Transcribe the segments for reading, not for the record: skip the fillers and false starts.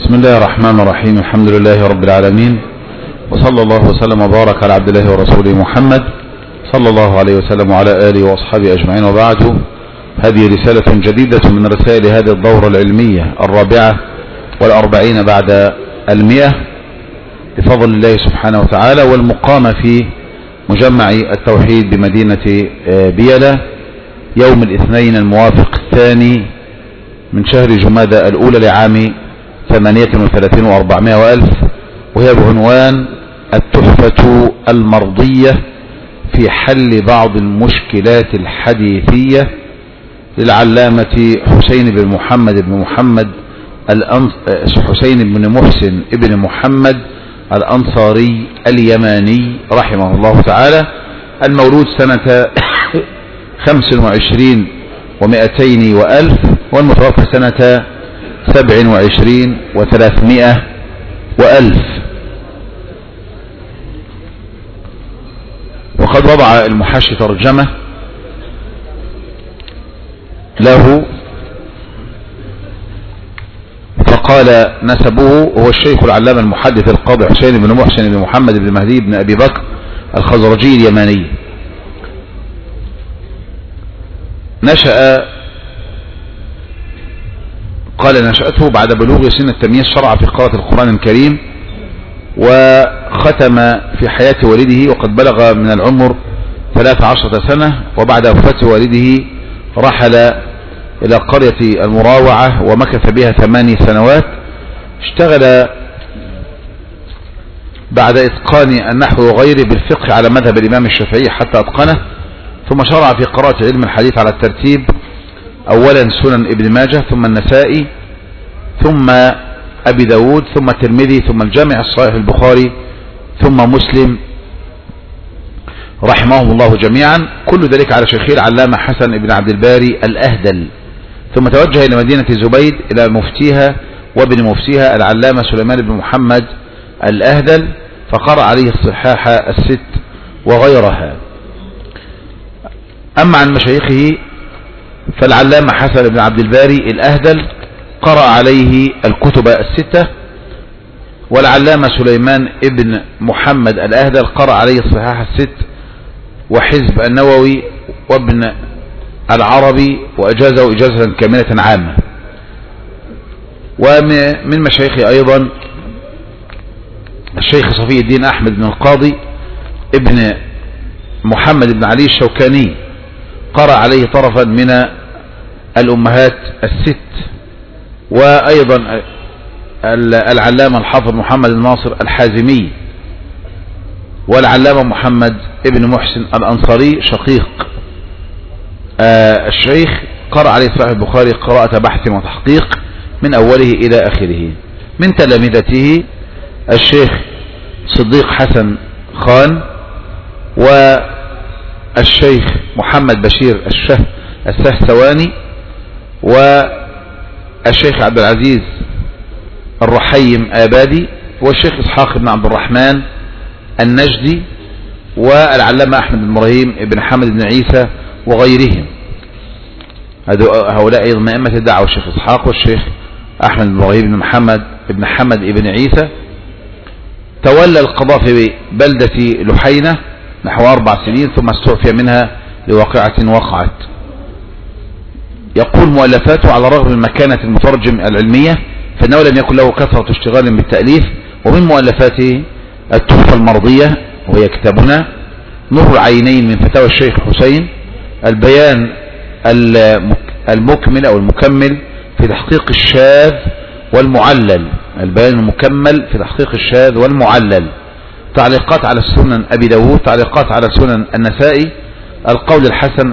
بسم الله الرحمن الرحيم. الحمد لله رب العالمين، وصلى الله وسلم وبارك على عبد الله ورسوله محمد صلى الله عليه وسلم وعلى آله وأصحابه أجمعين، وبعد. هذه رسالة جديدة من رسائل هذه الدورة العلمية 44 بعد 100 بفضل الله سبحانه وتعالى، والمقامة في مجمع التوحيد بمدينة بيلة يوم الاثنين الموافق الثاني من شهر جمادى الأولى لعام 38 و400 وألف، وهي بعنوان التحفة المرضية في حل بعض المشكلات الحديثية للعلامة حسين بن محمد حسين بن محسن ابن محمد الأنصاري اليماني رحمه الله تعالى، المولود سنة 25 و200 وألف، والمتوفى سنة 27 و300 وألف. وقد وضع المحاشي ترجمة له فقال: نسبه هو الشيخ العلامة المحدث القاضي حسين بن محسن بن محمد بن مهدي بن أبي بكر الخزرجي اليماني. نشأته بعد بلوغ سن التمييز، شرع في قراءة القرآن الكريم، وختم في حياة والده وقد بلغ من العمر 13 سنة، وبعد وفاة والده رحل إلى قرية المراوعة ومكث بها 8 سنوات. اشتغل بعد إتقان النحو وغيره بالفقه على مذهب الإمام الشافعي حتى أتقنه، ثم شرع في قراءة علم الحديث على الترتيب، أولا سنن ابن ماجه، ثم النسائي، ثم أبي داود، ثم الترمذي، ثم الجامع الصحيح البخاري، ثم مسلم رحمهم الله جميعا، كل ذلك على شيخه العلامة حسن بن عبد الباري الأهدل. ثم توجه إلى مدينة زبيد إلى مفتيها وابن مفتيها العلامة سليمان بن محمد الأهدل، فقرأ عليه الصحاح الست وغيرها. أما عن مشايخه فالعلامة حسن بن عبد الباري الأهدل قرأ عليه الكتب الستة، والعلامة سليمان ابن محمد الأهدل قرأ عليه الصحاح الست وحزب النووي وابن العربي، وأجازه إجازة كاملة عامة. ومن مشايخه أيضا الشيخ صفي الدين أحمد بن القاضي ابن محمد بن علي الشوكاني، قرأ عليه طرفا من الأمهات الست. وأيضا العلامة الحافظ محمد الناصر الحازمي، والعلامة محمد ابن محسن الأنصاري شقيق الشيخ، قرأ عليه صحيح البخاري قراءة بحث وتحقيق من أوله إلى آخره. من تلامذته الشيخ صديق حسن خان، والشيخ محمد بشير السهسواني، والشيخ عبد العزيز الرحيم آبادي، والشيخ إسحاق بن عبد الرحمن النجدي، والعلامة أحمد بن إبراهيم بن حمد بن عيسى وغيرهم. هؤلاء أيضا من أئمة الدعوة، الشيخ إسحاق والشيخ أحمد بن إبراهيم بن محمد بن حمد بن عيسى. تولى القضاء في بلدة لحينة نحو 4 سنين، ثم استعفي منها لواقعة وقعت. يقول مؤلفاته على الرغم من مكانة المترجم العلمية فإنه لم يكن له كثرة اشتغال بالتأليف. ومن مؤلفاته التحفة المرضية، وهي كتابنا نور العينين من فتاوى الشيخ حسين، البيان المكمل أو المكمل في تحقيق الشاذ والمعلل، البيان المكمل في تحقيق الشاذ والمعلل، تعليقات على السنن أبي داود، تعليقات على سنن النسائي، القول الحسن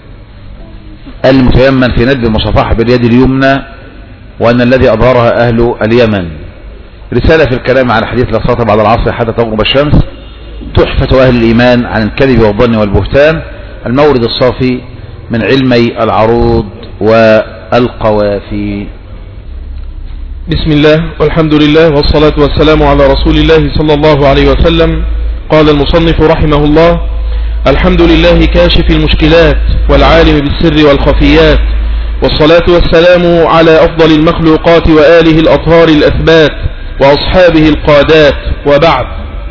المتيمن في ندب المصافحة باليد اليمنى، وأن الذي أظهرها أهل اليمن، رسالة في الكلام على حديث لا صلاة بعد العصر حتى تغرب الشمس، تحفة أهل الإيمان عن الكذب والظن والبهتان، المورد الصافي من علمي العروض والقوافي. بسم الله والحمد لله والصلاة والسلام على رسول الله صلى الله عليه وسلم. قال المصنف رحمه الله: الحمد لله كاشف المشكلات والعالم بالسر والخفيات، والصلاة والسلام على أفضل المخلوقات وآله الأطهار الأثبات وأصحابه القادات، وبعد،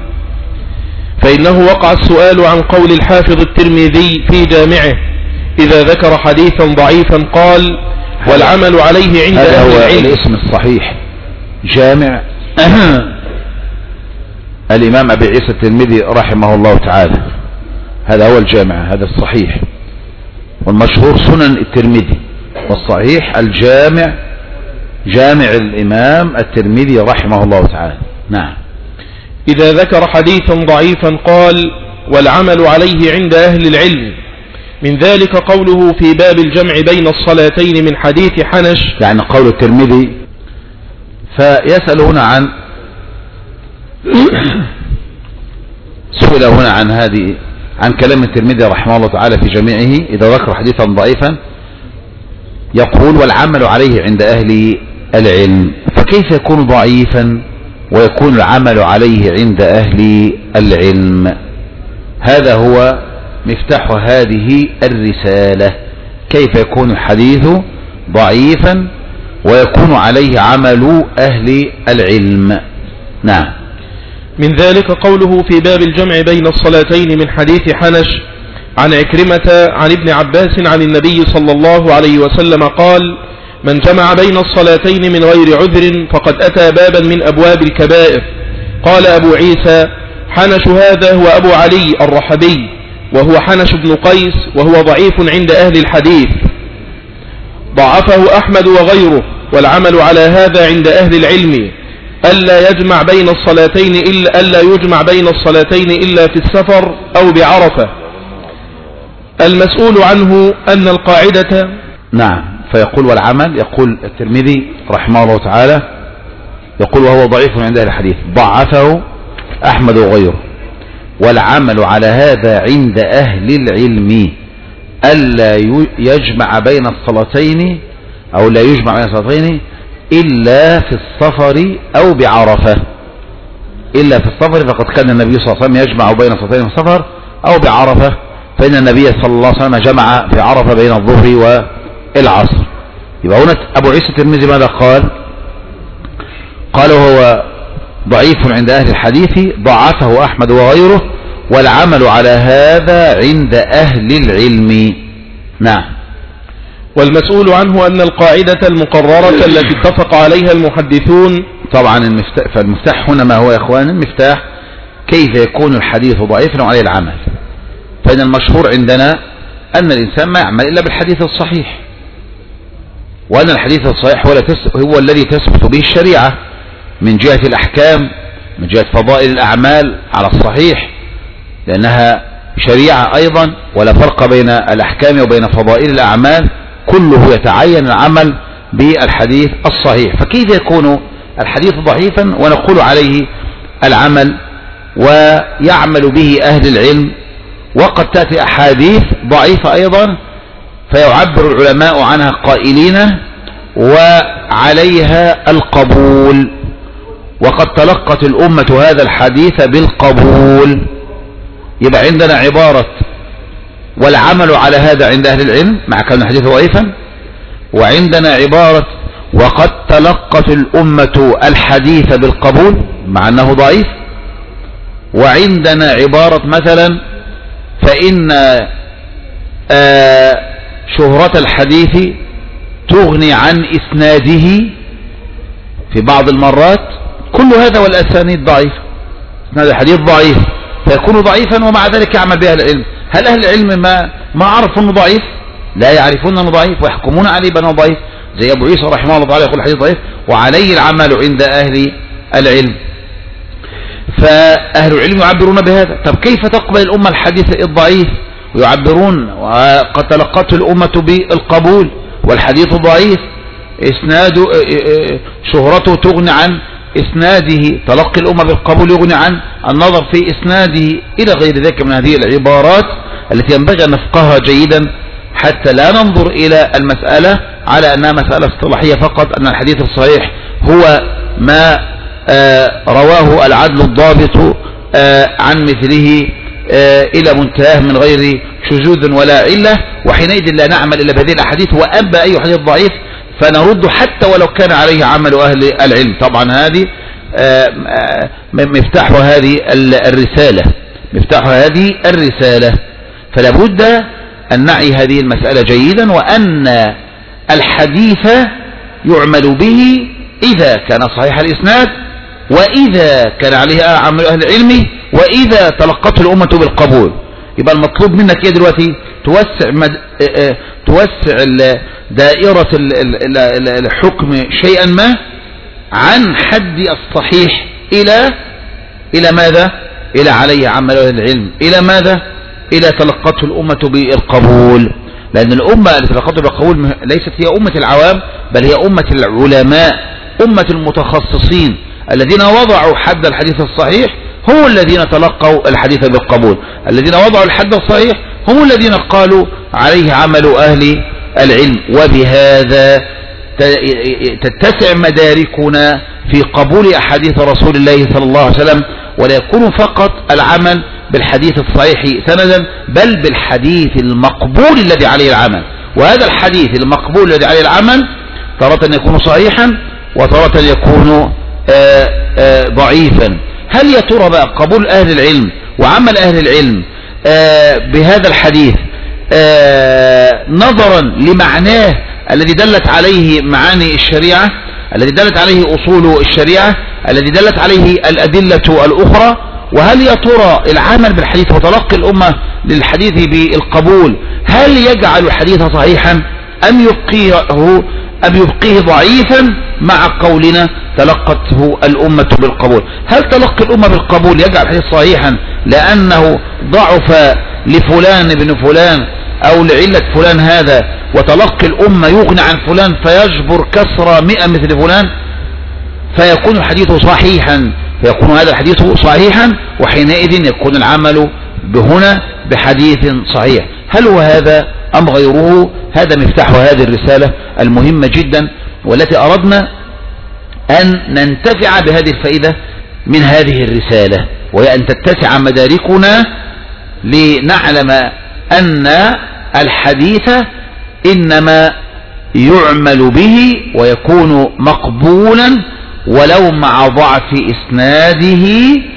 فإنه وقع السؤال عن قول الحافظ الترمذي في جامعه إذا ذكر حديثا ضعيفا قال: والعمل عليه عند أهل العلم. هذا هو الاسم الصحيح، جامع الإمام أبي عيسى الترمذي رحمه الله تعالى، هذا هو الجامع، هذا الصحيح، والمشهور سنن الترمذي، والصحيح الجامع، جامع الإمام الترمذي رحمه الله تعالى. نعم. إذا ذكر حديثا ضعيفا قال: والعمل عليه عند أهل العلم، من ذلك قوله في باب الجمع بين الصلاتين من حديث حنش، يعني قول الترمذي. فيسأل هنا عن سئل هنا عن كلام الترمذي رحمه الله تعالى في جميعه إذا ذكر حديثا ضعيفا يقول: والعمل عليه عند أهل العلم. فكيف يكون ضعيفا ويكون العمل عليه عند أهل العلم؟ هذا هو مفتاح هذه الرسالة، كيف يكون الحديث ضعيفا ويكون عليه عمل أهل العلم. نعم. من ذلك قوله في باب الجمع بين الصلاتين من حديث حنش عن عكرمة عن ابن عباس عن النبي صلى الله عليه وسلم قال: من جمع بين الصلاتين من غير عذر فقد أتى بابا من أبواب الكبائر. قال أبو عيسى: حنش هذا هو أبو علي الرحبي، وهو حنش بن قيس، وهو ضعيف عند أهل الحديث، ضعفه أحمد وغيره. والعمل على هذا عند أهل العلم ألا يجمع بين الصلاتين إلا في السفر أو بعرفة. المسؤول عنه أن القاعدة. نعم. فيقول والعمل، يقول الترمذي رحمه الله تعالى، يقول وهو ضعيف عند أهل الحديث، ضعفه أحمد وغيره. والعمل على هذا عند أهل العلم ألا يجمع بين الصلاتين أو لا يجمع بين الصلاتين إلا في السفر أو بعرفة. إلا في السفر، فقد كان النبي صلى الله عليه وسلم يجمع بين الصلاتين في السفر أو بعرفة، فإن النبي صلى الله عليه وسلم جمع في عرفة بين الظهر والعصر. يبقى هنا أبو عيسى الترمذي ماذا قال؟ قال وهو ضعيف عند أهل الحديث، ضعفه أحمد وغيره، والعمل على هذا عند أهل العلم. نعم. والمسؤول عنه أن القاعدة المقررة التي اتفق عليها المحدثون. طبعا فالمفتاح هنا ما هو يا إخوان؟ المفتاح كيف يكون الحديث ضعيفا وعليه العمل. فإن المشهور عندنا أن الإنسان ما يعمل إلا بالحديث الصحيح، وأن الحديث الصحيح هو الذي تثبت به الشريعة من جهة الأحكام، من جهة فضائل الأعمال على الصحيح، لأنها شريعة أيضا، ولا فرق بين الأحكام وبين فضائل الأعمال، كله يتعين العمل بالحديث الصحيح. فكيف يكون الحديث ضعيفا ونقول عليه العمل ويعمل به أهل العلم، وقد تأتي أحاديث ضعيفة أيضا فيعبر العلماء عنها قائلين وعليها القبول، وقد تلقت الأمة هذا الحديث بالقبول. يبقى عندنا عبارة والعمل على هذا عند أهل العلم مع كون الحديث ضعيفا، وعندنا عبارة وقد تلقت الأمة الحديث بالقبول مع أنه ضعيف، وعندنا عبارة مثلا فإن شهرة الحديث تغني عن إسناده في بعض المرات. كل هذا والأسانيد ضعيفة، إسناد الحديث ضعيف، فيكون ضعيفا ومع ذلك يعمل به أهل العلم. هل أهل العلم ما عرفوا أنه ضعيف؟ لا يعرفون أنه ضعيف ويحكمون عليه بأنه ضعيف، زي أبو عيسى رحمه الله تعالى يقول الحديث ضعيف وعليه العمل عند أهل العلم. فأهل العلم يعبرون بهذا. طب كيف تقبل الأمة الحديث الضعيف ويعبرون وقد تلقته الأمة بالقبول والحديث ضعيف، إسناده شهرته تغني عن إسناده، تلقي الأمة بالقبول يغني عن النظر في إسناده، إلى غير ذلك من هذه العبارات التي ينبغي أن نفقهها جيدا حتى لا ننظر إلى المسألة على أنها مسألة اصطلاحية فقط، أن الحديث الصحيح هو ما رواه العدل الضابط عن مثله إلى منتهاه من غير شذوذ ولا علة، وحينئذ لا نعمل إلا بهذه الأحاديث. وأما أي حديث ضعيف فنرد حتى ولو كان عليه عمل أهل العلم. طبعا هذه مفتاح هذه الرسالة، مفتاح هذه الرسالة. فلا بد أن نعي هذه المسألة جيدا، وأن الحديث يعمل به إذا كان صحيح الإسناد، وإذا كان عليه عمل أهل العلم، وإذا تلقته الأمة بالقبول. يبقى المطلوب منك إيه دلوقتي؟ توسع دائرة الحكم شيئا ما عن حد الصحيح إلى ماذا؟ إلى عليه عمل أهل العلم، إلى ماذا؟ إلى تلقته الأمة بالقبول. لأن الأمة اللي تلقته بالقبول ليست هي أمة العوام، بل هي أمة العلماء، أمة المتخصصين الذين وضعوا حد الحديث الصحيح هم الذين تلقوا الحديث بالقبول. الذين وضعوا الحد الصحيح هم الذين قالوا عليه عمل أهل العلم. وبهذا تتسع مداركنا في قبول أحاديث رسول الله صلى الله عليه وسلم، ولا يكون فقط العمل بالحديث الصحيح سندا، بل بالحديث المقبول الذي عليه العمل. وهذا الحديث المقبول الذي عليه العمل تارة يكون صحيحا وتارة يكون ضعيفا. هل يا ترى بقى قبول أهل العلم وعمل أهل العلم بهذا الحديث نظرا لمعناه الذي دلت عليه معاني الشريعة، الذي دلت عليه أصول الشريعة، الذي دلت عليه الأدلة الأخرى؟ وهل يا ترى العمل بالحديث وتلقي الأمة للحديث بالقبول هل يجعل الحديث صحيحا أم يبقيه ضعيفا مع قولنا تلقته الأمة بالقبول؟ هل تلقي الأمة بالقبول يجعل الحديث صحيحا لأنه ضعف لفلان ابن فلان أو لعلة فلان هذا، وتلقي الأمة يغني عن فلان فيجبر كسر 100 مثل فلان، فيكون الحديث صحيحا، فيكون هذا الحديث صحيحا، وحينئذ يكون العمل بهنا بحديث صحيح؟ هل هو هذا أم غيره؟ هذا مفتاح هذه الرسالة المهمة جدا، والتي أردنا أن ننتفع بهذه الفائدة من هذه الرسالة، وهي أن تتسع مداركنا لنعلم أن الحديث إنما يعمل به ويكون مقبولا ولو مع ضعف إسناده،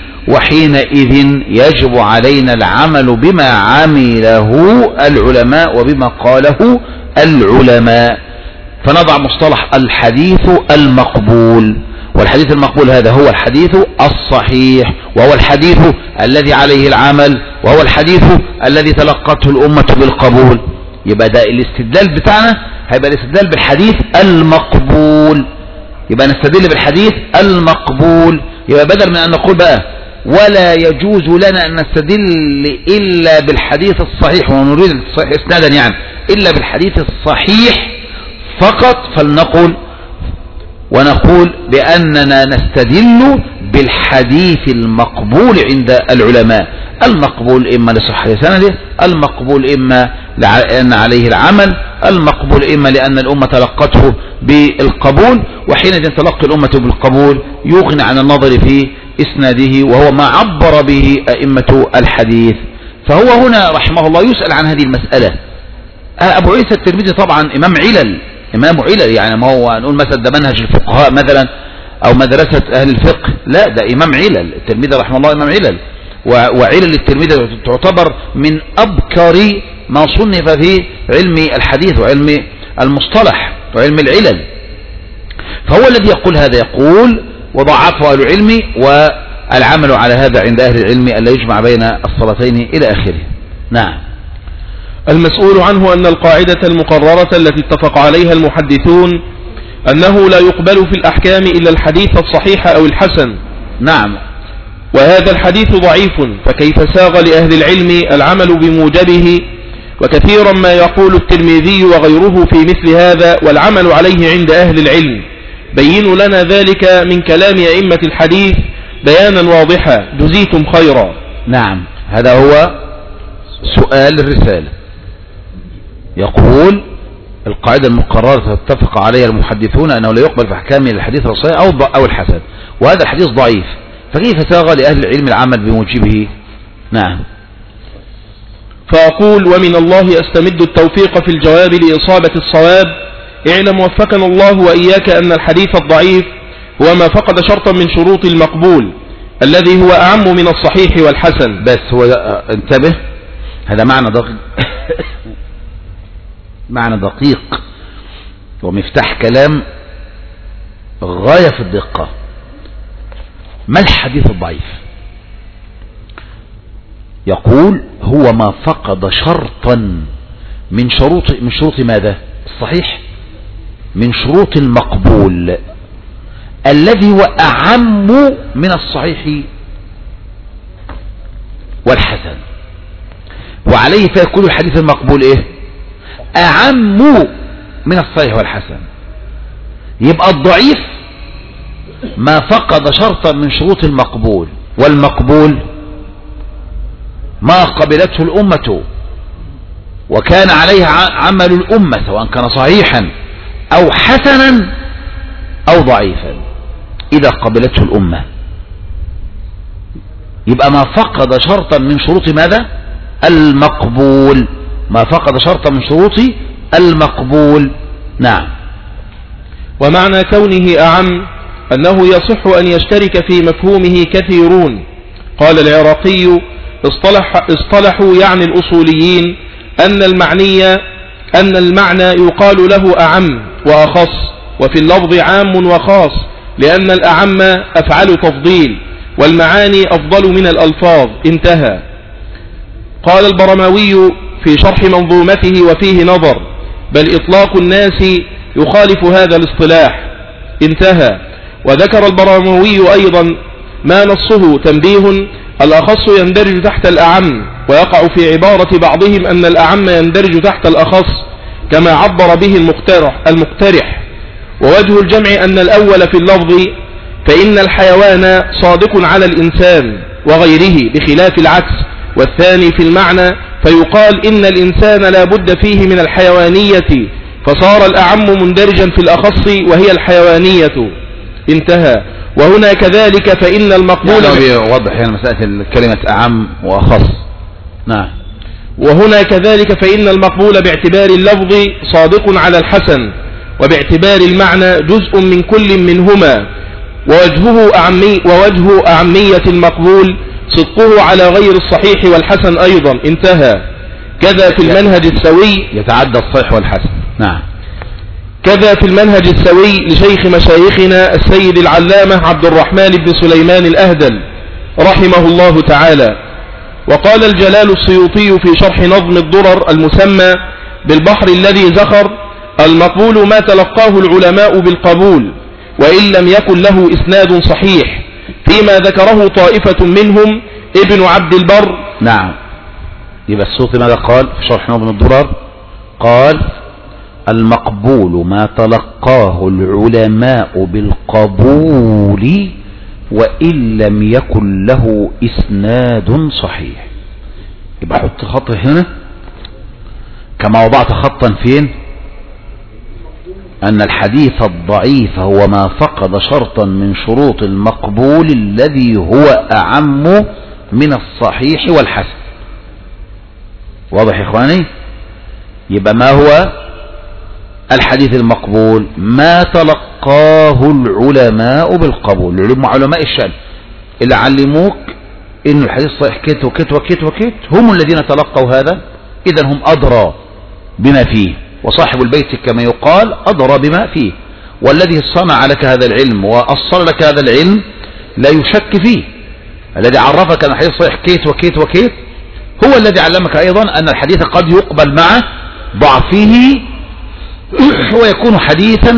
وحينئذ يجب علينا العمل بما عمله العلماء وبما قاله العلماء. فنضع مصطلح الحديث المقبول، والحديث المقبول هذا هو الحديث الصحيح، وهو الحديث الذي عليه العمل، وهو الحديث الذي تلقته الأمة بالقبول. يبقى ده الاستدلال بتاعنا هيبقى الاستدلال بالحديث المقبول، يبقى نستدل بالحديث المقبول. يبقى بدل من أن نقول بقى ولا يجوز لنا أن نستدل إلا بالحديث الصحيح ونريد الصحيح إسنادا يعني إلا بالحديث الصحيح فقط، فلنقل ونقول بأننا نستدل بالحديث المقبول عند العلماء. المقبول إما لصحة سنده، المقبول إما لأن عليه العمل، المقبول إما لأن الأمة تلقته بالقبول، وحينئذ تلقي الأمة بالقبول يغني عن النظر في إسناده، وهو ما عبر به أئمة الحديث. فهو هنا رحمه الله يسأل عن هذه المسألة. أبو عيسى الترمذي طبعا إمام علل، يعني ما هو نقول مثلا ده منهج الفقهاء مثلا أو مدرسة أهل الفقه، لا ده إمام علل. الترمذي رحمه الله إمام علل، وعلل الترمذي تعتبر من أبكر ما صنف في علم الحديث وعلم المصطلح وعلم العلل. فهو الذي يقول هذا، يقول وضعفه أهل العلم والعمل على هذا عند أهل العلم ألا يجمع بين الصلاتين إلى آخره. نعم. المسؤول عنه أن القاعدة المقررة التي اتفق عليها المحدثون أنه لا يقبل في الأحكام إلا الحديث الصحيح أو الحسن. نعم. وهذا الحديث ضعيف، فكيف ساغ لأهل العلم العمل بموجبه؟ وكثيرا ما يقول الترمذي وغيره في مثل هذا والعمل عليه عند أهل العلم. بينوا لنا ذلك من كلام أئمة الحديث بيانا واضحا جزيتم خيرا. نعم، هذا هو سؤال الرسالة. يقول القاعدة المقررة اتفق عليها المحدثون أنه لا يقبل في أحكام الحديث الصحيح أو الحسن، وهذا الحديث ضعيف، فكيف ساغ لأهل العلم العمل بموجبه؟ نعم. فأقول ومن الله أستمد التوفيق في الجواب لإصابة الصواب. اعلم وفقنا الله وإياك أن الحديث الضعيف هو ما فقد شرطا من شروط المقبول الذي هو أعم من الصحيح والحسن. بس هو انتبه، هذا معنى دقيق معنى دقيق ومفتاح كلام غاية في الدقة. ما الحديث الضعيف؟ يقول هو ما فقد شرطا من شروط ماذا؟ الصحيح، من شروط المقبول الذي هو أعم من الصحيح والحسن، وعليه فيكون الحديث المقبول ايه؟ أعم من الصحيح والحسن. يبقى الضعيف ما فقد شرطا من شروط المقبول، والمقبول ما قبلته الأمة وكان عليه عمل الأمة سواء كان صحيحا أو حسنا أو ضعيفا. إذا قبلته الأمة يبقى ما فقد شرطا من شروط ماذا؟ المقبول، ما فقد شرطا من شروط المقبول. نعم. ومعنى كونه أعم أنه يصح أن يشترك في مفهومه كثيرون. قال العراقي اصطلحوا يعني الأصوليين أن المعنى يقال له أعم وأخص، وفي اللفظ عام وخاص، لأن الأعم أفعل تفضيل والمعاني أفضل من الألفاظ. انتهى. قال البرماوي في شرح منظومته وفيه نظر، بل إطلاق الناس يخالف هذا الاصطلاح. انتهى. وذكر البرماوي أيضا ما نصه تنبيه: الأخص يندرج تحت الأعم، ويقع في عبارة بعضهم أن الأعم يندرج تحت الأخص كما عبر به المقترح. ووجه الجمع أن الأول في اللفظ فإن الحيوان صادق على الإنسان وغيره بخلاف العكس، والثاني في المعنى فيقال إن الإنسان لا بد فيه من الحيوانية، فصار الأعم مندرجا في الأخص وهي الحيوانية. انتهى. وهنا كذلك فإن المقبول واضح يعني مسألة كلمة أعم وأخص. نعم. وهنا كذلك فإن المقبول باعتبار اللفظ صادق على الحسن، وباعتبار المعنى جزء من كل منهما، ووجه أعمية المقبول صدقه على غير الصحيح والحسن أيضا. انتهى. كذا في المنهج السوي يتعدى الصحيح والحسن. نعم. كذا في المنهج السوي لشيخ مشايخنا السيد العلامة عبد الرحمن بن سليمان الأهدل رحمه الله تعالى. وقال الجلال السيوطي في شرح نظم الدرر المسمى بالبحر الذي زخر: المقبول ما تلقاه العلماء بالقبول وإن لم يكن له إسناد صحيح، فيما ذكره طائفة منهم ابن عبد البر. نعم. يبقى السيوطي ماذا قال في شرح نظم الدرر؟ قال المقبول ما تلقاه العلماء بالقبول وإن لم يكن له إسناد صحيح. يبقى حط خط هنا كما وضعت خطا فين؟ أن الحديث الضعيف هو ما فقد شرطا من شروط المقبول الذي هو أعم من الصحيح والحسن. واضح يا إخواني؟ يبقى ما هو الحديث المقبول؟ ما تلقاه العلماء بالقبول. علماء الشأن اللي علموك إن الحديث صحيح كت وكت وكت وكت هم الذين تلقوا هذا، إذن هم أدرى بما فيه، وصاحب البيت كما يقال أدرى بما فيه، والذي صنع لك هذا العلم وأصل لك هذا العلم لا يشك فيه. الذي عرفك أن الحديث صحيح كت وكت وكت هو الذي علمك أيضا أن الحديث قد يقبل مع ضعفه ويكون حديثا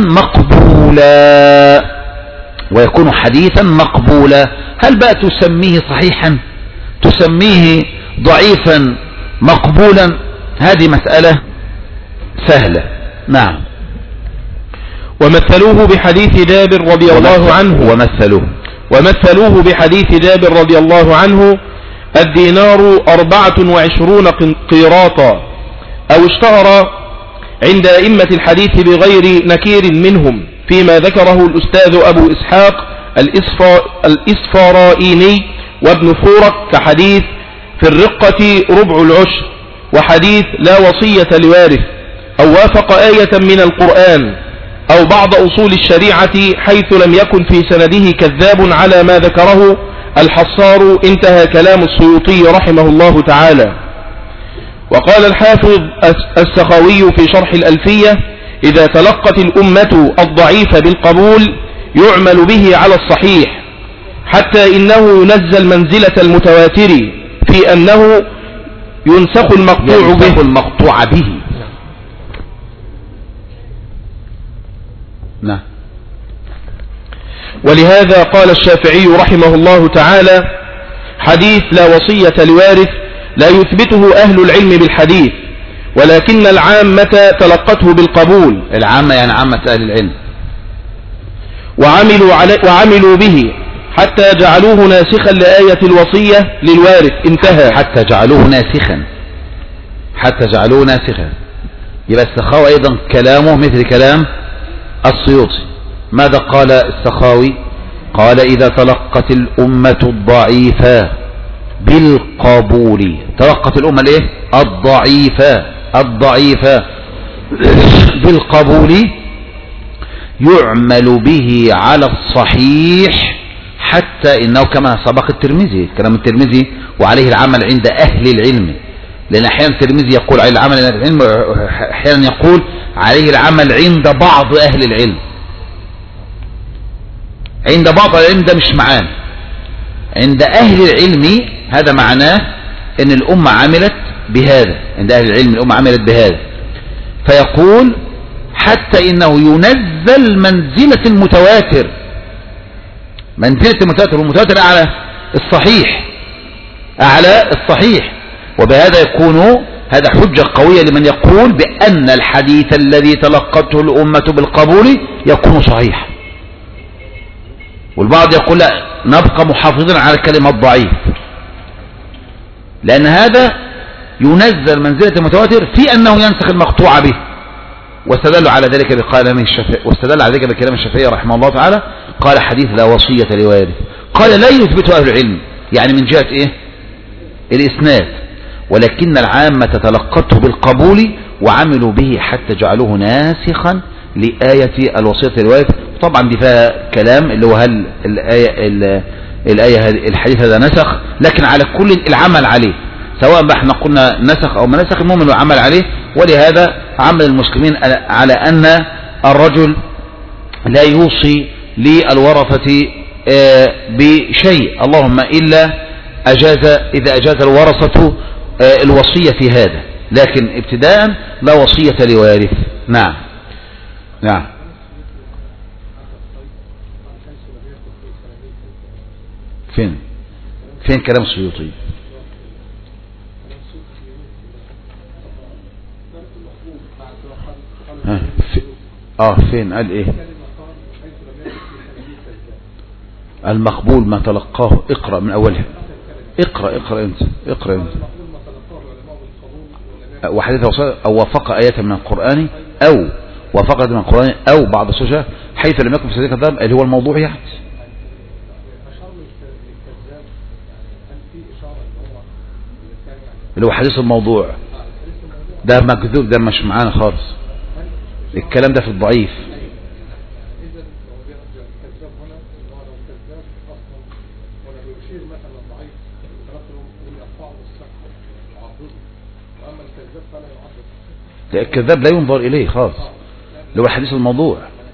مقبولا. هل بقى تسميه صحيحا تسميه ضعيفا مقبولا؟ هذه مسألة سهلة. نعم. ومثلوه بحديث جابر رضي الله عنه ومثلوه بحديث جابر رضي الله عنه: الدينار 24 قيراطا، أو اشتهر عند أئمة الحديث بغير نكير منهم، فيما ذكره الأستاذ أبو إسحاق الإسفارائيني وابن فورك كحديث في الرقة ربع العشر، وحديث لا وصية لوارث، أو وافق آية من القرآن أو بعض أصول الشريعة حيث لم يكن في سنده كذاب على ما ذكره الحصار. انتهى كلام السيوطي رحمه الله تعالى. وقال الحافظ السخاوي في شرح الألفية: إذا تلقت الأمة الضعيف بالقبول يعمل به على الصحيح، حتى إنه ينزل منزلة المتواتر في أنه ينسخ المقطوع به. نعم. ولهذا قال الشافعي رحمه الله تعالى: حديث لا وصية لوارث لا يثبته أهل العلم بالحديث، ولكن العامة تلقته بالقبول. العامة يعني عامة أهل العلم، وعملوا به حتى جعلوه ناسخا لآية الوصية للوارث. انتهى. حتى جعلوه ناسخا. يبقى السخاوي أيضا كلامه مثل كلام السيوطي. ماذا قال السخاوي؟ قال: إذا تلقت الأمة الضعيفة بالقبول. تلقت الأمة الايه؟ الضعيفة بالقبول يعمل به على الصحيح، حتى إنه كما سبق الترمذي، كلام الترمذي: وعليه العمل عند أهل العلم. لأن أحيانا الترمذي يقول عليه العمل عند أهل العلم، أحيانا يقول عليه العمل عند بعض أهل العلم. عند بعض أهل العلم ده مش معاه، عند أهل العلم هذا معناه أن الأمة عملت بهذا. عند أهل العلم الأمة عملت بهذا. فيقول: حتى إنه ينزل منزلة المتواتر. والمتواتر أعلى الصحيح. وبهذا يكون هذا حجة قوية لمن يقول بأن الحديث الذي تلقته الأمة بالقبول يكون صحيح. والبعض يقول: لا، نبقى محافظين على الكلمة الضعيف، لأن هذا ينزل منزلة المتواتر في أنه ينسخ المقطوع به. واستدل على ذلك بكلام الشافعي رحمه الله تعالى. قال: حديث لا وصية لوارث. قال: لا يثبت أهل العلم، يعني من جهة إيه؟ الإسناد، ولكن العامة تلقته بالقبول وعملوا به حتى جعلوه ناسخا لآية الوصية للوارث. طبعا دي فيها كلام، اللي هو هل الآية الحديث هذا نسخ، لكن على كل العمل عليه، سواء بقى احنا قلنا نسخ أو ما نسخ، المهم انه عمل عليه. ولهذا عمل المسلمين على أن الرجل لا يوصي للورثة بشيء، اللهم إلا إذا أجاز الورثة الوصية في هذا، لكن ابتداء لا وصية لوارث. نعم. فين كلام السيوطي؟ فين قال ايه؟ المقبول ما تلقاه. اقرأ من اولها. اقرأ انت. وحديث او وافق آية من القرآن او وافق من القرآن او بعض السجة حيث لم يكن في صديق الضرب، اللي هو الموضوع يعني. اللي هو حديث الموضوع ده مكذوب، ده مش معانا خالص. الكلام ده في الضعيف. لا، الكذاب لا ينظر إليه خالص، اللي هو حديث الموضوع.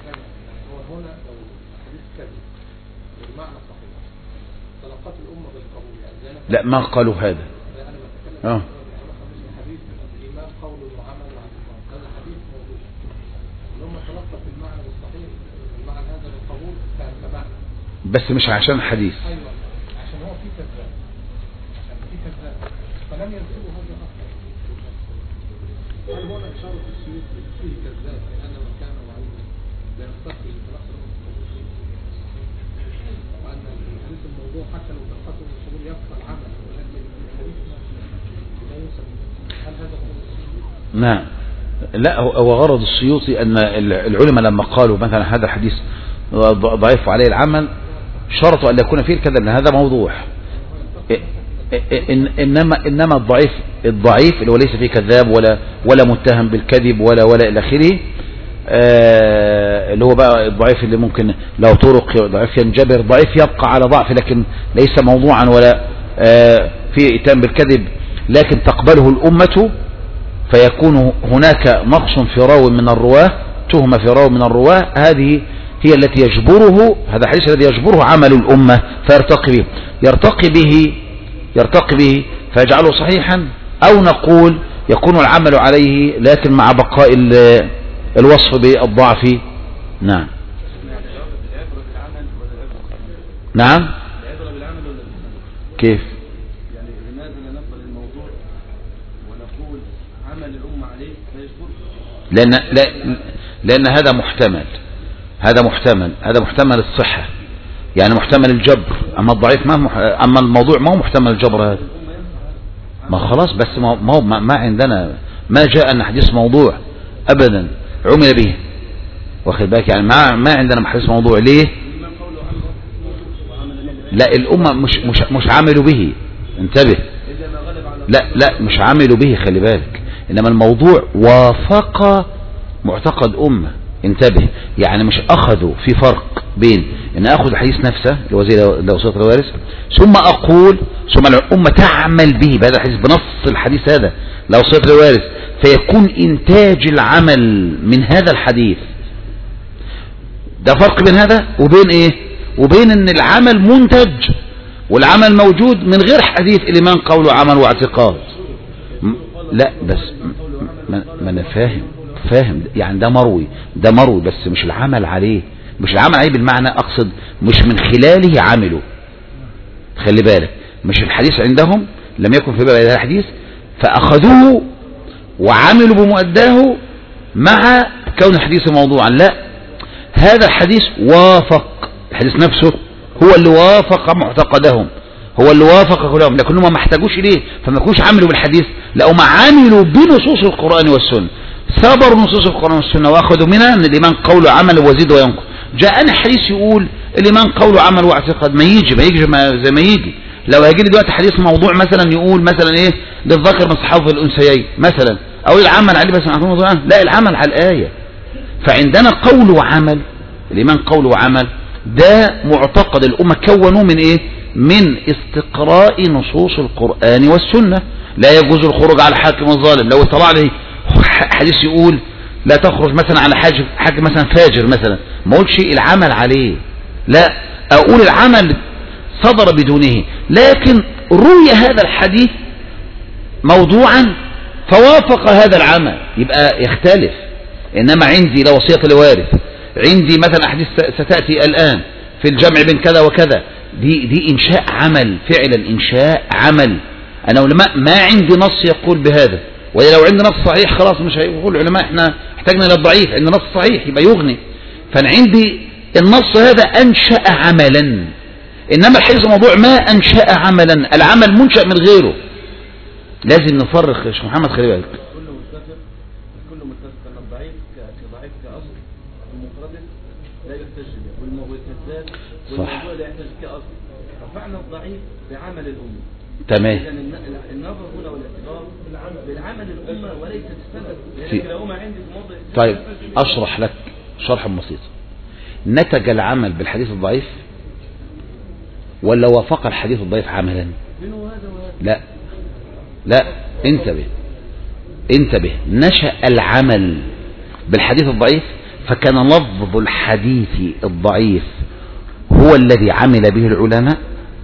لا، ما قالوا هذا. بس مش عشان الحديث. ايوه، عشان هو في كذاب، فلم ينسبوا هذا اصلا. هل هنا اشاره السيوط فيه كذاب لان من كان وعيدا لا يستقبل تلقى وان الحديث الموضوع حتى لو تلقته من القبول يبقى العمل، ولكن الحديث لا ينسب. هل هذا هو السيوط؟ نعم. لا، هو غرض السيوطي ان العلماء لما قالوا مثلا هذا حديث ضعيف عليه العمل شرطوا أن يكون فيه الكذب، لأن هذا موضوع. إنما الضعيف اللي هو ليس فيه كذاب ولا متهم بالكذب ولا إلى آخره، اللي هو بقى الضعيف اللي ممكن لو طرق ضعيف ينجبر، ضعيف يبقى على ضعف لكن ليس موضوعا ولا فيه إتيان بالكذب، لكن تقبله الأمة، فيكون هناك نقص في راو من الرواه، تهمة في راو من الرواه، هذه هي التي يجبره، هذا الحديث الذي يجبره عمل الأمة يرتقي به فيجعله صحيحا، أو نقول يكون العمل عليه لكن مع بقاء الوصف بالضعف. نعم نعم. كيف يعني لماذا لا نقبل الموضوع ونقول عمل الأمة عليه فيجبر؟ لأن هذا محتمل الصحة، يعني محتمل الجبر، أما الضعيف أما الموضوع ما هو محتمل الجبر هذا، ما خلاص، بس ما عندنا ما جاء أن حديث موضوع أبدا عمل به، واخد بالك، يعني ما عندنا حديث موضوع. ليه؟ لا، الأمة مش عملوا به، انتبه، لا مش عملوا به، خلي بالك، إنما الموضوع وافق معتقد أمة، انتبه، يعني مش أخذوا، في فرق بين ان اخذ الحديث نفسه اللي هو زي لو صيغة الوارث، ثم الامة تعمل به بهذا الحديث، بنص الحديث هذا لو صيغة الوارث، فيكون انتاج العمل من هذا الحديث. ده فرق بين هذا وبين ايه، وبين ان العمل منتج والعمل موجود من غير حديث الإيمان قول وعمل واعتقاد. لا بس ما انا فاهم يعني ده مروي بس مش العمل عليه، بالمعنى اقصد مش من خلاله عملوا، خلي بالك، مش الحديث عندهم لم يكن في باب هذا الحديث فاخذوه وعملوا بمؤداه مع كون الحديث موضوعا، لا، هذا الحديث وافق، الحديث نفسه هو اللي وافق معتقدهم، هو اللي وافق كلهم، لكنهم ما احتاجوش اليه، فما كانوش عملوا بالحديث، لا هم عملوا بنصوص القرآن والسنة، صبروا نصوص القرآن والسنة واخذوا منها ان الايمان قول وعمل وزيد وينقص. جاءنا حديث يقول الايمان قول وعمل واعتقاد، ما يجي زي ما يجي. لو هيجي لي دلوقتي حديث موضوع مثلا يقول مثلا ايه للذكر مثل حظ الانثيين مثلا، او العمل عليه بس معكم موضوع، لا، العمل على الآية. فعندنا قول وعمل، الايمان قول وعمل، ده معتقد الامة كونوا من ايه، من استقراء نصوص القرآن والسنة. لا يجوز الخروج على حاكم الظالم، لو طلع لي حديث يقول لا تخرج مثلا على حاكم مثلا فاجر مثلا، ما اقولش العمل عليه، لا، اقول العمل صدر بدونه، لكن روي هذا الحديث موضوعا فوافق هذا العمل، يبقى يختلف. انما عندي لو وصية الوارث، عندي مثلا احاديث ستأتي الآن في الجمع بين كذا وكذا، دي انشاء عمل، فعلا انشاء عمل. انا علماء ما عندي نص يقول بهذا، ولو عندي نص صحيح خلاص مش هيقول العلماء احنا احتاجنا الى الضعيف، عندنا نص صحيح يبقى يغني. فانا عندي النص هذا انشأ عملا، انما الحديث الموضوع ما انشأ عملا، العمل منشأ من غيره. لازم نفرق يا شيخ محمد، خلي بالك. كل متفق ان الضعيف كضعيف كاصل المفرد لا يحتج به، والكذاب والموضوع لا يحتج كاصل، رفعنا الضعيف بعمل الامه. تمام. اذا النظر هنا والاعتبار بالعمل الامه وليس السند، لكن لو ما عندي موضع. طيب اشرح لك شرحا بسيطا. نتج العمل بالحديث الضعيف ولا وافق الحديث الضعيف عملا؟ لا انتبه، نشأ العمل بالحديث الضعيف، فكان لفظ الحديث الضعيف هو الذي عمل به العلماء،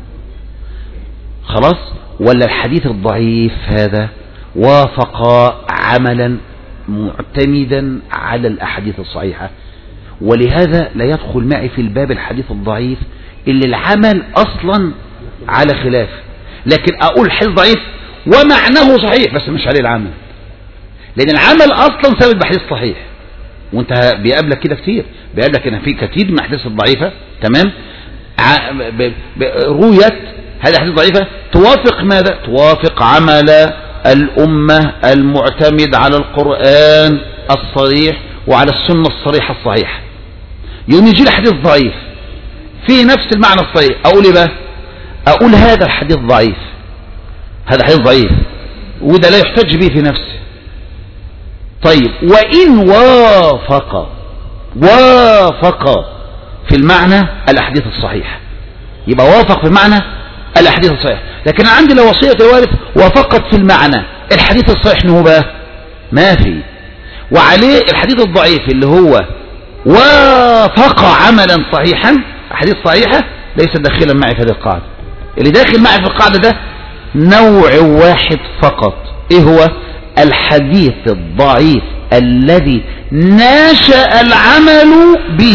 خلاص، ولا الحديث الضعيف هذا وافق عملا معتمدا على الأحاديث الصحيحة. ولهذا لا يدخل معي في الباب الحديث الضعيف اللي العمل أصلا على خلاف، لكن أقول الحديث ضعيف ومعناه صحيح بس مش عليه العمل، لأن العمل أصلا ثابت بحديث صحيح. وانت بيقابلك كده كتير، بيقابلك ان في كتير من الأحاديث الضعيفة، تمام، رويت هذه الأحاديث ضعيفة توافق ماذا؟ توافق عمل الأمة المعتمد على القرآن الصريح وعلى السنة الصريحة الصحيحة. يوم يجي لي حديث ضعيف في نفس المعنى الصحيح، أقول إيه بقى؟ أقول هذا الحديث ضعيف هذا حديث ضعيف، وده لا يحتج به في نفسه. طيب وإن وافق في المعنى الأحاديث الصحيحة، يبقى وافق في المعنى الأحاديث الصحيحة. لكن عندي لو وصية الوارث وفقط في المعنى الحديث الصحيح نهو بقى ما في، وعليه الحديث الضعيف اللي هو وافق عملا صحيحا، أحاديث صحيحة ليس داخلا معي في هذه القاعدة. اللي داخل معي في القاعدة ده نوع واحد فقط، ايه هو؟ الحديث الضعيف الذي نشأ العمل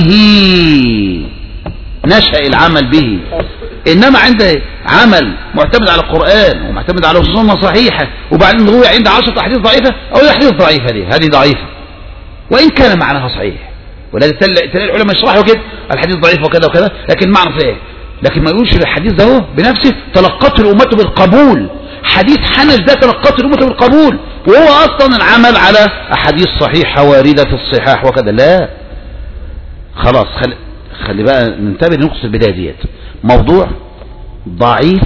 به. انما عند عمل معتمد على القرآن ومعتمد على سنة صحيحة وبعدين روي عند 10 احاديث ضعيفة، او الاحاديث ضعيفة دي هذه ضعيفة وان كان معناها صحيح، ولذلك تلاقي العلماء يشرحوا كده الحديث ضعيف وكذا وكذا، لكن معنى صحيح. لكن ما يقولش الحديث ده هو بنفسه تلقته الأمة بالقبول، حديث حنش ده تلقته الأمة بالقبول، وهو أصلا العمل على أحاديث صحيحة واردة في الصحاح وكذا. لا خلاص، خلي بقى ننتبه لنقص البداية ديت. موضوع ضعيف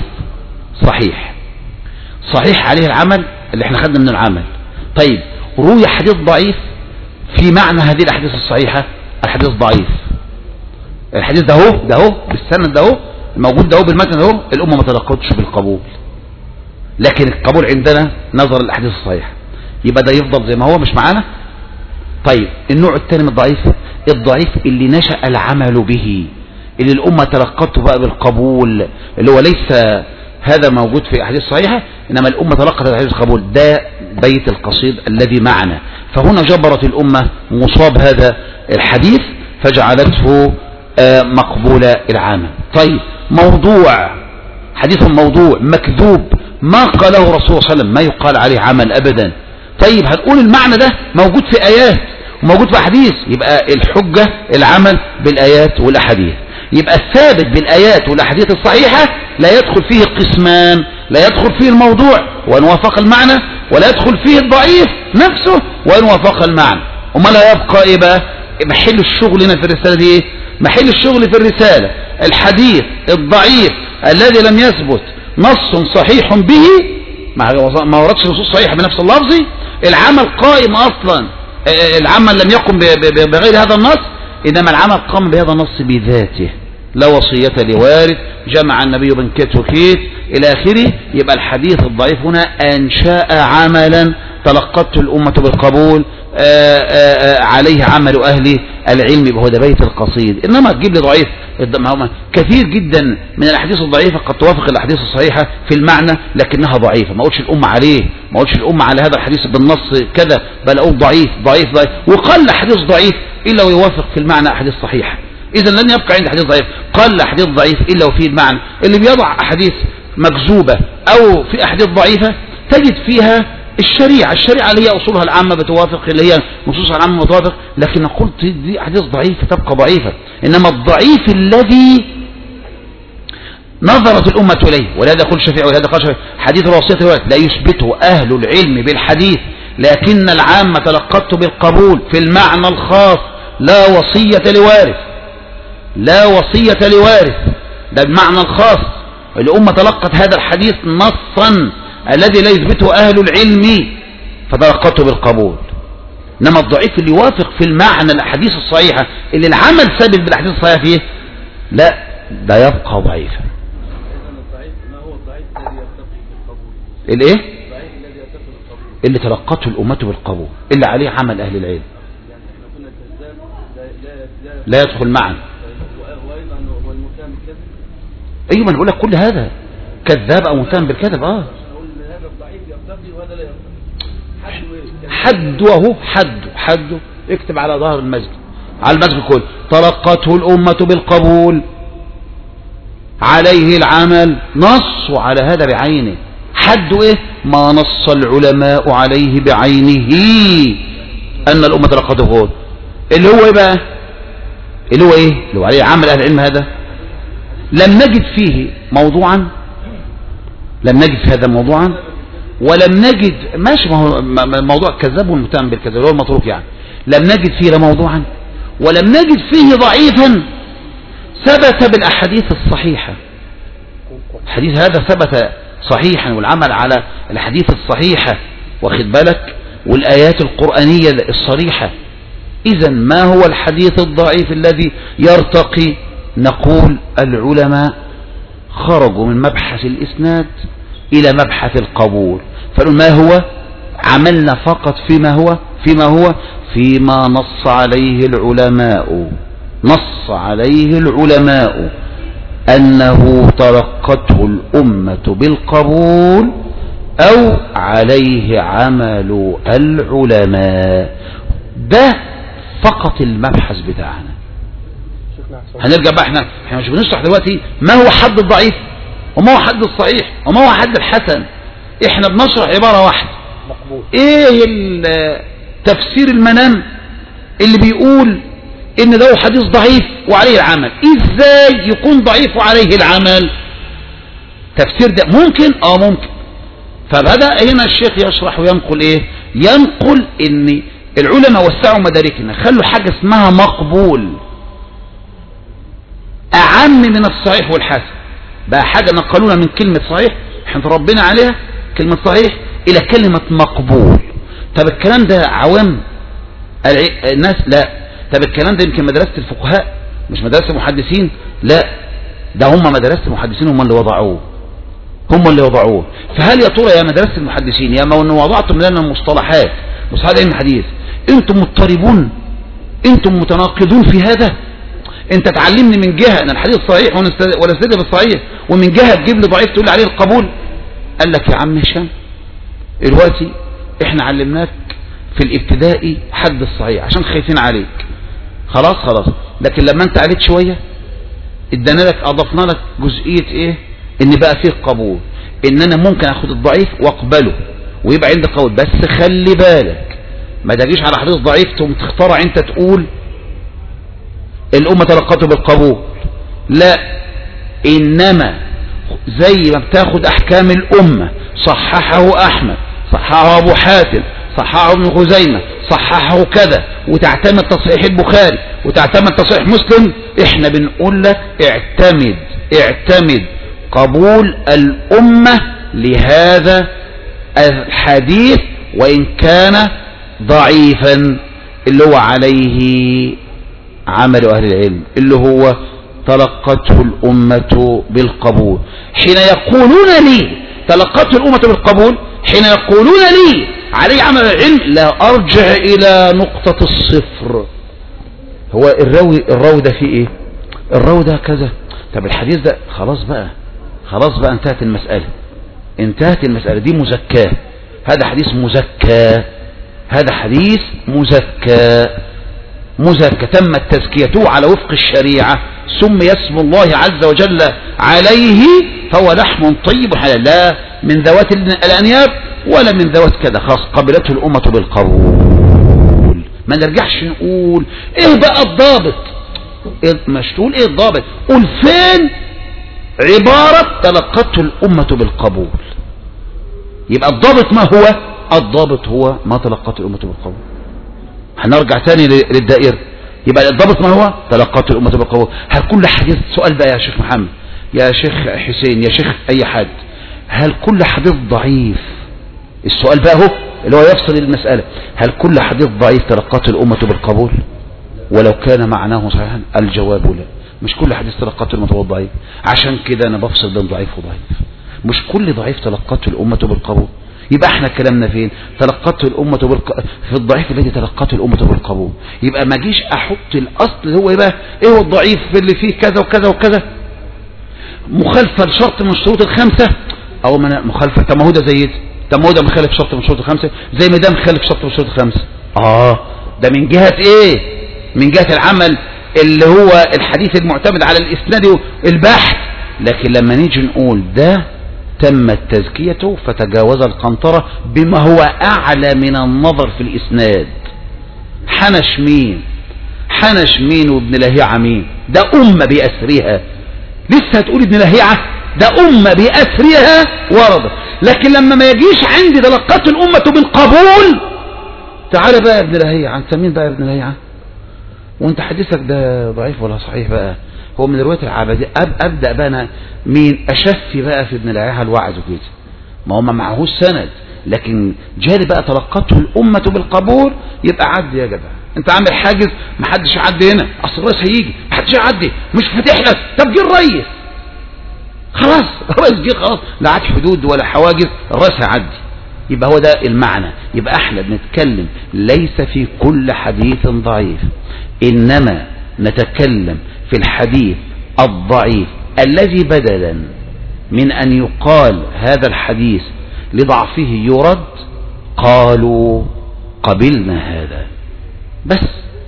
صحيح عليه العمل اللي احنا خدنا من العمل. طيب روي حديث ضعيف في معنى هذه الأحاديث الصحيحة، الحديث ضعيف، الحديث ده هو بالسند ده هو الموجود ده هو بالمتن ده هو، الأمة ما تلقتش بالقبول، لكن القبول عندنا نظر الأحاديث الصحيحة، يبقى ده يفضل زي ما هو مش معانا. طيب النوع الثاني من الضعيف اللي نشأ العمل به، اللي الأمة تلقته بقى بالقبول، اللي هو ليس هذا موجود في أحاديث صحيحة إنما الأمة تلقت الحديث القبول، ده بيت القصيد الذي معنا. فهنا جبرت الأمة مصاب هذا الحديث فجعلته مقبول العمل. طيب حديث موضوع مكذوب ما قاله رسول الله صلى الله عليه وسلم، ما يقال عليه عمل أبدا. طيب هنقول المعنى ده موجود في آيات وموجود في أحاديث، يبقى الحجة العمل بالآيات والأحاديث. يبقى الثابت بالآيات والأحاديث الصحيحة لا يدخل فيه قسمان، لا يدخل فيه الموضوع وإن وافق المعنى، ولا يدخل فيه الضعيف نفسه وإن وافق المعنى. وما لا يبقى إيه بقى محل الشغل هنا في الرسالة دي إيه؟ محل الشغل في الرسالة الحديث الضعيف الذي لم يثبت نص صحيح به، ما وردش نصوص صحيحة بنفس اللفظ، العمل قائم أصلا، العمل لم يقم بغير هذا النص، إنما العمل قام بهذا النص بذاته، لا وصية لوارث، جمع النبي بين كيت وكيت إلى آخره. يبقى الحديث الضعيف هنا أنشأ عملا تلقته الأمة بالقبول، عليه عمل أهل العلم، وهو ده بيت القصيد. إنما تجيب لي ضعيف، كثير جدا من الأحاديث الضعيفة قد توافق الأحاديث الصحيحة في المعنى لكنها ضعيفة، ما أقولش الأمة عليه، ما أقولش الأمة على هذا الحديث بالنص كذا، بل أقول ضعيف. وقل حديث ضعيف إلا ويوافق في المعنى أحاديث صحيحة. إذا لن يبقى عندي حديث ضعيف، قل حديث ضعيف إلا وفيه المعنى. اللي بيضع أحاديث مكذوبة أو في أحاديث ضعيفة تجد فيها الشريعة اللي هي أصولها العامة بتوافق، اللي هي نصوصها العامة بتوافق، لكن قلت دي أحاديث ضعيفة تبقى ضعيفة. إنما الضعيف الذي نظرت الأمة إليه، ولهذا يقول الشافعي ولهذا قال الشافعي حديث الوصية الوارث لا يثبته أهل العلم بالحديث، لكن العامة تلقته بالقبول في المعنى الخاص، لا وصية لوارث، ده المعنى الخاص. الأمة تلقت هذا الحديث نصا الذي لا يثبته أهل العلم فتلقته بالقبول. إنما الضعيف اللي يوافق في المعنى الأحاديث الصحيحة اللي العمل ثابت بالأحاديث الصحيحة فيه، لا ده يبقى ضعيفا. الايه اللي تلقته الأمة بالقبول، اللي عليه عمل أهل العلم، لا يدخل معا. ايوه ما نقول لك كل هذا كذاب او متهم بالكذب. حد اكتب على ظهر المسجد، على المسجد كله تلقته الأمة بالقبول، عليه العمل، نص على هذا بعينه. حد ايه؟ ما نص العلماء عليه بعينه ان الأمة تلقته بالقبول، اللي هو ايه بقى؟ اللي هو عليه عمل اهل العلم. هذا لم نجد فيه موضوعا، ولم نجد ماشي، ما هو موضوع كذاب والمتهم بالكذب اللي هو المتروك يعني، لم نجد فيه لا موضوعا ولم نجد فيه ضعيفا ثبت بالأحاديث الصحيحة. الحديث هذا ثبت صحيحا والعمل على الحديث الصحيحة، واخد بالك، والآيات القرآنية الصريحة. إذا ما هو الحديث الضعيف الذي يرتقي؟ نقول العلماء خرجوا من مبحث الإسناد إلى مبحث القبول، فقالوا ما هو؟ عملنا فقط فيما نص عليه العلماء، نص عليه العلماء أنه تلقته الأمة بالقبول أو عليه عمل العلماء. ده فقط المبحث بتاعنا. هنرجع بقى، احنا مش بنشرح دلوقتي ما هو حد الضعيف وما هو حد الصحيح وما هو حد الحسن، احنا بنشرح عبارة واحدة. ايه تفسير المنام اللي بيقول ان ده حديث ضعيف وعليه العمل؟ ازاي يكون ضعيف وعليه العمل؟ تفسير ده ممكن؟ ممكن. فبدأ هنا الشيخ يشرح وينقل ايه؟ ينقل ان العلماء وسعوا مداركنا، خلوا حاجة اسمها مقبول اعم من الصحيح والحسن. بقى حاجة نقلونا من كلمة صحيح احنا ربنا عليها كلمة صحيح الى كلمة مقبول. طب الكلام ده عوام الناس؟ لا. طب الكلام ده يمكن مدرسة الفقهاء مش مدرسة المحدثين؟ لا، ده هم مدرسة المحدثين هم اللي وضعوه. فهل يا ترى يا مدرسة المحدثين يا من وضعتم لنا مصطلحات علم الحديث انتم مضطربون، انتم متناقضون في هذا؟ انت تعلمني من جهة ان الحديث صحيح ولا استدل بالصحيح، ومن جهة تجيب لي ضعيف تقول لي عليه القبول. قال لك يا عم هشام دلوقتي احنا علمناك في الابتدائي حد الصحيح عشان خايفين عليك، خلاص، لكن لما انت عليك شوية ادانا لك، اضفنا لك جزئية ايه؟ ان بقى فيه قبول، ان انا ممكن اخد الضعيف واقبله ويبقى عندي قول. بس خلي بالك ما تجيش على حديث ضعيف تقوم تخترع انت تقول الامة تلقته بالقبول. لا، انما زي ما بتاخد احكام الامة، صححه احمد، صححه ابو حاتم، صححه ابن خزيمة، صححه كذا، وتعتمد تصحيح البخاري وتعتمد تصحيح مسلم، احنا بنقول لك اعتمد قبول الامة لهذا الحديث وان كان ضعيفا، اللي هو عليه عمل اهل العلم، اللي هو تلقته الامة بالقبول. حين يقولون لي تلقته الامة بالقبول، حين يقولون لي عليه عمل العلم، لا ارجع الى نقطة الصفر. هو الراوي ده فيه ايه؟ الراوي ده كذا. طب الحديث ده خلاص بقى انتهت المسألة دي مزكاة. هذا حديث مزكى تمت تزكيته على وفق الشريعة، سمي اسم الله عز وجل عليه، فهو لحم طيب حلال، لا من ذوات الأنياب ولا من ذوات كذا، خاص قبلته الأمة بالقبول. ما نرجعش نقول ايه بقى الضابط، مش تقول ايه الضابط، قول فين عبارة تلقته الأمة بالقبول. يبقى الضابط ما هو؟ الضابط هو ما تلقته الأمة بالقبول. هنرجع تاني للدائرة. يبقى الضابط ما هو؟ تلقته الأمة بالقبول. هل كل حديث، سؤال بقى يا شيخ محمد، يا شيخ حسين، يا شيخ أي حد، هل كل حديث ضعيف، السؤال بقى هو اللي هو يفصل المسألة، هل كل حديث ضعيف تلقته الأمة بالقبول ولو كان معناه صحيحا؟ الجواب لا، مش كل حديث تلقته الأمة بالضعيف. عشان كده أنا بفصل بين ضعيف وضعيف، مش كل ضعيف تلقته الأمة بالقبول. يبقى احنا كلامنا فين؟ تلقته الأمة في الضعيف الذي تلقته الأمة بالقبول. يبقى ما جيش احط الاصل هو يبقى ايه هو الضعيف اللي فيه كذا وكذا وكذا، مخالفة لشرط من الشروط الخمسة، او مخالفة. طب ما هو ده زي طب ما هو ده مخالف شرط من الشروط الخمسة زي ما ده مخالف شرط من الشروط الخمسة. ده من جهة ايه؟ من جهة العمل اللي هو الحديث المعتمد على الاسناد والبحث. لكن لما نيجي نقول ده تمت تزكيته فتجاوز القنطرة بما هو أعلى من النظر في الإسناد. حنش مين وابن لهيعة مين؟ ده أمة بأسرها، لسه هتقول ابن لهيعة؟ ده أمة بأسرها ورد. لكن لما ما يجيش عندي تلقت الأمة بالقبول، تعال بقى يا ابن لهيعة، انت مين بقى يا ابن لهيعة؟ وانت حديثك ده ضعيف ولا صحيح بقى؟ هو من رواية العبدي أبدأ بقى أنا مين أشفي بقى في ابن العيها الوعد وكده، ما هو ما معهوش سند، لكن جاري بقى تلقته الأمة بالقبول، يبقى عدي يا جدع، أنت عامل حاجز محدش يعدي هنا، أصل الرئيس هيجي محدش يعدي، مش فاتح لك، طب جه الرئيس خلاص، الرئيس جه خلاص، لا عاد حدود ولا حواجز، الرئيس هيعدي. يبقى هو ده المعنى. يبقى احنا بنتكلم ليس في كل حديث ضعيف، إنما نتكلم في الحديث الضعيف الذي بدلا من أن يقال هذا الحديث لضعفه يرد، قالوا قبلنا هذا بس.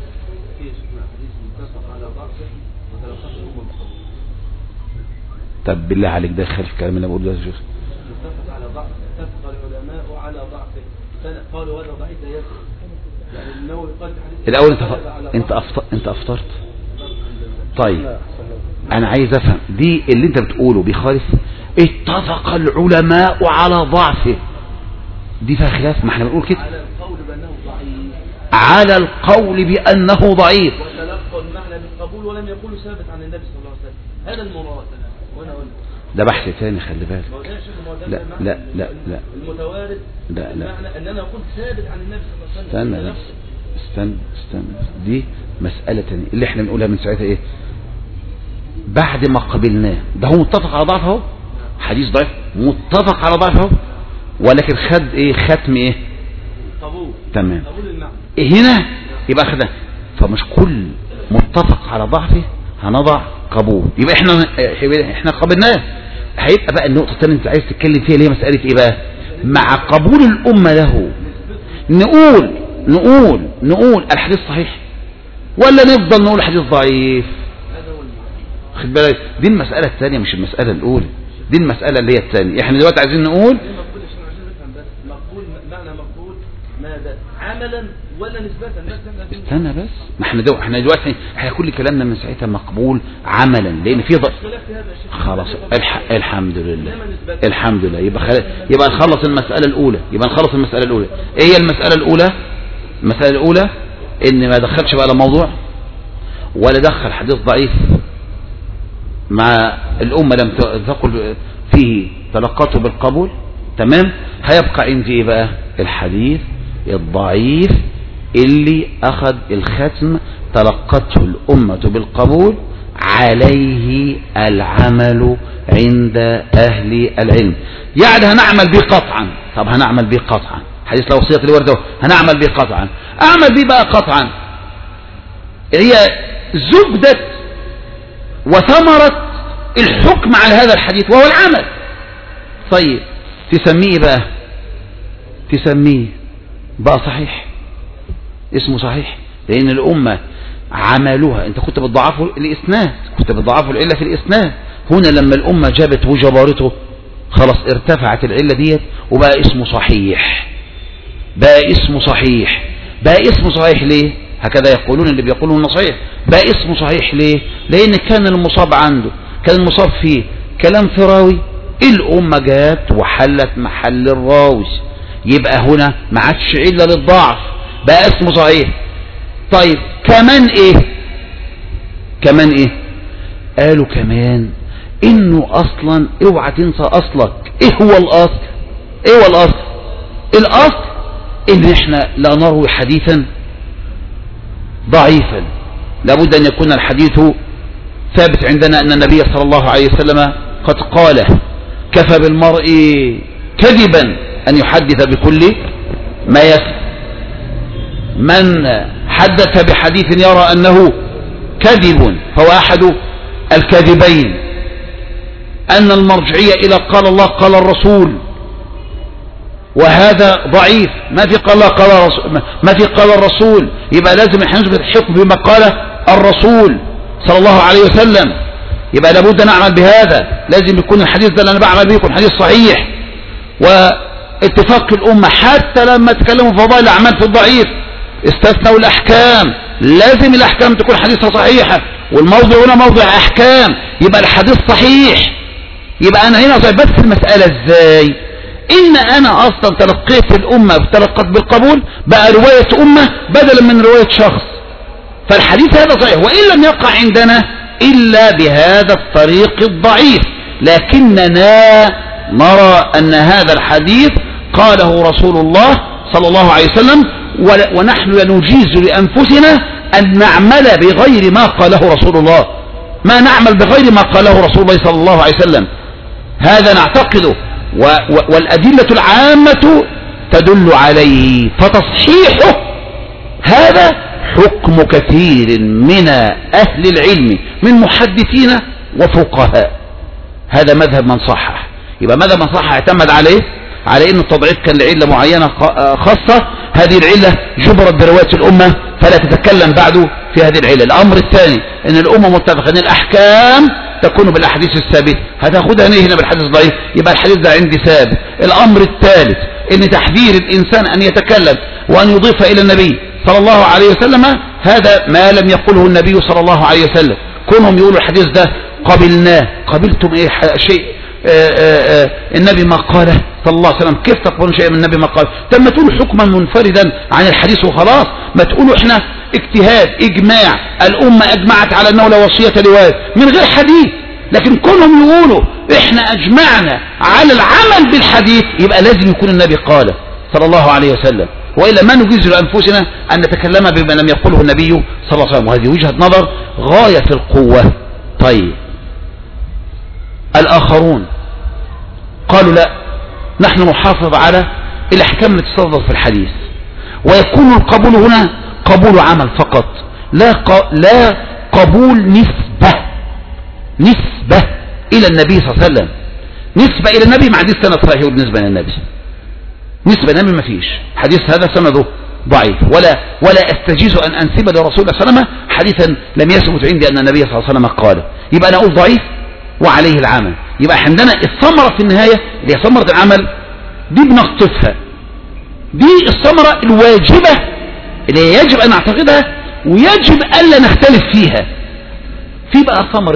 طب بالله عليك ده خلف كلام اللي بقوله ده يا شيخ. اتفق على ضعف، اتفق العلماء على ضعفه، قالوا هذا ضعيف لا يصح. يعني النووي قال في الأول انت أفطرت. طيب أنا عايز أفهم دي اللي أنت بتقوله بيخالف اتفق العلماء على ضعفه، دي فيها خلاف، ما احنا بنقول كده على القول بأنه ضعيف، على القول بأنه ضعيف، وتلقوا المعنى بالقبول ولم يقولوا ثابت عن النبي صلى الله عليه وسلم. هذا المراد. وانا قلت ده بحث ثاني خلي بالك. لا لا لا لا المتوارد لا لا المعنى ان انا اقول ثابت عن النبي صلى الله عليه وسلم. استنى دي مسألة ثانيه اللي احنا بنقولها من ساعتها ايه، بعد ما قبلناه ده هو متفق على ضعفه اهو، حديث ضعيف متفق على ضعفه اهو، ولكن خد ايه، ختم ايه، قبول. تمام. قبول المعنى هنا يبقى خدها، فمش كل متفق على ضعفه هنضع قبول، يبقى احنا قبلناه. هيبقى بقى النقطة الثانية انت عايز تتكلم فيها اللي هي مسألة ايه بقى، مع قبول الأمة له نقول الحديث صحيح ولا نفضل نقول الحديث ضعيف؟ خد بالك دي المسألة الثانية مش المسألة الأولى، دي المسألة اللي هي الثانية. احنا دلوقتي عايزين نقول مقبول، معنى مقبول ماذا، عملا ولا نسبة؟ استنى بس، ما احنا دلوقتي احنا كل كلامنا من ساعتها مقبول عملا، لان في خلاص الحمد لله يبقى نخلص المسألة الأولى. ايه هي المسألة الأولى؟ ان ما دخلش بقى الموضوع ولا دخل حديث ضعيف مع الأمة لم تقل فيه تلقته بالقبول، تمام. هيبقى عندي ايه بقى، الحديث الضعيف اللي أخذ الختم تلقته الأمة بالقبول، عليه العمل عند أهل العلم، يعني هنعمل به قطعا. طب هنعمل به قطعا، حديث لو وصية الوردة هنعمل به قطعا. أعمل به بقى قطعا هي زبدة وثمرة الحكم على هذا الحديث وهو العمل. طيب تسميه بقى صحيح، اسمه صحيح، لأن الأمة عملوها. أنت كنت بتضعفه الإسناد، العلة في الإسناد. هنا لما الأمة جابت وجبارته خلاص ارتفعت العلة ديت وبقى اسمه صحيح. بقى اسمه صحيح ليه؟ هكذا يقولون اللي بيقولون انه صحيح. بقى اسمه صحيح ليه؟ لأن كان المصاب عنده، كان المصاب فيه كلام في راوي، الأمة جات وحلت محل الراوي، يبقى هنا ما عادش علة للضعف، بقى اسمه صحيح. طيب كمان ايه قالوا كمان انه اصلا اوعى تنسى اصلك. ايه هو الاصل ان احنا لا نروي حديثا ضعيفا، لابد ان يكون الحديث ثابت عندنا ان النبي صلى الله عليه وسلم قد قال كفى بالمرء كذبا ان يحدث بكل ما يسمع. من حدث بحديث يرى أنه كذب فهو أحد الكاذبين. أن المرجعية إلى قال الله قال الرسول، وهذا ضعيف، ما في قال الله قال الرسول، يبقى لازم احنا نثبت الحكم بما قال الرسول صلى الله عليه وسلم. يبقى لابد نعمل بهذا، لازم يكون الحديث ده اللي أنا بعمل به يكون حديث صحيح. واتفاق الأمة حتى لما تكلموا في فضائل الأعمال في الضعيف استثنوا الأحكام، لازم الأحكام تكون حديثة صحيحة، والموضوع هنا موضع أحكام، يبقى الحديث صحيح. يبقى أنا هنا صحيح، بس المسألة إزاي؟ إن أنا أصلا تلقيت الأمة تلقت بالقبول، بقى رواية أمة بدلا من رواية شخص، فالحديث هذا صحيح. وإن لم يقع عندنا إلا بهذا الطريق الضعيف، لكننا نرى أن هذا الحديث قاله رسول الله صلى الله عليه وسلم، ونحن نجيز لأنفسنا أن نعمل بغير ما قاله رسول الله، ما نعمل بغير ما قاله رسول الله صلى الله عليه وسلم، هذا نعتقده، والأدلة العامة تدل عليه، فتصحيحه هذا حكم كثير من أهل العلم من محدثين وفقهاء. هذا مذهب من صحح، يبقى مذهب من صحح اعتمد على أن التضعيف كان لعلة معينة خاصة، هذه العلة جبرت برواية الأمة فلا تتكلم بعد في هذه العلة. الأمر الثاني أن الأمة متفقة أن الأحكام تكون بالأحاديث الثابتة، هتاخدها هنا بالحديث الضعيف، يبقى الحديث ده عندي ثابت. الأمر الثالث أن تحذير الإنسان أن يتكلم وأن يضيف إلى النبي صلى الله عليه وسلم هذا ما لم يقله النبي صلى الله عليه وسلم، كونهم يقولوا الحديث ده قبلناه، قبلتم ايه شيء النبي ما قاله صلى الله عليه وسلم، كيف تقولون شيء من النبي ما قاله؟ طب ما تقولوا حكما منفردا عن الحديث وخلاص، ما تقولوا احنا اجتهاد اجماع الامه اجمعت على انه لا وصيه لوارث من غير حديث، لكن كونهم يقولوا احنا اجمعنا على العمل بالحديث يبقى لازم يكون النبي قاله صلى الله عليه وسلم، وإلا ما نجيز لأنفسنا أن نتكلم بما لم يقله النبي صلى الله عليه وسلم، وهذه وجهة نظر غاية في القوة. طيب الآخرون قالوا لا، نحن نحافظ على الأحكام التي تصدر في الحديث، ويكون القبول هنا قبول عمل فقط، لا قبول نسبة إلى النبي صلى الله عليه وسلم، نسبة إلى النبي مع حديث سند صحيح بالنسبة للنبي، نسبة النبي ما فيش، حديث هذا سنده ضعيف، ولا استجيز أن أنسب لرسول الله صلى الله عليه وسلم حديثا لم يثبت عندي أن النبي صلى الله عليه وسلم قال، يبقى أنا أقول ضعيف وعليه العمل. يبقى عندنا الثمرة في النهاية اللي هي ثمرة العمل دي بنقطفها، دي الثمرة الواجبة اللي يجب أن نعتقدها ويجب ألا نختلف فيها. في بقى ثمرة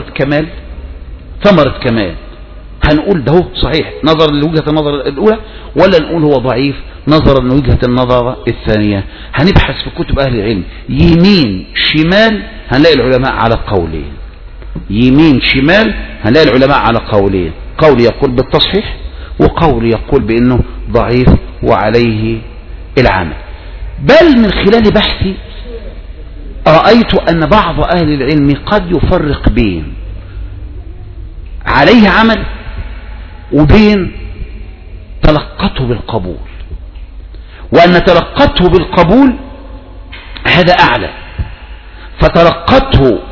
كمال هنقول ده هو صحيح نظرا لوجهة النظر الأولى، ولا نقول هو ضعيف نظرا لوجهة النظر الثانية. هنبحث في كتب أهل العلم يمين شمال، هنلاقي العلماء على قولين، يمين شمال هنلاقي العلماء على قولين، قول يقول بالتصحيح وقول يقول بأنه ضعيف وعليه العمل. بل من خلال بحثي رأيت أن بعض أهل العلم قد يفرق بين عليه عمل وبين تلقته بالقبول، وأن تلقته بالقبول هذا أعلى، فتلقته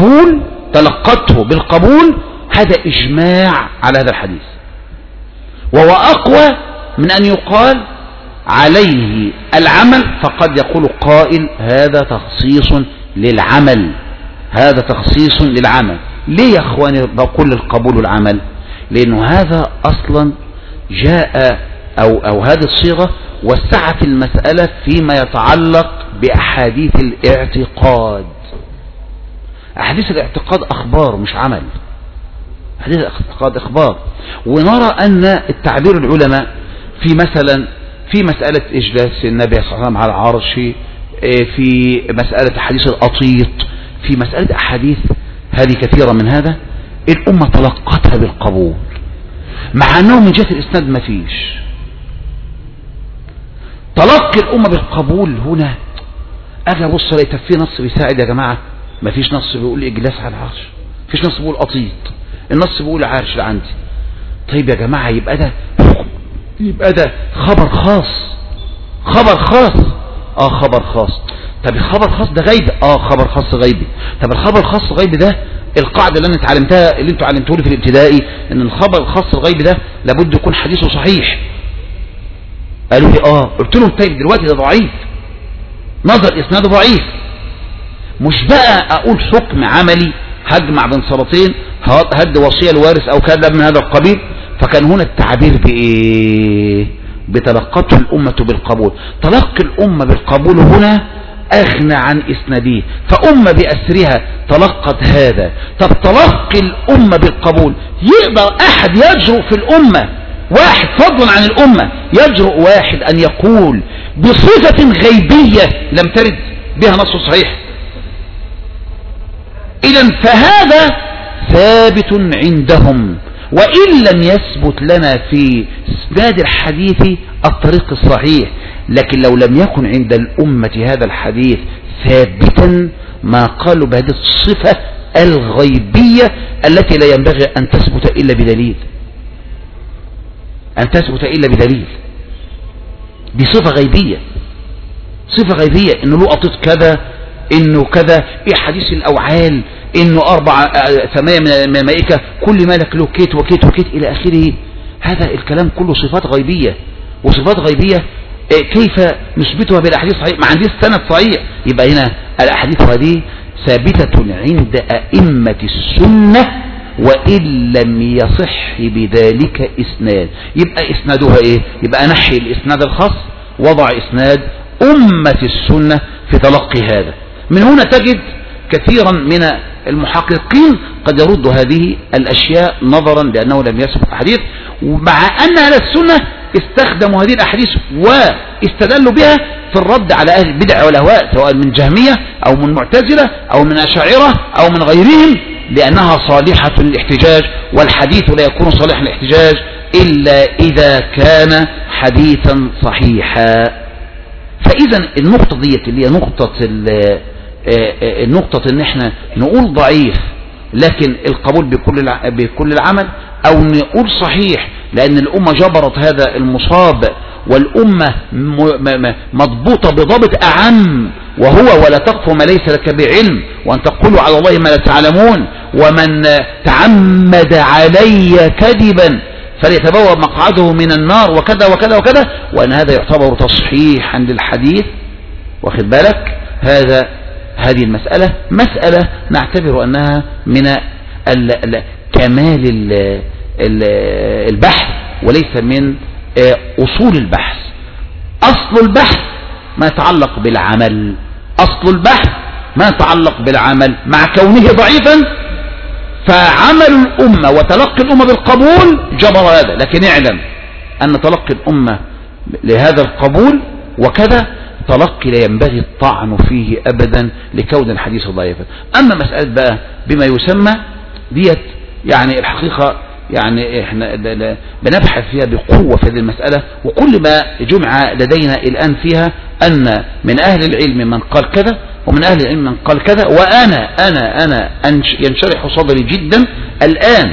بالقبول هذا إجماع على هذا الحديث، وهو أقوى من أن يقال عليه العمل، فقد يقول قائل هذا تخصيص للعمل، هذا تخصيص للعمل. ليه يا أخواني بقول القبول والعمل؟ لأنه هذا أصلا جاء أو هذه الصيغة وسعت المسألة فيما يتعلق بأحاديث الاعتقاد. أحاديث الاعتقاد أخبار مش عمل، أحاديث الاعتقاد أخبار. ونرى أن التعبير العلماء في مسألة إجلاس النبي صلى الله عليه وسلم على العرش، في مسألة حديث الأطيط، في مسألة أحاديث هذه كثيرة من هذا الأمة تلقتها بالقبول، مع أنه من جهة الإسناد ما فيش. تلقي الأمة بالقبول هنا أجي أبص لقيت في نص بيساعد يا جماعة، ما فيش نص بيقول إجلاس على العرش، ما فيش نص بيقول أطيط، النص بيقول عرش اللي عندي. طيب يا جماعة يبقى ده خبر خاص، خبر خاص طب الخبر الخاص ده غيبي، خبر خاص غيبي. طب الخبر الخاص الغيبي ده القاعدة اللي انا اتعلمتها اللي انتوا علمتوه لي في الابتدائي، ان الخبر الخاص الغيبي ده لابد يكون حديثه صحيح. قالوا لي قلت لهم طيب دلوقتي ده ضعيف، نظر اسناده ضعيف، مش بقى اقول حكم عملي هجمع بين صلاتين هد وصية الوارث او كذا من هذا القبيل. فكان هنا التعبير بايه؟ بتلقته الأمة بالقبول. تلقي الأمة بالقبول هنا أغنى عن إسناده، فأمة بأسرها تلقت هذا. طب تلقي الأمة بالقبول، يقدر أحد يجرؤ في الأمة، واحد فضلا عن الأمة يجرؤ واحد أن يقول بصفة غيبية لم ترد بها نص صحيح؟ إذن فهذا ثابت عندهم، وإن لم يثبت لنا في اسناد الحديث الطريق الصحيح، لكن لو لم يكن عند الأمة هذا الحديث ثابتا ما قالوا بهذه الصفة الغيبية التي لا ينبغي أن تثبت إلا بدليل، أن تثبت إلا بدليل. دي صفة غيبية، صفة غيبية، إنه له قطيط كذا، إنه كذا، إيه حديث الأوعال، إنه 8 من الملائكة كل ملك له كيت وكيت وكيت إلى آخره. هذا الكلام كله صفات غيبية، وصفات غيبية كيف نثبتها بالأحاديث الصحيحة؟ ما عنديش سند صحيح. يبقى هنا الأحاديث هذه ثابتة عند أئمة السنة وإن لم يصح بذلك إسناد. يبقى إسنادها إيه؟ يبقى نحي الإسناد الخاص، وضع إسناد أمة السنة في تلقي هذا. من هنا تجد كثيرا من المحققين قد يرد هذه الأشياء نظرا لأنه لم يثبت حديث، ومع أن أهل السنة استخدموا هذه الأحاديث واستدلوا بها في الرد على أهل البدع والأهواء، سواء من جهمية أو من معتزلة أو من أشاعرة أو من غيرهم، لأنها صالحة للاحتجاج، والحديث لا يكون صالحا للاحتجاج إلا إذا كان حديثا صحيحا. فإذا النقطة ديت اللي هي النقطة ان احنا نقول ضعيف لكن القبول بكل العمل، او نقول صحيح لان الامة جبرت هذا المصاب، والامة مضبوطة بضابط اعم، وهو ولا تقف ما ليس لك بعلم وان تقولوا على الله ما لا تعلمون، ومن تعمد علي كذبا فليتبوأ مقعده من النار، وكذا وكذا وكذا، وان هذا يعتبر تصحيحا للحديث. واخد بالك؟ هذه المسألة مسألة نعتبر أنها من كمال البحث وليس من أصول البحث. أصل البحث ما يتعلق بالعمل، أصل البحث ما يتعلق بالعمل، مع كونه ضعيفا فعمل الأمة وتلقي الأمة بالقبول جبر هذا. لكن اعلم أن تلقي الأمة لهذا القبول وكذا تلقي لا ينبغي الطعن فيه أبدا لكون الحديث ضعيفا. أما مسألة بقى بما يسمى ديت، يعني الحقيقة يعني احنا بنبحث فيها بقوة في هذه المسألة، وكل ما جمع لدينا الآن فيها أن من أهل العلم من قال كذا ومن أهل العلم من قال كذا، وأنا ينشرح صدري جدا الآن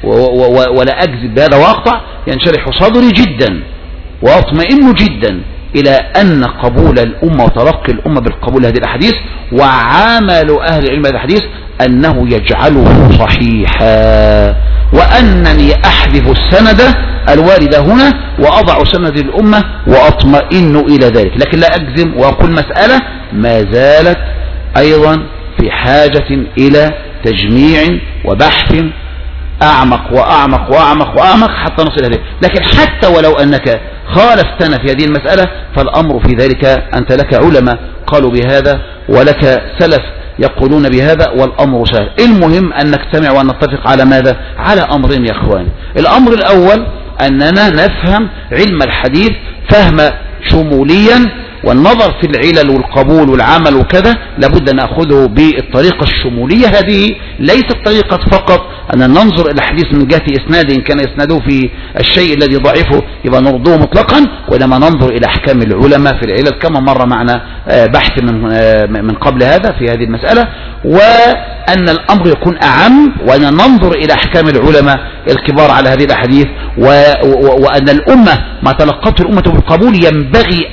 ولا أكذب بهذا وأقطع، ينشرح صدري جدا وأطمئن جدا إلى أن قبول الأمة وتلقي الأمة بالقبول هذه الأحاديث وعمل أهل العلم هذه الحديث أنه يجعله صحيحا، وأنني أحذف السند الوارد هنا وأضع سند الأمة وأطمئن إلى ذلك، لكن لا أجزم وأقول مسألة ما زالت أيضا في حاجة إلى تجميع وبحث أعمق وأعمق وأعمق وأعمق حتى نصل إليه. لكن حتى ولو أنك خالفتنا في هذه المسألة فالأمر في ذلك أنت لك علماء قالوا بهذا ولك سلف يقولون بهذا، والأمر سهل. المهم أن نجتمع وأن نتفق على ماذا؟ على أمرين يا أخواني. الأمر الأول أننا نفهم علم الحديث فهما شموليا، والنظر في العلل والقبول والعمل وكذا لابد أن نأخذه بالطريقة الشمولية. هذه ليست طريقة فقط أن ننظر إلى الحديث من جهة إسناده، إن كان إسناده في الشيء الذي ضعفه يبقى نرضوه مطلقا، وإنما ننظر إلى أحكام العلماء في العلل كما مر معنا بحث من قبل هذا في هذه المسألة، وأن الأمر يكون أعم، وأن ننظر إلى أحكام العلماء الكبار على هذه الأحاديث، وأن الأمة ما تلقته الأمة بالقبول ينبغي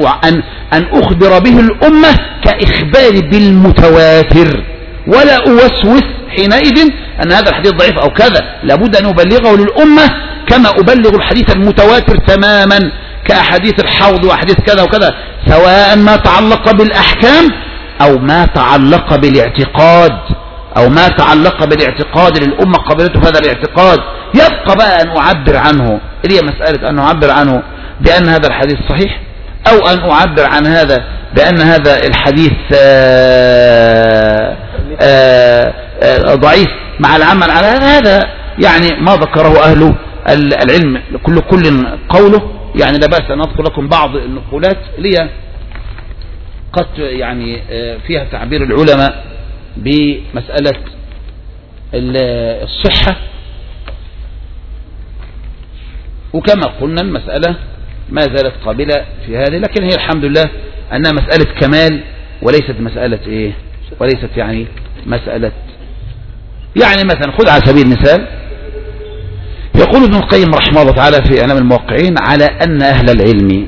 أن أخبر به الأمة كإخبار بالمتواتر، ولا أوسوس حينئذ أن هذا الحديث ضعيف أو كذا، لابد أن أبلغه للأمة كما أبلغ الحديث المتواتر تماما كأحاديث الحوض وأحاديث كذا وكذا، سواء ما تعلق بالأحكام أو ما تعلق بالاعتقاد، أو ما تعلق بالاعتقاد للأمة قبلته في هذا الاعتقاد. يبقى بقى أن أعبر عنه، اللي هي مسألة أن أعبر عنه بأن هذا الحديث صحيح، أو أن أعبر عن هذا بأن هذا الحديث ضعيف مع العمل على هذا. يعني ما ذكره أهل العلم كل قوله، يعني لا بأس أن أذكر لكم بعض النقولات اللي قد يعني فيها تعبير العلماء بمسألة الصحة، وكما قلنا المسألة ما زالت قابلة في هذه، لكن هي الحمد لله أنها مسألة كمال وليست مسألة إيه، وليست يعني مسألة، يعني مثلا خذ على سبيل المثال، يقول ابن القيم رحمه الله تعالى في إعلام الموقعين على أن أهل العلم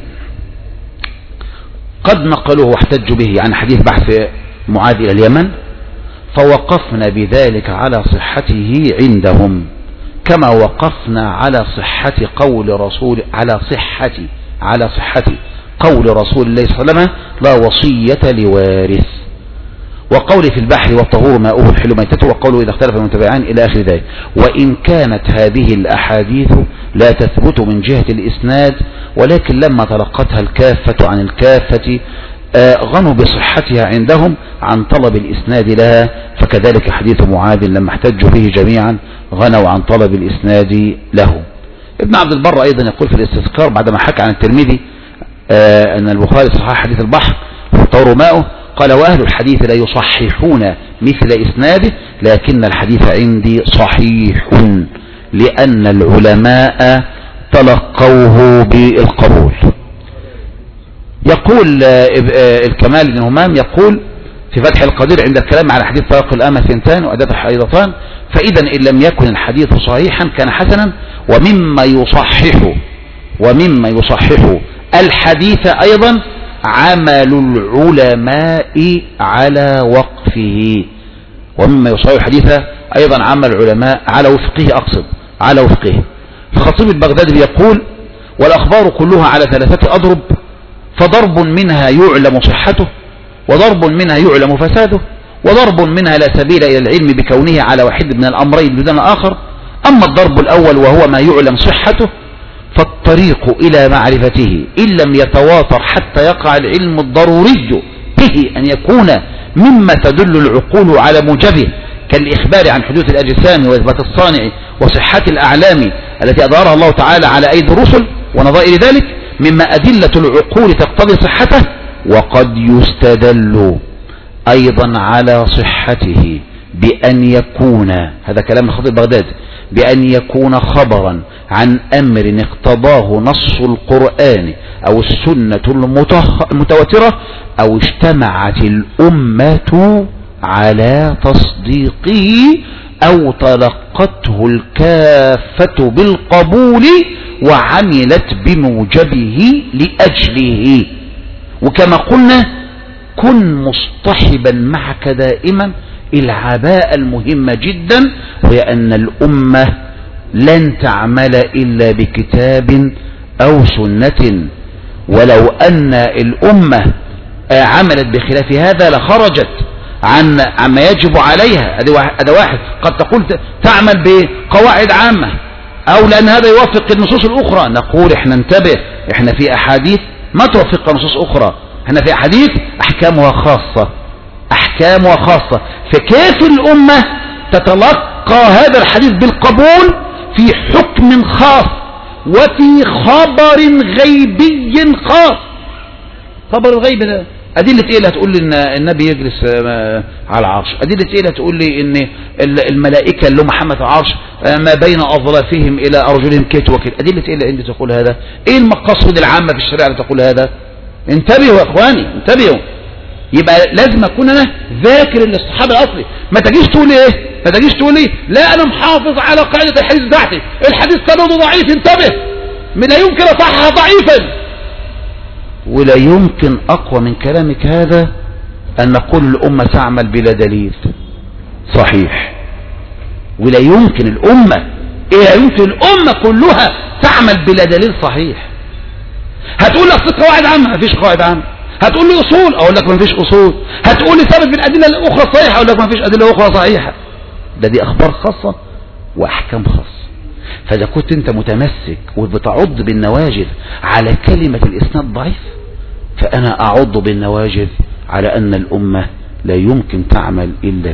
قد نقلوه واحتجوا به عن حديث بحث معاذ إلى اليمن، فوقفنا بذلك على صحته عندهم، كما وقفنا على صحة قول رسول على صحة قول رسول الله صلى الله عليه وسلم لا وصية لوارث، وقوله في البحر والطهور ماؤه الحل ميتته، وقوله إذا اختلف المتبعان إلى آخر ذلك. وإن كانت هذه الأحاديث لا تثبت من جهة الإسناد، ولكن لما تلقتها الكافة عن الكافة غنوا بصحتها عندهم عن طلب الإسناد لها، فكذلك حديث معاذ لما احتجوا به جميعا غنوا عن طلب الإسناد له. ابن عبد البر أيضا يقول في الاستذكار بعدما حكى عن الترمذي أن البخاري صحح حديث البحر والطهور ماؤه، قال وأهل الحديث لا يصححون مثل إسناده، لكن الحديث عندي صحيح لأن العلماء تلقوه بالقبول. يقول الكمال بن همام يقول في فتح القدير عند الكلام على حديث طلاق الأمة 2 وأداتها حيضتان، فإذا إن لم يكن الحديث صحيحا كان حسنا. ومما يصحح الحديث أيضا عمل العلماء على وقفه، ومما يصحح الحديث أيضا عمل العلماء على وفقه، أقصد على وفقه. الخطيب البغدادي يقول والأخبار كلها على 3 أضرب، فضرب منها يعلم صحته، وضرب منها يعلم فساده، وضرب منها لا سبيل إلى العلم بكونه على واحد من الأمرين دون الآخر. أما الضرب الأول وهو ما يعلم صحته، فالطريق إلى معرفته إن لم يتواتر حتى يقع العلم الضروري به أن يكون مما تدل العقول على موجبه، كالإخبار عن حدوث الأجسام وإثبات الصانع وصحة الأعلام التي أظهرها الله تعالى على أيدي الرسل ونظائر ذلك، مما أدلة العقول تقتضي صحته. وقد يستدل أيضا على صحته بأن يكون، هذا كلام الخطيب البغدادي، بأن يكون خبرا عن أمر اقتضاه نص القرآن أو السنة المتواترة، أو اجتمعت الأمة على تصديقه، أو تلقته الكافة بالقبول وعملت بموجبه لأجله. وكما قلنا كن مصطحبا معك دائما العباءة المهمة جدا، وهي أن الأمة لن تعمل إلا بكتاب أو سنة، ولو أن الأمة عملت بخلاف هذا لخرجت عما يجب عليها. هذا واحد قد تقول تعمل بقواعد عامة، أو لأن هذا يوافق النصوص الأخرى، نقول احنا انتبه، احنا في أحاديث ما توافق نصوص أخرى، احنا في أحاديث أحكامها خاصة. فكيف الأمة تتلقى هذا الحديث بالقبول في حكم خاص وفي خبر غيبي خاص؟ خبر الغيب ده أدلة إيه اللي هتقول لي إن النبي يجلس على العرش؟ أدلة إيه اللي هتقول لي إن الملائكة اللي هم حملة العرش ما بين أظلافهم إلى أرجلهم كيت وكيت؟ أدلة إيه اللي عندي تقول هذا؟ إيه المقاصد العامة في الشريعة اللي تقول هذا؟ انتبهوا يا إخواني، انتبهوا. يبقى لازم أكون أنا ذاكر الصحابة الأصلي. ما تجيش تقول إيه لا أنا محافظ على قاعدة الحديث بتاعتي، الحديث سنده ضعيف، انتبه، لا يمكن أصحها ضعيفا. ولا يمكن أقوى من كلامك هذا أن نقول الأمة تعمل بلا دليل صحيح، ولا يمكن الأمة كلها تعمل بلا دليل صحيح. هتقول لك في قواعد عامة، ما فيش قواعد عامة. هتقول لي أصول، أقول لك ما فيش أصول. هتقول لي ثابت بالأدلة الأخرى صحيحة، أقول لك ما فيش أدلة أخرى صحيحة. دي أخبار خاصة وأحكام خاصة. فإذا كنت أنت متمسك وبتعض بالنواجذ على كلمة الإسناد ضعيف، فأنا أعض بالنواجذ على أن الأمة لا يمكن تعمل إلا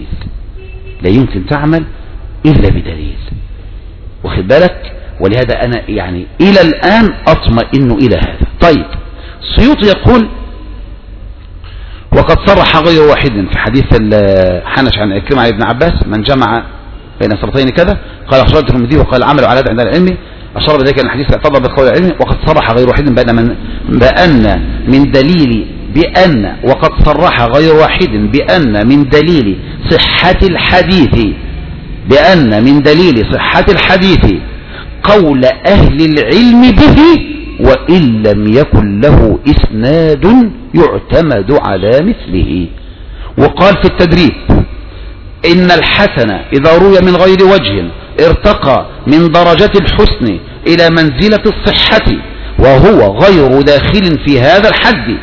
بدليل. واخد بالك؟ ولهذا أنا يعني إلى الآن أطمئن إلى هذا. طيب، السيوطي يقول وقد صرح غير واحد في حديث حنش عن عكرمة عن ابن عباس من جمع بين صلاتين كذا، قال أخرجه الترمذي وقال العمل على عند العلم، أشار بذلك أن الحديث اعتبر بقول العلم. وقد صرح غير واحد وقد صرح غير واحد بأن من دليل صحة الحديث قول أهل العلم به وإن لم يكن له إسناد يعتمد على مثله. وقال في التدريب إن الحسن إذا روي من غير وجه ارتقى من درجة الحسن إلى منزلة الصحة وهو غير داخل في هذا الحد،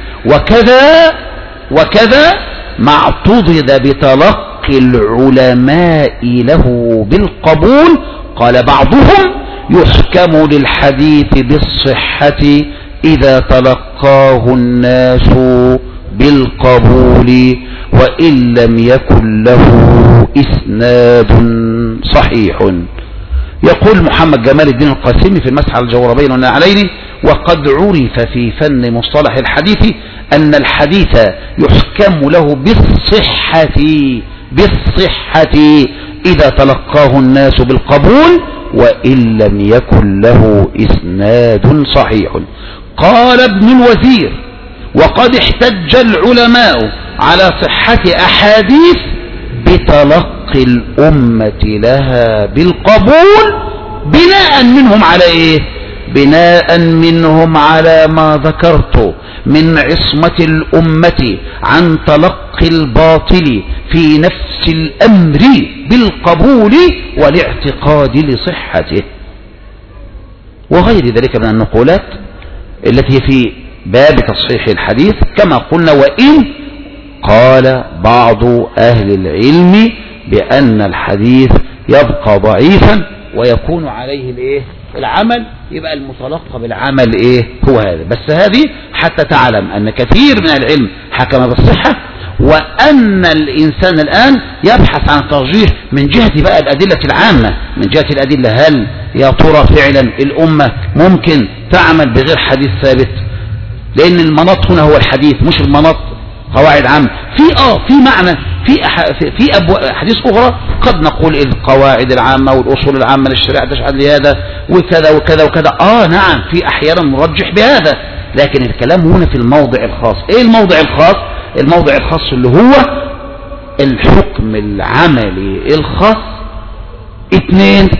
وكذا ما اعتضد بتلقي العلماء له بالقبول. قال بعضهم يحكم للحديث بالصحة إذا تلقاه الناس بالقبول وإن لم يكن له إسناد صحيح. يقول محمد جمال الدين القاسمي في المسح على الجوربين والنعلين: وقد عرف في فن مصطلح الحديث أن الحديث يحكم له بالصحة إذا تلقاه الناس بالقبول وإن لم يكن له إسناد صحيح. قال ابن الوزير: وقد احتج العلماء على صحة أحاديث بتلقي الأمة لها بالقبول بناء منهم على ما ذكرت من عصمة الأمة عن تلقي الباطل في نفس الأمر بالقبول والاعتقاد لصحته، وغير ذلك من النقولات التي في باب تصحيح الحديث. كما قلنا وإن قال بعض أهل العلم بأن الحديث يبقى ضعيفا ويكون عليه العمل، يبقى المتلقى بالعمل هو هذا. بس هذه حتى تعلم أن كثير من العلم حكم بالصحة، وأن الإنسان الآن يبحث عن ترجيح من جهة بقى الأدلة العامة، من جهة الأدلة هل يا ترى فعلا الأمة ممكن تعمل بغير حديث ثابت، لأن المناط هنا هو الحديث مش المناط قواعد عامة. في معنى في أحاديث أخرى قد نقول القواعد العامة والأصول العامة للشريعة تشهد لهذا وكذا وكذا وكذا. نعم، في أحيانا نرجح بهذا، لكن الكلام هنا في الموضع الخاص. إيه الموضع الخاص؟ الموضع الخاص اللي هو الحكم العملي الخاص. 2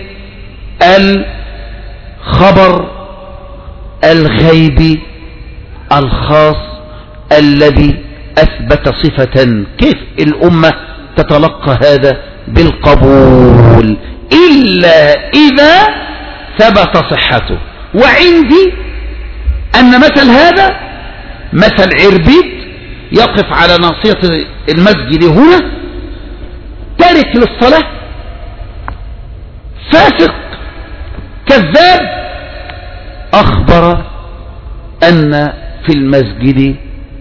الخبر الغيبي الخاص الذي أثبت صفة. كيف الأمة تتلقى هذا بالقبول إلا إذا ثبت صحته؟ وعندي أن مثل هذا مثل عربيد يقف على ناصية المسجد هنا، تارك للصلاة، فاسق كذاب، أخبر أن في المسجد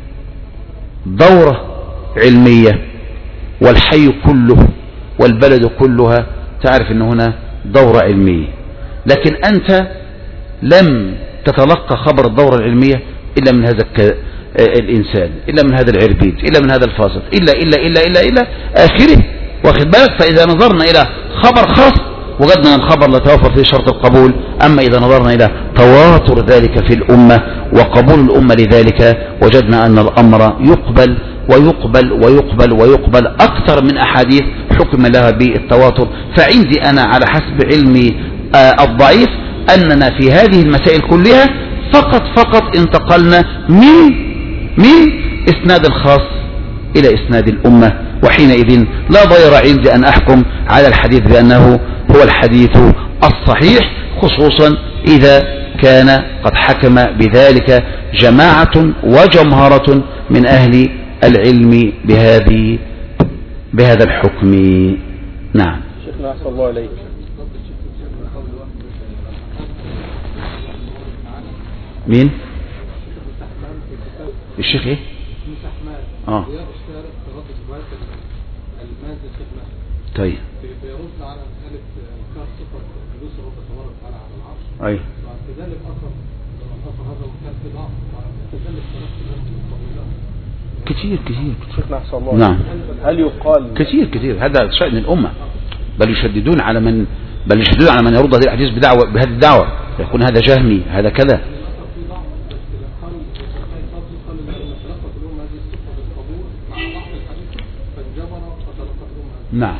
دورة علمية والحي كله والبلد كلها تعرف أن هنا دورة علمية، لكن أنت لم تتلقى خبر الدورة العلمية إلا من هذا الإنسان، إلا من هذا العربيد، إلا من هذا الفاسق، إلا آخره، واخد بالك؟ فإذا نظرنا إلى خبر خاص وجدنا أن الخبر لا توافر فيه شرط القبول. أما إذا نظرنا إلى تواتر ذلك في الأمة وقبول الأمة لذلك وجدنا أن الأمر يقبل ويقبل ويقبل ويقبل أكثر من أحاديث حكم لها بالتواتر. فعندي أنا على حسب علمي الضعيف أننا في هذه المسائل كلها فقط انتقلنا من إسناد الخاص إلى إسناد الأمة، وحينئذ لا ضير عندي أن أحكم على الحديث بأنه هو الحديث الصحيح، خصوصا إذا كان قد حكم بذلك جماعة وجمهرة من أهل العلم بهذا الحكم. نعم. شيخنا أحسن الله عليك. مين؟ الشيخ ايه؟ طيب. بيرد على مسألة إنكار صفة جلوس الرب تبارك وتعالى على العرش. أي. وكذلك أخر هذا وكان في ضعف وكذلك تنفس الناس الطويلة كتير شيخنا أحسن الله. نعم. هل يقال كتير هذا شأن الأمة، بل يشددون على من يرد هذه الحديث بهذه الدعوة، يكون هذا جهمي هذا كذا. نعم.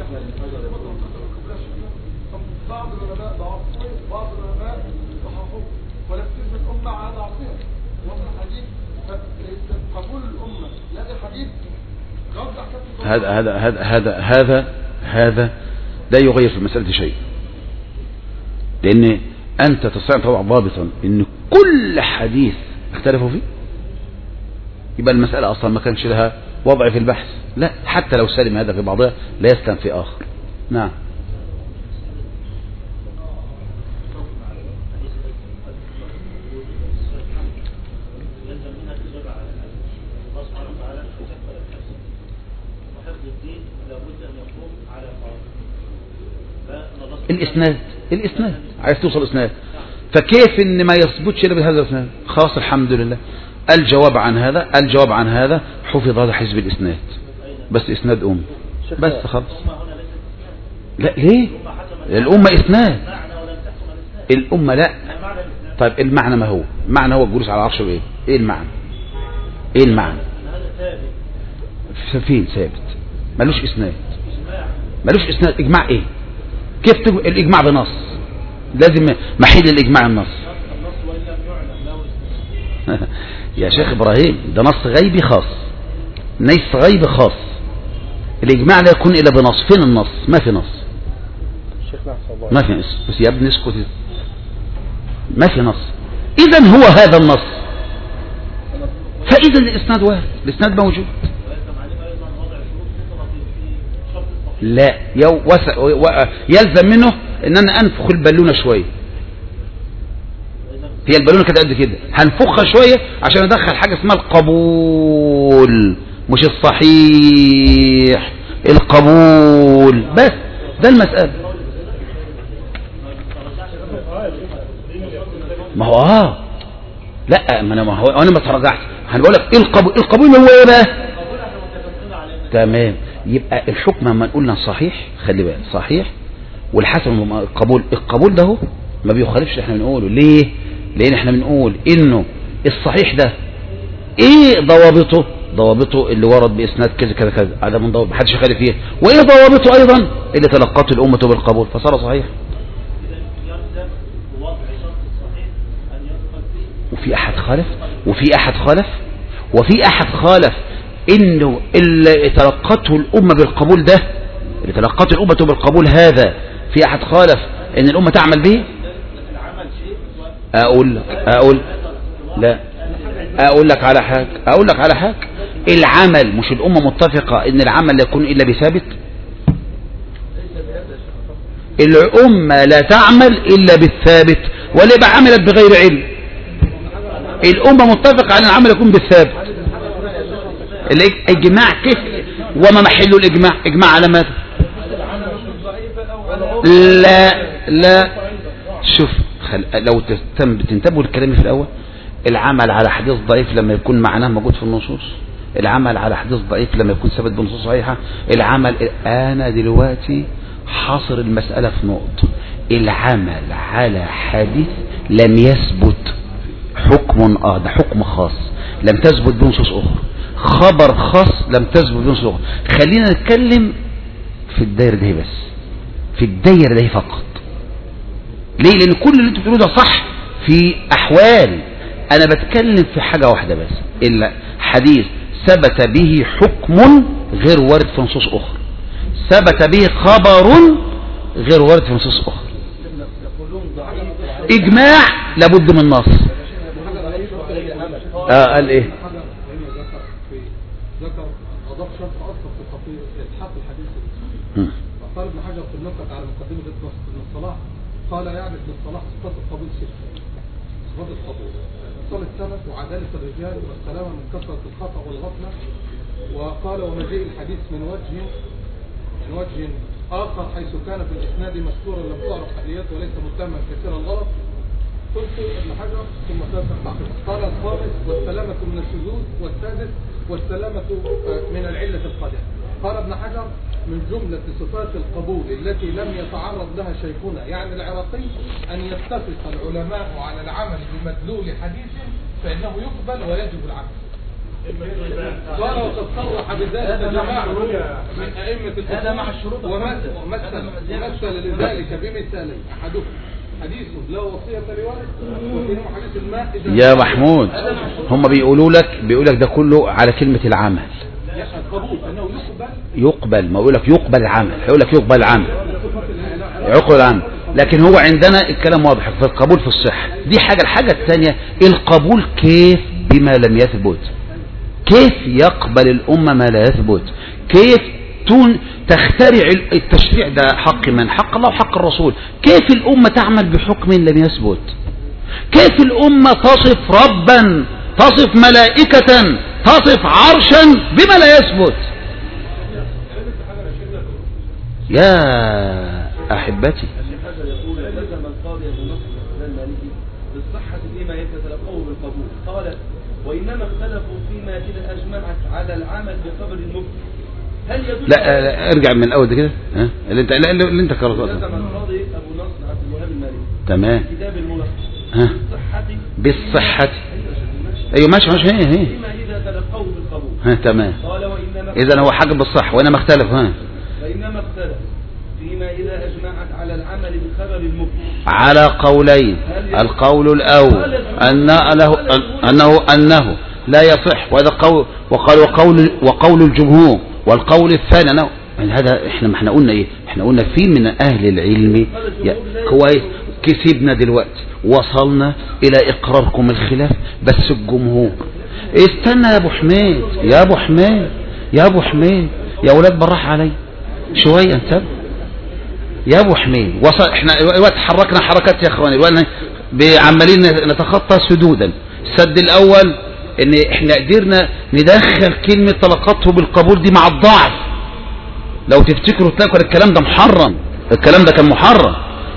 بعض العلماء ضعفوا، بعض العلماء صححوا، ولكن الأمة على ضعفها. وفي الحديث قبول الأمة لهذا الحديث هذا لا يغير في المسألة شيء، لأن أنت تستطيع طبعا ضابطا إن كل حديث اختلفوا فيه، يبقى المسألة أصلا ما كانش لها وضع في البحث. لا، حتى لو سلم هذا في بعضها لا يسلم في آخر. نعم. الإسناد عايز توصل إسناد، فكيف إن ما يثبتش إلا بهذا الإسناد؟ خلاص الحمد لله. الجواب عن هذا حفظ هذا حزب الإسناد، بس إسناد بس خلاص. لا ليه؟ الأمة إسناد، الأمة لا. طيب المعنى ما هو؟ المعنى هو الجلوس على العرش وإيه؟ إيه المعنى؟ فين ثابت؟ ملوش إسناد. إجماع إيه؟ كيف الإجماع بنص؟ لازم محل الإجماع النص. يا شيخ إبراهيم ده نص غيبي خاص، نص غيبي خاص. الإجماع لا يكون إلا بنص. فين النص؟ ما في نص. ما في نص. بس يا ابني اسكت، ما في نص. إذن هو هذا النص، فإذا الإسناد واحد، الإسناد موجود. لا يلزم منه ان انا انفخ البالونه شويه. هي البالونه كانت قد كده، هنفخها شويه عشان ادخل حاجه اسمها القبول، مش الصحيح، القبول بس. ده المسألة. ما هو لا، ما هو انا ما تراجعت. هنقول لك ايه القبول هو ايه بقى؟ تمام. يبقى الحكم لما قلنا صحيح، خلي بالك صحيح والحسن القبول ده ما بيخالفش اللي احنا بنقوله. ليه؟ لان احنا بنقول انه الصحيح ده ايه ضوابطه اللي ورد باسناد كذا كذا كذا، هذا من ضوابط محدش يخالف فيه. وايه ضوابطه ايضا اللي تلقته الامه بالقبول، فصار صحيح. وفي احد خالف انه اللي تلقته الامه بالقبول ده، اللي تلقته الامه بالقبول هذا، في احد خالف ان الامه تعمل به. اقول لك على حاجه، العمل، مش الامه متفقه ان العمل لا يكون الا بثابت. الامه لا تعمل الا بالثابت، ولا يبقى عملت بغير علم. الامه متفقه على ان العمل يكون بالثابت. الاجماع كيف وما محل الاجماع؟ اجماع على ماذا؟ لا شوف، لو تنتبهوا لكلامي في الاول، العمل على حديث ضعيف لما يكون معناه موجود في النصوص، العمل على حديث ضعيف لما يكون ثابت بنصوص صحيحه. انا دلوقتي حاصر المساله في نقطه، العمل على حديث لم يثبت حكم، ده حكم خاص لم تثبت بنصوص اخرى، خبر خاص لم تثبت بنصوص اخرى. خلينا نتكلم في الدايره دي بس، في الدايره دي فقط. ليه؟ لان كل اللي انتوا بتقولوه ده صح في احوال، انا بتكلم في حاجه واحده بس، الا حديث ثبت به حكم غير وارد في نصوص اخرى، ثبت به خبر غير وارد في نصوص اخرى. اجماع لابد من نص. قال ايه؟ ذكر اضاف شرط اصلا في الخطير اصحاب الحديث. فقال ابن حجر في النكت على مقدمه ابن الصلاح، قال يعني ابن الصلاح صفات القبول سته. صفات القبول اتصال السند وعداله الرجال والسلامه من كثره الخطا والغفله. وقال ومجيء الحديث من وجه اخر حيث كان في الاسناد مستورا لم تعرف حالياته وليس متهما كثير الغلط. قلت ابن حجر ثم قال الخامس والسلامه من الشذوذ، والسادس والسلامة من العلة القادحة. قال ابن حجر من جملة صفات القبول التي لم يتعرض لها شيخنا يعني العراقي أن يتفق العلماء على العمل بمدلول حديث فإنه يقبل ويجب العمل. قال وقد صرح بذلك جماعة من أئمة الفقه ومثل لذلك بمثالين أحدهم حديث لا وصية لوارث وثانيه حديث الماء. يا محمود هم بيقولوا لك ده كله على كلمة العمل. القبول أنه يقبل ما يقول لك يقبل العمل، هيقول لك يقبل العمل يقبل العمل، لكن هو عندنا الكلام واضح في القبول في الصحة. دي حاجة. الحاجة الثانية القبول كيف بما لم يثبت، كيف يقبل الأمة ما لا يثبت، كيف تخترع التشريع. ده حق من حق الله وحق الرسول. كيف الأمة تعمل بحكم لم يثبت، كيف الأمة تصف ربا، تصف ملائكة، تصف عرشا بما لا يثبت. يا أحبتي يقول لزم القاضي ابو نصر المالكي بالصحة فيما يتلقوه بالقبول. قال وإنما اختلفوا فيما إذا أجمعت على العمل بخبر المفتي. هل يدل لا ارجع من الأول ده كده اللي انت قرأته. لزم القاضي ابو نصر عبد الوهاب المالكي تمام كتاب الملخص بالصحة. ايوه ماشي فيما إذا تلقوه بالقبول. تمام. قال وإنما اذا هو حاجة بالصح وإنما اختلف. وإنما اختلف فيما إذا أجمعت على العمل بخبر المفتي على قولين. القول الأول أنه لا يصح، وهذا قول وقول الجمهور. والقول الثاني أنه هذا احنا قلنا ايه؟ احنا قلنا في من أهل العلم كويس كسبنا دلوقتي وصلنا إلى إقراركم الخلاف. بس الجمهور استنى يا أبو حميد يا أولاد براح علي شوية انتبه يا ابو حميد. وصل احنا الوقت حركنا حركات يا اخواني، الوقت عمالين نتخطى سدودا. السد الاول ان احنا قدرنا ندخل كلمة تلقته بالقبول دي مع الضعف. لو تفتكروا تلاقوا الكلام ده محرم، الكلام ده كان محرم.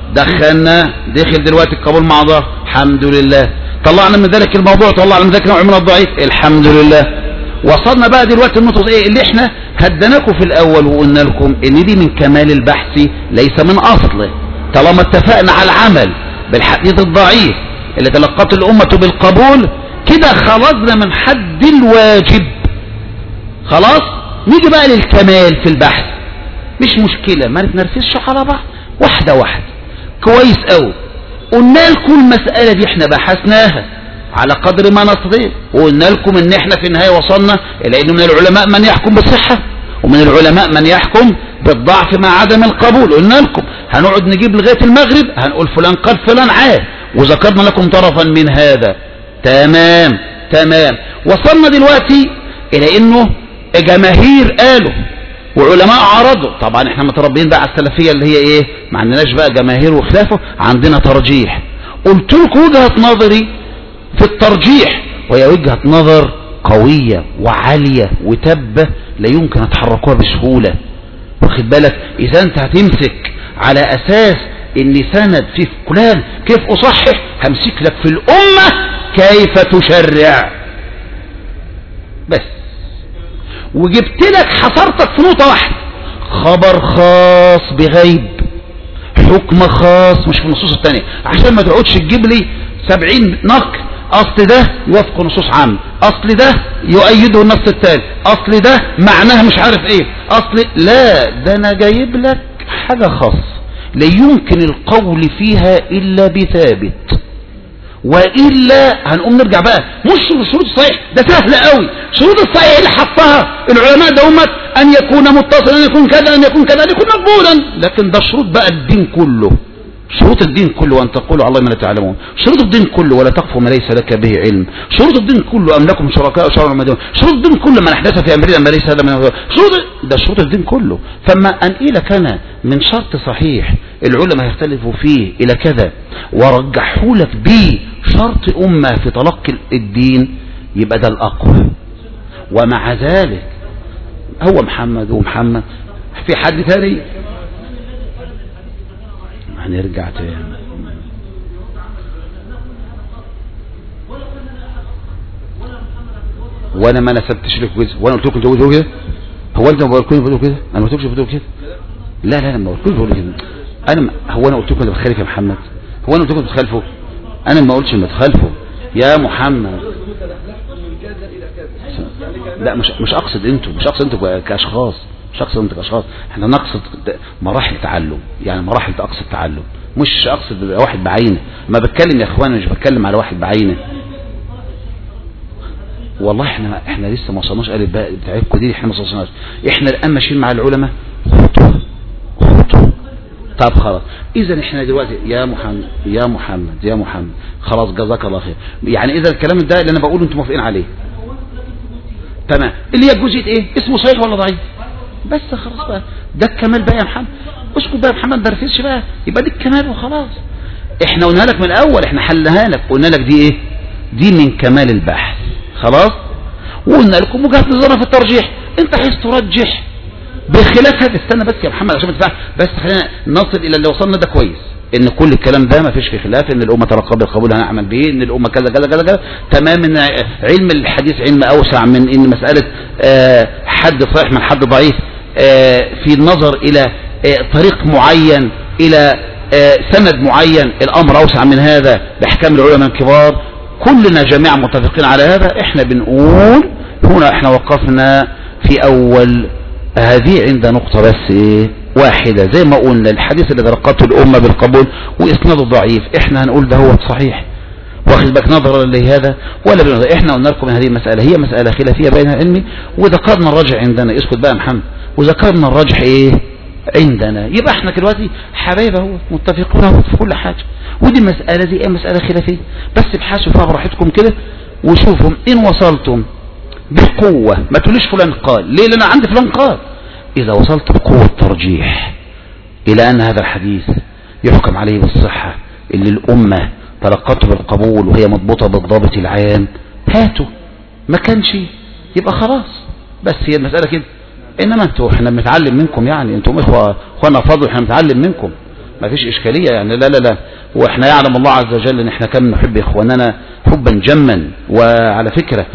دخل دلوقتي القبول مع ضعف. الحمد لله طلعنا من ذلك الموضوع، طلعنا من ذلك نوع من الضعيف. الحمد لله وصلنا بقى دلوقتي النقطة ايه اللي احنا هدناكم في الاول وقلنا لكم ان دي من كمال البحث ليس من اصله. طالما اتفقنا على العمل بالحديث الضعيف اللي تلقت الامة بالقبول كده خلصنا من حد الواجب. خلاص نيجي بقى للكمال في البحث. مش مشكلة ما نتنرفزش على بعض، واحدة واحدة كويس قوي. قلنا لكم المسألة دي احنا بحثناها على قدر ما نستطيع، وقلنا لكم ان احنا في النهاية وصلنا الى ان من العلماء من يحكم بالصحة ومن العلماء من يحكم بالضعف مع عدم القبول. قلنا لكم هنقعد نجيب لغاية المغرب هنقول فلان قال فلان عاد، وذكرنا لكم طرفا من هذا. تمام. وصلنا دلوقتي الى انه جماهير قالوا وعلماء عرضوا. طبعا احنا متربيين بقى على السلفية اللي هي ايه، ما عندناش بقى جماهير وخلافه، عندنا ترجيح. قلت لكم وجهة نظري في الترجيح، وهي وجهة نظر قوية وعالية وتبة لا يمكن اتحركوها بسهولة. واخد بالك؟ اذا انت هتمسك على اساس ان سند في فلان كيف اصحح، همسك لك في الامة كيف تشرع بس. وجبت لك حصرتك في نقطة واحدة، خبر خاص بغيب، حكم خاص مش في النصوص التانية، عشان ما تقعدش تجيب لي 70 نقل. اصل ده يوافق نصوص عامة، اصل ده يؤيده النص التالي، اصل ده معناها مش عارف ايه، اصل لا ده انا جايب لك حاجة خاصة لا يمكن القول فيها الا بثابت، وإلا هنقوم نرجع بقى مش شروط الصحيح. ده سهل قوي. شروط الصحيح اللي حطها العلماء دومت أن يكون متصلا، أن يكون كذا، أن يكون كذا، أن يكون مقبولا. لكن ده شروط بقى الدين كله، شروط الدين كله، وأن تقولوا على الله ما لا تعلمون. شروط الدين كله ولا تقف ما ليس لك به علم. شروط الدين كله أم لكم شركاء شرعوا ما دون. شروط الدين كله من أحدث في أمرنا ما ليس هذا من شروط. ده شروط الدين كله. فما أنقلك أنا من شرط صحيح العلماء يختلفوا فيه إلى كذا ورجحوا لك به شرط أمة في تلقي الدين، يبقى ده الأقوى. ومع ذلك هو محمد ومحمد في حد ثاني. هنرجع تاني. وانا ما نسبتش لكم كده، وانا قلت لكم انتوا بتقولوا كده؟ هو انتوا ما قلتوا بتقولوا كده؟ انا ما قلتلكش بتقولوا كده. لا ما قلتلكش بتقولوا كده. هو انا قلت لكم انت بتخالف يا محمد؟ هو انا قلت لكم بتخالفوا؟ انا ما قلتش ان بتخالفوا يا محمد. لا مش اقصد انتوا كاشخاص، مش اقصد انتوا كاشخاص. احنا نقصد مراحل تعلم، يعني مراحل اقصد تعلم، مش اقصد واحد بعينه. ما بتكلم يا اخوانا، مش بتكلم على واحد بعينه. والله احنا لسه ما وصلناش الف باء بتاعتكم دي، احنا ما وصلناش. احنا الان ماشيين مع العلماء خطوه. طب خلاص، اذا احنا دلوقتي يا محمد خلاص جزاك الله خير. يعني اذا الكلام ده اللي انا بقوله انتم موافقين عليه تمام، اللي هي الجزئيه ايه؟ اسمه صحيح ولا ضعيف؟ بس خلاص بقى، ده الكمال بقى يا محمد. اسكت بقى يا محمد، ما ترفزش بقى، يبقى دي الكمال وخلاص. احنا قلنا لك من الاول، احنا حلناها لك، قلنا لك دي ايه؟ دي من كمال البحث خلاص. وقلنا لكم وجهه نظرنا في الترجيح، انت عايز ترجح بخلاف هذا. استنى بس يا محمد عشان ما تفهم، بس خلينا نصل الى اللي وصلنا ده كويس، ان كل الكلام ده ما فيش فيه خلاف، ان الامه تلقى بالقبول هنعمل به، ان الامه كذا كذا كذا كذا تمام، ان علم الحديث علم اوسع من ان مساله حد صحيح من حد ضعيف في النظر الى طريق معين، الى سند معين، الامر اوسع من هذا باحكام العلماء الكبار. كلنا جميعا متفقين على هذا. احنا بنقول هنا احنا وقفنا في اول هذه عند نقطة بس ايه واحدة، زي ما قلنا الحديث اللي تلقته الأمة بالقبول وإسناده ضعيف، احنا هنقول ده هو صحيح، واخد بالك نظرا لهذا ولا بنظر. احنا قلنا لكم هذه المسألة هي مسألة خلافية بين العلم، وذكرنا الراجح عندنا. اسكت بقى يا محمد. وذكرنا الراجح ايه عندنا. يبقى احنا دلوقتي حبايب اهو، متفقون اهو في كل حاجة. ودي المسألة دي ايه؟ مسألة خلافية، بس ابحثوا فيها براحتكم كده وشوفوا ان وصلتم بقوة. ما تقوليش فلان قال، ليه؟ لأن عندي فلان قال. إذا وصلت بقوة ترجيح إلى أن هذا الحديث يحكم عليه بالصحة اللي الأمة تلقته بالقبول وهي مضبوطة بالضابط العام، هاتوا. ما كانش يبقى خلاص، بس هي المسألة كده. إنما انتوا احنا بنتعلم منكم، يعني انتم اخوانا فاضل، احنا بنتعلم منكم، ما فيش إشكالية يعني. لا واحنا يعلم الله عز وجل ان احنا كم نحب اخواننا حبا جما. وعلى فكرة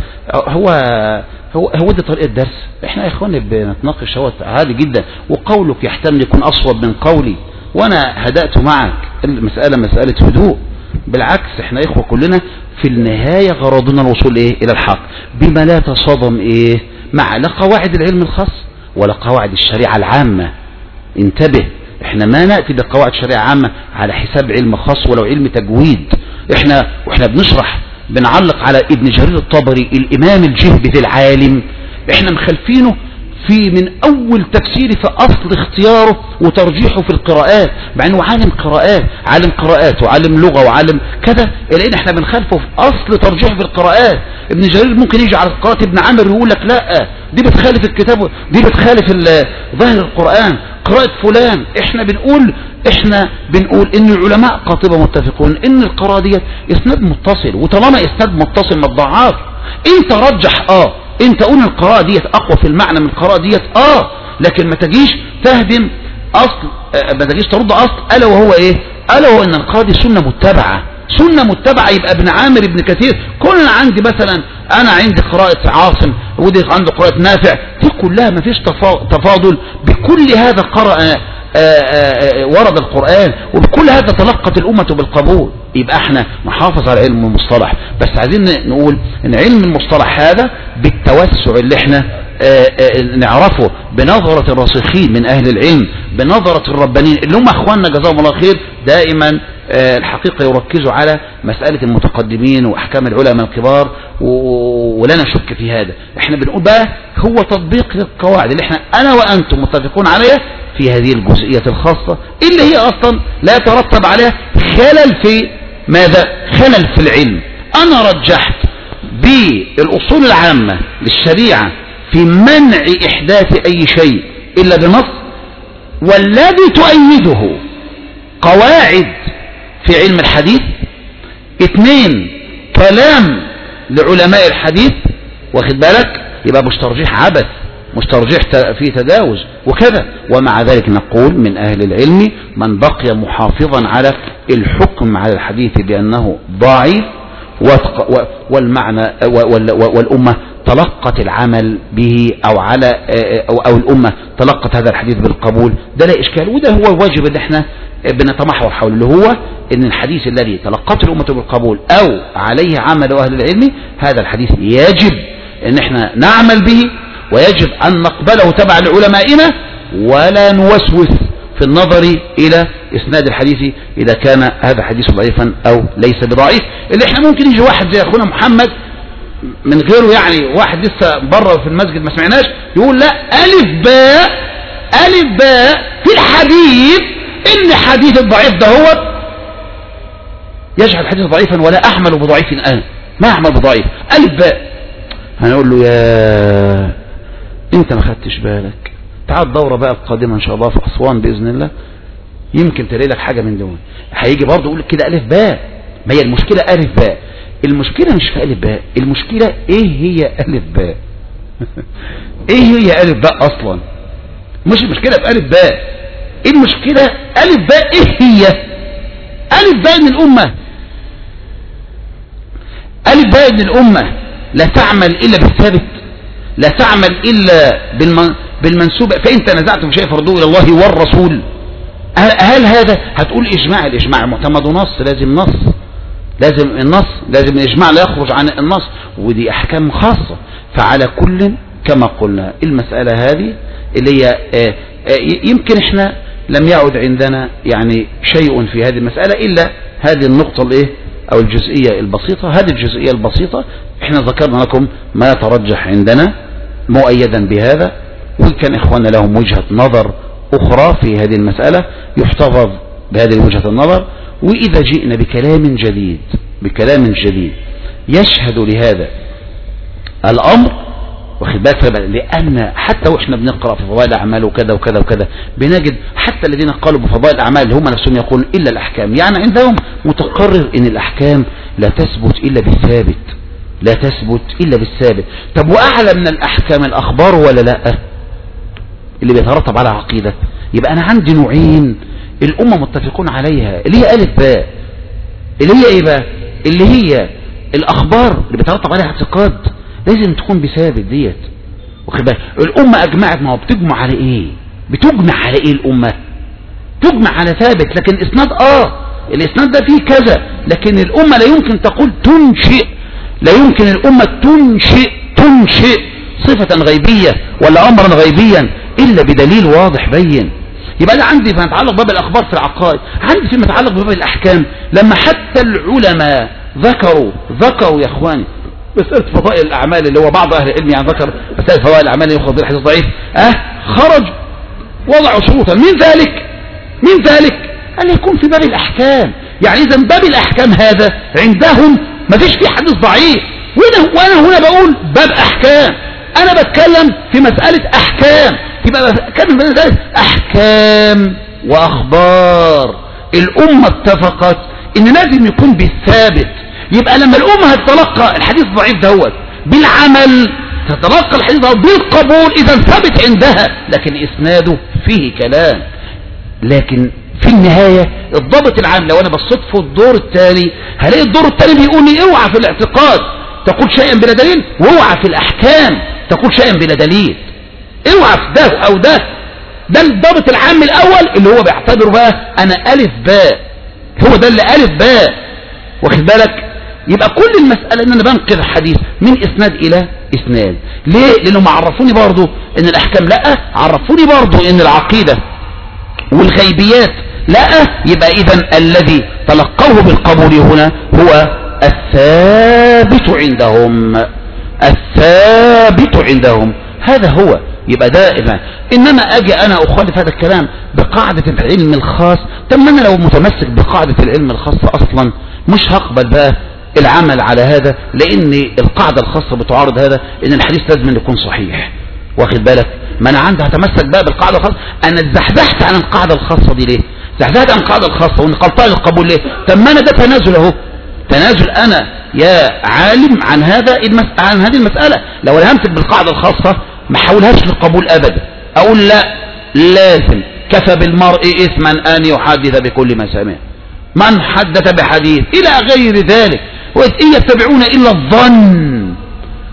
هو دي طريقة الدرس. احنا يا اخواني بنتناقش هو عادي جدا، وقولك يحتمل يكون اصوب من قولي، وانا هدأت معك. المسألة مسألة هدوء، بالعكس احنا اخوة كلنا في النهاية غرضنا الوصول ايه الى الحق، بما لا تصادم ايه مع لا قواعد العلم الخاص ولا قواعد الشريعة العامة. انتبه، احنا ما نأتي بقواعد شريعة عامة على حساب علم خاص ولو علم تجويد. واحنا بنشرح بنعلق على ابن جرير الطبري الامام الجهبذ العالم، احنا مخلفينه في من اول تفسيري في اصل اختياره وترجيحه في القراءات، مع انه عالم قراءات وعالم لغة وعالم كذا، الا ان احنا بنخالفه في اصل ترجيحه في القراءات. ابن جرير ممكن يجي على قراءة ابن عامر ويقول لك لا دي بتخالف الكتاب، دي بتخالف ظاهر القرآن، قراءة فلان. احنا بنقول ان العلماء قاطبة متفقون ان القراءة دي اسناد متصل، وطالما اسناد متصل ما تضعف. انت رجح انت قول القراءة دي اقوى في المعنى من القراءة دي لكن ما تجيش تهدم اصل، ما تجيش ترد اصل، الا وهو ايه؟ الا وهو ان القراءة دي سنة متبعة. يبقى ابن عامر ابن كثير، كلنا عندي مثلا انا عندي قراءة عاصم ودي عنده قراءة نافع، دي كلها ما فيش تفاضل. بكل هذا قرأ ورد القرآن، وبكل هذا تلقت الأمة بالقبول. يبقى احنا نحافظ على علم المصطلح، بس عايزين نقول ان علم المصطلح هذا بالتوسع اللي احنا نعرفه بنظرة الراسخين من اهل العلم، بنظرة الربانيين اللي هم اخواننا جزاهم الله خير. دائما الحقيقة يركزوا على مسألة المتقدمين واحكام العلماء الكبار، ولا نشك في هذا. احنا بنقول بقى هو تطبيق القواعد اللي احنا انا وانتم متفقون عليها في هذه الجزئية الخاصة اللي هي اصلا لا يترتب عليها خلل في ماذا؟ خلل في العلم. انا رجحت بالاصول العامة للشريعة في منع احداث اي شيء الا بنص، والذي تؤيده قواعد في علم الحديث. 2 كلام لعلماء الحديث، واخد بالك؟ يبقى مش ترجيح عبث، مش ترجيح في تجاوز وكذا. ومع ذلك نقول من أهل العلم من بقي محافظا على الحكم على الحديث بأنه ضعيف والمعنى والأمة تلقت العمل به أو على أو الأمة تلقت هذا الحديث بالقبول، ده لا إشكال، وده هو الواجب اللي احنا بنتمحور حوله، اللي هو ان الحديث الذي تلقته الأمة بالقبول أو عليه عمل أهل العلم، هذا الحديث يجب ان احنا نعمل به، ويجب أن نقبله تبع لعلمائنا، ولا نوسوس في النظر إلى إسناد الحديث إذا كان هذا الحديث ضعيفا أو ليس بضعيف. اللي احنا ممكن يجي واحد زي أخونا محمد من غيره، يعني واحد لسه بره في المسجد ما سمعناش، يقول لا ألف باء في الحديث إن حديث الضعيف ده هو يجعل الحديث ضعيفا ولا أحمل بضعيف، أنا ما أحمل بضعيف، ألف باء. هنقول له يا أنت ما خدتش بالك، تعال الدورة بقى القادمة إن شاء الله في أسوان بإذن الله، يمكن تلاقي لك حاجة من دول، هيجي برضه يقول لك كده ألف باء. ما هي المشكلة ألف باء، المشكلة مش في ألف باء، المشكلة إيه هي ألف باء؟ إيه هي ألف باء أصلا؟ مش المشكلة في ألف باء، المشكلة ألف باء إيه هي؟ ألف باء من الأمة، ألف باء من الأمة لا تعمل إلا بالثابت، لا تعمل إلا بالمنسوب، فإن تنازعتم شيء فردوه إلى الله والرسول. هل هذا هتقول إجماع؟ الإجماع معتمد نص، لازم نص، لازم النص، لازم الإجماع لا يخرج عن النص، ودي أحكام خاصة. فعلى كل كما قلنا المسألة هذه اللي هي يمكن إحنا لم يعد عندنا يعني شيء في هذه المسألة إلا هذه النقطة الإيه أو الجزئية البسيطة. هذه الجزئية البسيطة إحنا ذكرنا لكم ما يترجح عندنا مؤيدا بهذا، وكان إخواننا لهم وجهة نظر أخرى في هذه المسألة يحتفظ بهذه وجهة النظر. وإذا جئنا بكلام جديد يشهد لهذا الأمر، واخد بالك، لأن حتى وإحنا بنقرأ في فضائل الأعمال وكذا وكذا وكذا بنجد حتى الذين قالوا بفضائل الأعمال اللي هم نفسهم يقولون إلا الأحكام، يعني عندهم متقرر إن الأحكام لا تثبت إلا بالثابت، لا تثبت إلا بالثابت. طب وأعلى من الأحكام الأخبار ولا لا اللي بيترتب على عقيدة؟ يبقى أنا عندي نوعين الأمة متفقون عليها، اللي هي ألف باء، اللي هي إيه بقى؟ اللي هي الأخبار اللي بيترتب عليها اعتقاد لازم تكون بثابت ديت، واخد بالك. الأمة أجمعت، ما هو بتجمع على إيه؟ بتجمع على إيه الأمة؟ تجمع على ثابت، لكن إسناد الإسناد ده فيه كذا، لكن الأمة لا يمكن تقول تنشئ، لا يمكن الأمة تنشئ صفة غيبية ولا أمرا غيبيا إلا بدليل واضح بين. يبقى أنا عندي فيما يتعلق باب الأخبار في العقائد، عندي فيما يتعلق بباب الأحكام، لما حتى العلماء ذكروا يا إخواني مسألة فضائل الأعمال، اللي هو بعض أهل العلم يعني ذكر مسألة فضائل الأعمال يأخذ بالحديث ضعيف، خرج وضعوا شروطا، من ذلك أن يكون في باب الأحكام. يعني إذا باب الأحكام هذا عندهم ما فيش فيه حديث ضعيف، وأنا هنا بقول باب أحكام، أنا بتكلم في مسألة أحكام، يبقى بتكلم في مسألة أحكام وأخبار. الأمة اتفقت إن لازم يكون بالثابت. يبقى لما الأمة هتتلقى الحديث الضعيف دوت بالعمل، تتلقى الحديث دوت بالقبول، إذا ثابت عندها، لكن إسناده فيه كلام. لكن في النهاية الضابط العام، لو أنا بصيت في الدور الثاني هلاقي الدور الثاني بيقول لي اوعى في الاعتقاد تقول شيئا بلا دليل، واوعى في الأحكام تقول شيئا بلا دليل، اوعى في ده أو ده. ده الضابط العام الأول اللي هو بيعتبره بقى أنا ألف باء، هو ده اللي ألف باء، واخد بالك. يبقى كل المسألة ان انا بنقل الحديث من اسناد الى اسناد. ليه؟ لانهم عرفوني برضو ان الاحكام لا، عرفوني برضو ان العقيدة والغيبيات لا. يبقى اذا الذي تلقوه بالقبول هنا هو الثابت عندهم، هذا هو. يبقى دائما انما اجي انا اخالف هذا الكلام بقاعدة العلم الخاص. طب ما انا لو متمسك بقاعدة العلم الخاصة اصلا مش هقبل بقى العمل على هذا، لان القاعدة الخاصة بتعارض هذا، ان الحديث لازم يكون صحيح، واخد بالك. ما انا عندي هتمسك بقى بالقاعدة الخاصة. انا اتزحزحت عن القاعدة الخاصة دي ليه؟ زحزحت عن القاعدة الخاصة ونقلتها للقبول ليه؟ طب ما انا ده تنازل اهو، تنازل انا يا عالم عن هذه المسألة. لو انا همسك بالقاعدة الخاصة ما حاولهاش للقبول ابدا، اقول لا، لازم كفى بالمرء اثما ان يحدث بكل ما سمع، من حدث بحديث الى غير ذلك، وإن يتبعون إلا الظن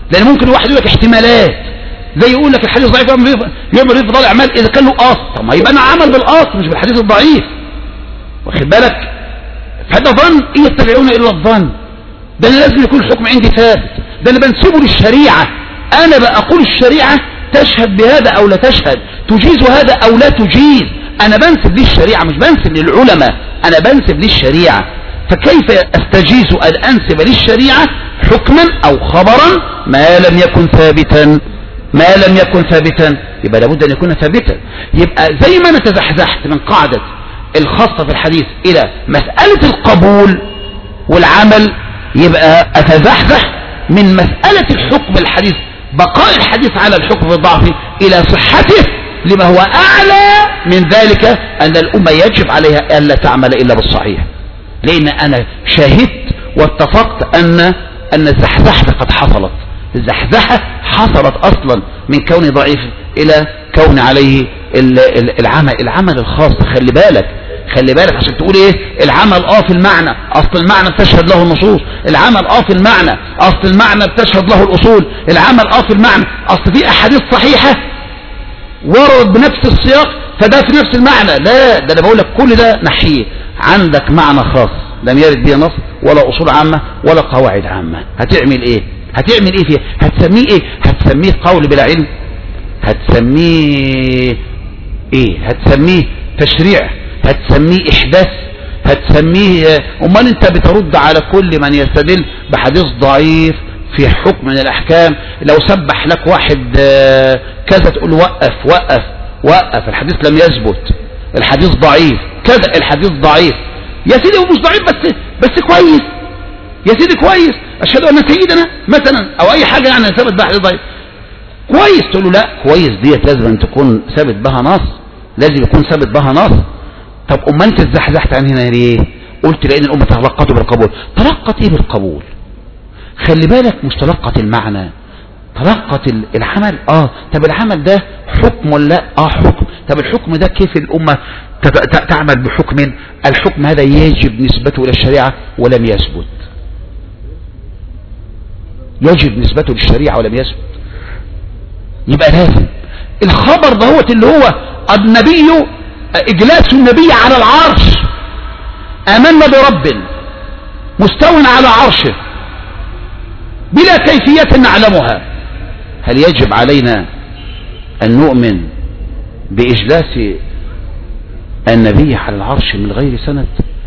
لان ممكن الواحد يقول لك احتمالات، زي يقول لك الحديث ضعيف يعمل ايه في ضلع اعمال اذا كان له اصل. طب ما يبقى انا عمل بالاصل مش بالحديث الضعيف، واخد بالك؟ فهذا ظن إن يتبعون الا الظن. ده انا لازم يكون الحكم عندي ثابت، ده انا بنسبه للشريعه. انا بقول الشريعه تشهد بهذا او لا تشهد، تجيز هذا او لا تجيز. انا بنسب للشريعه مش بنسب للعلماء، انا بنسب للشريعه. فكيف استجيز ان انسب للشريعه حكما او خبرا ما لم يكن ثابتا؟ ما لم يكن ثابتا يبقى لابد ان يكون ثابتا. يبقى زي ما انا تزحزحت من قاعده الخاصه في الحديث الى مساله القبول والعمل، يبقى اتزحزح من مساله الحكم الحديث، بقاء الحديث على الحكم بالضعف، الى صحته لما هو اعلى من ذلك، ان الامه يجب عليها الا تعمل الا بالصحيح. لان انا شاهدت واتفقت ان الزحزحه قد حصلت. الزحزحه حصلت اصلا من كون ضعيف الى كون عليه العمل الخاص. خلي بالك عشان تقول ايه العمل في المعنى، اصل المعنى بتشهد له النصوص، العمل في المعنى، اصل المعنى بتشهد له الاصول، العمل في المعنى، اصل في احاديث صحيحه ورد بنفس السياق فده في نفس المعنى. لا، ده انا بقول لك كل ده نحيه. عندك معنى خاص لم يرد به نص ولا اصول عامه ولا قواعد عامه، هتعمل ايه فيه؟ هتسميه ايه؟ هتسميه قول بلا علم؟ هتسميه ايه؟ هتسميه تشريع؟ هتسميه احداث؟ هتسميه امال انت بترد على كل من يستدل بحديث ضعيف في حكم من الاحكام. لو سبح لك واحد كذا تقول وقف الحديث لم يثبت، الحديث ضعيف كذا، الحديث ضعيف. يا سيدي هو مش ضعيف بس كويس، يا سيدي كويس، اشهد ان سيدنا مثلا او اي حاجه يعني ثبت بها حديث ضعيف كويس، تقول له لا كويس ديت لازم ان تكون ثابت بها نص، لازم يكون ثابت بها نص. طب امال انت اتزحزحت عن هنا ليه؟ قلت لان الامه تلقته بالقبول. تلقت ايه بالقبول؟ خلي بالك، مش تلقت المعنى، تلقت العمل. طب العمل ده حكم ولا لا؟ حكم. طب الحكم ده كيف الامه تعمل بحكم؟ الحكم هذا يجب نسبته الى الشريعه ولم يثبت، يجب نسبته للشريعه ولم يثبت. يبقى لازم الخبر دهوت اللي هو النبي، اجلاس النبي على العرش، امنا برب مستو على عرشه بلا كيفية نعلمها. هل يجب علينا ان نؤمن باجلاس النبي على العرش من غير سند؟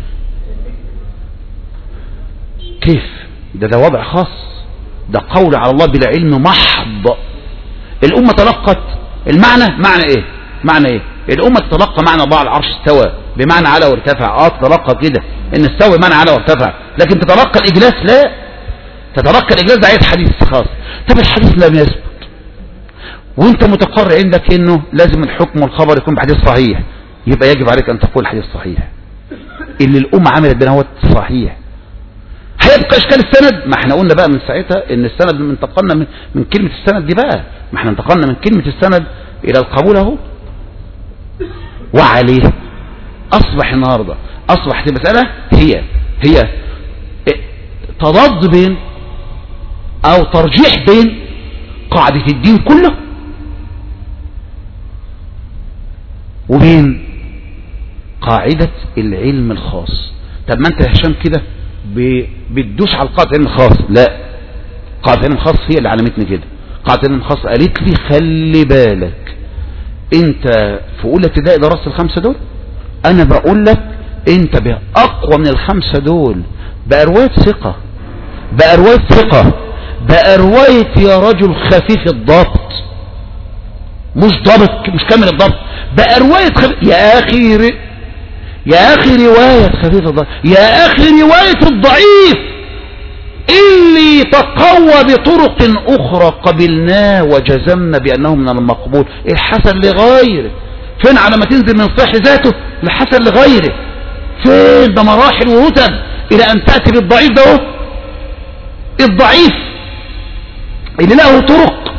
كيف؟ ده وضع خاص، ده قول على الله بلا علم محض. الامة تلقت المعنى. معنى ايه؟ الامة تتلقى معنى الله على العرش استوى بمعنى على وارتفع. تتلقى كده ان استوى بمعنى على وارتفع، لكن تتلقى الاجلاس لا. تتلقى الاجلاس ده عايز حديث خاص. طب الحديث لم يثبت وانت متقرر عندك انه لازم الحكم والخبر يكون بحديث صحيح، يبقى يجب عليك ان تقول حديث صحيح اللي الامة عملت بنا هو صحيح. هيبقى اشكال السند؟ ما احنا قلنا بقى من ساعتها ان السند انتقلنا من كلمة السند دي بقى، ما احنا انتقلنا من كلمة السند الى القبول اهو. وعليه اصبح النهاردة اصبحت المسألة هي تضاد بين او ترجيح بين قاعدة الدين كله وبين قاعدة العلم الخاص. طب ما انت يا هشام كده بتدوس على قاعدة العلم الخاص. لا، قاعدة العلم الخاص هي اللي علمتني كده. قاعدة العلم الخاص قالت لي خلي بالك انت في اولى ابتدائي درست الخمسة دول، انا بقول لك انت باقوى من الخمسة دول بقى رواية ثقة، بقى رواية يا رجل خفيف الضبط، مش ضبط مش كامل الضبط، بقى رواية يا اخي رواية خفيف الضبط، يا اخي رواية الضعيف اللي تقوى بطرق اخرى قبلناه وجزمنا بانه من المقبول. الحسن لغيره فين على ما تنزل من صحيح ذاته الحسن لغيره فين؟ ده مراحل ورتب الى ان تأتي بالضعيف ده، الضعيف اللي له طرق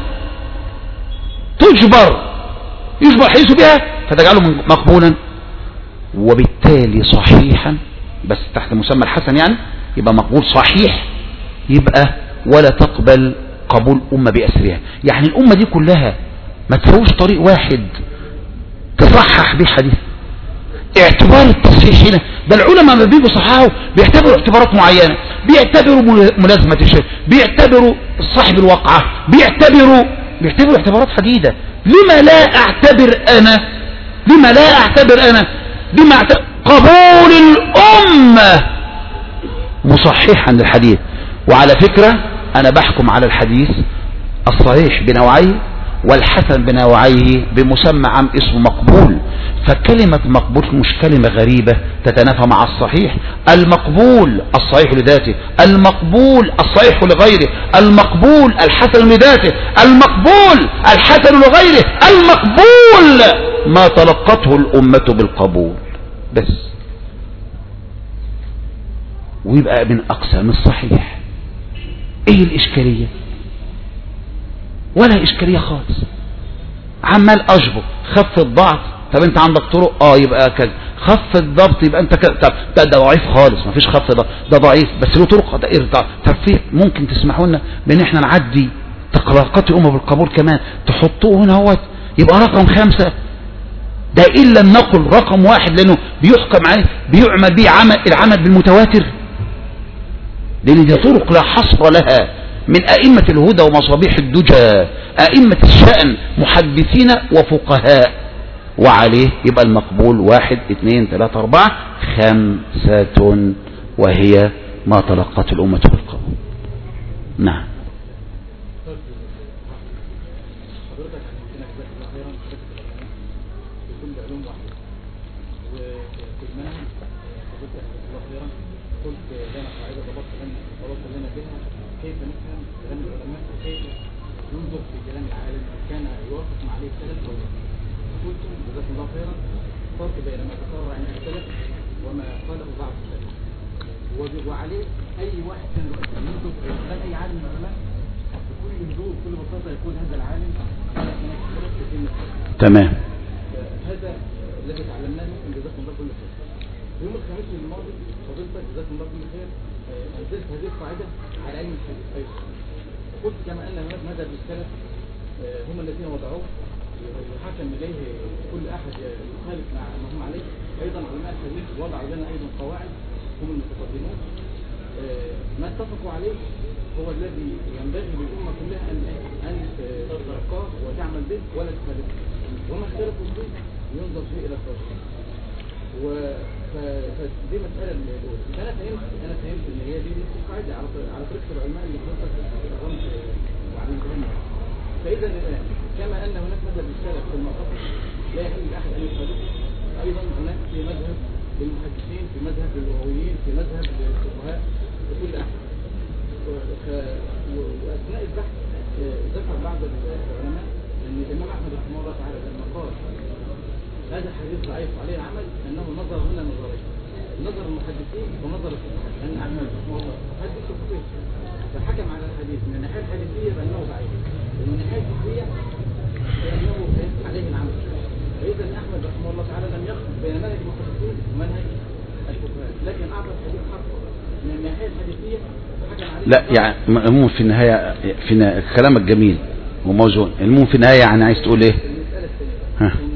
يجبر حديثه بها فتجعله مقبولا وبالتالي صحيحا، بس تحت مسمى الحسن يعني يبقى مقبول صحيح، يبقى ولا تقبل قبول أمة بأسرها. يعني الأمة دي كلها ما تسويش طريق واحد تصحح به حديث. اعتبار التصحيح هنا ده العلماء ما بيجوا صححوا بيعتبروا اعتبارات معينة، بيعتبروا ملازمة الشيء، بيعتبروا صاحب الوقعة، بيعتبروا اعتبارات حديدة. لما لا اعتبر انا بما قبول الأمة مصححا للحديث. وعلى فكرة أنا بحكم على الحديث الصحيح بنوعيه والحسن بنوعيه بمسمى عام اسمه مقبول. فكلمة مقبول مش كلمة غريبة تتنافى مع الصحيح. المقبول الصحيح لذاته، المقبول الصحيح لغيره، المقبول الحسن لذاته، المقبول الحسن لغيره، المقبول ما تلقته الأمة بالقبول بس. ويبقى من أقسام الصحيح. ايه الإشكالية؟ ولا إشكالية خالص. عمال أجبر خف الضعف. طب انت عندك طرق يبقى كذا، خف الضبط يبقى انت كذا. طب ده ضعيف خالص، مفيش خف ضبط، ده ضعيف بس له طرق. طب في ممكن تسمحوا لنا بان احنا نعدي تقلقات الأمة بالقبول كمان، تحطوه هنا هو يبقى رقم 5. ده إلا النقل رقم 1 لأنه بيحكم عليه بيعمل به العمل بالمتواتر، لأن دي طرق لا حصر لها من أئمة الهدى ومصابيح الدجى، أئمة الشأن محدثين وفقهاء. وعليه يبقى المقبول 1 2 3 4 5 وهي ما تلقت الأمة بالقبول. نعم. كيف نفهم كلام العلماء وكيف ننظر في كلام العالم كان يوافق مع عليه السلف ولا لا. قلتم جزاكم الله خيرا فرق بين ما تقرر عن السلف وما قاله بعض السلف، وعليه اي واحد كان ينظر في كلام اي عالم من العلماء بكل هدوء وكل بساطه يقول هذا العالم تمام. هذا الذي تعلمناه منكم جزاكم الله كل خير. يوم الخميس الماضي فضيلتك جزاكم الله كل خير نزلت هذه القاعدة على علم الحديث أيضا. قلت كما أن هناك مذهب السلف هم الذين وضعوه وحكم إليه كل أحد يخالف مع ما هم عليه. أيضا علماء الحديث وضعوا لنا أيضا قواعد هم المتقدمون ما اتفقوا عليه هو الذي ينبغي للأمة كلها أن تتلقاه وتعمل به ولا تخالفه، وما اختلفوا فيه ينظر فيه إلى التوحيد. فدي مسألة الأولى. أنا فهمت إن هي دي نفس القاعدة على طريقة العلماء اللي حضرتك رمز وعلمتهم. فإذا كما أن هناك مذهب السلف في المعتقد لا يحل لأحد أن يخالفه، أيضا هناك في مذهب للمحدثين، في مذهب للغويين، في مذهب للفقهاء، لكل أحد. وأثناء البحث ذكر بعض العلماء أن الإمام أحمد رحمه الله تعالى لما قال هذا حديث ضعيف عليه العمل أنه نظر هنا نظرين، نظر المحدثين ونظر الفقهاء، أن أحمد رحمه الله محدث وفقيه فحكم على الحديث من الناحية الحديثية بأنه ضعيف، ومن الناحية الفقهية بأنه عليه العمل. فإذا أحمد رحمه الله تعالى لم يخلط بين منهج المحدثين ومنهج الفقهاء، لكن أعطى الحديث حقه من الناحية الحديثية فحكم عليه. لا يعني المهم في النهاية في كلامك جميل وموزون. المهم في النهاية يعني عايز تقول إيه؟ المسألة الثانية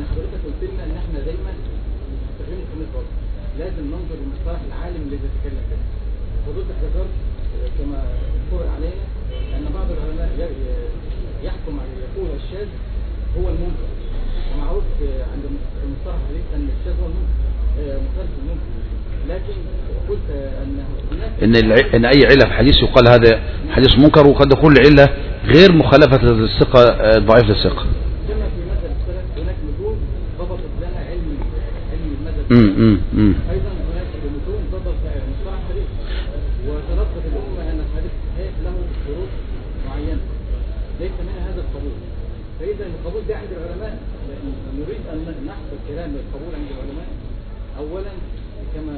لازم ننظر لمصطلح العالم الذي يتكلم به. فضلت ذكرت كما قرأ علينا أن بعض العلماء يحكم على يقول الشاذ هو المنكر، ومعروف عند المصطلح الحديث أن الشاذ هو المنكر مخالف المنكر. لكن قلت إن أي علة في حديث يقال هذا حديث منكر، وقد يكون العلة غير مخالفة الثقة ضعيف للثقة. كما في مذهب السلف هناك متون ضبطت لنا علم المذهب. أيضا هناك متون ضبط مصطلح الحديث وتلقت الأمة أن الحديث صحيح له شروط معينة ليس منها هذا القبول. فإذا القبول ده عند العلماء نريد أن نحصل كلام القبول عند العلماء. أولا كما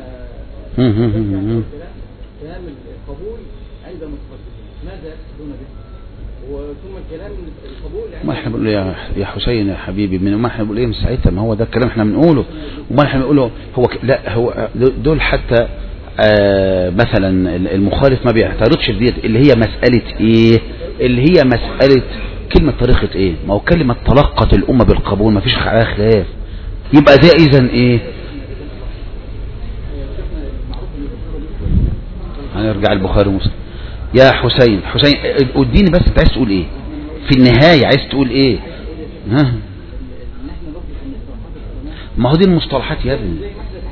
كلام القبول عند المتقدمين ماذا يقصدون به، وثم الكلام القبول ما احنا بنقول يا حسين يا حبيبي ما احنا بنقول ايه من ساعتها، ما هو ده الكلام احنا بنقوله، وما احنا بنقوله هو لا هو دول حتى مثلا المخالف ما بيعترضش في ديت اللي هي مسألة ايه اللي هي مسألة كلمة طريقة ايه؟ ما هو كلمة تلقت الأمة بالقبول ما فيش عليها خلاف، يبقى ده إذن ايه؟ هنرجع البخاري ومسلم. يا حسين اديني بس انت عايز تقول ايه في النهاية؟ عايز تقول ايه؟ ها ما هو دي المصطلحات يا ابني.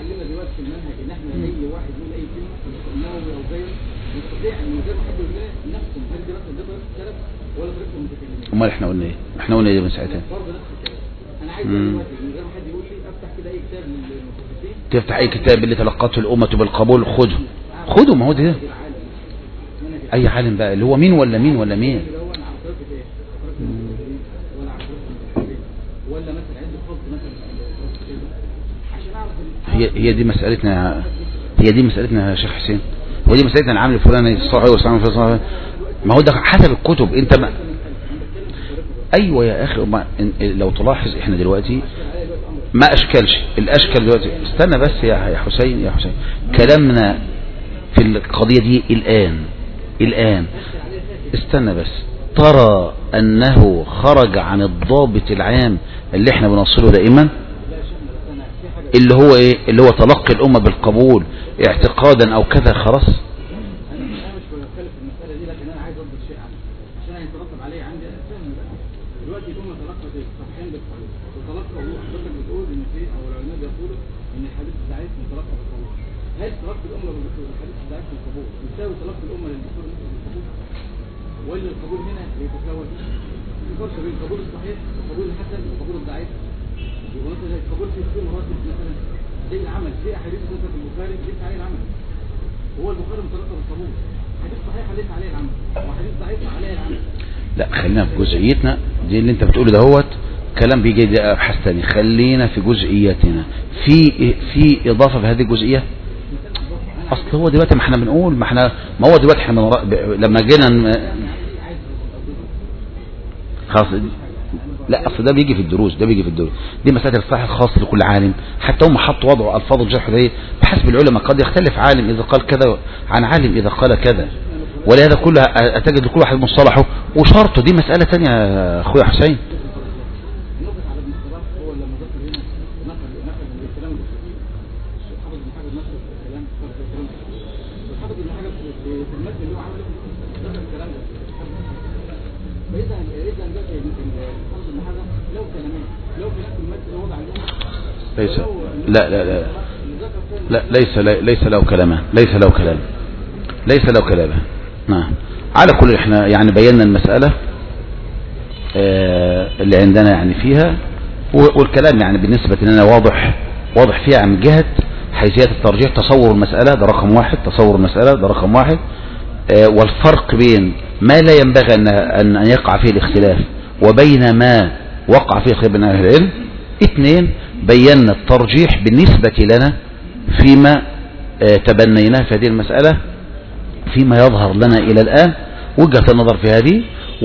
امال احنا قلنا ايه؟ احنا قلنا ايه من ساعتها؟ تفتح اي كتاب اللي تلقته الامة بالقبول خده ما هو ده اي عالم بقى اللي هو مين ولا مين ولا مين. هي دي مسألتنا يا شيخ حسين، هو دي مسألتنا العامل الفلاني الصحيح والصحيح. ما هو ده حسب الكتب انت ما ايوه يا اخي. لو تلاحظ احنا دلوقتي ما اشكلش الاشكل دلوقتي. استنى بس يا حسين كلامنا في القضية دي الان استنى بس. ترى انه خرج عن الضابط العام اللي احنا بنوصله دائما اللي هو ايه؟ اللي هو تلقي الامة بالقبول اعتقادا او كذا. خلاص هل تلقي الأمة بالحديث الضعيف بالقبول يساوي تلقي الأمة للدكتور بالقبول، ولا القبول هنا يتساوي؟ في فرق بين القبول الصحيح والقبول الحسن والقبول الضعيف. يبقى مثلا القبول في مراتب مثلا زي العمل في أحاديث مثلا في البخاري ليس عليه العمل، هو البخاري متلقى بالقبول. حديث صحيح ليس عليه العمل وحديث ضعيف عليه العمل. لا خلينا في جزئيتنا دي اللي انت بتقوله دهوت كلام بيجي ده ابحاث تاني. خلينا في جزئياتنا في اضافه في هذه الجزئيه. اصل هو دلوقتي ما احنا بنقول ما هو دلوقتي احنا لما جينا خلاص. لا اصل ده بيجي في الدروس دي مسائل الصحيح الخاص لكل عالم. حتى هم حطوا وضعوا الفاظ الجرح دي بحسب العلماء. قد يختلف عالم اذا قال كذا عن عالم اذا قال كذا، ولهذا كله تجد لكل واحد مصطلحه وشرطه. دي مسألة تانية يا اخويا حسين. ليس لا ليس له كلامان. نعم. على كل احنا يعني بينا المسألة اللي عندنا يعني فيها، والكلام يعني بالنسبة لنا واضح فيها من جهة حيثيات الترجيح. تصور المسألة ده رقم واحد، والفرق بين ما لا ينبغي أن يقع فيه الاختلاف وبين ما وقع فيه خلاف بين أهل العلم. 2 بينا الترجيح بالنسبة لنا فيما تبنيناه في هذه المسألة، فيما يظهر لنا إلى الآن وجهة النظر في هذه،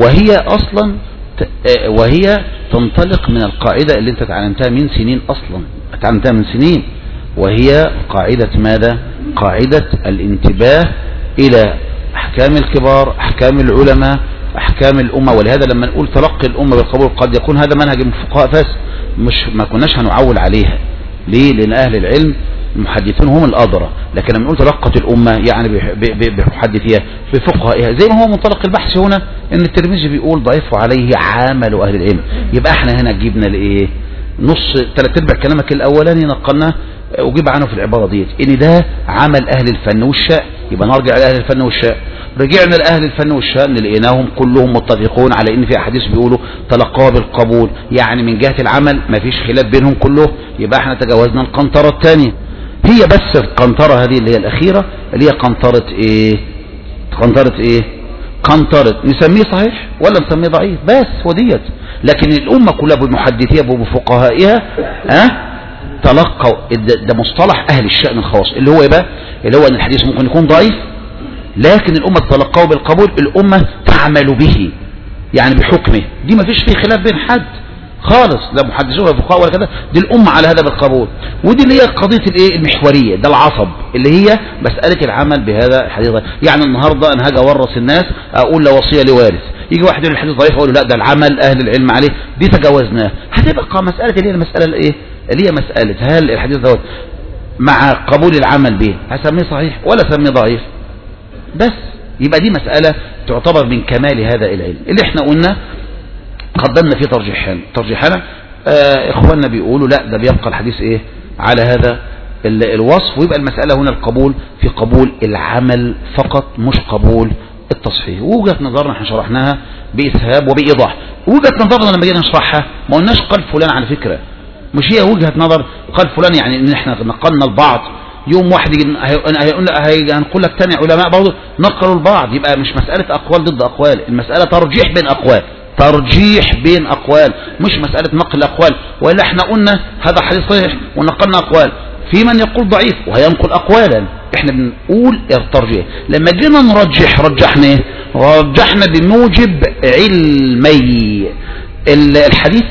وهي تنطلق من القاعدة اللي انت تعلمتها من سنين وهي قاعدة ماذا؟ قاعدة الانتباه إلى أحكام الكبار، أحكام العلماء، أحكام الأمة. ولهذا لما نقول تلقي الأمة بالقبول قد يكون هذا منهج الفقهاء فاسد، ما كناش هنعول عليها. ليه؟ لأن أهل العلم المحدثون هم الأدرى. لكن لما نقول تلقت الأمة يعني بمحدثيها بفقهائها، زي ما هو منطلق البحث هنا ان الترمذي بيقول ضعيف عليه عامل أهل العلم. يبقى احنا هنا جبنا الايه؟ نص 3/4 كلامك الاولاني نقلناه وجيب عنه في العبارة ديت ان ده عمل أهل الفن والشاء. يبقى نرجع لأهل الفن والشاء. رجعنا لأهل الفن والشأن لقيناهم كلهم متفقون على ان في احاديث بيقولوا تلقاه بالقبول، يعني من جهة العمل ما فيش خلاف بينهم كله. يبقى احنا تجاوزنا القنطرة الثانية. هي بس القنطرة هذه اللي هي الأخيرة اللي هي قنطرة قنطرة نسميه صحيح ولا نسميه ضعيف بس وديت. لكن الأمة كلها بمحدثيها وبفقهائها تلقوا ده مصطلح أهل الشأن الخاص اللي هو بقى اللي هو أن الحديث ممكن يكون ضعيف لكن الأمة تلقاه بالقبول، الأمة تعمل به يعني بحكمه. دي ما فيش فيه خلاف بين حد خالص، لا محدثون ولا فقهاء ولا كذا، دي الأمة على هذا بالقبول. ودي اللي هي قضية الايه المحورية، ده العصب اللي هي مسألة العمل بهذا الحديث. يعني النهاردة أنا هاجي أورث الناس أقول لا وصية لوارث، يجي واحد يقول الحديث ضعيف أقول له لا ده العمل أهل العلم عليه، دي تجاوزناه. هتبقى مسألة اللي هي المسألة الايه اللي هي مسألة هل الحديث دوت مع قبول العمل به هسميه صحيح ولا سميه ضعيف؟ بس يبقى دي مسألة تعتبر من كمال هذا العلم اللي احنا قلنا قدمنا فيه ترجيحنا. اخواننا بيقولوا لا ده بيبقى الحديث ايه على هذا الوصف، ويبقى المسألة هنا القبول في قبول العمل فقط مش قبول التصحيح. ووجهة نظرنا احنا شرحناها بإسهاب وبإيضاح. وجهة نظرنا لما جينا نشرحها ما قلناش قال فلان على فكرة، مش هي وجهة نظر قال فلان يعني ان احنا نقلنا البعض. يوم واحد هنقول لك تاني علماء برضه نقلوا البعض، يبقى مش مسألة أقوال ضد أقوال، المسألة ترجيح بين أقوال، ترجيح بين أقوال، مش مسألة نقل أقوال. وإلا احنا قلنا هذا حديث صحيح ونقلنا أقوال، في من يقول ضعيف وهينقل أقوالا، احنا بنقول الترجيح. لما جينا نرجح رجحنا بموجب علمي الحديث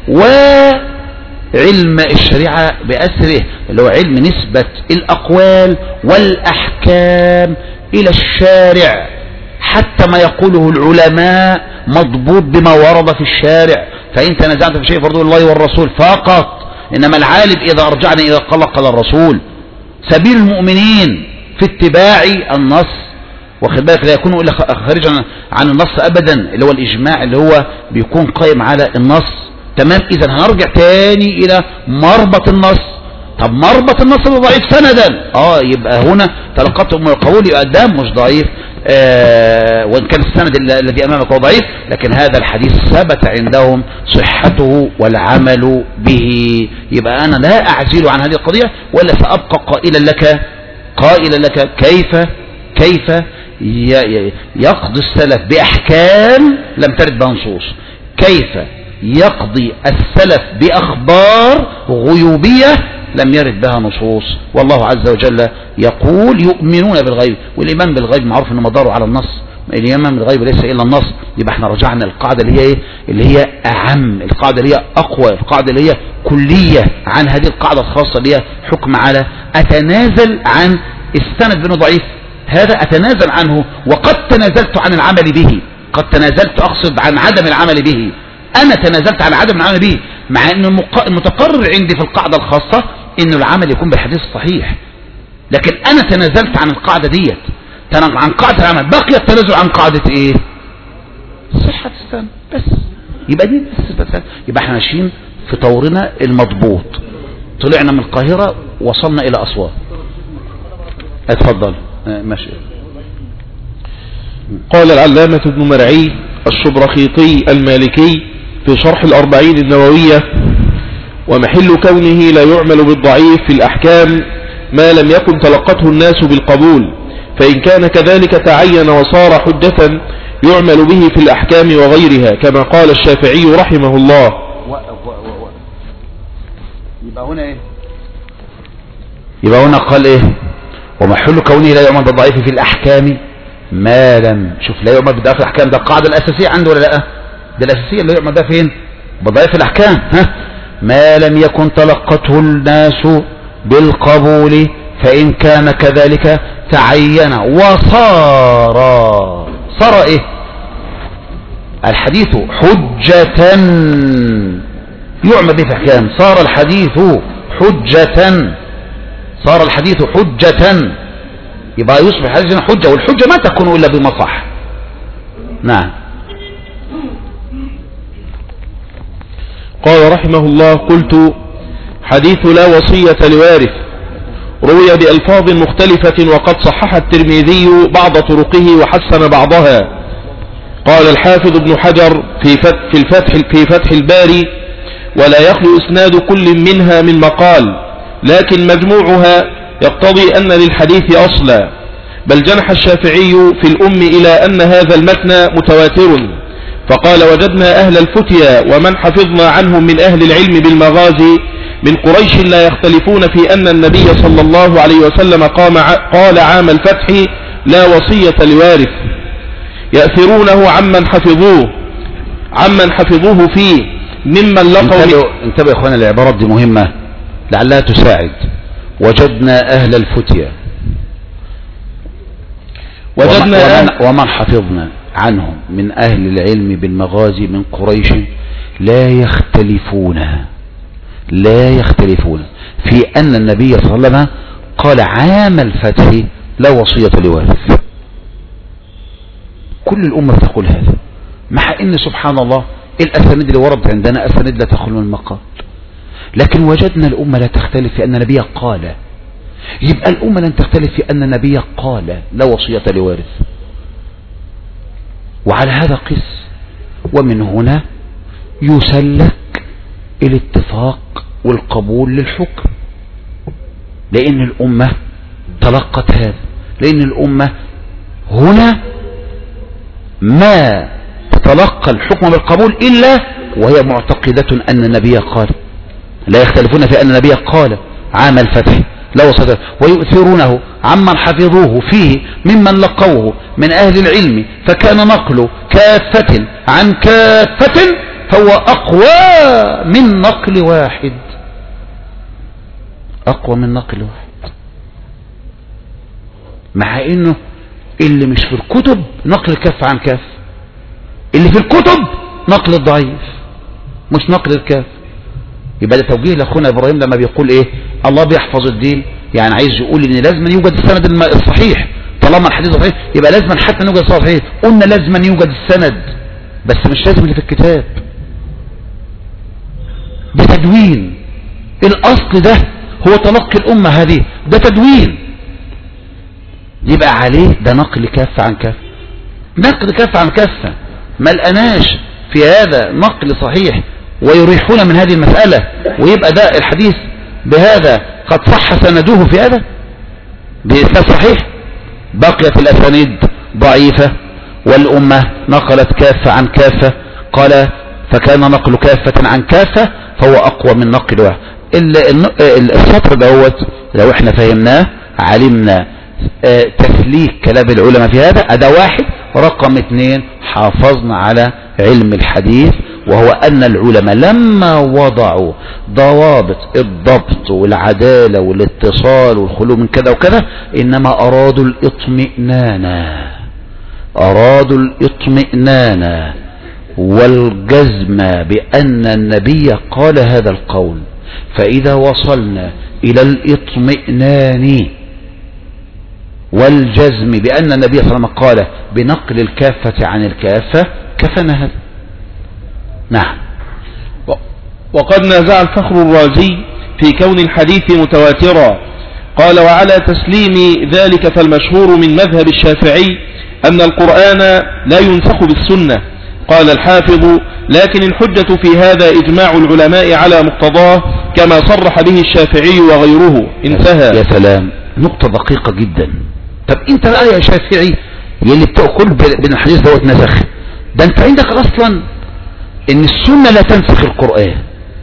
وعلم الشريعة بأسره، اللي هو علم نسبة الأقوال والأحكام إلى الشارع، حتى ما يقوله العلماء مضبوط بما ورد في الشارع. فإن تنازعت في شيء فرضوا الله والرسول فقط، إنما العالم إذا أرجعنا إذا قال الرسول. سبيل المؤمنين في اتباع النص، واخد بالك، لا يكون إلا خارجا عن النص أبدا، اللي هو الإجماع اللي هو بيكون قائم على النص. تمام. إذا هنرجع تاني إلى مربط النص. طب مربط النص ده ضعيف سندا، يبقى هنا تلقته من القبول، يبقى ده مش ضعيف وإن كان السند الذي أمامك هو ضعيف، لكن هذا الحديث ثبت عندهم صحته والعمل به. يبقى أنا لا أعزل عن هذه القضية، ولا سأبقى قائلا لك كيف يقضي السلف بأحكام لم ترد بها نصوص، كيف يقضي السلف بأخبار غيوبية لم يرد بها نصوص. والله عز وجل يقول يؤمنون بالغيب، والإيمان بالغيب معروف أنه مداره على النص، الإيمان بالغيب ليس إلا النص. يبقى احنا رجعنا القاعدة اللي هي اللي هي أعم، القاعدة اللي هي أقوى، القاعدة اللي هي كلية عن هذه القاعدة الخاصة اللي هي حكم على أتنازل عن السند بأنه ضعيف، هذا أتنازل عنه، وقد تنازلت عن العمل به، قد تنازلت أقصد عن عدم العمل به، أنا تنازلت عن عدم العمل به، مع أن المتقرر عندي في القاعدة الخاصة أن العمل يكون بالحديث الصحيح، لكن أنا تنازلت عن القاعدة ديت، عن قاعدة العمل، بقي التنازل عن قاعدة إيه؟ صحة السنة بس. يبقى دي بس، يبقى احنا ماشيين في طورنا المضبوط، طلعنا من القاهرة وصلنا إلى أسوان. اتفضل ماشي. قال العلامة ابن مرعي الشبرخيطي المالكي في شرح الأربعين النووية: ومحل كونه لا يعمل بالضعيف في الأحكام ما لم يكن تلقته الناس بالقبول، فإن كان كذلك تعين وصار حجة يعمل به في الأحكام وغيرها، كما قال الشافعي رحمه الله. يبقى هنا قال إيه؟ ومحل كونه لا يعمل بالضعيف في الأحكام ما لم، شوف لا يعمل بالضعيف في الأحكام، ده القاعدة الأساسية عنده ولا لا؟ ده الأساسية اللي يعمل بها فين؟ بضعيف الأحكام. ما لم يكن تلقته الناس بالقبول، فإن كان كذلك تعين وصار، صار إيه؟ الحديث حجة يعمل به في أحكام، صار الحديث حجة، صار الحديث حجة، يبقى يصبح الحديث حجة، والحجة ما تكون إلا بمصح. نعم. قال رحمه الله: قلت: حديث لا وصية لوارث روي بألفاظ مختلفة، وقد صحح الترمذي بعض طرقه وحسن بعضها. قال الحافظ ابن حجر في فتح الباري: ولا يخلو إسناد كل منها من مقال، لكن مجموعها يقتضي أن للحديث أصلا، بل جنح الشافعي في الأم إلى أن هذا المتن متواتر، فقال: وجدنا أهل الفتيا ومن حفظنا عنهم من أهل العلم بالمغازي من قريش لا يختلفون في أن النبي صلى الله عليه وسلم قال عام الفتح: لا وصية لوارث، يأثرونه عمن حفظوه فيه، ممن لقوا انتبهوا يا اخوانا، العبارات دي مهمة لعلها تساعد. وجدنا اهل الفتية ومن حفظنا عنهم من اهل العلم بالمغازي من قريش لا يختلفون في ان النبي صلى الله عليه وسلم قال عام الفتح لا وصية لوارث. كل الامة تقول هذا، مع ان سبحان الله الاسانيد اللي وردت عندنا اسانيد لا تخلو من المقال، لكن وجدنا الامة لا تختلف في ان النبي قال. يبقى الامة لن تختلف في ان النبي قال لا وصية لوارث. وعلى هذا قس، ومن هنا يسلك الاتفاق والقبول للحكم، لان الامة تلقت هذا، لان الامة هنا ما تتلقى الحكم بالقبول إلا وهي معتقدة أن النبي قال. لا يختلفون في أن النبي قال عام الفتح لا وصية، ويؤثرونه عمن حفظوه فيه ممن لقوه من أهل العلم، فكان نقل كافة عن كافة فهو أقوى من نقل واحد. مع إنه اللي مش في الكتب نقل كف عن كف، اللي في الكتب نقل الضعيف مش نقل الكاف. يبقى ده توجيه لاخونا ابراهيم لما بيقول ايه الله بيحفظ الدين، يعني عايز يقول ان لازم يوجد السند الصحيح. طالما الحديث صحيح يبقى لازم حتى نوجد السند الصحيح. قلنا لازم يوجد السند بس مش لازم اللي في الكتاب. ده تدوين، الاصل ده هو تلقي الامه هذه، ده تدوين يبقى عليه ده نقل كف عن كف. نقل كف عن كف ما لقناش في هذا نقل صحيح ويريحون من هذه المسألة، ويبقى ده الحديث بهذا قد صح سنده في هذا بإسناد صحيح. بقيت الأسانيد ضعيفة والأمة نقلت كافة عن كافة، قال فكان نقل كافة عن كافة فهو أقوى من نقل واحد. السطر دوت لو احنا فهمناه علمنا تسليك كلام العلماء في هذا. أدا واحد. رقم 2 حافظنا على علم الحديث، وهو أن العلماء لما وضعوا ضوابط الضبط والعدالة والاتصال والخلو من كذا وكذا إنما أرادوا الإطمئنان والجزم بأن النبي قال هذا القول. فإذا وصلنا إلى الإطمئنان والجزم بأن النبي صلى الله عليه وسلم قال بنقل الكافة عن الكافة كفنا هذا. نعم. وقد نازع الفخر الرازي في كون الحديث متواترا، قال وعلى تسليم ذلك فالمشهور من مذهب الشافعي أن القرآن لا ينسخ بالسنة. قال الحافظ لكن الحجة في هذا إجماع العلماء على مقتضاه كما صرح به الشافعي وغيره. انتهى. يا سلام، نقطة دقيقة جدا. طب انت بقى يا شافعي يلي بتقول بين الحديث دوت نسخ، ده انت عندك اصلا ان السنة لا تنسخ القرآن،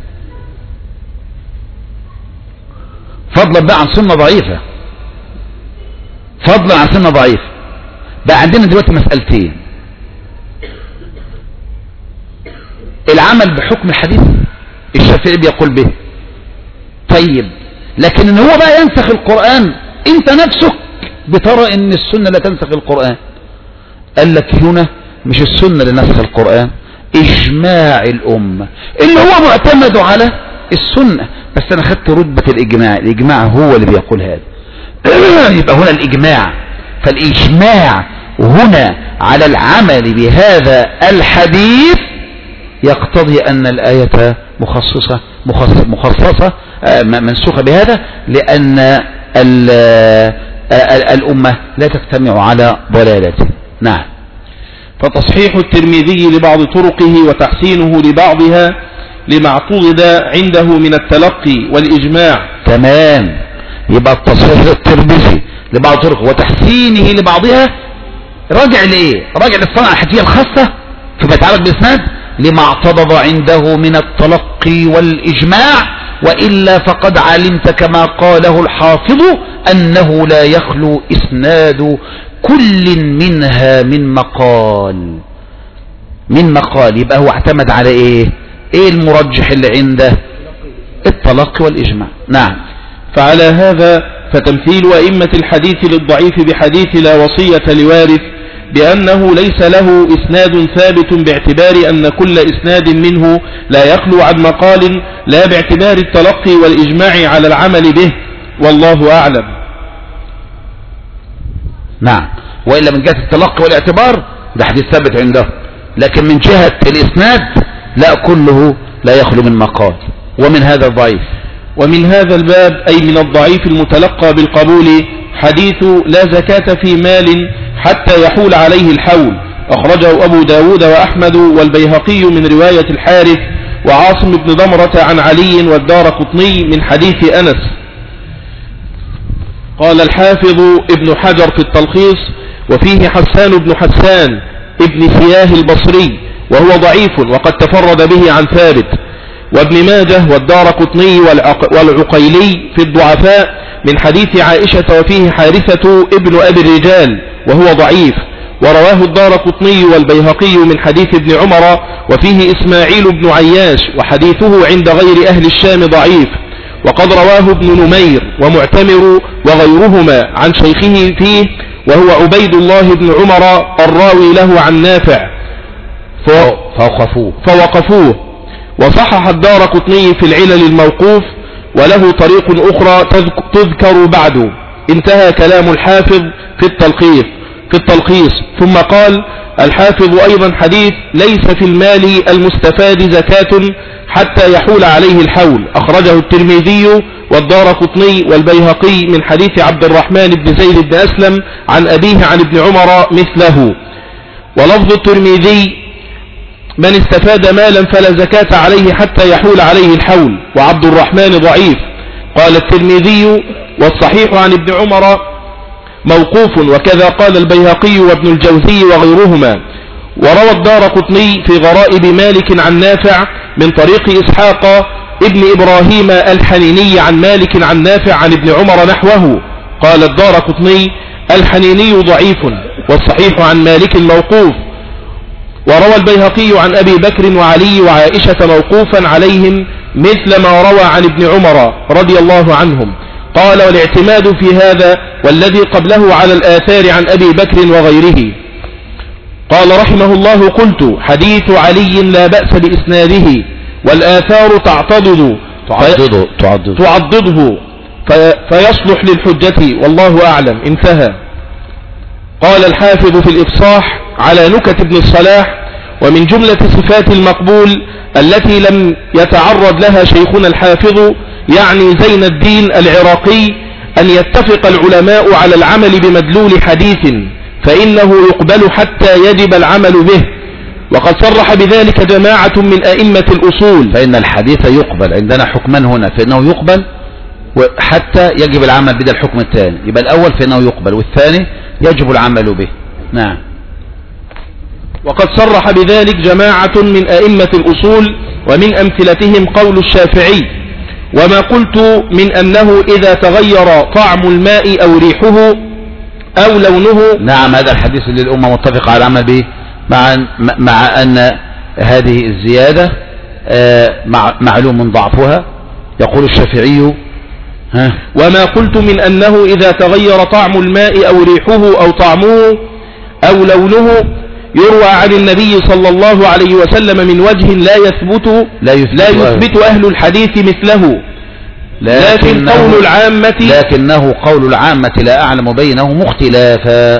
فضلا بقى عن سنة ضعيفة، بقى عندنا دلوقتي مسألتين: العمل بحكم الحديث الشافعي بيقول به، طيب لكن ان هو بقى ينسخ القرآن انت نفسك بترى ان السنة لا تنسخ القرآن. قال لك هنا مش السنة لنسخ القرآن، اجماع الامة اللي هو معتمد على السنة، بس انا خدت رتبة الاجماع هو اللي بيقول هذا. يبقى هنا الاجماع، فالاجماع هنا على العمل بهذا الحديث يقتضي ان الآية مخصصة منسوخة بهذا، لان الأمة لا تجتمع على ضلالته. نعم. فتصحيح الترمذي لبعض طرقه وتحسينه لبعضها لما اعتضد عنده من التلقي والإجماع. تمام. يبقى التصحيح الترمذي لبعض طرقه وتحسينه لبعضها راجع لإيه؟ راجع للصنعة الحديثية الخاصة فيما يتعلق بالإسناد لما اعتضد عنده من التلقي والإجماع، وإلا فقد علمت كما قاله الحافظ أنه لا يخلو إسناد كل منها من مقال. يبقى هو اعتمد على إيه؟ ايه المرجح اللي عنده؟ التلقي والإجماع. نعم. فعلى هذا فتمثيل أئمة الحديث للضعيف بحديث لا وصية لوارث بأنه ليس له إسناد ثابت باعتبار أن كل إسناد منه لا يخلو عن مقال لا باعتبار التلقي والإجماع على العمل به، والله أعلم. نعم. وإلا من جهة التلقي والاعتبار ده حديث ثابت عنده، لكن من جهة الإسناد لا، كله لا يخلو من مقال، ومن هذا الضعيف. ومن هذا الباب أي من الضعيف المتلقى بالقبول حديث لا زكاة في مال حتى يحول عليه الحول، أخرجه أبو داود وأحمد والبيهقي من رواية الحارث وعاصم بن ضمرة عن علي والدارقطني من حديث أنس. قال الحافظ ابن حجر في التلخيص: وفيه حسان بن حسان ابن سياه البصري وهو ضعيف وقد تفرد به عن ثابت، وابن ماجه والدارقطني والعقيلي في الضعفاء من حديث عائشة وفيه حارثة ابن أبي الرجال وهو ضعيف، ورواه الدارقطني والبيهقي من حديث ابن عمر وفيه إسماعيل بن عياش وحديثه عند غير أهل الشام ضعيف، وقد رواه ابن نمير ومعتمر وغيرهما عن شيخه فيه وهو عبيد الله بن عمر الراوي له عن نافع فوقفوه. وصحح الدارقطني في العلل الموقوف وله طريق أخرى تذكر بعد. انتهى كلام الحافظ في التلخيص. ثم قال الحافظ أيضا: حديث ليس في المال المستفاد زكاة حتى يحول عليه الحول، أخرجه الترمذي والدارقطني والبيهقي من حديث عبد الرحمن بن زيد بن أسلم عن أبيه عن ابن عمر مثله. ولفظ الترمذي: من استفاد مالا فلا زكاة عليه حتى يحول عليه الحول، وعبد الرحمن ضعيف. قال الترمذي: والصحيح عن ابن عمر موقوف، وكذا قال البيهقي وابن الجوزي وغيرهما. وروى الدارقطني في غرائب مالك عن نافع من طريق إسحاق ابن إبراهيم الحنيني عن مالك عن نافع عن ابن عمر نحوه. قال الدارقطني: الحنيني ضعيف، والصحيح عن مالك موقوف. وروى البيهقي عن أبي بكر وعلي وعائشة موقوفا عليهم مثل ما روى عن ابن عمر رضي الله عنهم. قال: والاعتماد في هذا والذي قبله على الآثار عن أبي بكر وغيره. قال رحمه الله: قلت: حديث علي لا بأس بإسناده، والآثار تعضده فيصلح للحجة، والله أعلم. انتهى. قال الحافظ في الإفصاح على نكت ابن الصلاح: ومن جملة صفات المقبول التي لم يتعرض لها شيخنا الحافظ يعني زين الدين العراقي أن يتفق العلماء على العمل بمدلول حديث فإنه يقبل حتى يجب العمل به، وقد صرح بذلك جماعة من أئمة الأصول. فإن الحديث يقبل عندنا حكما هنا، فإنه يقبل حتى يجب العمل به. الحكم الثاني يبقى الأول فإنه يقبل، والثاني يجب العمل به. نعم. وقد صرح بذلك جماعة من أئمة الأصول، ومن أمثلتهم قول الشافعي: وما قلت من أنه إذا تغير طعم الماء أو ريحه أو لونه. نعم، هذا الحديث اللي الأمة متفقة على العمل به، مع أن هذه الزيادة معلوم ضعفها. يقول الشافعي: وما قلت من أنه إذا تغير طعم الماء أو ريحه أو طعمه أو لونه يروى عن النبي صلى الله عليه وسلم من وجه لا يثبت أهل الحديث مثله، لكنه قول العامة لا أعلم بينهم اختلافا.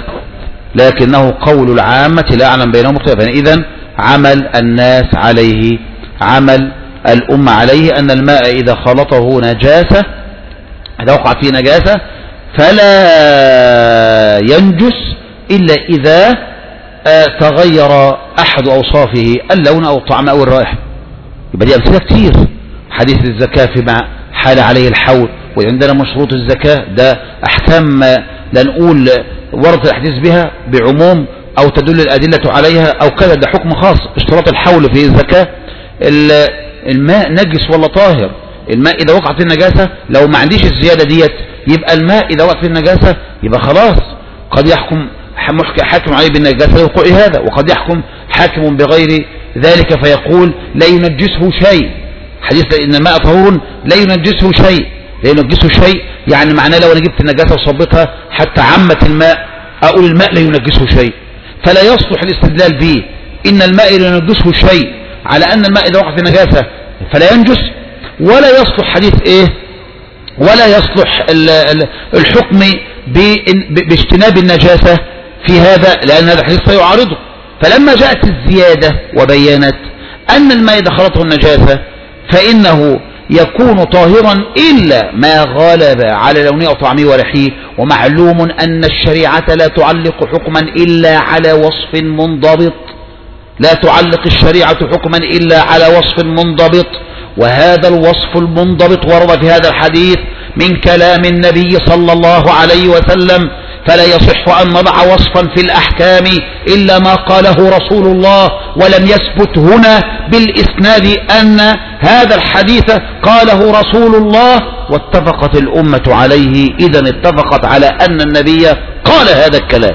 إذن عمل الناس عليه، عمل الأمة عليه، أن الماء إذا خلطه نجاسة، إذا وقع فيه نجاسة فلا ينجس إلا إذا تغير أحد أوصافه، اللون أو الطعم أو الرائحة. يبقى دي أمثلة كتير. حديث الزكاة فيما حال عليه الحول، وعندنا مشروط الزكاة، ده أحكام لا نقول ورد الحديث بها بعموم أو تدل الأدلة عليها أو كذا، ده حكم خاص. اشتراط الحول في الزكاة: الماء نجس ولا طاهر. الماء إذا وقعت فيه النجاسة، لو ما عنديش الزيادة ديت، يبقى الماء إذا وقعت فيه النجاسة يبقى خلاص. قد يحكم حاكم عليه بالنجاسة لوقوع هذا، وقد يحكم حاكم بغير ذلك فيقول لا ينجسه شيء. حديث إن الماء طهور لا ينجسه شيء، لا ينجسه شيء يعني معناه لو أنا جبت النجاسة وصبتها حتى عمت الماء أقول الماء لا ينجسه شيء، فلا يصلح الاستدلال به إن الماء لا ينجسه شيء على أن الماء إذا وقع في نجاسة فلا ينجس، ولا يصلح حديث إيه، ولا يصلح الحكم باجتناب النجاسة في هذا، لأن هذا الحديث سيعارضه. فلما جاءت الزيادة وبينت أن الماء إذا خلطه النجاسة فإنه يكون طاهرا إلا ما غلب على لونه وطعمه وريحه، ومعلوم أن الشريعة لا تعلق حكما إلا على وصف منضبط، لا تعلق الشريعة حكما إلا على وصف منضبط، وهذا الوصف المنضبط ورد في هذا الحديث من كلام النبي صلى الله عليه وسلم، فلا يصح أن نضع وصفا في الأحكام إلا ما قاله رسول الله، ولم يثبت هنا بالإسناد أن هذا الحديث قاله رسول الله واتفقت الأمة عليه، إذن اتفقت على أن النبي قال هذا الكلام.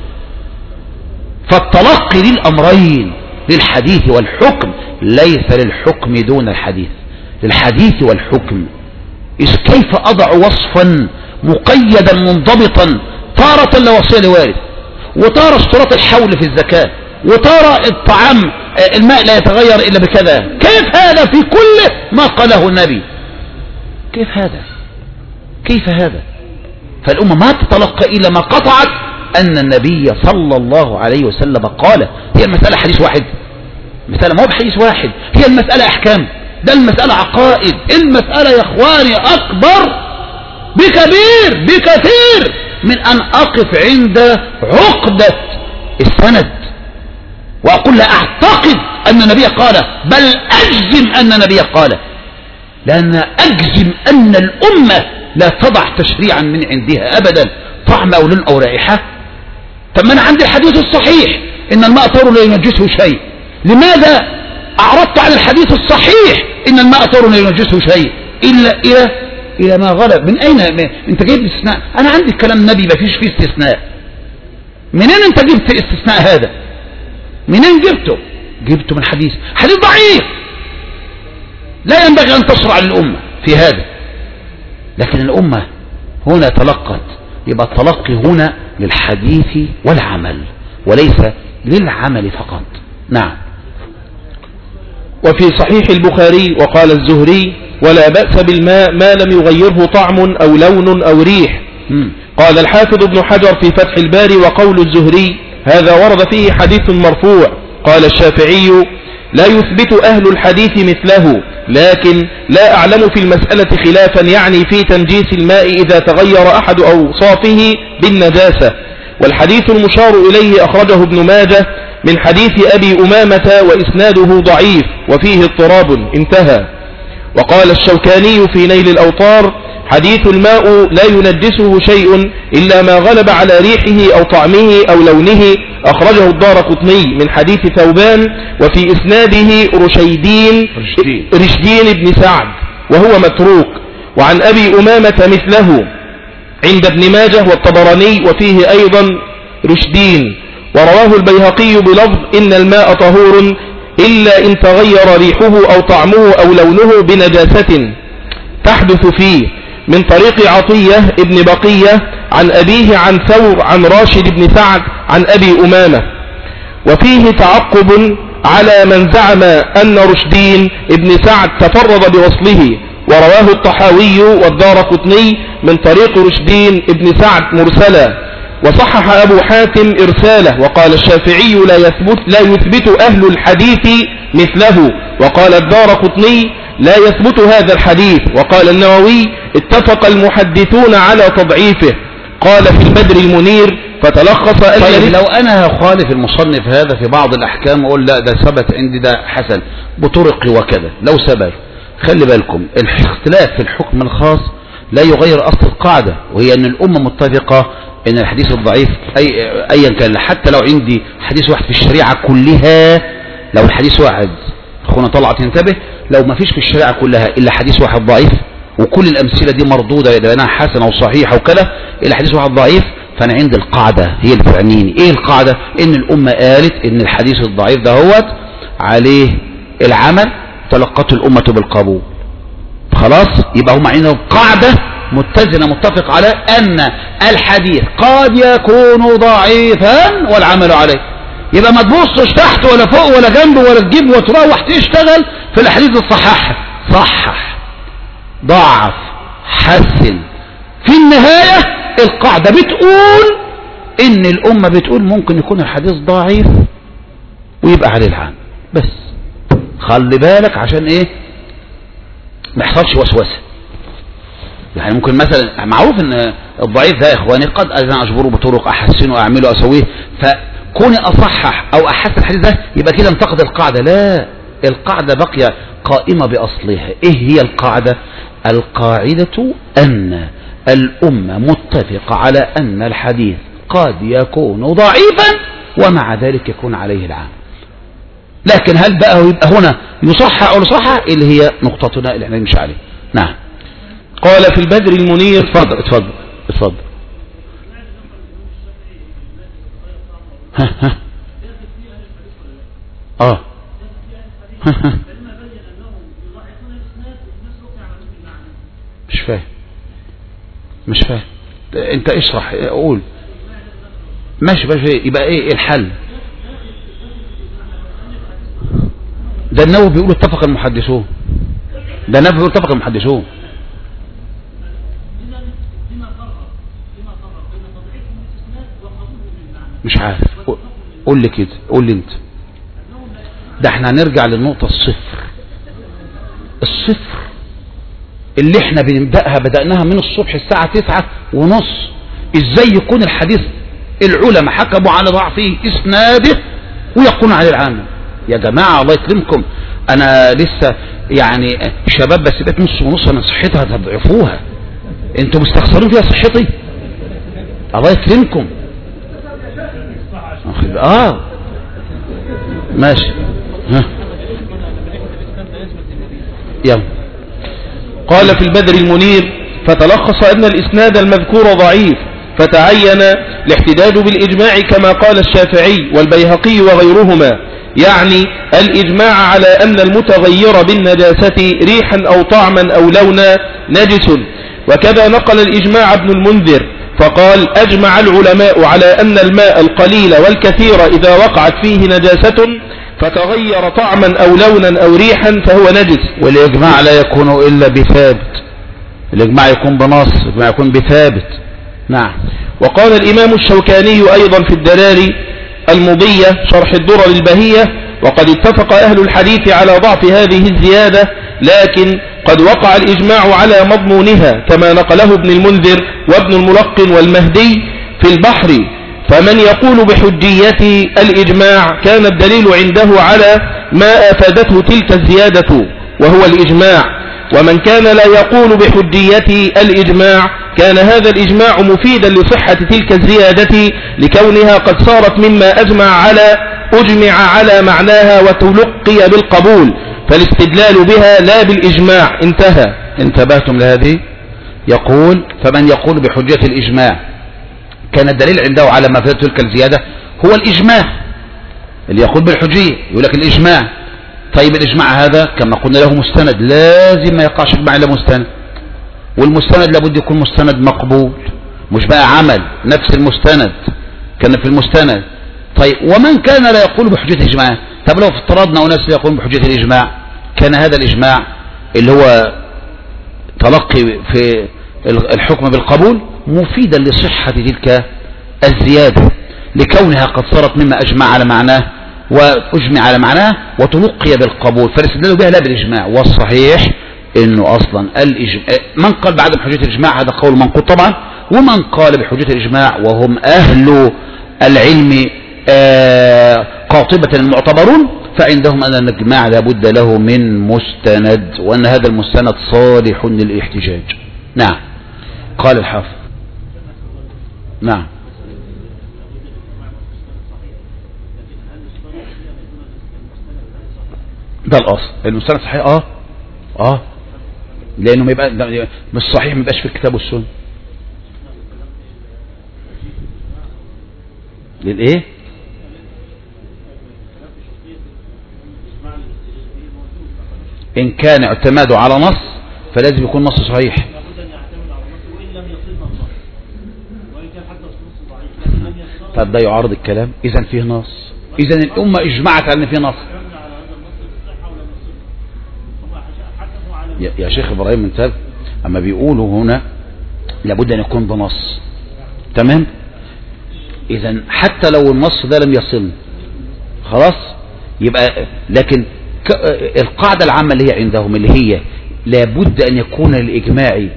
فالتلقي للأمرين للحديث والحكم ليس للحكم دون الحديث، للحديث والحكم. إذ كيف أضع وصفا مقيدا منضبطا تارة لا وصية لوارث، وتارة اشتراط الحول في الزكاة، وتارة الطعام الماء لا يتغير إلا بكذا، كيف هذا في كل ما قاله النبي؟ كيف هذا؟ كيف هذا؟ فالأمة ما تتلقى إلا ما قطعت أن النبي صلى الله عليه وسلم قال. هي المسألة حديث واحد، مسألة ما هو بحديث واحد، هي المسألة أحكام، ده المسألة عقائد، المسألة يا إخواني أكبر بكبير بكثير من أن أقف عند عقدة السند وأقول لا أعتقد أن النبي قال، بل أجزم أن النبي قال، لأن أجزم أن الأمة لا تضع تشريعا من عندها أبدا طعم أو لون أو رائحة. طب ما أنا عندي الحديث الصحيح إن الماء طهور لا ينجسه شيء، لماذا أعرضت عن الحديث الصحيح إن الماء طهور لا ينجسه شيء إلى ما غلب؟ من أين أنت جايب استثناء؟ أنا عندي كلام النبي ما فيش فيه استثناء، منين أنت جبت استثناء هذا؟ منين جبته من حديث ضعيف لا ينبغي أن تشرع للأمة في هذا. لكن الأمة هنا تلقت، يبقى التلقي هنا للحديث والعمل وليس للعمل فقط. نعم. وفي صحيح البخاري وقال الزهري ولا بأس بالماء ما لم يغيره طعم أو لون أو ريح. قال الحافظ ابن حجر في فتح الباري وقول الزهري هذا ورد فيه حديث مرفوع. قال الشافعي لا يثبت أهل الحديث مثله، لكن لا أعلم في المسألة خلافا يعني في تنجيس الماء إذا تغير أحد أوصافه بالنجاسة. والحديث المشار إليه أخرجه ابن ماجه من حديث أبي أمامة وإسناده ضعيف وفيه اضطراب. انتهى. وقال الشوكاني في نيل الأوطار حديث الماء لا ينجسه شيء إلا ما غلب على ريحه أو طعمه أو لونه، أخرجه الدارقطني من حديث ثوبان وفي إسناده رشدين بن سعد وهو متروك. وعن أبي أمامة مثله عند ابن ماجه والطبراني وفيه أيضا رشدين. ورواه البيهقي بلفظ إن الماء طهور إلا إن تغير ريحه أو طعمه أو لونه بنجاسة تحدث فيه، من طريق عطية ابن بقية عن أبيه عن ثور عن راشد بن سعد عن أبي أمامة. وفيه تعقب على من زعم أن رشدين ابن سعد تفرد بوصله، ورواه الطحاوي والدارقطني من طريق رشدين ابن سعد مرسلا، وصحح أبو حاتم إرساله. وقال الشافعي لا يثبت أهل الحديث مثله، وقال الدارقطني لا يثبت هذا الحديث. وقال النووي اتفق المحدثون على تضعيفه. قال في البدر المنير فتلخص طيب لو أنا هخالف المصنف هذا في بعض الأحكام أقول لا ده ثبت عندي ده حسن بطرق وكذا، لو ثبت خلي بالكم الاختلاف في الحكم الخاص لا يغير أصل القاعدة، وهي أن الأمة متفقة أن الحديث الضعيف أيا كان، حتى لو عندي حديث واحد في الشريعة كلها، لو الحديث واحد أخونا طلعت ينتبه، لو ما فيش في الشريعة كلها إلا حديث واحد ضعيف وكل الأمثلة دي مردودة لأنها حسنة وصحيحة وكذا إلا حديث واحد ضعيف، فأنا عندي القاعدة هي اللي تعنيني. إيه القاعدة؟ إن الأمة قالت إن الحديث الضعيف ده هو عليه العمل تلقته الأمة بالقبول. خلاص يبقى هم عندهم قاعدة متزنة متفق على أن الحديث قد يكون ضعيفا والعمل عليه. يبقى ما تبصش تحت ولا فوق ولا جنب ولا تجيب وتروح تشتغل في الحديث الصحاح، صحح ضعف حسن. في النهاية القاعدة بتقول ان الامة بتقول ممكن يكون الحديث ضعيف ويبقى عليه العام، بس خلي بالك عشان ايه ما يحصلش وسوسه. يعني ممكن مثلا معروف ان الضعيف ده يا اخواني قد انا اجبره بطرق احسنه اعمله اسويه، فكوني اصحح او احسن الحديث ده يبقى كده انتقد القاعده. لا، القاعده باقيه قائمه باصلها. ايه هي القاعده؟ القاعده ان الامه متفقه على ان الحديث قد يكون ضعيفا ومع ذلك يكون عليه العام. لكن هل بقى يبقى هنا يصحح او يصحح اللي هي نقطتنا اللي احنا نمشي عليه. نعم. قال في البدر المنير. اتفضل اتفضل اتفضل. مش فاهم مش فاهم انت اشرح قول. ماشي يبقى ايه الحل؟ ده النووي بيقول اتفق المحدثون، ده النووي بيقول اتفق المحدثون. مش عارف، قول لي كده، قول لي انت. ده احنا هنرجع للنقطة الصفر اللي احنا بدأناها من الصبح الساعة 9:30. ازاي يكون الحديث العلماء حكموا على ضعفه اسناده ويقولون عليه العامل؟ يا جماعة الله يكرمكم، انا لسه يعني شباب بس بقيت نص ونص، انا صحتها تضعفوها، انتوا مستخسرين فيها صحتي؟ الله يكرمكم. ماشي يلا. قال في البدر المنير: فتلخص أن الإسناد المذكور ضعيف، فتعين الاحتجاج بالإجماع كما قال الشافعي والبيهقي وغيرهما، يعني الإجماع على أن المتغير بالنجاسة ريحا أو طعما أو لونا نجس. وكذا نقل الإجماع ابن المنذر فقال: أجمع العلماء على أن الماء القليل والكثير إذا وقعت فيه نجاسة فتغير طعما أو لونا أو ريحا فهو نجس. والإجماع لا يكون إلا بثابت، الإجماع يكون بنص، الإجماع يكون بثابت. نعم. وقال الإمام الشوكاني أيضا في الدلال المضية شرح الدرر البهية: وقد اتفق أهل الحديث على ضعف هذه الزيادة، لكن قد وقع الإجماع على مضمونها كما نقله ابن المنذر وابن الملقن والمهدي في البحر. فمن يقول بحجية الإجماع كان الدليل عنده على ما أفادته تلك الزيادة وهو الإجماع، ومن كان لا يقول بحجية الإجماع كان هذا الإجماع مفيدا لصحة تلك الزيادة لكونها قد صارت مما أجمع على معناها وتلقي بالقبول، فالاستدلال بها لا بالإجماع. انتهى. انتبهتم لهذه؟ يقول: فمن يقول بحجية الإجماع كان الدليل عنده على ما فات تلك الزيادة هو الإجماع. اللي يقول بالحجية يقول لك الإجماع. طيب الإجماع هذا كما قلنا له مستند، لازم ما يقعش إجماع إلا مستند، والمستند لابد يكون مستند مقبول، مش بقى عمل نفس المستند كان في المستند. طيب ومن كان لا يقول بحجية الإجماع، طب لو افترضنا وناس لا يقولون بحجية الإجماع كان هذا الإجماع اللي هو تلقي في الحكم بالقبول مفيدا لصحة تلك الزيادة لكونها قد صارت مما أجمع على معناه وأجمع على معناه وتلقي بالقبول، فالاستدلال بها لا بالإجماع. والصحيح إنه أصلا من قال بعدم حجية الإجماع هذا قول منقول طبعا، ومن قال بحجية الإجماع وهم أهل العلم قاطبة المعتبرون فعندهم أن الإجماع لابد له من مستند، وأن هذا المستند صالح للاحتجاج. نعم. قال الحافظ. نعم. ده الأصل، المستند صحيح. لأنه ما يبقى مش صحيح، ما يبقاش في الكتاب والسنة. للإيه؟ إن كان اعتماده على نص فلازم يكون نص صحيح. طب ده يعارض الكلام. إذن فيه نص، إذن الأمة اجمعت على أن فيه نص. يا شيخ إبراهيم انت أما بيقولوا هنا لابد أن يكون بنص، تمام؟ إذن حتى لو النص ده لم يصل خلاص يبقى، لكن القاعدة العامة اللي هي عندهم اللي هي لابد أن يكون الإجماعي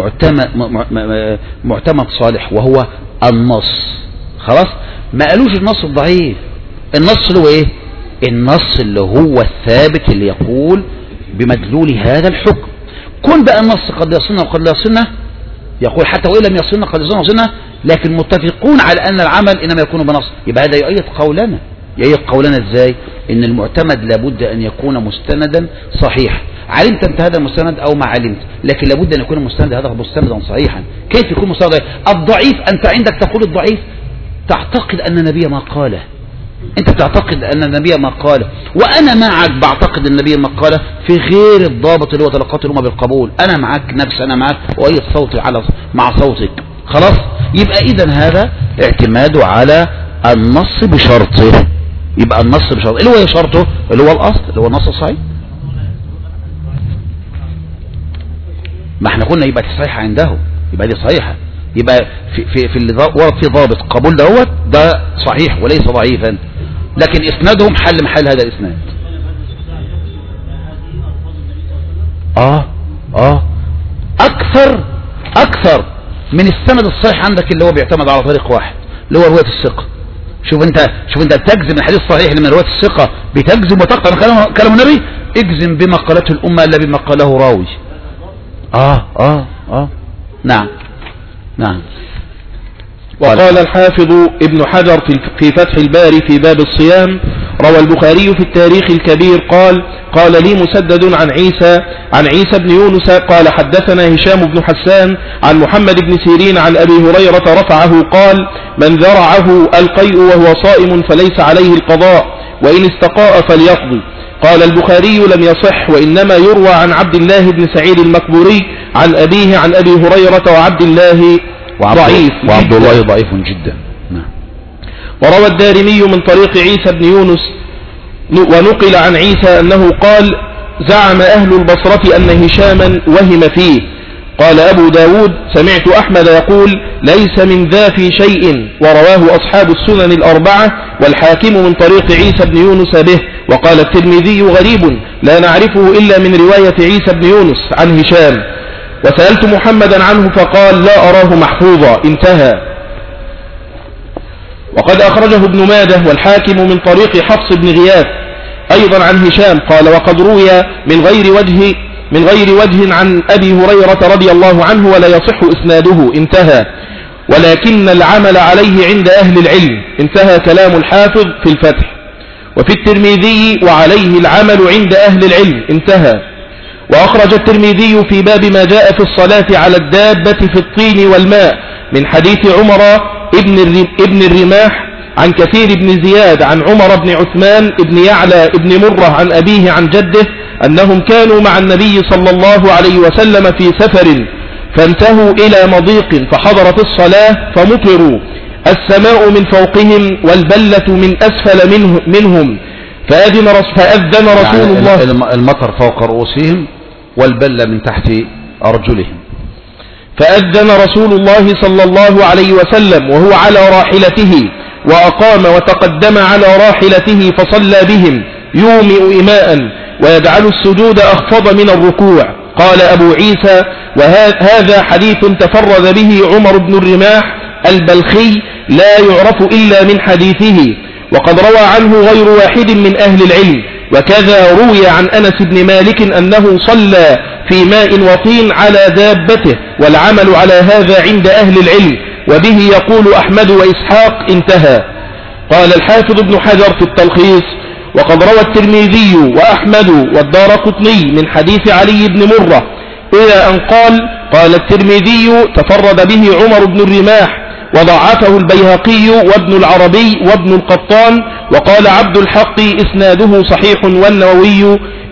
معتمد صالح وهو النص. خلاص ما قالوش النص الضعيف، النص اللي هو ايه؟ النص اللي هو الثابت اللي يقول بمدلول هذا الحكم. كن بقى النص قد يصلنا وقد لا يصلنا، يقول حتى وإن لم يصلنا قد يصلنا، لكن متفقون على أن العمل إنما يكون بنص. يبقى هذا يؤيد قولنا. يؤيد قولنا ازاي؟ ان المعتمد لابد ان يكون مستندا صحيحا. علمت انت هذا المستند او ما علمت، لكن لابد ان يكون المستند هذا مستندا صحيحا. كيف يكون مستند؟ الضعيف انت عندك تقول الضعيف تعتقد ان النبي ما قاله، انت تعتقد ان النبي ما قاله، وانا معك بعتقد النبي ما قاله في غير الضابط اللي هو تلقته الامه بالقبول. انا معك نفس، انا معك وايد صوتي مع صوتك. خلاص يبقى اذا هذا اعتماده على النص بشرطه. يبقى النص بشرطه اللي هو شرطه اللي هو الاصل اللي هو النص الصحيح. ما احنا قلنا يبقى دي صحيحه عنده، يبقى دي صحيحه، يبقى في اللي ورد في ضابط قبول ده صحيح وليس ضعيفا، لكن اسنادهم حل محل هذا الاسناد. اكثر من السند الصحيح عندك اللي هو بيعتمد على طريق واحد اللي هو روايه الثقه. شوف انت بتجزم الحديث الصحيح اللي من روايه الثقه، بتجزم وتقطع كلام النبي. اجزم بما قالته الامه لا بما قاله راوي. نعم. وقال الحافظ ابن حجر في فتح الباري في باب الصيام: روى البخاري في التاريخ الكبير قال لي مسدد عن عيسى بن يونس قال حدثنا هشام بن حسان عن محمد بن سيرين عن أبي هريرة رفعه قال: من ذرعه القيء وهو صائم فليس عليه القضاء، وإن استقاء فليقضي. قال البخاري لم يصح، وإنما يروى عن عبد الله بن سعيد المقبوري عن أبيه عن أبي هريرة وعبد الله ضعيف، وعبد الله ضعيف جدا. وروى الدارمي من طريق عيسى بن يونس ونقل عن عيسى أنه قال: زعم أهل البصرة أن هشاما وهم فيه. قال أبو داود: سمعت أحمد يقول: ليس من ذا في شيء، ورواه أصحاب السنن الأربعة والحاكم من طريق عيسى بن يونس به. وقال الترمذي: غريب لا نعرفه إلا من رواية عيسى بن يونس عن هشام. وسألت محمدا عنه فقال: لا أراه محفوظا. انتهى. وقد أخرجه ابن ماجه والحاكم من طريق حفص بن غياث أيضا عن هشام قال: وقد روي من غير وجه عن أبي هريرة رضي الله عنه ولا يصح إسناده. انتهى. ولكن العمل عليه عند أهل العلم. انتهى كلام الحافظ في الفتح. وفي الترمذي: وعليه العمل عند أهل العلم. انتهى. وأخرج الترمذي في باب ما جاء في الصلاة على الدابة في الطين والماء من حديث عمر ابن الرماح عن كثير بن زياد عن عمر بن عثمان بن يعلى بن مرة عن أبيه عن جده أنهم كانوا مع النبي صلى الله عليه وسلم في سفر فانتهوا إلى مضيق فحضرت الصلاة فمطروا، السماء من فوقهم والبلة من أسفل منهم، فأذن رسول الله. المطر فوق رؤوسهم والبلة من تحت أرجلهم. فأذن رسول الله صلى الله عليه وسلم وهو على راحلته، وأقام وتقدم على راحلته فصلى بهم يومئ إماء ويجعل السجود أخفض من الركوع. قال أبو عيسى: وهذا حديث تفرد به عمر بن الرماح البلخي لا يعرف إلا من حديثه، وقد روى عنه غير واحد من أهل العلم. وكذا روي عن أنس بن مالك أنه صلى في ماء وطين على دابته، والعمل على هذا عند أهل العلم، وبه يقول أحمد وإسحاق. انتهى. قال الحافظ ابن حجر في التلخيص: وقد روى الترمذي وأحمد والدارقطني من حديث علي بن مرة إلى أن قال الترمذي تفرد به عمر بن الرماح، وضعفه البيهقي وابن العربي وابن القطان، وقال عبد الحق إسناده صحيح، والنووي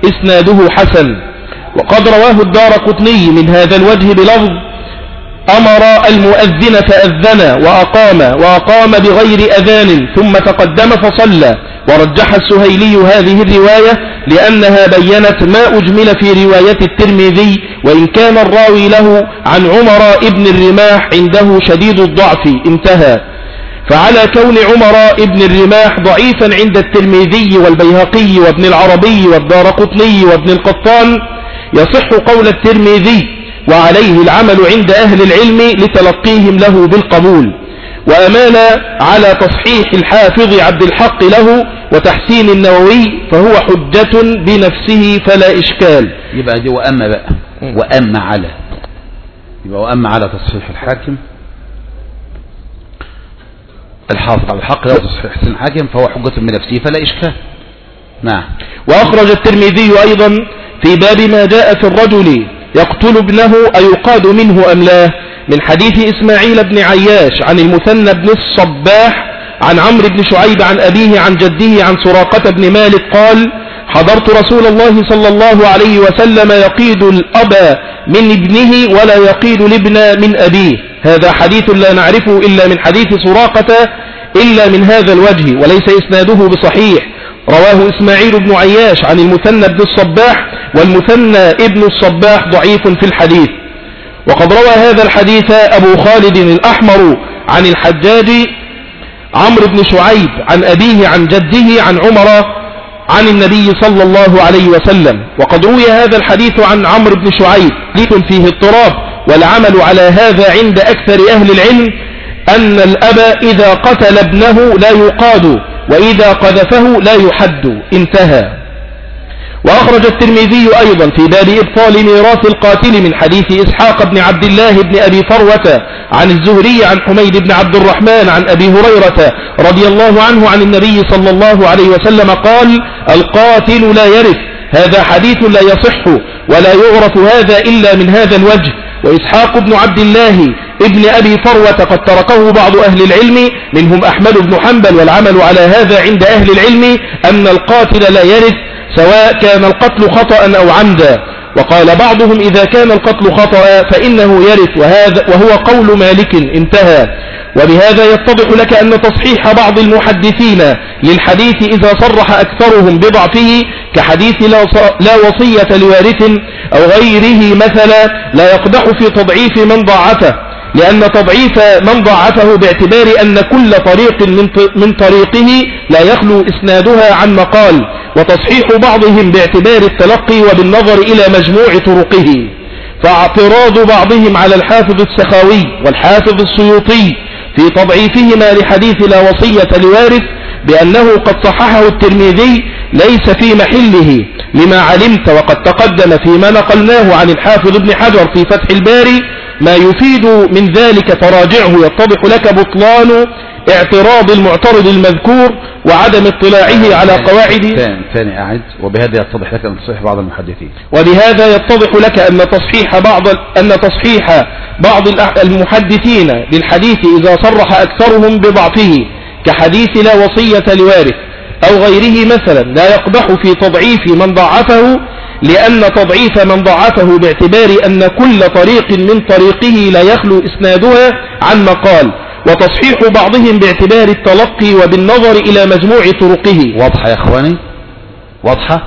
إسناده حسن. وقد رواه الدارقطني من هذا الوجه بلفظ أمر المؤذن فأذن وأقام بغير أذان ثم تقدم فصلى. ورجح السهيلي هذه الرواية لأنها بيّنت ما أجمل في رواية الترمذي، وإن كان الراوي له عن عمر ابن الرماح عنده شديد الضعف. انتهى. فعلى كون عمر ابن الرماح ضعيفا عند الترمذي والبيهقي وابن العربي والدارقطني وابن القطان يصح قول الترمذي، وعليه العمل عند أهل العلم لتلقيهم له بالقبول. وأمال على تصحيح الحافظ عبد الحق له وتحسين النووي فهو حجة بنفسه فلا إشكال. يبقى دي وأما بقى وأما على، يبقى وأما على تصحيح الحاكم الحافظ عبد الحق له تصحيح حسين الحاكم فهو حجة بنفسه فلا إشكال. نعم. وأخرج الترمذي أيضا في باب ما جاء في الرجل يقتل ابنه أيقاد منه أم لا، من حديث إسماعيل بن عياش عن المثنى بن الصباح عن عمرو بن شعيب عن أبيه عن جده عن سراقة بن مالك قال: حضرت رسول الله صلى الله عليه وسلم يقيد الأب من ابنه ولا يقيد الابن من أبيه. هذا حديث لا نعرفه إلا من حديث سراقة إلا من هذا الوجه، وليس إسناده بصحيح. رواه إسماعيل بن عياش عن المثنى بن الصباح، والمثنى ابن الصباح ضعيف في الحديث. وقد روى هذا الحديث أبو خالد الأحمر عن الحجاج عمرو بن شعيب عن أبيه عن جده عن عمر عن النبي صلى الله عليه وسلم. وقد روي هذا الحديث عن عمرو بن شعيب فيه اضطراب، والعمل على هذا عند أكثر أهل العلم أن الأب إذا قتل ابنه لا يقاد، وإذا قذفه لا يحد. انتهى. وأخرج الترمذي أيضا في باب إبطال ميراث القاتل من حديث إسحاق بن عبد الله بن أبي فروة عن الزهري عن حميد بن عبد الرحمن عن أبي هريرة رضي الله عنه عن النبي صلى الله عليه وسلم قال: القاتل لا يرث. هذا حديث لا يصح ولا يعرف هذا إلا من هذا الوجه. وإسحاق بن عبد الله ابن أبي فروة قد تركه بعض أهل العلم منهم أحمد بن حنبل، والعمل على هذا عند أهل العلم أن القاتل لا يرث سواء كان القتل خطأ أو عمدا. وقال بعضهم إذا كان القتل خطأ فإنه يرث، وهو قول مالك. انتهى. وبهذا يتضح لك أن تصحيح بعض المحدثين للحديث إذا صرح أكثرهم بضعفه كحديث لا وصية لوارث أو غيره مثلا لا يقدح في تضعيف من ضعفه، لأن تضعيف من ضعفه باعتبار أن كل طريق من طريقه لا يخلو إسنادها عن مقال، وتصحيح بعضهم باعتبار التلقي وبالنظر إلى مجموع طرقه. فاعتراض بعضهم على الحافظ السخاوي والحافظ السيوطي في تضعيفهما لحديث لا وصية لوارث بأنه قد صححه الترمذي ليس في محله لما علمت، وقد تقدم فيما نقلناه عن الحافظ ابن حجر في فتح الباري ما يفيد من ذلك فراجعه يتضح لك بطلان اعتراض المعترض المذكور وعدم اطلاعه على قواعد. ثاني أعد. وبهذا يتضح لك أن تصحيح بعض المحدثين، وبهذا يتضح لك أن تصحيح بعض المحدثين للحديث إذا صرح أكثرهم بضعفه كحديث لا وصية لوارث أو غيره مثلا لا يقبح في تضعيف من ضعفه، لأن تضعيف من ضعفه باعتبار أن كل طريق من طريقه لا يخلو إسنادها عن مقال، وتصحيح بعضهم باعتبار التلقي وبالنظر إلى مجموع طرقه. واضحة يا أخواني؟ واضحة؟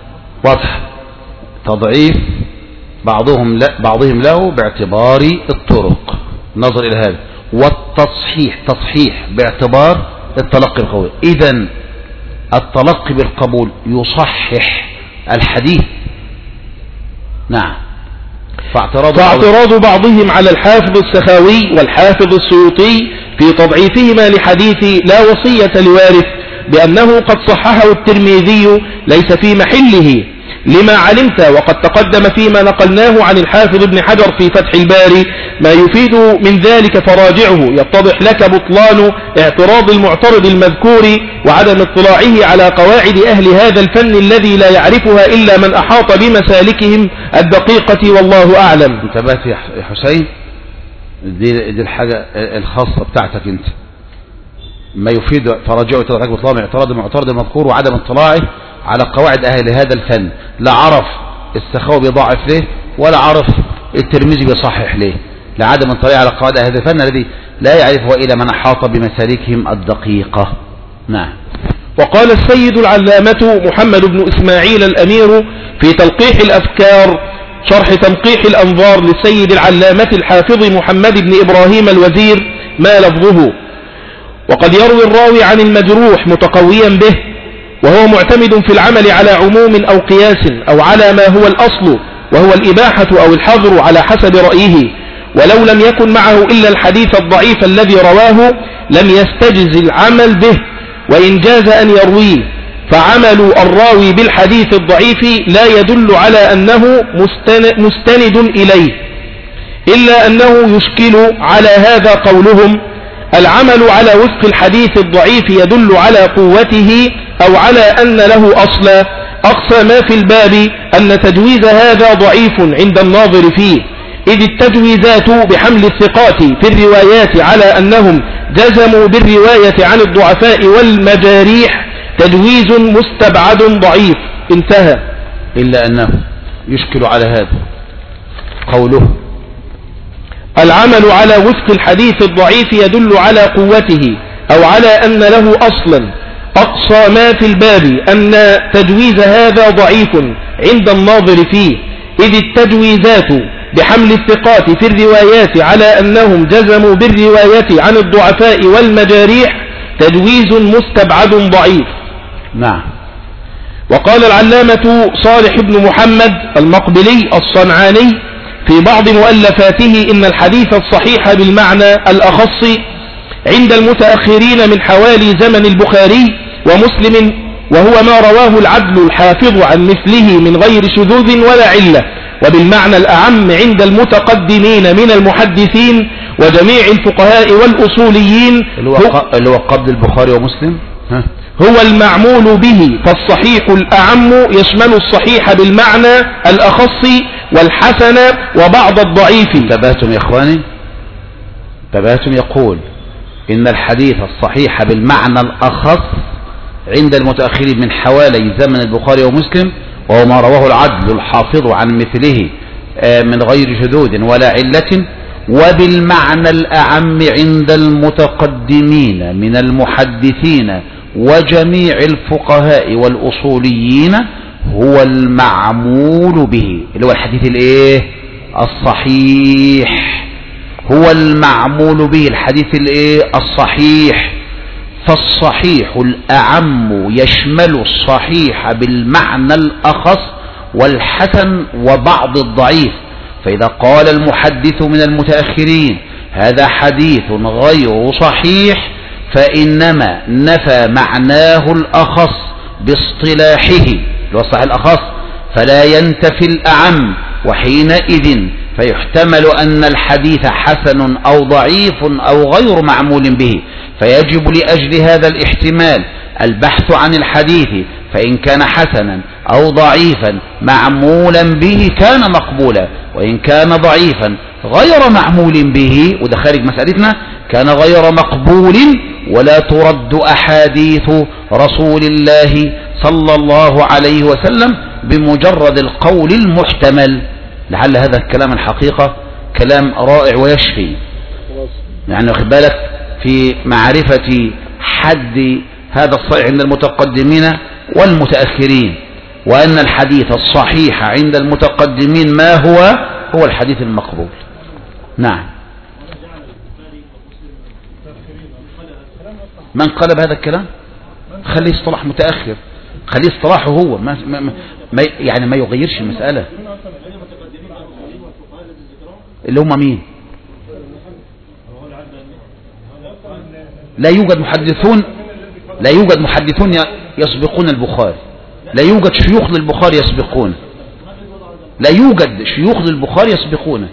تضعيف بعضهم له باعتبار الطرق، نظر إلى هذا، تصحيح باعتبار التلقي القوي. إذن التلقي بالقبول يصحح الحديث. نعم. فاعتراض بعضهم على الحافظ السخاوي والحافظ السيوطي في تضعيفهما لحديث لا وصية لوارث بأنه قد صححه الترمذي ليس في محله لما علمت، وقد تقدم فيما نقلناه عن الحافظ ابن حجر في فتح الباري ما يفيد من ذلك فراجعه يتضح لك بطلان اعتراض المعترض المذكور وعدم اطلاعه على قواعد أهل هذا الفن الذي لا يعرفها إلا من أحاط بمسالكهم الدقيقة والله أعلم. انتبهت يا حسين؟ دي الحاجة الخاصة بتاعتك انت. ما يفيد فراجعه يتضح لك بطلان اعتراض المعترض المذكور وعدم اطلاعه على قواعد أهل هذا الفن. لا عرف السخاوي بيضاعف ليه ولا عرف الترمذي بيصحح ليه، لعدم الطريق على قواعد هذا الفن الذي لا يعرفه إلا من أحاط بمسالكهم الدقيقة. نعم. وقال السيد العلامة محمد بن إسماعيل الأمير في تلقيح الأفكار شرح تنقيح الأنظار للسيد العلامة الحافظ محمد بن إبراهيم الوزير ما لفظه: وقد يروي الراوي عن المجروح متقويا به، وهو معتمد في العمل على عموم أو قياس أو على ما هو الأصل وهو الإباحة أو الحظر على حسب رأيه، ولو لم يكن معه إلا الحديث الضعيف الذي رواه لم يستجز العمل به، وإن جاز أن يرويه، فعمل الراوي بالحديث الضعيف لا يدل على أنه مستند إليه، إلا أنه يشكل على هذا قولهم: العمل على وفق الحديث الضعيف يدل على قوته أو على أن له أصلا. أقصى ما في الباب أن تجويز هذا ضعيف عند الناظر فيه، إذ التجويزات بحمل الثقات في الروايات على أنهم جزموا بالرواية عن الضعفاء والمجاريح تجويز مستبعد ضعيف. انتهى. إلا أنه يشكل على هذا قوله: العمل على وفق الحديث الضعيف يدل على قوته أو على أن له أصلا. أقصى ما في الباب أن تجويز هذا ضعيف عند الناظر فيه، إذ التجويزات بحمل الثقات في الروايات على أنهم جزموا بالرواية عن الضعفاء والمجاريح تجويز مستبعد ضعيف. نعم. وقال العلامة صالح بن محمد المقبلي الصنعاني في بعض مؤلفاته: إن الحديث الصحيح بالمعنى الأخص عند المتأخرين من حوالي زمن البخاري ومسلم، وهو ما رواه العدل الحافظ عن مثله من غير شذوذ ولا علة، وبالمعنى الأعم عند المتقدمين من المحدثين وجميع الفقهاء والأصوليين، اللي هو قبل البخاري ومسلم، هو المعمول به. فالصحيح الأعم يشمل الصحيح بالمعنى الأخص والحسن وبعض الضعيف. انتبهتم يا إخواني؟ انتبهتم؟ يقول إن الحديث الصحيح بالمعنى الأخص عند المتأخرين من حوالي زمن البخاري ومسلم، وهو ما رواه العدل الحافظ عن مثله من غير شذوذ ولا علة، وبالمعنى الأعم عند المتقدمين من المحدثين وجميع الفقهاء والأصوليين، هو المعمول به، اللي هو الحديث الايه؟ الصحيح. هو المعمول به الحديث الايه؟ الصحيح. فالصحيح الأعم يشمل الصحيح بالمعنى الأخص والحسن وبعض الضعيف. فإذا قال المحدث من المتأخرين هذا حديث غير صحيح، فإنما نفى معناه الأخص باصطلاحه، اللي هو الصحيح الأخص، فلا ينتفي الأعم، وحينئذ فيحتمل أن الحديث حسن أو ضعيف أو غير معمول به، فيجب لأجل هذا الاحتمال البحث عن الحديث، فإن كان حسنا أو ضعيفا معمولا به كان مقبولا، وإن كان ضعيفا غير معمول به، وده خارج مسألتنا، كان غير مقبول، ولا ترد أحاديث رسول الله صلى الله عليه وسلم بمجرد القول المحتمل. لعل هذا الكلام الحقيقة كلام رائع ويشفي، يعني واخد بالك في معرفة حد هذا الصحيح عند المتقدمين والمتأخرين، وأن الحديث الصحيح عند المتقدمين ما هو الحديث المقبول. نعم. من قلب هذا الكلام؟ خليه اصطلاح متأخر، خليه اصطلاحه هو، يعني ما يغيرش المسألة. اللي هم مين؟ لا يوجد محدثون يسبقون البخاري، لا يوجد شيوخ للبخاري يسبقون، لا يوجد شيوخ للبخاري يسبقونه.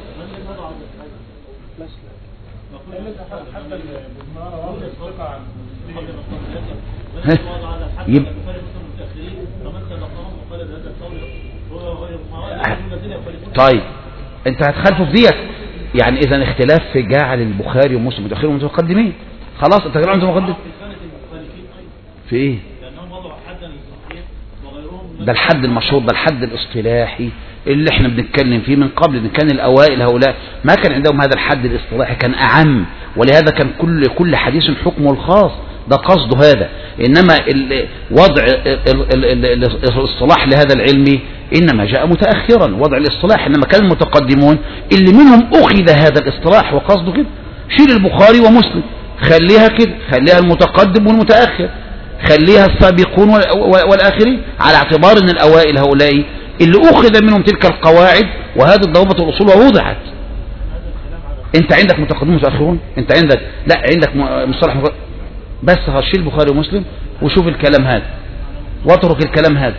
طيب انت هتخالفه في ديت، يعني اذا اختلاف في جعل البخاري ومسلم متأخرين ومتقدمين، خلاص انت كلام عن مقدم في ايه؟ ده الحد المشهور، ده الحد الاصطلاحي اللي احنا بنتكلم فيه من قبل. ان كان الاوائل هؤلاء ما كان عندهم هذا الحد الاصطلاحي، كان اعم، ولهذا كان كل حديث حكمه الخاص، ده قصده هذا. انما وضع الاصطلاح لهذا العلم انما جاء متاخرا، وضع الاصطلاح. انما كان المتقدمون اللي منهم اخذ هذا الاصطلاح وقصده كده. شيل البخاري ومسلم، خليها كده، خليها المتقدم والمتاخر، خليها السابقون والاخرين، على اعتبار ان الاوائل هؤلاء اللي اخذ منهم تلك القواعد وهذه الضوابط والاصول ووضعت. انت عندك متقدمون متاخرون، انت عندك لا عندك مصطلح بس هشيل البخاري ومسلم وشوف الكلام هذا واترك الكلام هذا.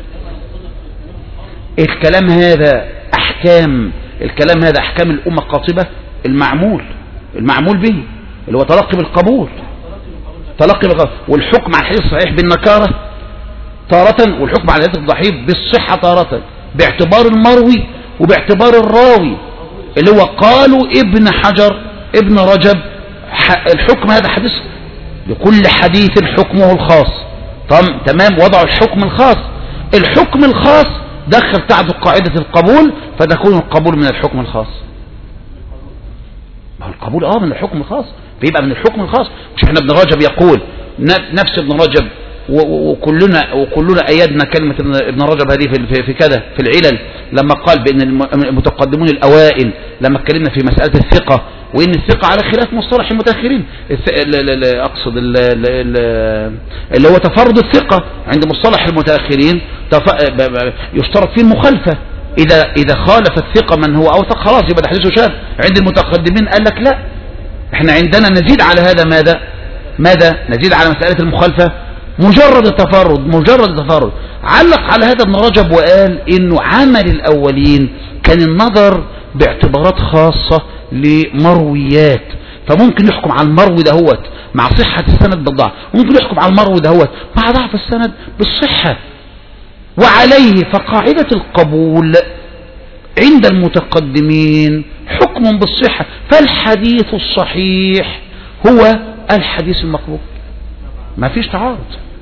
الكلام هذا احكام، الكلام هذا احكام الامه القاطبه، المعمول به اللي هو تلقي بالقبول، تلقي بالقبول، والحكم على الحديث الصحيح بالنكاره تارة، والحكم على الحديث الضعيف بالصحه تارة، باعتبار المروي وباعتبار الراوي. اللي هو قالوا ابن حجر ابن رجب الحكم هذا حديث، لكل حديث حكمه الخاص. تمام، وضعوا الحكم الخاص. الحكم الخاص دخل تحت قاعدة القبول، فتكون القبول من الحكم الخاص. ما هو القبول من الحكم الخاص، فيبقى من الحكم الخاص. مش احنا ابن رجب يقول نفس ابن رجب وكلنا أيدنا كلمة ابن رجب هذه في كذا في العلل، لما قال بأن المتقدمون الأوائل لما اتكلمنا في مسألة الثقة، وإن الثقة على خلاف مصطلح المتأخرين. أقصد اللي هو تفرد الثقة عند مصطلح المتأخرين يشترط فيه المخالفة. إذا خالف الثقة من هو أوثق خلاص يبقى ده حديثه شاذ. عند المتقدمين قال لك لا، احنا عندنا نزيد على هذا ماذا نزيد على مسألة المخالفة مجرد التفرد. علق على هذا ابن رجب وقال انه عمل الاولين كان النظر باعتبارات خاصة لمرويات، فممكن يحكم على المروي دهوت مع صحة السند بالضعف، ممكن يحكم على المروي دهوت مع ضعف السند بالصحة. وعليه فقاعدة القبول عند المتقدمين حكم بالصحة، فالحديث الصحيح هو الحديث المقبول، ما فيش تعارض.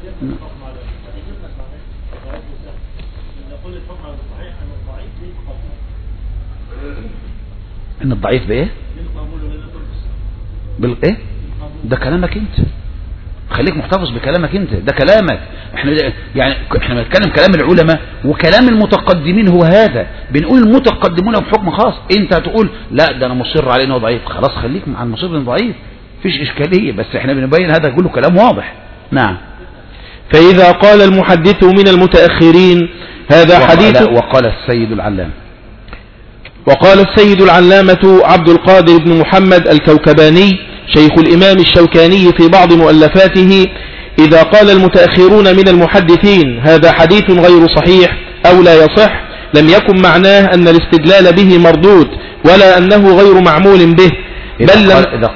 ان الضعيف بايه؟ بالايه؟ ده كلامك انت، خليك محتفظ بكلامك انت، ده كلامك. احنا بنتكلم كلام العلماء وكلام المتقدمين هو هذا. بنقول المتقدمون بحكم خاص، انت هتقول لا ده انا مصر عليه انه ضعيف، خلاص خليك مع المصر انه ضعيف، فيش اشكاليه، بس احنا بنبين هذا كله كلام واضح. نعم. فإذا قال المحدث من المتأخرين هذا حديث، وقال السيد العلامة عبد القادر بن محمد الكوكباني شيخ الإمام الشوكاني في بعض مؤلفاته: إذا قال المتأخرون من المحدثين هذا حديث غير صحيح أو لا يصح، لم يكن معناه أن الاستدلال به مردود ولا أنه غير معمول به، بل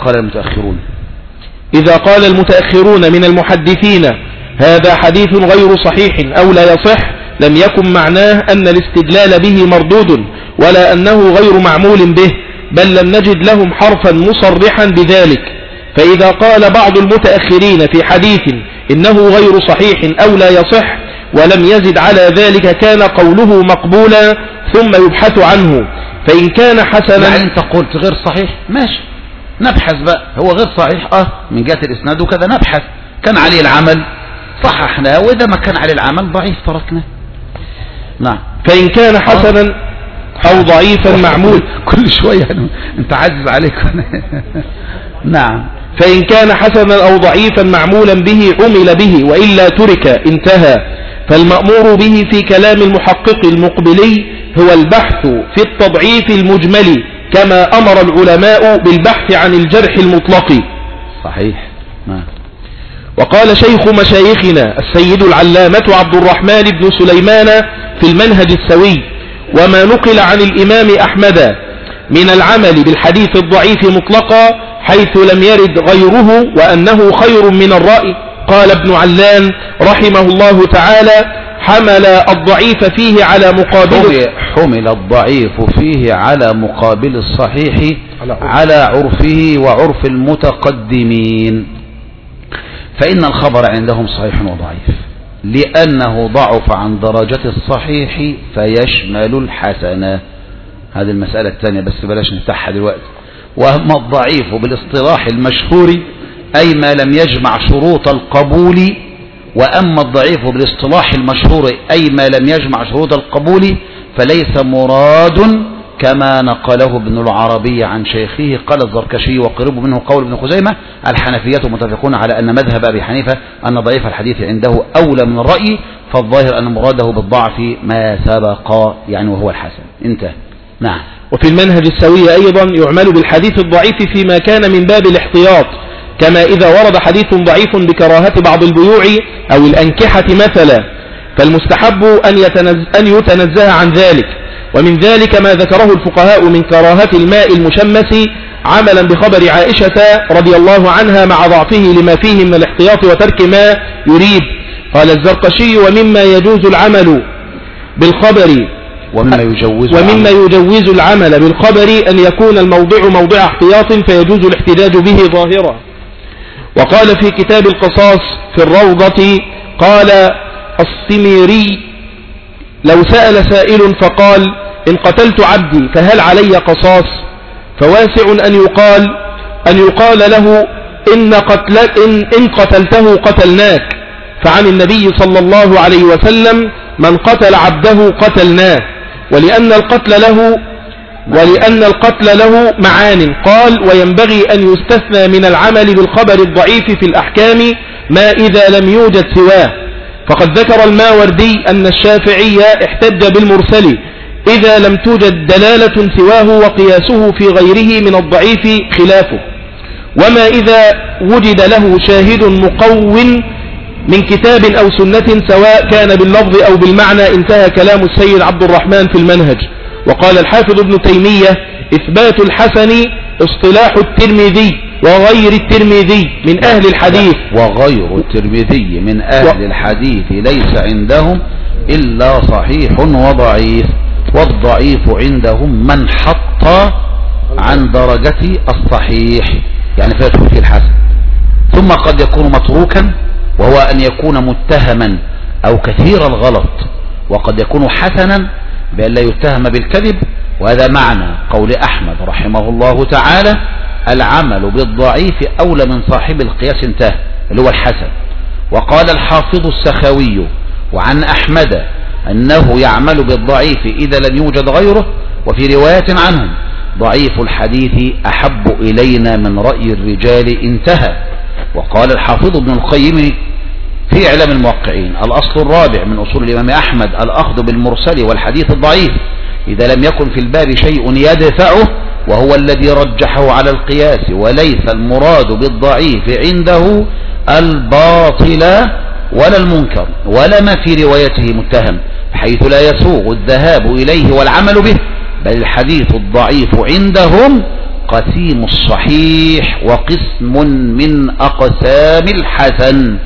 إذا قال المتأخرون من المحدثين هذا حديث غير صحيح أو لا يصح، لم يكن معناه أن الاستدلال به مردود ولا أنه غير معمول به، بل لم نجد لهم حرفا مصرحا بذلك. فإذا قال بعض المتأخرين في حديث إنه غير صحيح أو لا يصح ولم يزد على ذلك كان قوله مقبولا ثم يبحث عنه، فإن كان حسنا. يعني انت قلت غير صحيح، ماشي نبحث بقى، هو غير صحيح من جهة الإسناد وكذا نبحث، كان عليه العمل صححناه، وإذا ما كان عليه العمل ضعيف تركناه. نعم. فإن كان حسنا أو ضعيفا معمول كل شوية انت عاجز عليك. نعم. فإن كان حسنا أو ضعيفا معمولا به عمل به، وإلا ترك انتهى. فالمأمور به في كلام المحقق المقبلي هو البحث في التضعيف المجمل، كما أمر العلماء بالبحث عن الجرح المطلق. صحيح. وقال شيخ مشايخنا السيد العلامة عبد الرحمن بن سليمان في المنهج السوي: وما نقل عن الإمام أحمد من العمل بالحديث الضعيف مطلقا حيث لم يرد غيره وأنه خير من الرأي. قال ابن علان رحمه الله تعالى: حمل الضعيف فيه على مقابل حمل الضعيف فيه على مقابل الصحيح على عرفه وعرف المتقدمين، فإن الخبر عندهم صحيح وضعيف لأنه ضعف عن درجة الصحيح فيشمل الحسنة. هذه المسألة الثانية بس بلاش نفتحها دلوقتي. وأما الضعيف بالاصطلاح المشهور أي ما لم يجمع شروط القبول، وأما الضعيف بالاصطلاح المشهور أي ما لم يجمع شروط القبول فليس مراد كما نقله ابن العربي عن شيخه. قال الزركشي وقرب منه قول ابن خزيمة: الحنفية متفقون على أن مذهب أبي حنيفة أن ضعيف الحديث عنده أولى من الرأي، فالظاهر أن مراده بالضعف ما سبق يعني وهو الحسن. انتهى. نعم. وفي المنهج السوي أيضا يعمل بالحديث الضعيف فيما كان من باب الاحتياط، كما إذا ورد حديث ضعيف بكراهة بعض البيوع أو الأنكحة مثلا، فالمستحب أن يتنزه عن ذلك. ومن ذلك ما ذكره الفقهاء من كراهة الماء المشمس عملا بخبر عائشة رضي الله عنها مع ضعفه لما فيه من الاحتياط وترك ما يريد. قال الزرقشي: ومما يجوز العمل بالخبر ومما يجوز العمل بالخبر أن يكون الموضع موضع احتياط فيجوز الاحتجاج به ظاهرا. وقال في كتاب القصاص في الروضة، قال السميري: لو سأل سائل فقال: إن قتلت عبدي فهل علي قصاص؟ فواسع أن يقال له: إن قتلته قتلناك. فعن النبي صلى الله عليه وسلم: من قتل عبده قتلناه. ولأن القتل له معان. قال: وينبغي أن يستثنى من العمل بالخبر الضعيف في الأحكام ما إذا لم يوجد سواه. فقد ذكر الماوردي أن الشافعي احتج بالمرسل إذا لم توجد دلالة سواه، وقياسه في غيره من الضعيف خلافه. وما إذا وجد له شاهد مقوٍ من كتاب أو سنة سواء كان باللفظ أو بالمعنى. انتهى كلام السيد عبد الرحمن في المنهج. وقال الحافظ ابن تيمية: إثبات الحسن اصطلاح الترمذي وغير الترمذي من أهل الحديث. وغير الترمذي من أهل الحديث ليس عندهم إلا صحيح وضعيف، والضعيف عندهم من حط عن درجة الصحيح يعني فيدخل في الحسن. ثم قد يكون متروكا وهو أن يكون متهما أو كثير الغلط، وقد يكون حسنا بأن لا يتهم بالكذب. وهذا معنى قول أحمد رحمه الله تعالى: العمل بالضعيف أولى من صاحب القياس، انتهى، اللي هو الحسن. وقال الحافظ السخاوي وعن أحمد أنه يعمل بالضعيف إذا لم يوجد غيره. وفي رواية عنهم: ضعيف الحديث أحب إلينا من رأي الرجال، انتهى. وقال الحافظ ابن القيم في إعلام الموقعين: الأصل الرابع من أصول الإمام أحمد الأخذ بالمرسل والحديث الضعيف إذا لم يكن في الباب شيء يدفعه، وهو الذي رجحه على القياس، وليس المراد بالضعيف عنده الباطل ولا المنكر ولا ما في روايته متهم، حيث لا يسوغ الذهاب إليه والعمل به، بل الحديث الضعيف عندهم قسيم الصحيح وقسم من أقسام الحسن.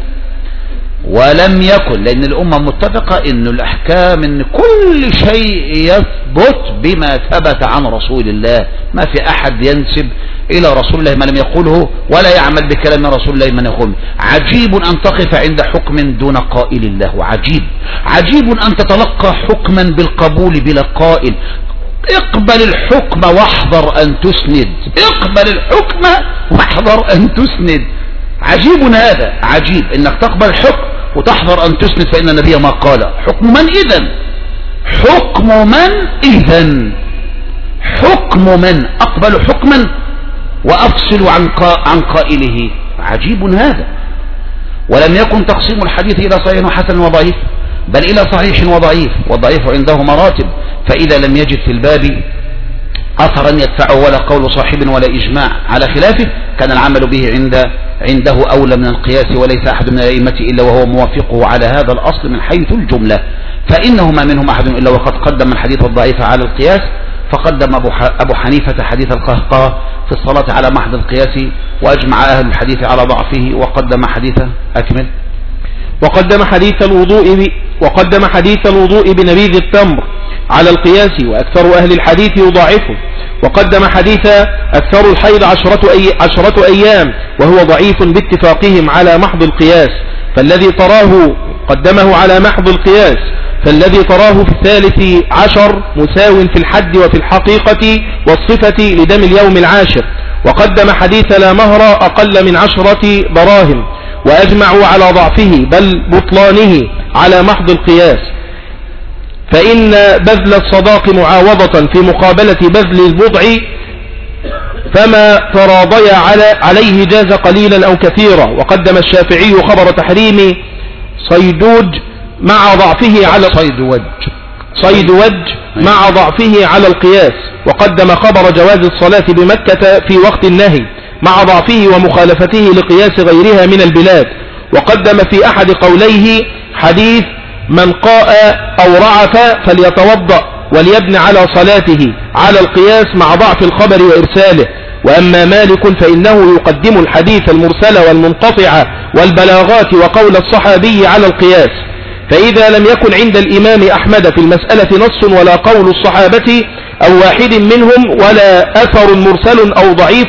ولم يكن، لأن الأمة متفقة إن الأحكام إن كل شيء يثبت بما ثبت عن رسول الله، ما في أحد ينسب إلى رسول الله ما لم يقوله ولا يعمل بكلام رسول الله من يقول. عجيب أن تقف عند حكم دون قائل الله، عجيب أن تتلقى حكما بالقبول بلا قائل. اقبل الحكم واحذر أن تسند، اقبل الحكم واحذر أن تسند. عجيب هذا، عجيب انك تقبل الحكم وتحذر ان تسند، فان النبي ما قال. حكم من اذن؟ حكم من اذن؟ حكم من اقبل حكما وافصل عن قائله؟ عجيب هذا. ولم يكن تقسيم الحديث الى صحيح وحسن وضعيف، بل الى صحيح وضعيف، والضعيف عنده مراتب. فاذا لم يجد في الباب أثرا يدفعه ولا قول صاحب ولا إجماع على خلافه، كان العمل به عنده أولى من القياس، وليس أحد من الأئمة إلا وهو موافقه على هذا الأصل من حيث الجملة. فإنه ما منهم أحد إلا وقد قدم الحديث الضعيف على القياس، فقدم أبو حنيفة حديث القهقه في الصلاة على محض القياس، وأجمع أهل الحديث على ضعفه، وقدم حديث أكمل وقدم حديث الوضوء بنبيذ التمر على القياس، وأكثر أهل الحديث يضاعفه. وقدم حديث أكثر الحيض 10 أيام، وهو ضعيف باتفاقهم على محض القياس. فالذي تراه وقدمه على محض القياس، فالذي تراه في الثالث عشر مساو في الحد وفي الحقيقة والصفة لدم اليوم العاشر. وقدم حديث لا مهر أقل من 10 دراهم، وأجمعوا على ضعفه بل بطلانه على محض القياس، فإن بذل الصداق معاوضة في مقابلة بذل البضع فما تراضي عليه جاز قليلا أو كثيرا. وقدم الشافعي خبر تحريم صيدوج مع ضعفه على صيد وج مع ضعفه على القياس. وقدم خبر جواز الصلاة بمكة في وقت النهي مع ضعفه ومخالفته لقياس غيرها من البلاد. وقدم في أحد قوليه حديث من قاء أو رعف فليتوضأ وليبني على صلاته على القياس مع ضعف الخبر وإرساله. وأما مالك فإنه يقدم الحديث المرسل والمنقطع والبلاغات وقول الصحابي على القياس. فإذا لم يكن عند الإمام أحمد في المسألة نص ولا قول الصحابة أو واحد منهم ولا أثر مرسل أو ضعيف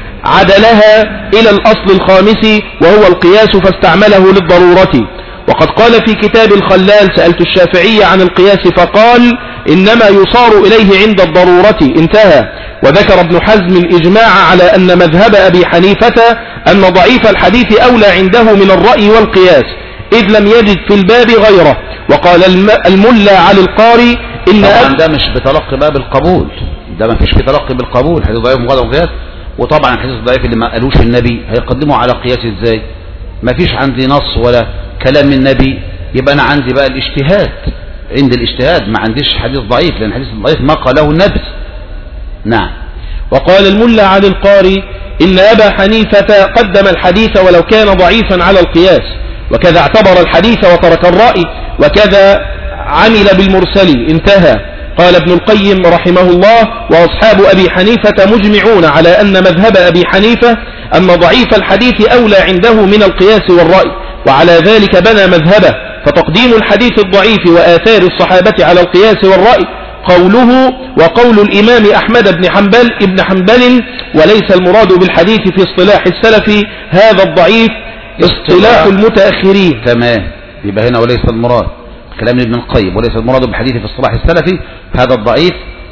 عدلها إلى الأصل الخامس وهو القياس فاستعمله للضرورة. وقد قال في كتاب الخلال سألت الشافعي عن القياس فقال إنما يصار إليه عند الضرورة، انتهى. وذكر ابن حزم الإجماع على أن مذهب أبي حنيفة أن ضعيف الحديث أولى عنده من الرأي والقياس إذ لم يجد في الباب غيره. وقال الملا علي القاري إن ده مش بتلقي باب القبول، ده ما فيش بتلقي بالقبول، حديث ضعيف مقدم قياس. وطبعا الحديث الضعيف اللي ما قالوش النبي هيقدمه على قياس ازاي؟ ما فيش عندي نص ولا كلام النبي، يبقى انا عندي بقى الاجتهاد، عند الاجتهاد ما عنديش حديث ضعيف، لان الحديث الضعيف ما قاله النبي. نعم. وقال الملا علي القاري إن أبا حنيفة قدم الحديث ولو كان ضعيفا على القياس، وكذا اعتبر الحديث وترك الرأي، وكذا عمل بالمرسل، انتهى. قال ابن القيم رحمه الله وأصحاب أبي حنيفة مجمعون على أن مذهب أبي حنيفة أن ضعيف الحديث أولى عنده من القياس والرأي، وعلى ذلك بنى مذهبه. فتقديم الحديث الضعيف وآثار الصحابة على القياس والرأي قوله وقول الإمام أحمد بن حنبل وليس المراد بالحديث في اصطلاح السلف هذا الضعيف اصطلاح المتأخرين. تمام، يبقى هنا وليس المراد كلام ابن القيم وليس المراد بالحديث في اصطلاح السلف هذا الضعيف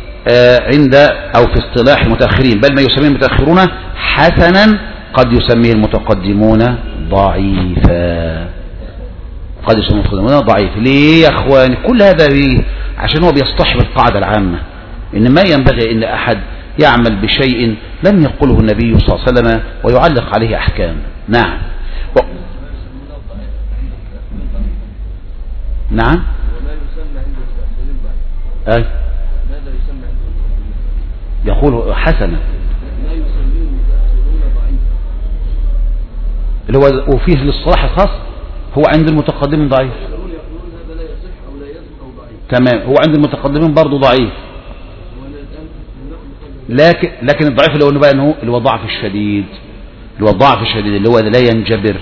عند أو في اصطلاح المتأخرين، بل ما يسميه المتأخرون حسنا قد يسميه المتقدمون ضعيفا، قد يسميه المتقدمون ضعيف. ليه يا اخواني كل هذا؟ ليه؟ عشان هو بيصطحب القاعدة العامة إن ما ينبغي إن أحد يعمل بشيء لم يقله النبي صلى الله عليه وسلم ويعلق عليه أحكام. نعم. نعم. أي يقول حسنا اللي هو وفيه الاصطلاح الخاص هو عند المتقدمين ضعيف. تمام، هو عند المتقدمين برضه ضعيف، لكن الضعيف اللي هو بقى انه اللي هو ضعف الشديد، اللي هو الضعف الشديد اللي هو لا ينجبر.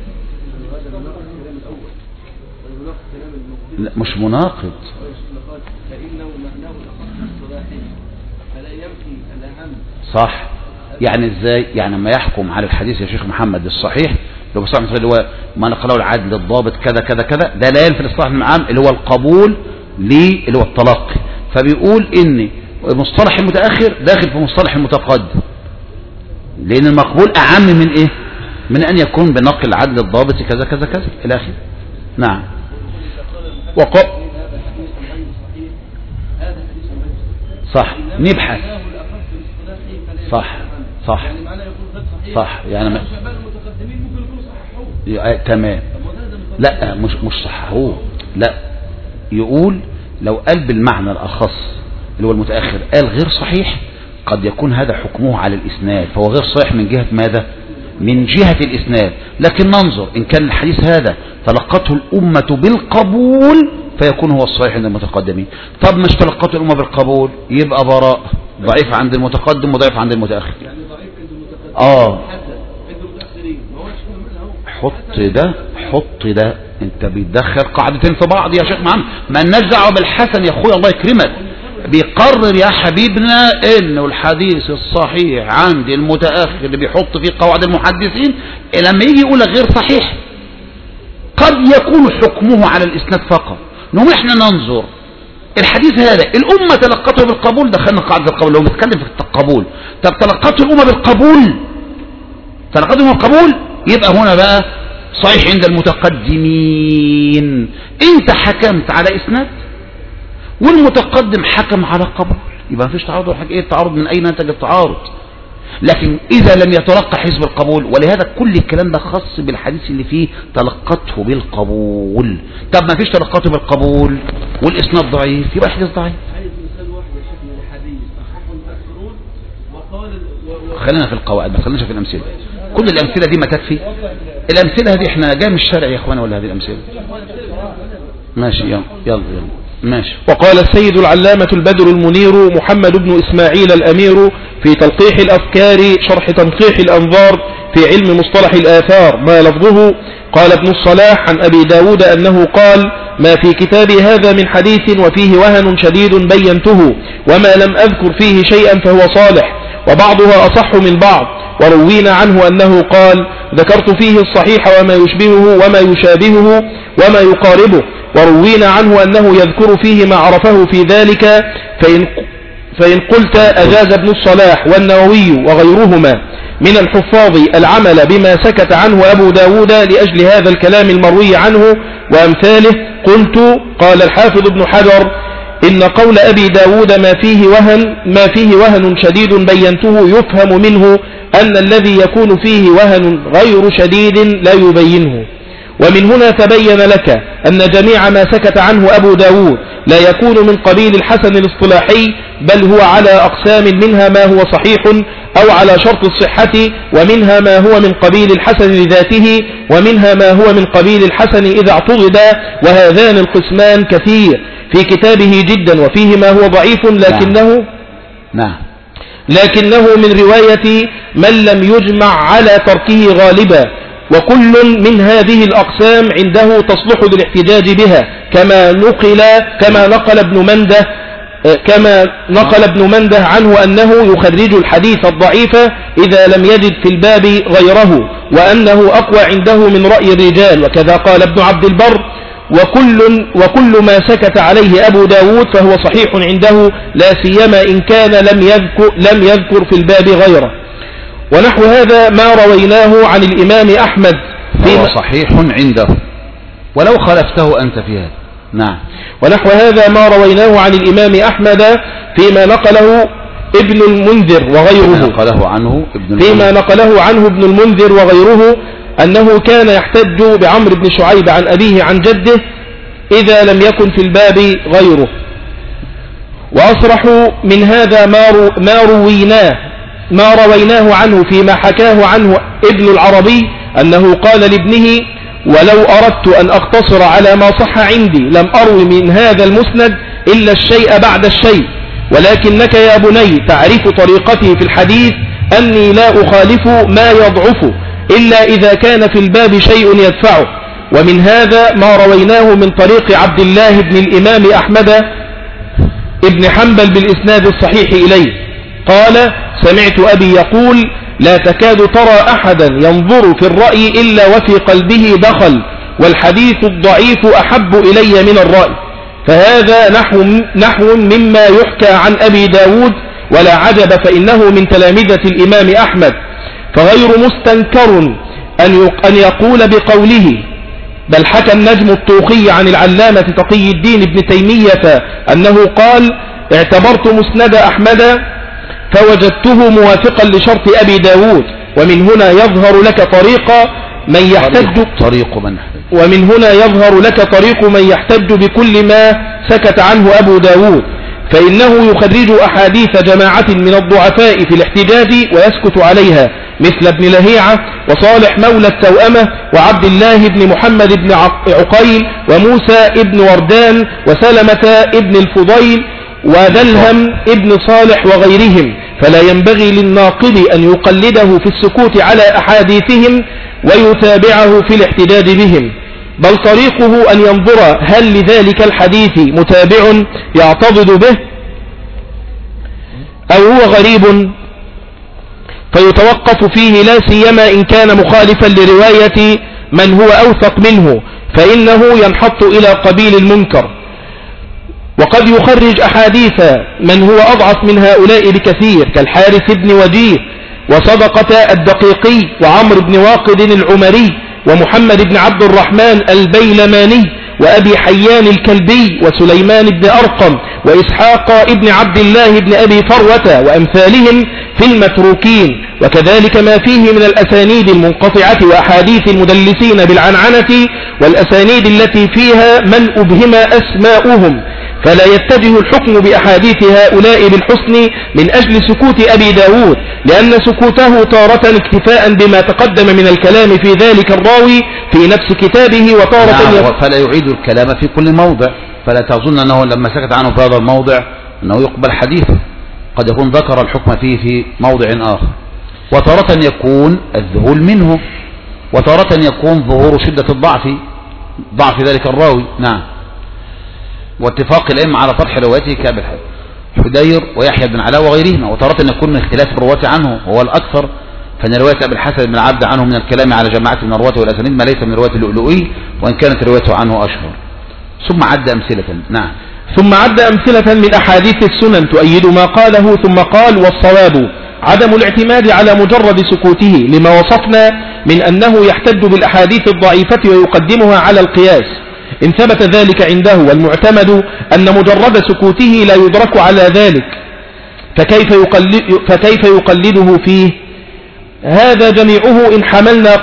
لا مش مناقض، صح. يعني ازاي؟ يعني لما يحكم على الحديث يا شيخ محمد الصحيح اللي هو اللي هو ما نقله العدل الضابط كذا كذا كذا، ده لا ينفي الاصطلاح العام اللي هو القبول اللي هو التلقي. فبيقول ان مصطلح المتأخر داخل في مصطلح المتقدم، لان المقبول اعم من ايه؟ من ان يكون بنقل العدل الضابط كذا كذا كذا الى اخره. نعم. صح، نبحث. صح صح صح. يعني تمام. لا مش صححوه، لا يقول لو قال بالمعنى الأخص اللي هو المتأخر قال غير صحيح قد يكون هذا حكمه على الإسناد، فهو غير صحيح من جهة ماذا؟ من جهة الإسناد. لكن ننظر إن كان الحديث هذا تلقته الأمة بالقبول فيكون هو الصحيح عند المتقدمين. طب مش تلقته الأمة بالقبول يبقى براء، ضعيف عند المتقدم وضعيف عند المتأخر. يعني ضعيف عند المتقدم عند المتأخرين. حط ده انت بتدخل قاعدتين في بعض يا شيخ محمد. ما لناش دعوه بالحسن يا اخويا الله يكرمك. بيقرر يا حبيبنا انه الحديث الصحيح عند المتأخر اللي بيحط فيه قواعد المحدثين لما يجي يقول غير صحيح قد يكون حكمه على الإسناد فقط. نقوم احنا ننظر الحديث هذا الأمة تلقته بالقبول، دخلنا قاعدة القبول. لو بنتكلم في القبول، طب تلقته الأمة بالقبول، تلقته بالقبول، يبقى هنا بقى صحيح عند المتقدمين. انت حكمت على إسناد والمتقدم حكم على قبول، يبقى مفيش تعارض ولا حاجة. ايه التعارض؟ من أين نتج التعارض؟ لكن إذا لم يتلقى حزب القبول، ولهذا كل الكلام ده خاص بالحديث اللي فيه تلقته بالقبول. طب ما فيش تلقته بالقبول والإسناد ضعيف، يبقى الحديث ضعيف. عايز مثال واحد يا شيخ من الحديث أخف المؤثرون وقال خلينا في القواعد، ما خلينا في الأمثلة. كل الأمثلة دي ما تكفي. الأمثلة دي احنا جاي من الشارع يا اخوانا، ولا هذه الأمثلة؟ ماشي، يلا ماشي. وقال السيد العلامة البدر المنير محمد بن إسماعيل الأمير في تلقيح الأفكار شرح تنقيح الأنظار في علم مصطلح الآثار ما لفظه. قال ابن الصلاح عن أبي داود أنه قال: ما في كتابي هذا من حديث وفيه وهن شديد بينته، وما لم أذكر فيه شيئا فهو صالح، وبعضها أصح من بعض. وروينا عنه أنه قال: ذكرت فيه الصحيح وما يشبهه وما يشابهه وما يقاربه. وروينا عنه أنه يذكر فيه ما عرفه في ذلك. فإن قلت أجاز ابن الصلاح والنووي وغيرهما من الحفاظ العمل بما سكت عنه أبو داود لأجل هذا الكلام المروي عنه وأمثاله، قلت: قال الحافظ ابن حجر: إن قول أبي داود ما فيه وهن شديد بينته يفهم منه أن الذي يكون فيه وهن غير شديد لا يبينه. ومن هنا تبين لك أن جميع ما سكت عنه أبو داود لا يكون من قبيل الحسن الاصطلاحي، بل هو على أقسام، منها ما هو صحيح أو على شرط الصحة، ومنها ما هو من قبيل الحسن لذاته، ومنها ما هو من قبيل الحسن إذا اعتضد. وهذان القسمان كثير في كتابه جدا، وفيه ما هو ضعيف لكنه من رواية من لم يجمع على تركه غالبا. وكل من هذه الأقسام عنده تصلح للاحتجاج بها، كما نقل ابن منده عنه أنه يخرج الحديث الضعيف إذا لم يجد في الباب غيره، وأنه أقوى عنده من رأي الرجال. وكذا قال ابن عبد البر: وكل ما سكت عليه أبو داود فهو صحيح عنده، لا سيما إن كان لم يذكر في الباب غيره. ونحو هذا ما رويناه عن الإمام أحمد فهو صحيح عنده ولو خلفته أنت في هذا. نعم. ونحو هذا ما رويناه عن الإمام أحمد فيما نقله ابن المنذر وغيره أنه كان يحتج بعمرو بن شعيب عن أبيه عن جده إذا لم يكن في الباب غيره. وأصرح من هذا ما رويناه عنه فيما حكاه عنه ابن العربي أنه قال لابنه: ولو أردت أن أقتصر على ما صح عندي لم أروي من هذا المسند إلا الشيء بعد الشيء، ولكنك يا بني تعرف طريقتي في الحديث أني لا أخالف ما يضعف إلا إذا كان في الباب شيء يدفعه. ومن هذا ما رويناه من طريق عبد الله بن الإمام أحمد ابن حنبل بالإسناد الصحيح إليه قال: سمعت أبي يقول: لا تكاد ترى أحدا ينظر في الرأي إلا وفي قلبه دخل، والحديث الضعيف أحب إلي من الرأي. فهذا نحو مما يحكى عن أبي داود، ولا عجب فإنه من تلامذة الإمام أحمد. فغير مستنكر أن يقول بقوله، بل حكى النجم الطوخي عن العلامة تقي الدين ابن تيمية أنه قال: اعتبرت مسند أحمد فوجدته موافقا لشرط أبي داود. ومن هنا يظهر لك طريق من يحتج بكل ما سكت عنه أبو داود، فإنه يخرج أحاديث جماعة من الضعفاء في الاحتجاج ويسكت عليها، مثل ابن لهيعة وصالح مولى التوأمة وعبد الله بن محمد بن عقيل وموسى ابن وردان وسلمة ابن الفضيل ودلهم ابن صالح وغيرهم. فلا ينبغي للناقد أن يقلده في السكوت على أحاديثهم ويتابعه في الاحتجاج بهم، بل طريقه أن ينظر هل لذلك الحديث متابع يعتضد به أو هو غريب فيتوقف فيه، لا سيما إن كان مخالفا لرواية من هو أوثق منه، فإنه ينحط إلى قبيل المنكر. وقد يخرج أحاديث من هو أضعف من هؤلاء بكثير كالحارث بن وجيه وصدقة الدقيقي وعمر بن واقد العمري ومحمد بن عبد الرحمن البيلماني وأبي حيان الكلبي وسليمان بن أرقم وإسحاق بن عبد الله بن أبي فروة وأمثالهم في المتروكين، وكذلك ما فيه من الأسانيد المنقطعة وأحاديث المدلسين بالعنعنة والأسانيد التي فيها من أبهم أسماؤهم، فلا يتجه الحكم بأحاديث هؤلاء بالحسن من أجل سكوت أبي داود، لأن سكوته تارة اكتفاء بما تقدم من الكلام في ذلك الراوي في نفس كتابه، وتارة فلا يعيد الكلام في كل موضع، فلا تظن أنه لما سكت عنه في هذا الموضع أنه يقبل حديثه، قد يكون ذكر الحكم فيه في موضع آخر، وتارة يكون الذهول منه، وتارة يكون ظهور شدة ضعف ذلك الراوي. نعم. واتفاق الأئمة على طرح روايته كأبي حدير ويحيى بن علاء وغيرهما، وتارة يكون من اختلاف الرواة عنه هو الأكثر، فإن رواية أبي الحسن بن عبد عنه من الكلام على جماعة من الرواة والأسانيد ما ليس من رواية اللؤلؤي، وإن كانت روايته عنه أشهر. ثم عد أمثلة. نعم. ثم عد أمثلة من أحاديث السنن تؤيد ما قاله، ثم قال: والصواب عدم الاعتماد على مجرد سكوته لما وصفنا من أنه يحتج بالأحاديث الضعيفة ويقدمها على القياس إن ثبت ذلك عنده، والمعتمد أن مجرد سكوته لا يدرك على ذلك، فكيف يقلده فيه؟ هذا جميعه إن حملنا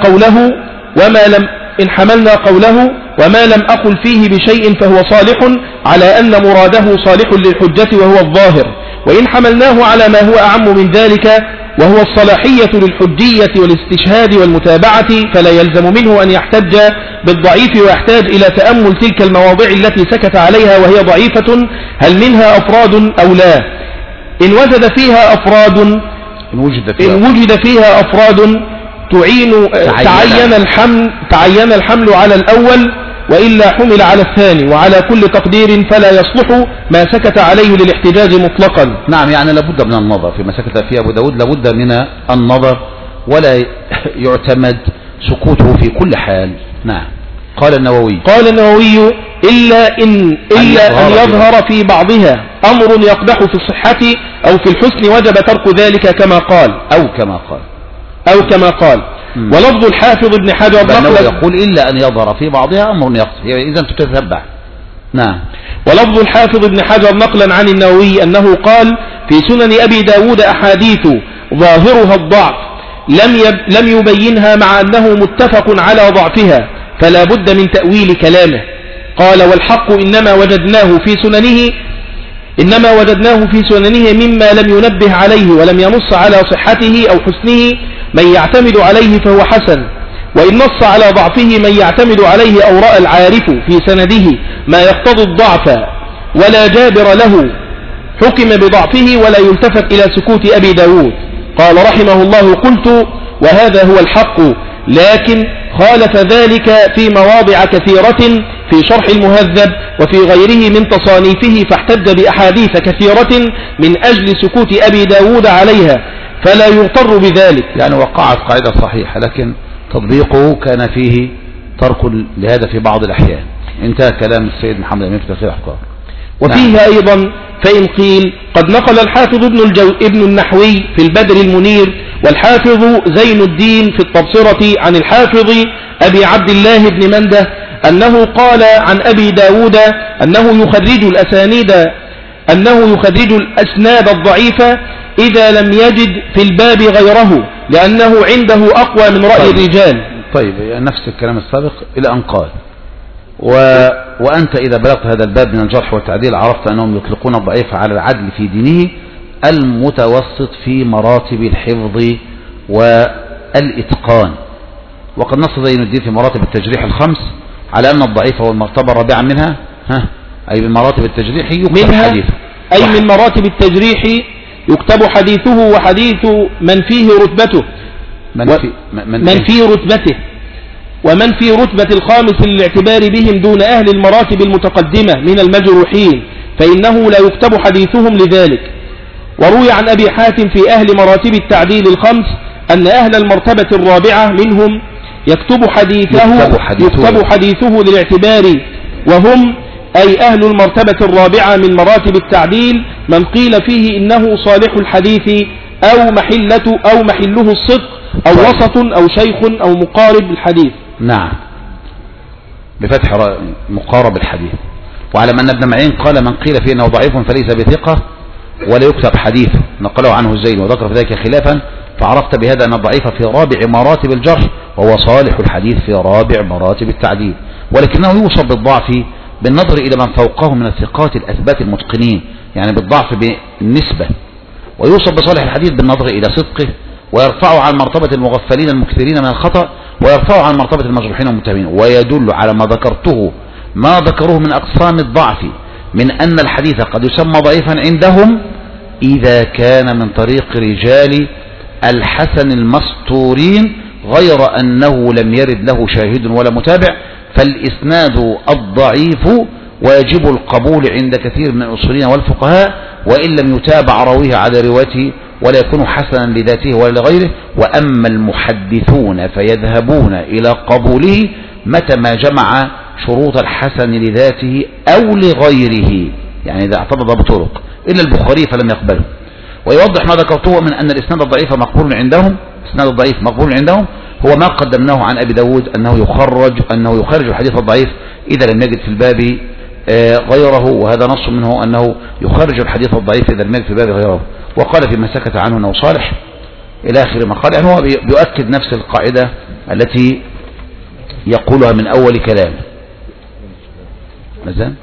قوله وما لم أقل فيه بشيء فهو صالح على أن مراده صالح للحجة وهو الظاهر، وإن حملناه على ما هو أعم من ذلك وهو الصلاحية للحجية والاستشهاد والمتابعة، فلا يلزم منه أن يحتج بالضعيف ويحتاج إلى تأمل تلك المواضع التي سكت عليها وهي ضعيفة، هل منها أفراد أو لا؟ إن وجد فيها أفراد تعين الحمل على الأول، وإلا حمل على الثاني، وعلى كل تقدير فلا يصلح ما سكت عليه للاحتجاج مطلقا. نعم، يعني لابد من النظر فيما سكت فيه أبو داود، لابد من النظر ولا يعتمد سكوته في كل حال. نعم. قال النووي إلا أن يظهر في بعضها أمر يقدح في الصحة أو في الحسن وجب ترك ذلك أو كما قال. ولفظ الحافظ ابن حجر يقول إلا أن يظهر في بعضها أمر يقصد، إذا تتتبع. نعم. ولفظ الحافظ ابن حجر نقلا عن النووي أنه قال في سنن أبي داود أحاديث ظاهرها الضعف لم يبينها مع أنه متفق على ضعفها، فلا بد من تأويل كلامه. قال: والحق إنما وجدناه في سننه مما لم ينبه عليه ولم ينص على صحته أو حسنه من يعتمد عليه فهو حسن، وإن نص على ضعفه من يعتمد عليه أو رأى العارف في سنده ما يقتضي الضعف ولا جابر له حكم بضعفه ولا يلتفت إلى سكوت أبي داود. قال رحمه الله: قلت وهذا هو الحق، لكن خالف ذلك في مواضع كثيرة في شرح المهذب وفي غيره من تصانيفه، فاحتج بأحاديث كثيرة من أجل سكوت أبي داود عليها، فلا يغتر بذلك. يعني وقعت قاعدة صحيحة، لكن تطبيقه كان فيه ترك لهذا في بعض الأحيان. انتهى كلام السيد محمد أمين في تفسير الأحكام. وفيه نعم. أيضا فإن قيل قد نقل الحافظ ابن النحوي في البدر المنير والحافظ زين الدين في التبصرة عن الحافظ أبي عبد الله بن منده أنه قال عن أبي داود أنه يخرج الأسناد الضعيفة إذا لم يجد في الباب غيره، لأنه عنده أقوى من رأي الرجال. طيب، نفس الكلام السابق إلى أن قال: وأنت إذا بلغت هذا الباب من الجرح والتعديل عرفت أنهم يطلقون الضعيف على العدل في دينه المتوسط في مراتب الحفظ والإتقان. وقد نص زين الدين في مراتب التجريح الخمس على أن الضعيف هو المرتبة الرابعة منها، أي من مراتب التجريح يكتب حديثه، أي من مراتب التجريح يكتب حديثه وحديث من فيه رتبته ومن في رتبة الخامس للاعتبار بهم دون أهل المراتب المتقدمة من المجروحين، فإنه لا يكتب حديثهم لذلك. وروي عن أبي حاتم في أهل مراتب التعديل الخمس أن أهل المرتبة الرابعة منهم يكتب حديثه للاعتبار، وهم أي أهل المرتبة الرابعة من مراتب التعديل من قيل فيه إنه صالح الحديث أو محله الصدق أو وسط أو شيخ أو مقارب الحديث. نعم، بفتح مقارب الحديث. وعلى أن ابن معين قال من قيل فيه إنه ضعيف فليس بثقة ولا يكتب حديثه، نقله عنه الزين وذكر في ذلك خلافا، فعرفت بهذا أن الضعيف في رابع مراتب الجرح وهو صالح الحديث في رابع مراتب التعديل، ولكنه يوصف بالضعف بالنظر إلى من فوقه من الثقات الأثبات المتقنين، يعني بالضعف بالنسبة، ويوصف بصالح الحديث بالنظر إلى صدقه، ويرفعه عن مرتبة المغفلين المكثرين من الخطأ، ويرفعه عن مرتبة المجروحين المتهمين. ويدل على ما ذكروه من أقسام الضعف من أن الحديث قد يسمى ضعيفا عندهم إذا كان من طريق رجال الحسن المستورين غير أنه لم يرد له شاهد ولا متابع، فالإسناد الضعيف واجب القبول عند كثير من الأصوليين والفقهاء وإن لم يتابع راويه على روايته ولا يكون حسنا لذاته ولا لغيره. وأما المحدثون فيذهبون إلى قبوله متى ما جمع شروط الحسن لذاته أو لغيره، يعني إذا اعترض بطرق، إلا البخاري فلم يقبله. ويوضح ما ذكرته من أن الإسناد الضعيف مقبول عندهم، الإسناد الضعيف مقبول عندهم هو ما قدمناه عن أبي داود أنه يخرج الحديث الضعيف إذا لم يجد في الباب غيره، وهذا نص منه أنه يخرج الحديث الضعيف إذا لم يجد في الباب غيره. وقال فيما سكت عنه أنه صالح إلى آخر ما قال، يعني هو بيؤكد نفس القاعدة التي يقولها من أول كلامه. مازال؟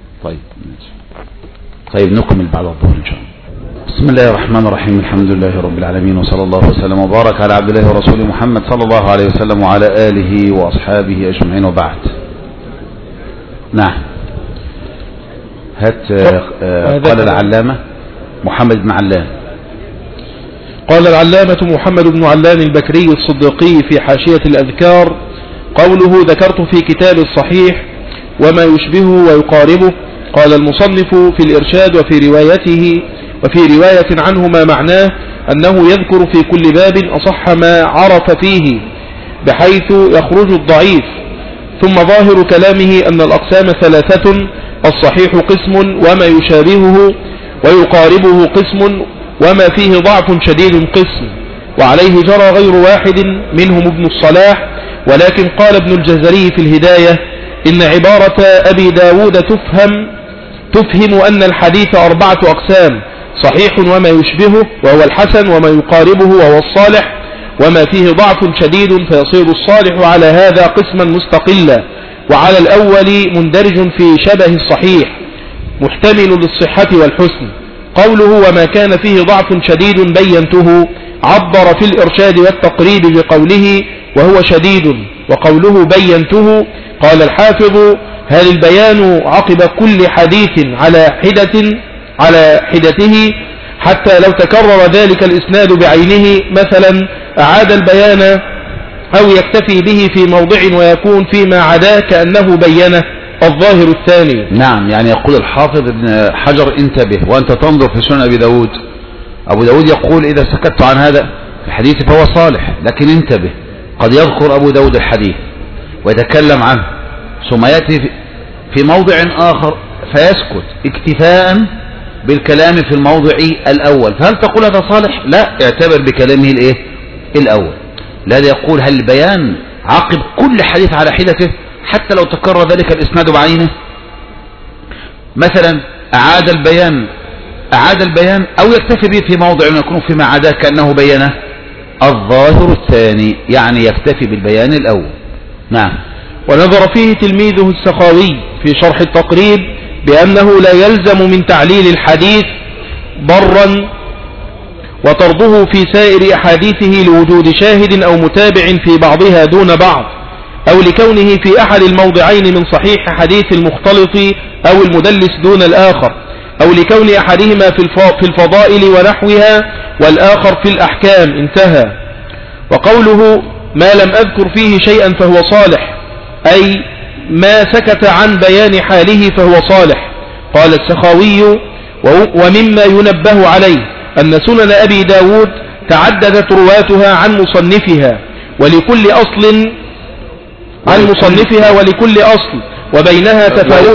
طيب نكمل بعد الظهر إن شاء الله. بسم الله الرحمن الرحيم، الحمد لله رب العالمين، وصلى الله وسلم وبارك على عبد الله ورسوله محمد صلى الله عليه وسلم وعلى آله وأصحابه أجمعين، وبعد. نعم، قال العلامة محمد بن علان. قال العلامة محمد بن علان البكري الصديقي في حاشية الأذكار قوله ذكرت في كتاب الصحيح وما يشبهه ويقاربه. قال المصنف في الإرشاد وفي رواية عنه ما معناه أنه يذكر في كل باب أصح ما عرف فيه بحيث يخرج الضعيف. ثم ظاهر كلامه أن الأقسام ثلاثة: الصحيح قسم وما يشابهه ويقاربه قسم وما فيه ضعف شديد قسم، وعليه جرى غير واحد منهم ابن الصلاح. ولكن قال ابن الجزري في الهداية إن عبارة أبي داود تفهم أن الحديث 4 أقسام: صحيح وما يشبهه وهو الحسن، وما يقاربه وهو الصالح، وما فيه ضعف شديد فيصير الصالح على هذا قسما مستقلا، وعلى الأول مندرج في شبه الصحيح محتمل للصحة والحسن. قوله وما كان فيه ضعف شديد بينته عبر في الإرشاد والتقريب بقوله وهو شديد، وقوله بينته قال الحافظ هل البيان عقب كل حديث على حدته حتى لو تكرر ذلك الإسناد بعينه مثلا أعاد البيان أو يكتفي به في موضع ويكون فيما عداه كأنه بينه. الظاهر الثاني. نعم، يعني يقول الحافظ ابن حجر انتبه وأنت تنظر في سنن أبي داود. أبو داود يقول إذا سكت عن هذا الحديث فهو صالح، لكن انتبه قد يذكر أبو داود الحديث ويتكلم عنه ثم يأتي في موضع آخر فيسكت اكتفاء بالكلام في الموضع الأول، فهل تقول هذا صالح؟ لا، اعتبر بكلامه الأول. لا يقول هل البيان عقب كل حديث على حدته حتى لو تكرر ذلك الإسناد بعينه، مثلا أعاد البيان أو يكتفي به في موضع يكون فيما عداه كأنه بينه. الظاهر الثاني، يعني يكتفي بالبيان الأول. نعم. ونظر فيه تلميذه السخاوي في شرح التقريب بأنه لا يلزم من تعليل الحديث ضرا وطرده في سائر أحاديثه لوجود شاهد أو متابع في بعضها دون بعض، أو لكونه في أحد الموضعين من صحيح حديث المختلط أو المدلس دون الآخر، أو لكون أحدهما في الفضائل ونحوها والآخر في الأحكام. انتهى. وقوله ما لم أذكر فيه شيئا فهو صالح، أي ما سكت عن بيان حاله فهو صالح. قال السخاوي ومما ينبه عليه أن سنن أبي داود تعددت رواتها عن مصنفها، ولكل أصل عن مصنفها ولكل أصل وبينها تفاوت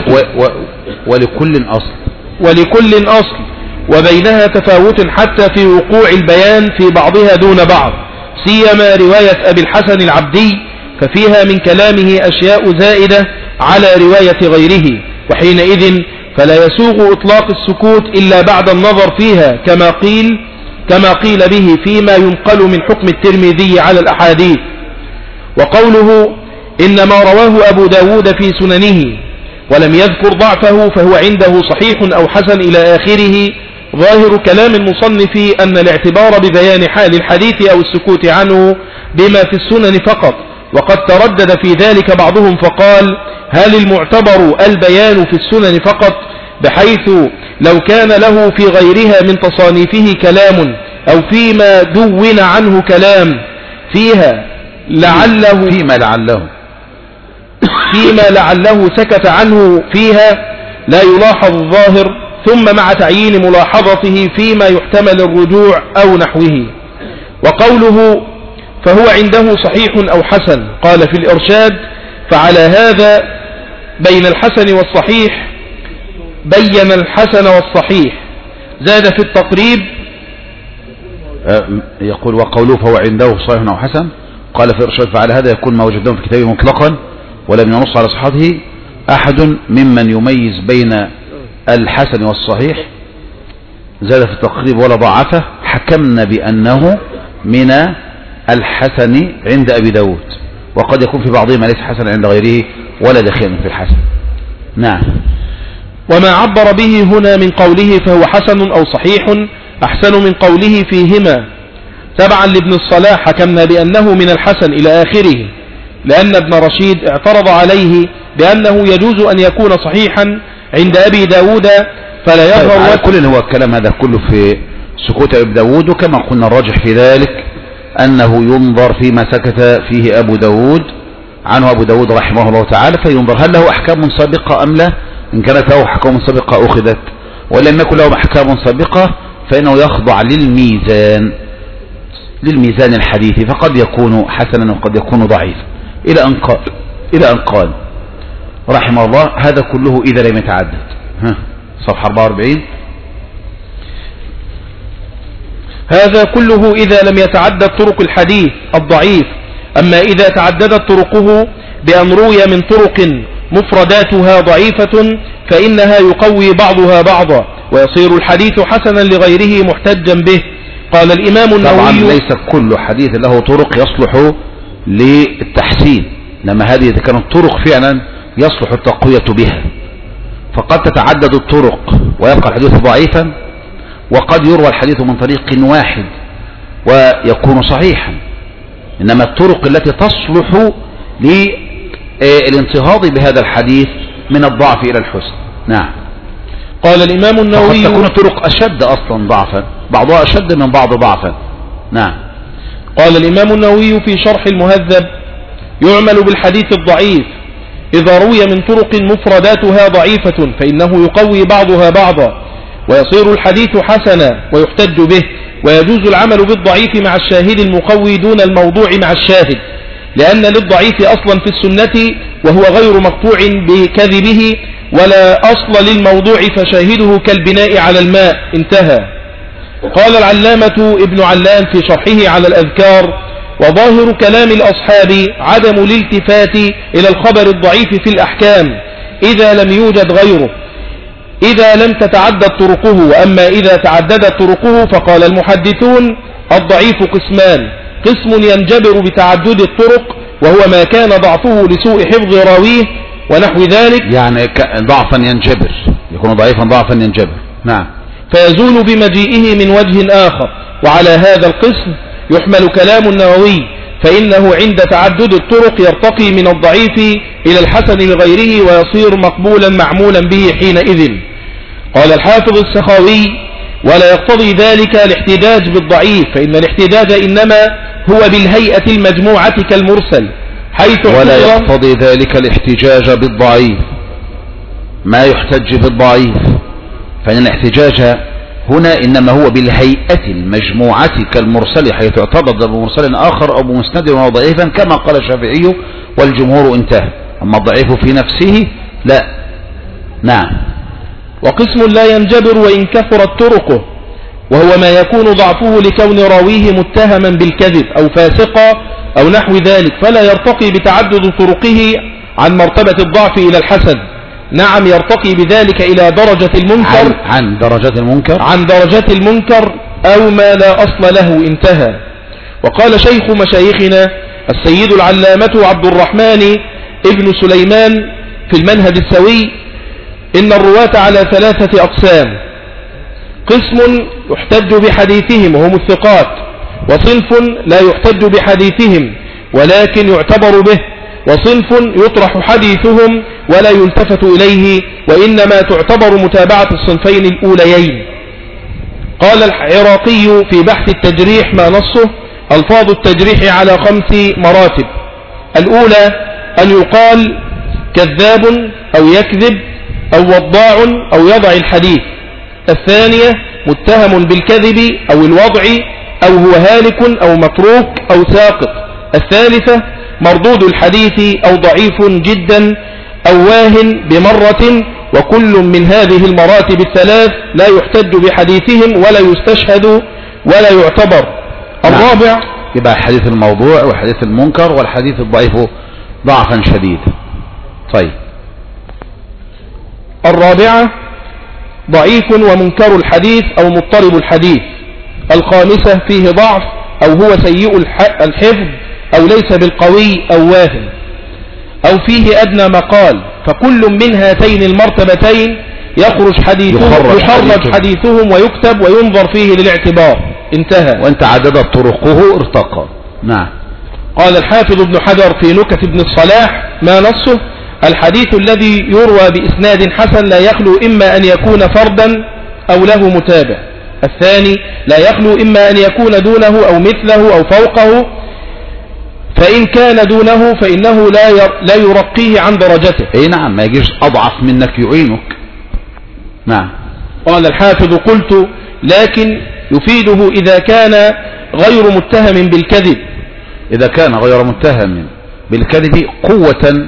ولكل أصل وبينها تفاوت حتى في وقوع البيان في بعضها دون بعض، سيما رواية أبي الحسن العبدي ففيها من كلامه أشياء زائدة على رواية غيره، وحينئذ فلا يسوغ إطلاق السكوت إلا بعد النظر فيها كما قيل به فيما ينقل من حكم الترمذي على الأحاديث. وقوله إنما رواه أبو داود في سننه ولم يذكر ضعفه فهو عنده صحيح أو حسن إلى آخره، ظاهر كلام المصنف أن الاعتبار ببيان حال الحديث أو السكوت عنه بما في السنن فقط، وقد تردد في ذلك بعضهم فقال هل المعتبر البيان في السنن فقط، بحيث لو كان له في غيرها من تصانيفه كلام أو فيما دون عنه كلام فيما لعله سكت عنه فيها لا يلاحظ الظاهر، ثم مع تعيين ملاحظته فيما يحتمل الرجوع أو نحوه. وقوله فهو عنده صحيح أو حسن، قال في الإرشاد فعلى هذا بين الحسن والصحيح بين الحسن والصحيح. زاد في التقريب يقول وقوله فهو عنده صحيح أو حسن، قال في الإرشاد فعلى هذا يكون ما وجدناه في كتابه مطلقا ولم ينص على صحته أحد ممن يميز بين الحسن والصحيح. زاد في التقريب ولا ضعفه، حكمنا بأنه من الحسن عند أبي داود، وقد يكون في بعضهما ليس حسن عند غيره ولا دخيل في الحسن. نعم. وما عبر به هنا من قوله فهو حسن أو صحيح أحسن من قوله فيهما تبعا لابن الصلاح حكمنا بأنه من الحسن إلى آخره، لأن ابن رشيد اعترض عليه بأنه يجوز أن يكون صحيحا عند أبي داود فلا يظهر كل هو الكلام هذا كله في سكوت أبي داود، وكما قلنا الراجح في ذلك أنه ينظر فيما سكت فيه أبو داود عنه أبو داود رحمه الله تعالى، فينظر هل له أحكام سابقة أم لا. إن كانت له أحكام سابقة أخذت، ولم يكن له أحكام سابقة فإنه يخضع للميزان الحديثي، فقد يكون حسنا وقد يكون ضعيفا إلى أن قال رحمه الله هذا كله إذا لم يتعدد. صفحة 44. هذا كله إذا لم يتعدد طرق الحديث الضعيف، أما إذا تعددت طرقه بأن روي من طرق مفرداتها ضعيفة فإنها يقوي بعضها بعضا ويصير الحديث حسنا لغيره محتجا به. قال الإمام النووي طبعا ليس كل حديث له طرق يصلح للتحسين، لما هذه كانت طرق فعلا يصلح التقوية بها، فقد تتعدد الطرق ويبقى الحديث ضعيفا، وقد يروى الحديث من طريق واحد ويكون صحيحا، إنما الطرق التي تصلح للانتهاض بهذا الحديث من الضعف إلى الحسن. نعم. قال الإمام النووي فقد تكون الطرق أشد أصلا ضعفا، بعضها أشد من بعض ضعفا. نعم. قال الإمام النووي في شرح المهذب يعمل بالحديث الضعيف إذا روي من طرق مفرداتها ضعيفة فإنه يقوي بعضها بعضا ويصير الحديث حسنا ويحتج به، ويجوز العمل بالضعيف مع الشاهد المقوي دون الموضوع مع الشاهد، لأن للضعيف أصلا في السنة وهو غير مقطوع بكذبه، ولا أصل للموضوع فشاهده كالبناء على الماء. انتهى. قال العلامة ابن علان في شرحه على الأذكار وظاهر كلام الأصحاب عدم الالتفات إلى الخبر الضعيف في الأحكام إذا لم يوجد غيره إذا لم تتعدد طرقه، وأما إذا تعددت طرقه فقال المحدثون الضعيف قسمان: قسم ينجبر بتعدد الطرق وهو ما كان ضعفه لسوء حفظ راويه ونحو ذلك، يعني ضعفا ينجبر، يكون ضعيفا ضعفا ينجبر. نعم. فيزول بمجيئه من وجه آخر. وعلى هذا القسم يحمل كلام النووي، فإنه عند تعدد الطرق يرتقي من الضعيف إلى الحسن لغيره ويصير مقبولا معمولا به حينئذ. قال الحافظ السخاوي: ولا يقتضي ذلك الاحتجاج بالضعيف، فإن الاحتجاج إنما هو بالهيئة المجموعة كالمرسل، حيث ولا يقتضي ذلك الاحتجاج بالضعيف، ما يحتج بالضعيف، فإن الاحتجاج هنا إنما هو بالهيئة المجموعة كالمرسل، حيث اعتبر بمرسل آخر أو بمسند وضعيفا كما قال الشافعي والجمهور انتهى. أما الضعيف في نفسه لا. نعم. وقسم لا ينجبر وإن كثرت طرقه، وهو ما يكون ضعفه لكون راويه متهما بالكذب أو فاسقا أو نحو ذلك، فلا يرتقي بتعدد طرقه عن مرتبة الضعف إلى الحسن. نعم، يرتقي بذلك إلى درجة المنكر عن درجة المنكر أو ما لا أصل له انتهى. وقال شيخ مشايخنا السيد العلامة عبد الرحمن ابن سليمان في المنهج السوي: إن الرواة على 3 أقسام: قسم يحتج بحديثهم وهم الثقات، وصنف لا يحتج بحديثهم ولكن يعتبر به، وصنف يطرح حديثهم ولا يلتفت إليه، وإنما تعتبر متابعة الصنفين الأوليين. قال العراقي في بحث التجريح ما نصه: ألفاظ التجريح على 5 مراتب: الأولى أن يقال كذاب أو يكذب أو وضاع أو يضع الحديث. الثانية متهم بالكذب أو الوضع أو هو هالك أو متروك أو ساقط. الثالثة مردود الحديث أو ضعيف جدا أو واهن بمرة، وكل من هذه المراتب الثلاث لا يحتج بحديثهم ولا يستشهد ولا يعتبر. الرابع يبقى الحديث الموضوع والحديث المنكر والحديث الضعيف ضعفا شديدا. طيب. الرابعة ضعيف ومنكر الحديث أو مضطرب الحديث. الخامسة فيه ضعف أو هو سيء الحفظ أو ليس بالقوي أو واهن أو فيه أدنى مقال، فكل من هاتين المرتبتين يخرج حديثهم ويكتب وينظر فيه للاعتبار. انتهى. وانت عددت طرقه ارتقى. نعم. قال الحافظ ابن حجر في نكت ابن الصلاح ما نصه: الحديث الذي يروى بإسناد حسن لا يخلو إما أن يكون فردا أو له متابع. الثاني لا يخلو إما أن يكون دونه أو مثله أو فوقه، فإن كان دونه فإنه لا يرقيه عن درجته. اي نعم، ما يجيش أضعف منك يعينك. نعم. قال الحافظ: قلت لكن يفيده إذا كان غير متهم بالكذب. إذا كان غير متهم بالكذب قوة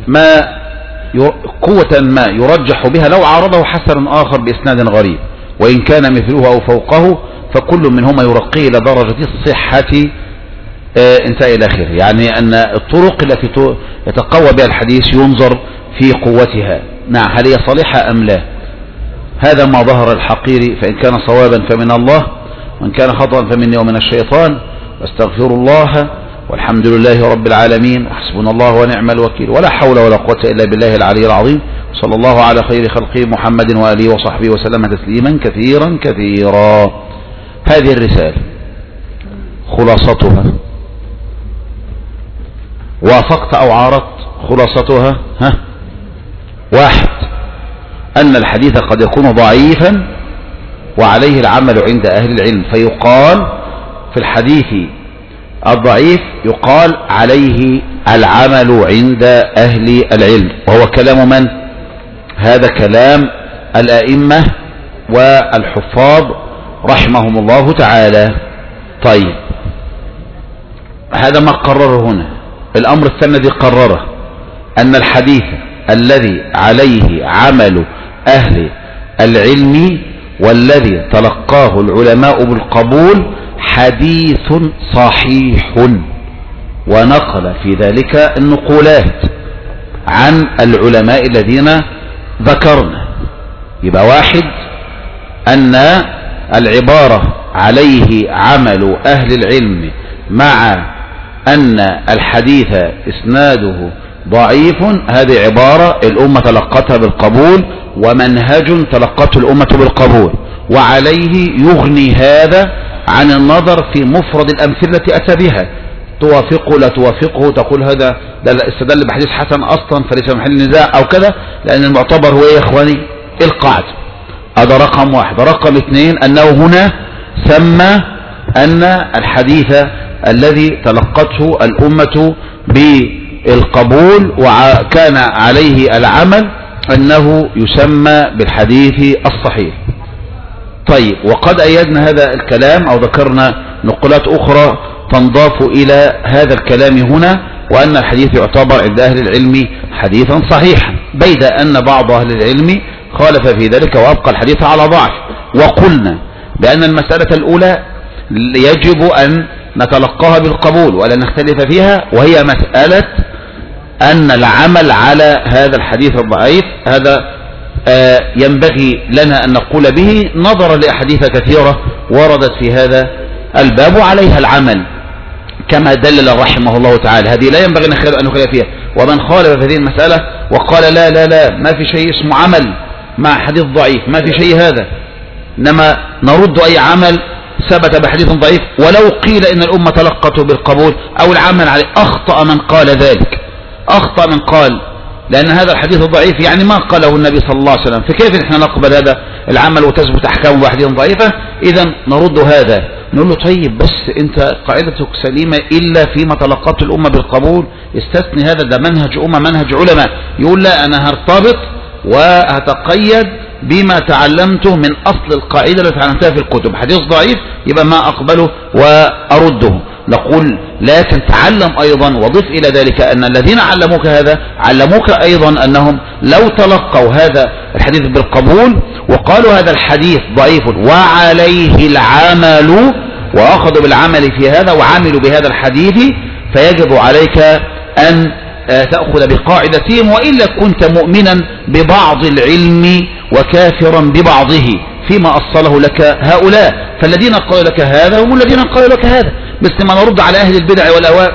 ما يرجح بها لو عارضه حسن آخر بإسناد غريب، وإن كان مثله أو فوقه فكل منهما يرقيه إلى درجة الصحة. انتهى إلى آخره. يعني أن الطرق التي يتقوى بها الحديث ينظر في قوتها. نعم، هل هي صالحة أم لا. هذا ما ظهر الحقير، فإن كان صوابا فمن الله، وإن كان خطأ فمني ومن الشيطان، واستغفر الله والحمد لله رب العالمين، وحسبنا الله ونعم الوكيل، ولا حول ولا قوة إلا بالله العلي العظيم، صلى الله على خير خلقه محمد وآله وصحبه وسلم تسليما كثيرا كثيرا. هذه الرسالة خلاصتها، وافقت أو عارضت؟ خلاصتها 1. أن الحديث قد يكون ضعيفا وعليه العمل عند أهل العلم، فيقال في الحديث الضعيف يقال عليه العمل عند أهل العلم. وهو كلام من؟ هذا كلام الأئمة والحفاظ رحمهم الله تعالى. طيب، هذا ما قرره هنا. الأمر الثاني الذي قرره أن الحديث الذي عليه عمل أهل العلم والذي تلقاه العلماء بالقبول حديث صحيح، ونقل في ذلك النقولات عن العلماء الذين ذكرنا. يبقى 1 أن العبارة عليه عمل أهل العلم مع أن الحديث إسناده ضعيف، هذه عبارة الأمة تلقتها بالقبول ومنهج تلقته الأمة بالقبول، وعليه يغني هذا عن النظر في مفرد الأمثلة التي أتى بها، توافقه لا توافقه، تقول هذا استدل بحديث حسن أصلا فليس محل نزاع أو كذا، لأن المعتبر هو يا إخواني القاعدة. هذا رقم 1. رقم 2 أنه هنا سمى أن الحديث الذي تلقته الأمة بالقبول وكان عليه العمل أنه يسمى بالحديث الصحيح. طيب، وقد أيدنا هذا الكلام أو ذكرنا نقولات أخرى تنضاف إلى هذا الكلام هنا، وأن الحديث يعتبر عند أهل العلم حديثا صحيحا، بيد أن بعض أهل العلم خالف في ذلك وأبقى الحديث على ضعف. وقلنا بأن المسألة الأولى يجب أن نتلقاها بالقبول ولا نختلف فيها، وهي مسألة أن العمل على هذا الحديث الضعيف هذا ينبغي لنا أن نقول به نظرا لأحاديث كثيرة وردت في هذا الباب وعليها العمل كما دلل رحمه الله تعالى. هذه لا ينبغي أن نخالف فيها. ومن خالف في هذه المسألة وقال لا لا لا ما في شيء اسمه عمل مع حديث ضعيف، ما في شيء هذا، إنما نرد أي عمل ثبت بحديث ضعيف ولو قيل إن الأمة تلقته بالقبول أو العمل عليه، أخطأ من قال ذلك، أخطأ من قال، لأن هذا الحديث الضعيف يعني ما قاله النبي صلى الله عليه وسلم، فكيف نحن نقبل هذا العمل وتثبت أحكامه بحديث ضعيفة؟ إذا نرد هذا، نقول له طيب بس أنت قاعدتك سليمة إلا فيما تلقته الأمة بالقبول، استثني هذا، ده منهج أمة منهج علماء. يقول لا أنا هرتبط وهتقيد بما تعلمته من أصل القاعدة التي تعلمتها في الكتب، حديث ضعيف يبقى ما أقبله وأرده. نقول لكن تعلم أيضا وضف إلى ذلك أن الذين علموك هذا علموك أيضا أنهم لو تلقوا هذا الحديث بالقبول وقالوا هذا الحديث ضعيف وعليه العمل وأخذوا بالعمل في هذا وعملوا بهذا الحديث، فيجب عليك أن تأخذ بقاعدتهم، وإلا كنت مؤمنا ببعض العلم وكافرا ببعضه فيما أصله لك هؤلاء. فالذين قالوا لك هذا هم الذين قالوا لك هذا، مثل ما نرد على أهل البدع والأهواء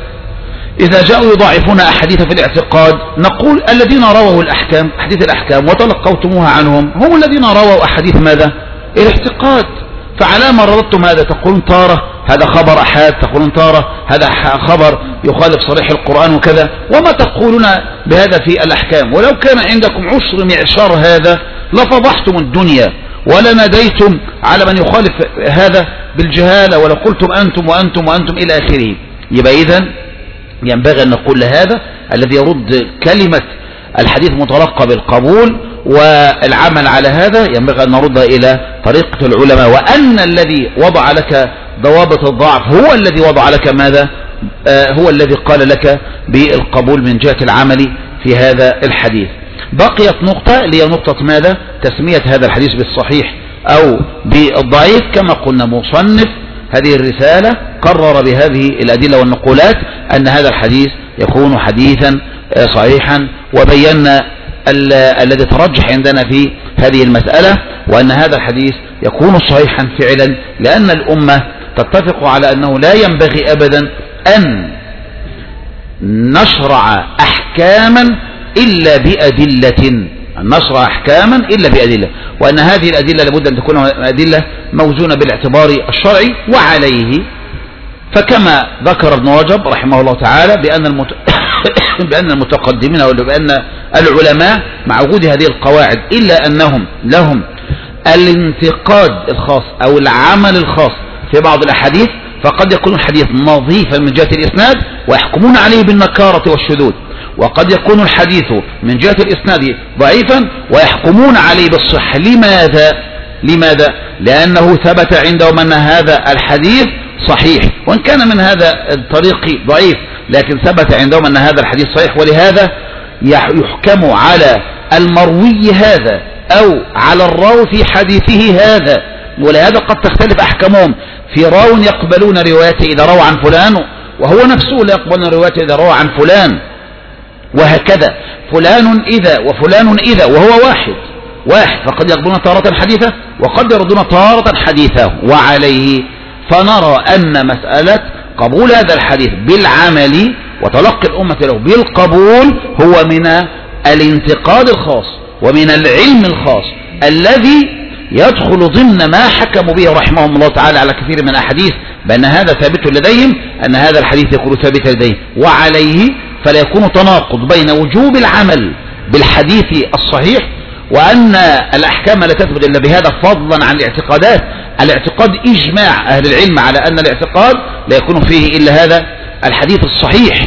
إذا جاءوا يضاعفون أحاديث في الاعتقاد، نقول الذين رووا الأحكام حديث الأحكام وتلقوتموها عنهم هم الذين رووا أحاديث ماذا؟ الاعتقاد. فعلى ما رددتم هذا تقولون تارة هذا خبر أحاد، تقولون تارة هذا خبر يخالف صريح القرآن وكذا، وما تقولون بهذا في الأحكام؟ ولو كان عندكم عشر معشار هذا لفضحتم الدنيا ولناديتم على من يخالف هذا بالجهالة ولا قلتم أنتم وأنتم وأنتم إلى آخره. يبقى إذن ينبغي أن نقول لهذا الذي يرد كلمة الحديث متلقى بالقبول والعمل على هذا ينبغي أن نرد إلى طريقة العلماء، وأن الذي وضع لك ضوابط الضعف هو الذي وضع لك ماذا؟ هو الذي قال لك بالقبول من جهة العمل في هذا الحديث. بقيت نقطة اللي هي نقطة ماذا؟ تسمية هذا الحديث بالصحيح أو بالضعيف. كما قلنا مصنف هذه الرسالة قرر بهذه الأدلة والنقولات أن هذا الحديث يكون حديثا صحيحا، وبينا الذي ترجح عندنا في هذه المسألة، وأن هذا الحديث يكون صحيحا فعلا لأن الأمة تتفق على أنه لا ينبغي أبدا أن نشرع أحكاما إلا بأدلة، نشرع أحكاما إلا بأدلة، وأن هذه الأدلة لابد أن تكون أدلة موزونة بالاعتبار الشرعي. وعليه فكما ذكر ابن رجب رحمه الله تعالى بأن المتقدمين أو بأن العلماء مع وجود هذه القواعد إلا أنهم لهم الانتقاد الخاص أو العمل الخاص في بعض الأحاديث، فقد يكون الحديث نظيفا من جهة الإسناد ويحكمون عليه بالنكارة والشذوذ، وقد يكون الحديث من جهة الإسناد ضعيفا ويحكمون عليه بالصحة. لماذا؟ لأنه ثبت عندهم أن هذا الحديث صحيح، وإن كان من هذا الطريق ضعيف لكن ثبت عندهم أن هذا الحديث صحيح، ولهذا يحكم على المروي هذا أو على الراوي في حديثه هذا. ولهذا قد تختلف أحكامهم في راو يقبلون روايته إذا روى عن فلان وهو نفسه لا يقبلون روايته إذا روى عن فلان، وهكذا فلان إذا وفلان إذا وهو واحد فقد يقبلون تارة حديثة وقد يردون تارة حديثة. وعليه فنرى أن مسألة قبول هذا الحديث بالعمل وتلقي الأمة له بالقبول هو من الانتقاد الخاص ومن العلم الخاص الذي يدخل ضمن ما حكموا به رحمهم الله تعالى على كثير من الأحاديث بأن هذا ثابت لديهم، أن هذا الحديث يكون ثابت لديهم. وعليه فلا يكون تناقض بين وجوب العمل بالحديث الصحيح وأن الأحكام لا تثبت إلا بهذا، فضلا عن الاعتقادات. الاعتقاد إجماع أهل العلم على أن الاعتقاد لا يكون فيه إلا هذا الحديث الصحيح،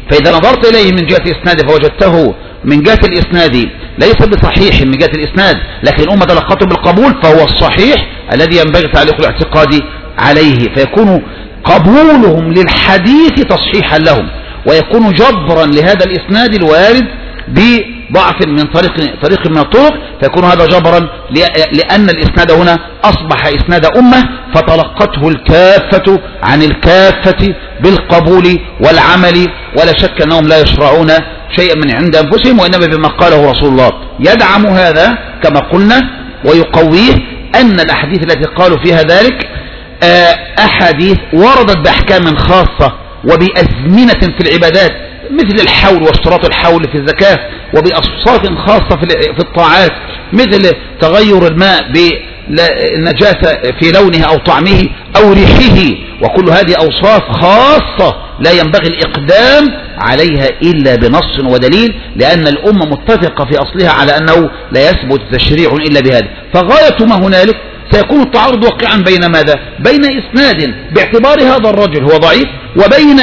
فإذا نظرت إليه من جهة إسناده فوجدته من جهة الإسناد ليس بصحيح من جهة الإسناد، لكن الأمة تلقته بالقبول، فهو الصحيح الذي ينبغي تعليق الاعتقاد عليه، فيكون قبولهم للحديث تصحيحا لهم، ويكون جبرا لهذا الإسناد الوارد بضعف من طريق من الطرق، فيكون هذا جبرا لأن الإسناد هنا أصبح إسناد أمة فتلقته الكافة عن الكافة بالقبول والعمل، ولا شك أنهم لا يشرعون شيئا من عند أنفسهم، وإنما بما قاله رسول الله. يدعم هذا كما قلنا ويقويه أن الأحاديث التي قالوا فيها ذلك أحاديث وردت بأحكام خاصة وبأزمنة في العبادات، مثل الحول واشتراط الحول في الزكاة، وبأصصاف خاصة في الطاعات، مثل تغير الماء بالنجاسة في لونه أو طعمه أو ريحه، وكل هذه أوصاف خاصة لا ينبغي الإقدام عليها إلا بنص ودليل، لأن الأمة متفقة في أصلها على أنه لا يثبت تشريع إلا بهذا. فغاية ما هنالك سيكون التعارض واقعا بين ماذا؟ بين إسناد باعتبار هذا الرجل هو ضعيف، وبين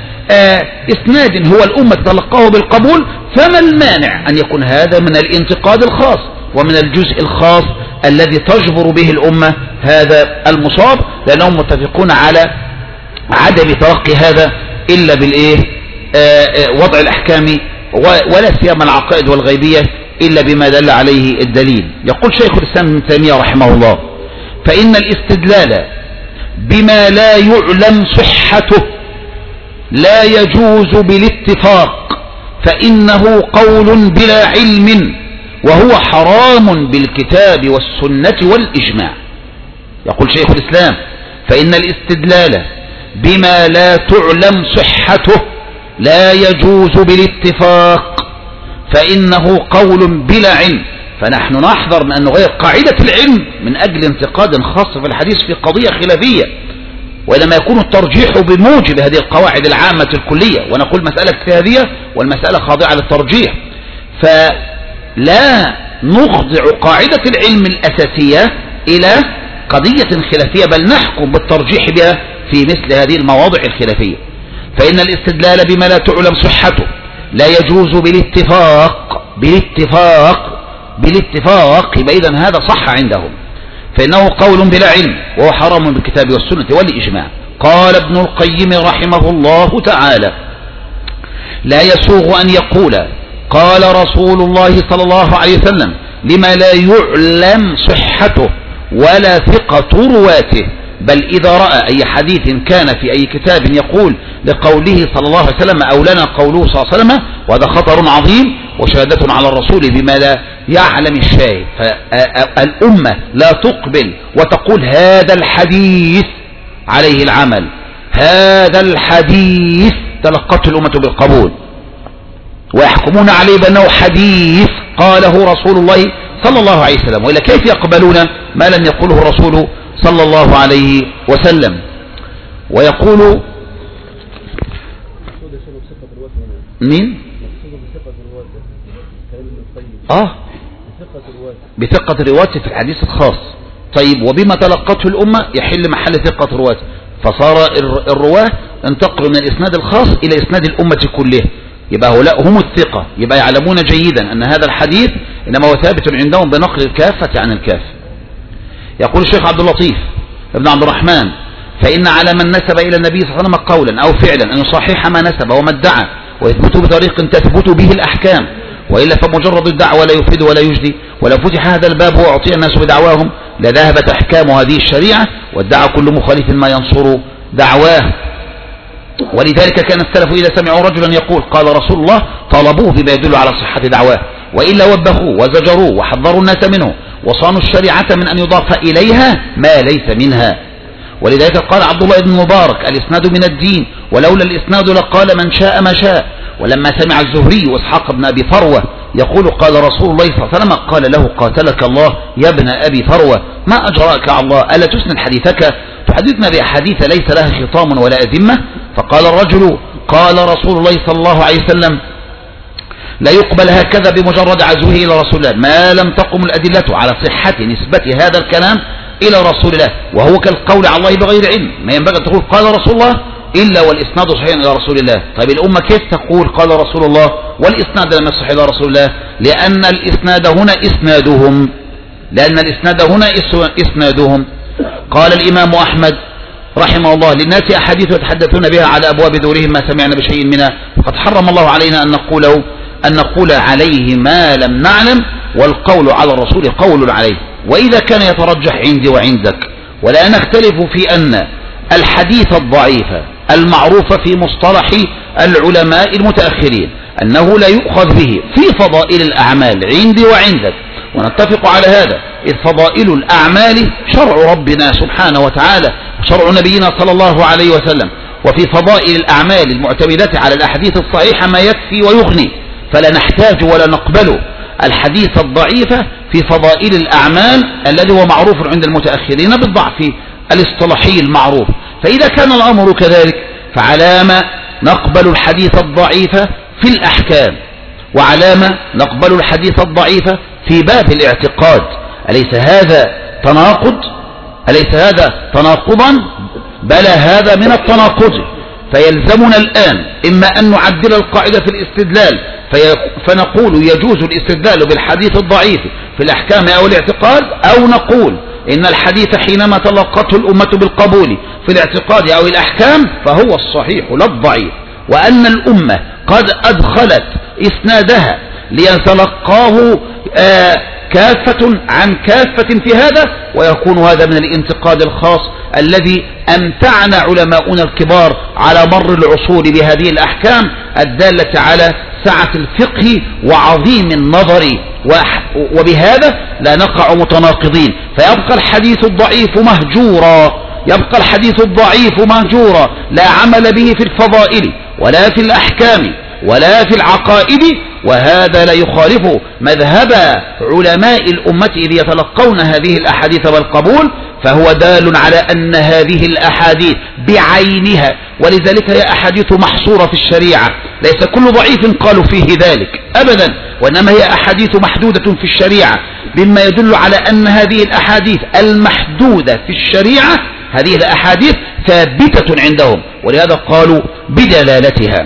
إسناد هو الأمة تلقاه بالقبول، فما المانع أن يكون هذا من الانتقاد الخاص ومن الجزء الخاص الذي تجبر به الأمة هذا المصاب، لأنهم متفقون على عدم تلقي هذا إلا وضع الأحكام ولا سيما العقائد والغيبية إلا بما دل عليه الدليل. يقول شيخ الإسلام ابن تيمية رحمه الله: فإن الاستدلال بما لا يعلم صحته لا يجوز بالاتفاق، فإنه قول بلا علم، وهو حرام بالكتاب والسنة والإجماع. يقول شيخ الإسلام: فإن الاستدلال بما لا تعلم صحته لا يجوز بالاتفاق، فإنه قول بلا علم. فنحن نحذر من أن نغير قاعدة العلم من أجل انتقاد خاص في الحديث في قضية خلافية، وإنما يكون الترجيح بموجب هذه القواعد العامة الكلية، ونقول مسألة اجتهادية والمسألة خاضعة للترجيح، فلا نخضع قاعدة العلم الأساسية إلى قضية خلافية، بل نحكم بالترجيح بها في مثل هذه المواضع الخلافية. فإن الاستدلال بما لا تعلم صحته لا يجوز بالاتفاق يبقى إذن هذا صح عندهم، فإنه قول بلا علم، وهو حرام بالكتاب والسنة والإجماع. قال ابن القيم رحمه الله تعالى: لا يسوغ أن يقول قال رسول الله صلى الله عليه وسلم لما لا يعلم صحته ولا ثقة رواته، بل إذا رأى أي حديث كان في أي كتاب يقول لقوله صلى الله عليه وسلم أو لنا قوله صلى الله عليه وسلم، وهذا خطر عظيم وشهادة على الرسول بما لا يعلم الشاهد. فالأمة لا تقبل وتقول هذا الحديث عليه العمل، هذا الحديث تلقته الأمة بالقبول، ويحكمون عليه بأنه حديث قاله رسول الله صلى الله عليه وسلم، وإلا كيف يقبلون ما لم يقوله الرسول صلى الله عليه وسلم؟ ويقول مين؟ بثقة رواته في الحديث الخاص. طيب، وبما تلقته الأمة يحل محل ثقة رواته، فصار الرواة انتقلوا من الإسناد الخاص إلى إسناد الأمة كلها، يبقى هؤلاء هم الثقة، يبقى يعلمون جيدا أن هذا الحديث إنما هو ثابت عندهم بنقل الكافة عن الكافة. يقول الشيخ عبد اللطيف ابن عبد الرحمن: فإن على من نسب إلى النبي صلى الله عليه وسلم قولا أو فعلا أن يصحح ما نسب وما ادعى ويثبت بطريق تثبت به الأحكام، وإلا فمجرد الدعوة لا يفيد ولا يجدي، ولو فتح هذا الباب وأعطي الناس بدعواهم لذهبت أحكام هذه الشريعة، وادعى كل مخالف ما ينصر دعواه. ولذلك كان السلف إذا سمعوا رجلا يقول قال رسول الله طلبوه بما يدل على صحة دعواه، وإلا وبخوه وزجروه وحذروا الناس منه، وصانوا الشريعة من أن يضاف إليها ما ليس منها. ولذلك قال عبد الله بن مبارك: الإسناد من الدين، ولولا الإسناد لقال من شاء ما شاء. ولما سمع الزهري وإسحاق بن أبي فروة يقول قال رسول الله صلى الله عليه وسلم قال له: قاتلك الله يا ابن أبي فروة، ما أجراك على الله، ألا تسند حديثك تحدثنا بأحاديث ليس لها خطام ولا أذمة؟ فقال الرجل: قال رسول الله صلى الله عليه وسلم لا يقبل هكذا بمجرد عزوه إلى رسول الله ما لم تقم الأدلة على صحة نسبة هذا الكلام إلى رسول الله، وهو كالقول على الله بغير علم، ما ينبغي أن تقول قال رسول الله إلا والإسناد صحيح إلى رسول الله. طيب الأمة كيف تقول قال رسول الله والإسناد لم يصح إلى رسول الله؟ لأن الإسناد هنا إسنادهم. قال الإمام أحمد رحمه الله: للناس أحاديث يتحدثون بها على أبواب دورهم ما سمعنا بشيء منها، وقد حرم الله علينا أن نقول عليه ما لم نعلم، والقول على الرسول قول عليه. وإذا كان يترجح عندي وعندك ولا نختلف في أن الحديث الضعيف المعروف في مصطلح العلماء المتأخرين أنه لا يؤخذ به في فضائل الأعمال عندي وعندك، ونتفق على هذا، إذ فضائل الأعمال شرع ربنا سبحانه وتعالى وشرع نبينا صلى الله عليه وسلم، وفي فضائل الأعمال المعتمدة على الأحاديث الصحيحة ما يكفي ويغني، فلا نحتاج ولا نقبل الحديث الضعيف في فضائل الأعمال الذي هو معروف عند المتأخرين بالضعف الاصطلاحي المعروف. فإذا كان الأمر كذلك فعلامة نقبل الحديث الضعيف في الأحكام، وعلامة نقبل الحديث الضعيف في باب الاعتقاد. أليس هذا تناقضا؟ بلى هذا من التناقض. فيلزمنا الآن إما أن نعدل القاعدة في الاستدلال فنقول يجوز الاستدلال بالحديث الضعيف في الأحكام أو الاعتقاد، أو نقول إن الحديث حينما تلقته الأمة بالقبول في الاعتقاد أو الأحكام فهو الصحيح لا الضعيف، وأن الأمة قد أدخلت إسنادها ليتلقاه كافة عن كافة في هذا، ويكون هذا من الانتقاد الخاص الذي أمتعنا علماؤنا الكبار على مر العصور بهذه الأحكام الدالة على سعة الفقه وعظيم النظر، وبهذا لا نقع متناقضين، فيبقى الحديث الضعيف مهجورا لا عمل به في الفضائل ولا في الأحكام ولا في العقائد، وهذا لا يخالف مذهب علماء الأمة إذ يتلقون هذه الأحاديث بالقبول، فهو دال على أن هذه الأحاديث بعينها، ولذلك هي أحاديث محصورة في الشريعة، ليس كل ضعيف قالوا فيه ذلك أبدا، وإنما هي أحاديث محدودة في الشريعة، مما يدل على أن هذه الأحاديث المحدودة في الشريعة هذه الأحاديث ثابتة عندهم، ولهذا قالوا بدلالتها.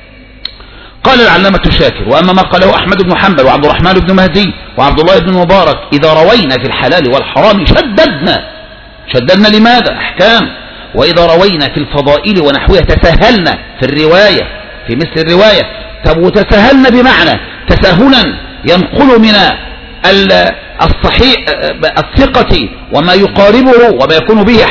قال العلامة الشاكر: وأما ما قاله أحمد بن حنبل وعبد الرحمن بن مهدي وعبد الله بن مبارك إذا روينا في الحلال والحرام شددنا لماذا؟ أحكام. وإذا روينا في الفضائل ونحوها تساهلنا في الرواية في مثل الرواية. طب وتساهلنا بمعنى تساهلا ينقل من الصحيح الثقة وما يقاربه وما يكون به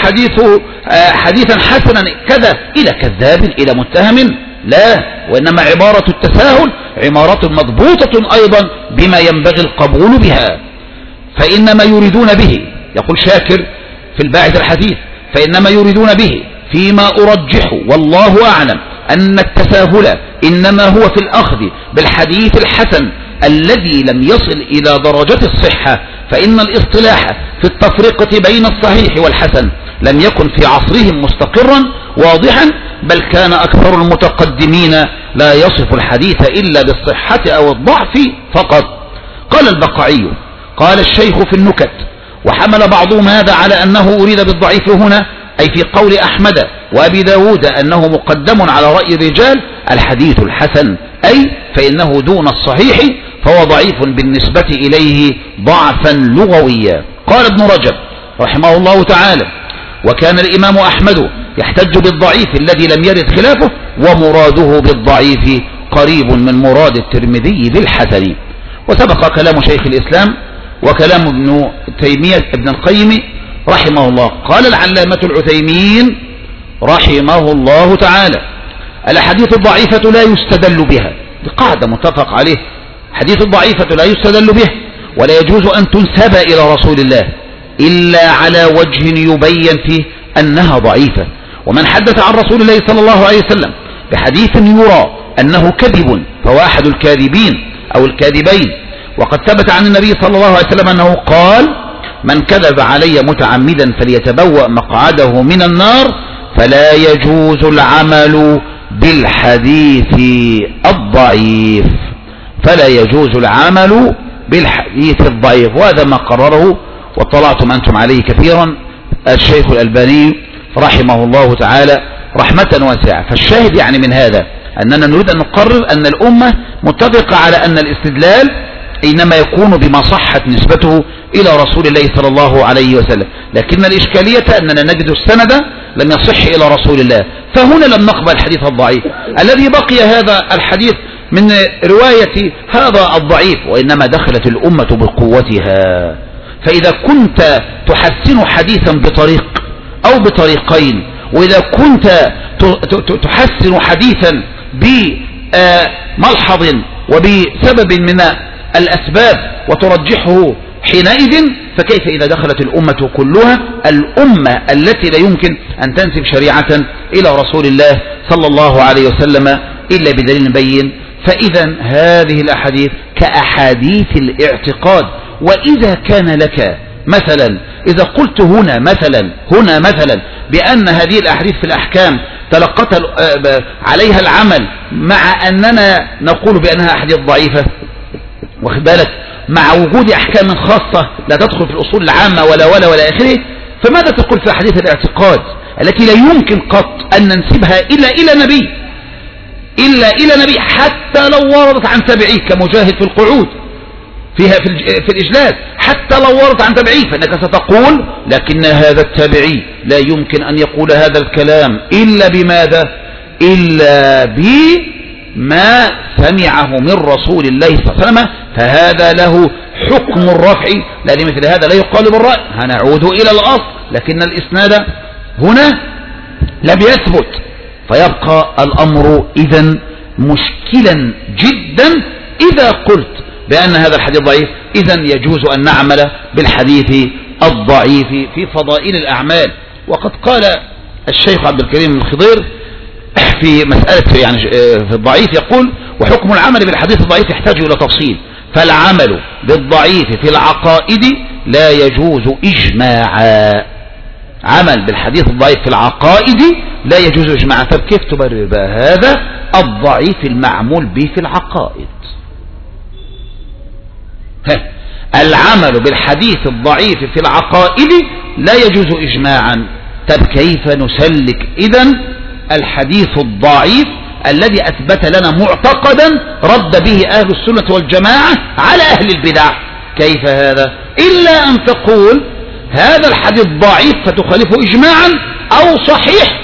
حديثا حسنا كذا إلى كذاب إلى متهم؟ لا، وإنما عبارة التساهل عبارة مضبوطة أيضا بما ينبغي القبول بها. فإنما يريدون به، يقول شاكر في الباعث الحديث، فإنما يريدون به فيما أرجح والله أعلم أن التساهل إنما هو في الأخذ بالحديث الحسن الذي لم يصل إلى درجة الصحة، فإن الاصطلاح في التفرقة بين الصحيح والحسن لم يكن في عصرهم مستقرا واضحا، بل كان أكثر المتقدمين لا يصف الحديث إلا بالصحة أو الضعف فقط. قال البقعي: قال الشيخ في النكت: وحمل بعضهم هذا على أنه أريد بالضعيف هنا أي في قول أحمد وأبي داود أنه مقدم على رأي الرجال الحديث الحسن، أي فإنه دون الصحيح فهو ضعيف بالنسبة إليه ضعفا لغويا. قال ابن رجب رحمه الله تعالى: وكان الإمام أحمد يحتج بالضعيف الذي لم يرد خلافه، ومراده بالضعيف قريب من مراد الترمذي بالحسن. وسبق كلام شيخ الإسلام وكلام ابن تيمية ابن القيم رحمه الله. قال العلامة العثيمين رحمه الله تعالى: الأحاديث الضعيفة لا يستدل بها، قاعدة متفق عليه، الحديث الضعيفة لا يستدل به ولا يجوز أن تنسب إلى رسول الله إلا على وجه يبين فيه أنها ضعيفة. ومن حدث عن رسول الله صلى الله عليه وسلم بحديث يرى أنه كذب فهو أحد الكاذبين أو الكاذبين. وقد ثبت عن النبي صلى الله عليه وسلم أنه قال: من كذب علي متعمدا فليتبوأ مقعده من النار. فلا يجوز العمل بالحديث الضعيف، فلا يجوز العمل بالحديث الضعيف. وهذا ما قرره واطلعتم أنتم عليه كثيرا الشيخ الألباني رحمه الله تعالى رحمة واسعة. فالشاهد يعني من هذا أننا نريد أن نقرر أن الأمة متفقة على أن الاستدلال إنما يكون بما صحت نسبته إلى رسول الله صلى الله عليه وسلم، لكن الإشكالية أننا نجد السند لم يصح إلى رسول الله، فهنا لم نقبل الحديث الضعيف الذي بقي هذا الحديث من رواية هذا الضعيف، وإنما دخلت الأمة بقوتها. فإذا كنت تحسن حديثا بطريق أو بطريقين، وإذا كنت تحسن حديثا بملحظ وبسبب من الأسباب وترجحه حينئذ، فكيف إذا دخلت الأمة كلها، الأمة التي لا يمكن أن تنسب شريعة إلى رسول الله صلى الله عليه وسلم إلا بدليل بين. فإذا هذه الأحاديث كأحاديث الاعتقاد. وإذا كان لك مثلا، إذا قلت هنا مثلا بأن هذه الأحاديث في الأحكام تلقت عليها العمل، مع أننا نقول بأنها أحاديث ضعيفة، واخد بالك، مع وجود أحكام خاصة لا تدخل في الأصول العامة ولا آخره، فماذا تقول في أحاديث الاعتقاد التي لا يمكن قط أن ننسبها إلا إلى نبي حتى لو وردت عن تبعيه كمجاهد في القعود فيها في الإجلاس، حتى لو وردت عن تبعيه، فإنك ستقول لكن هذا التابعي لا يمكن أن يقول هذا الكلام إلا بماذا؟ إلا بما سمعه من رسول الله صلى الله عليه وسلم، فهذا له حكم الرفع. لا لمثل هذا لا يقال بالرأي، هنعود إلى الأصل، لكن الإسناد هنا لم يثبت، فيبقى الأمر إذن مشكلا جدا. إذا قلت بأن هذا الحديث ضعيف، إذن يجوز أن نعمل بالحديث الضعيف في فضائل الأعمال. وقد قال الشيخ عبد الكريم الخضير في مسألة يعني في الضعيف، يقول: وحكم العمل بالحديث الضعيف يحتاج إلى تفصيل، فالعمل بالضعيف في العقائد لا يجوز إجماعا. عمل بالحديث الضعيف في العقائد لا يجوز إجماعا. طب كيف تبرر بقى هذا الضعيف المعمول به في العقائد؟ العمل بالحديث الضعيف في العقائد لا يجوز إجماعا. طب كيف نسلك إذن الحديث الضعيف الذي أثبت لنا معتقدا رد به أهل السنة والجماعة على أهل البدع؟ كيف هذا؟ إلا أن تقول هذا الحديث ضعيف فتخالفه إجماعا، أو صحيح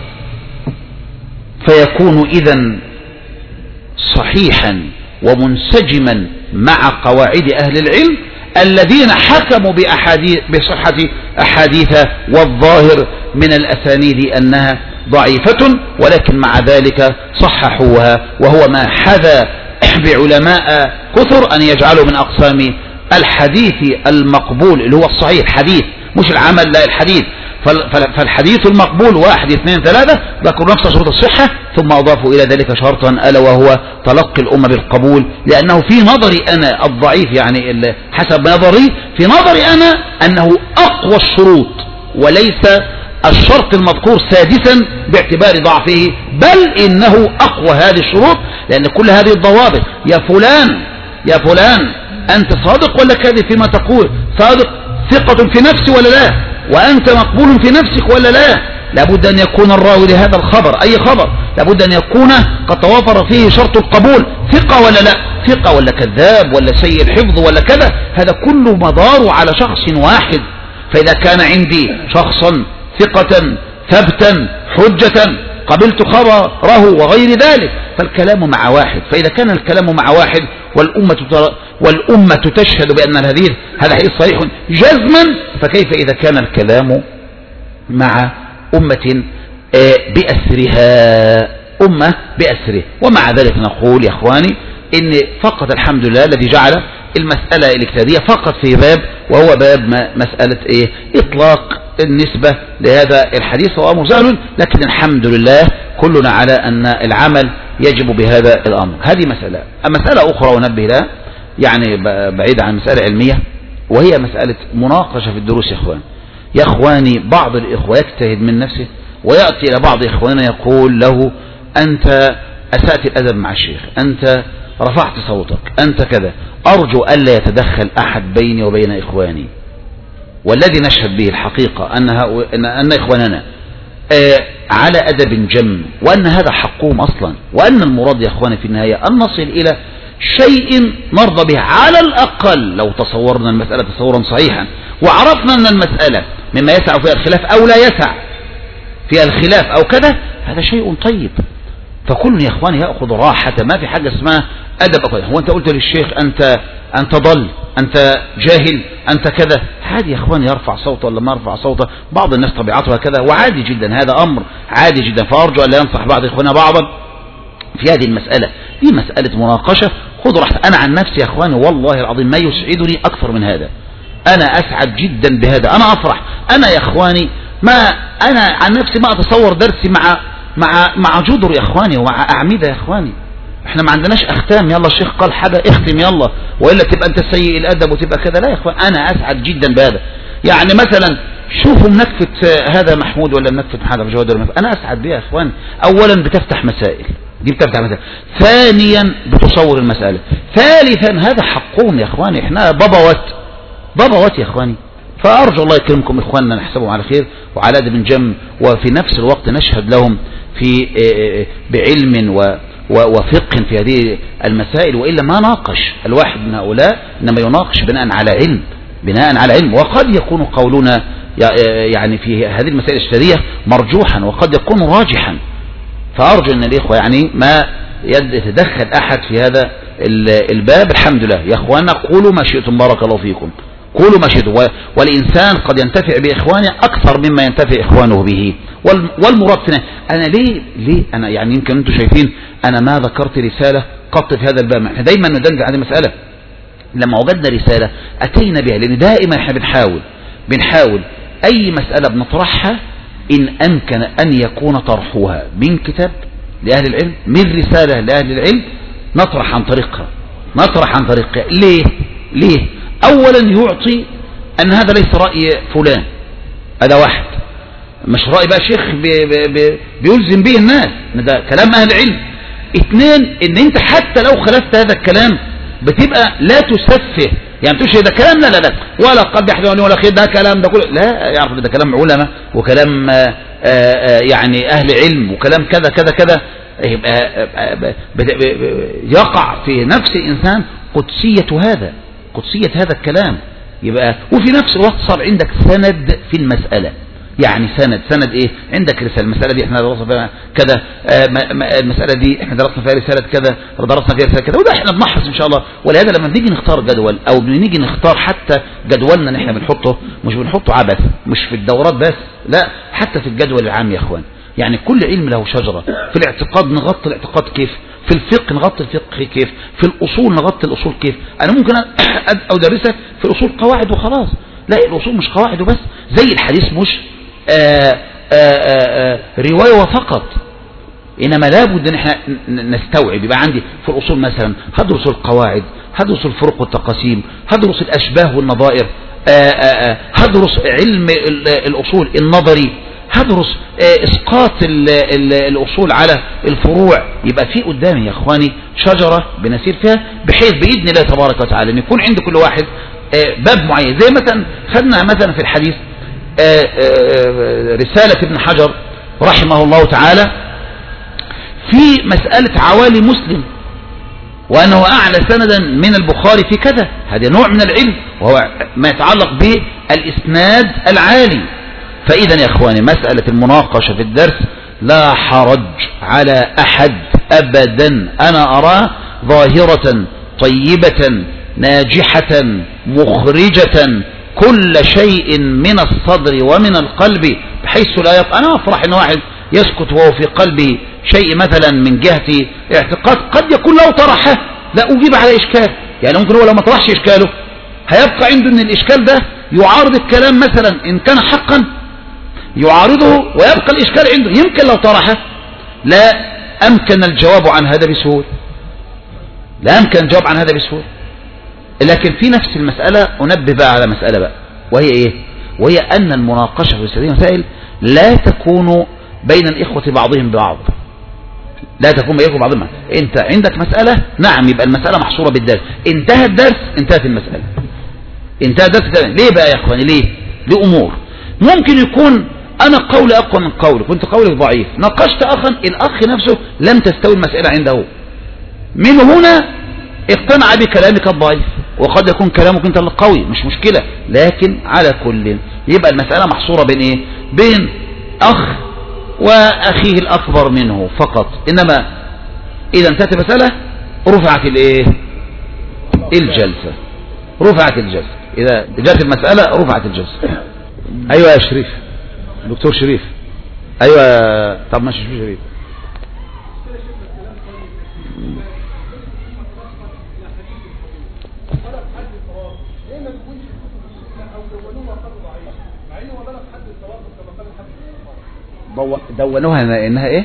فيكون إذن صحيحا ومنسجما مع قواعد أهل العلم الذين حكموا بصحة أحاديث والظاهر من الأسانيد أنها ضعيفة، ولكن مع ذلك صححوها، وهو ما حذى بعلماء كثر أن يجعلوا من أقسام الحديث المقبول اللي هو الصحيح، حديث مش العمل، لا الحديث. فالحديث المقبول 1 2 3 ذكروا نفس شروط الصحة، ثم أضافوا إلى ذلك شرطا ألا وهو تلقي الأمة بالقبول. لأنه في نظري أنا الضعيف، يعني حسب نظري، في نظري أنا أنه أقوى الشروط، وليس الشرط المذكور سادسا باعتبار ضعفه، بل إنه أقوى هذه الشروط، لأن كل هذه الضوابط. يا فلان أنت صادق ولا كاذب فيما تقول؟ صادق ثقة في نفسي ولا لا؟ وأنت مقبول في نفسك ولا لا؟ لابد أن يكون الراوي لهذا الخبر، أي خبر، لابد أن يكون قد توافر فيه شرط القبول، ثقة ولا لا؟ ثقة ولا كذاب ولا سيء الحفظ ولا كذا؟ هذا كله مداره على شخص واحد. فإذا كان عندي شخصا ثقة ثبتا حجة قبلت خبره وغير ذلك، فالكلام مع واحد. فإذا كان الكلام مع واحد والأمة تشهد بأن هذا حديث صحيح جزما، فكيف إذا كان الكلام مع أمة بأسره؟ ومع ذلك نقول يا أخواني إن فقط الحمد لله الذي جعل المسألة الاجتهادية فقط في باب، وهو باب مسألة إطلاق النسبة لهذا الحديث، هو أمر سهل، لكن الحمد لله كلنا على أن العمل يجب بهذا الأمر. هذه مسألة. مسألة أخرى ونبه لها، يعني بعيدة عن مسألة علمية، وهي مسألة مناقشة في الدروس. يا إخواني بعض الإخوة يجتهد من نفسه ويأتي إلى بعض إخواننا يقول له: أنت أسأت الأدب مع الشيخ، أنت رفعت صوتك، أنت كذا. أرجو ألا يتدخل أحد بيني وبين إخواني، والذي نشهد به الحقيقة أن إخواننا على أدب جم، وأن هذا حقهم أصلا، وأن المراد يا أخواني في النهاية أن نصل إلى شيء نرضى به على الأقل. لو تصورنا المسألة تصورا صحيحا وعرفنا أن المسألة مما يسع فيها الخلاف أو لا يسع فيها الخلاف أو كذا، هذا شيء طيب. فكل يا إخواني يأخذ راحة، ما في حاجة اسمها أدب أقل. هو أنت قلت للشيخ أنت ضل، أنت جاهل، أنت كذا، عادي يا إخواني يرفع صوته ولا ما يرفع صوته، بعض الناس طبيعتها كذا وعادي جدا، هذا أمر عادي جدا. فأرجو أن لا ينصح بعض إخواننا بعضا في هذه المسألة. دي مسألة مناقشة، خذوا راحة. أنا عن نفسي يا إخواني والله العظيم ما يسعدني أكثر من هذا، أنا أسعد جدا بهذا، أنا أفرح. أنا يا إخواني أنا عن نفسي ما أتصور درسي مع جدر يا إخواني ومع أعمدة يا إخواني. احنا ما عندناش اختام، يلا الشيخ قال حاجة اختم يلا، وإلا تبقى انت سيء الأدب وتبقى كذا. لا يا إخوان، أنا أسعد جدا بهذا. يعني مثلا شوفوا منكفة هذا محمود ولا منكفة محمد أبو جواد، أنا أسعد بها يا إخوان. أولا بتفتح مسائل، دي بتفتح مسائل. ثانيا بتصور المسألة. ثالثا هذا حقهم يا إخواني، احنا بابوات يا إخواني. فأرجو الله يكرمكم إخواننا، نحسبهم على خير وعلى أدب جم، وفي نفس الوقت نشهد لهم في بعلم وفقه في هذه المسائل، وإلا ما ناقش الواحد من هؤلاء، إنما يناقش بناء على علم. وقد يكون قولنا يعني في هذه المسائل الشرعية مرجوحا، وقد يكون راجحا. فأرجو أن الإخوة يعني ما يتدخل أحد في هذا الباب. الحمد لله يا إخواننا، قولوا ما شئتم بارك الله فيكم، قولوا ما شئتم. والإنسان قد ينتفع بإخوانه أكثر مما ينتفع إخوانه به. والمراد فينا أنا ليه أنا يعني يمكن أنتم شايفين أنا ما ذكرت رسالة قط في هذا الباب. احنا دايما ندندن عن المسألة، لما وجدنا رسالة أتينا بها، لأن دائما احنا بنحاول أي مسألة بنطرحها إن أمكن أن يكون طرحها من كتاب لأهل العلم، من رسالة لأهل العلم، نطرح عن طريقها. ليه؟ أولا يعطي أن هذا ليس رأي فلان، هذا واحد، مش رأي بقى شيخ بيلزم به الناس، ده كلام أهل العلم. اثنين، ان انت حتى لو خلفت هذا الكلام بتبقى لا تسفه، يعني تقولش ده كلام لا ولا قد يحدثني ولا خير، ده كلام ده كله لا، يعرف ده كلام علماء وكلام يعني أهل علم وكلام كذا كذا كذا. يبقى يقع في نفس الإنسان قدسية هذا الكلام. يبقى وفي نفس الوقت صار عندك سند في المسألة، يعني سند ايه؟ عندك رسالة، المسألة دي احنا درسنا فيها كذا، المسألة دي احنا درسنا فيها رسالة كذا، درسنا فيها رسالة كذا، وده احنا بنحرص ان شاء الله. ولهذا لما بنيجي نختار جدول او بنيجي نختار حتى جدولنا اللي احنا بنحطه، مش بنحطه عبث، مش في الدورات بس، لا حتى في الجدول العام يا اخوان. يعني كل علم له شجرة. في الاعتقاد نغطي الاعتقاد كيف، في الفقه نغطي الفقه كيف، في الأصول نغطي الأصول كيف. أنا ممكن أدرسك في الأصول قواعد وخلاص، لا الأصول مش قواعد وبس، زي الحديث مش رواية فقط، إنما لابد أن احنا نستوعب. يبقى عندي في الأصول مثلا هدرس القواعد، هدرس الفروق والتقاسيم، هدرس الأشباه والنظائر، هدرس علم الأصول النظري، هدرس اسقاط الاصول على الفروع. يبقى في قدامي يا اخواني شجرة بنسير فيها، بحيث باذن الله تبارك وتعالى ان يكون عند كل واحد باب معين. زي مثلا خدنا مثلا في الحديث رسالة ابن حجر رحمه الله تعالى في مسألة عوالي مسلم، وأنه أعلى سندا من البخاري في كذا. هذا نوع من العلم، وهو ما يتعلق بالإسناد العالي. فإذا يا إخواني مسألة المناقشة في الدرس لا حرج على أحد أبدا، أنا أراه ظاهرة طيبة ناجحة مخرجة كل شيء من الصدر ومن القلب، بحيث لا يبقى. أنا أفرح أن واحد يسكت وهو في قلبه شيء مثلا من جهة اعتقاد قد يكون لو طرحه لا أجيب على إشكال. يعني ممكن هو لو ما طرحش إشكاله هيبقى عنده أن الإشكال ده يعارض الكلام مثلا إن كان حقا يعارضه، ويبقى الإشكال عنده. يمكن لو طرحه لا أمكن الجواب عن هذا بسهولة، لكن في نفس المسألة أنبه بقى على مسألة بقى، وهي إيه؟ وهي أن المناقشة في هذه المسائل لا تكون بين الإخوة بعضهم ببعض، لا تكون بين الإخوة بعضهم. أنت عندك مسألة، نعم، يبقى المسألة محصورة بالدرس، انتهى الدرس انتهت المسألة، انتهى الدرس. ليه بقى يا أخواني؟ ليه؟ لأمور ممكن يكون انا قولي اقوى من قولك وانت قولك ضعيف، ناقشت اخا، الاخ نفسه لم تستوي المسألة عنده، من هنا اقتنع بكلامك الضعيف، وقد يكون كلامك انت القوي، مش مشكلة. لكن على كل يبقى المسألة محصورة بين ايه؟ بين اخ واخيه الاكبر منه فقط. انما اذا انتهت المسألة رفعت الايه؟ الجلسة، رفعت الجلسة. اذا جاءت المسألة رفعت الجلسة. ايوه يا شريف، دكتور شريف. ايوه طب ماشي شريف. دونوها انها ايه؟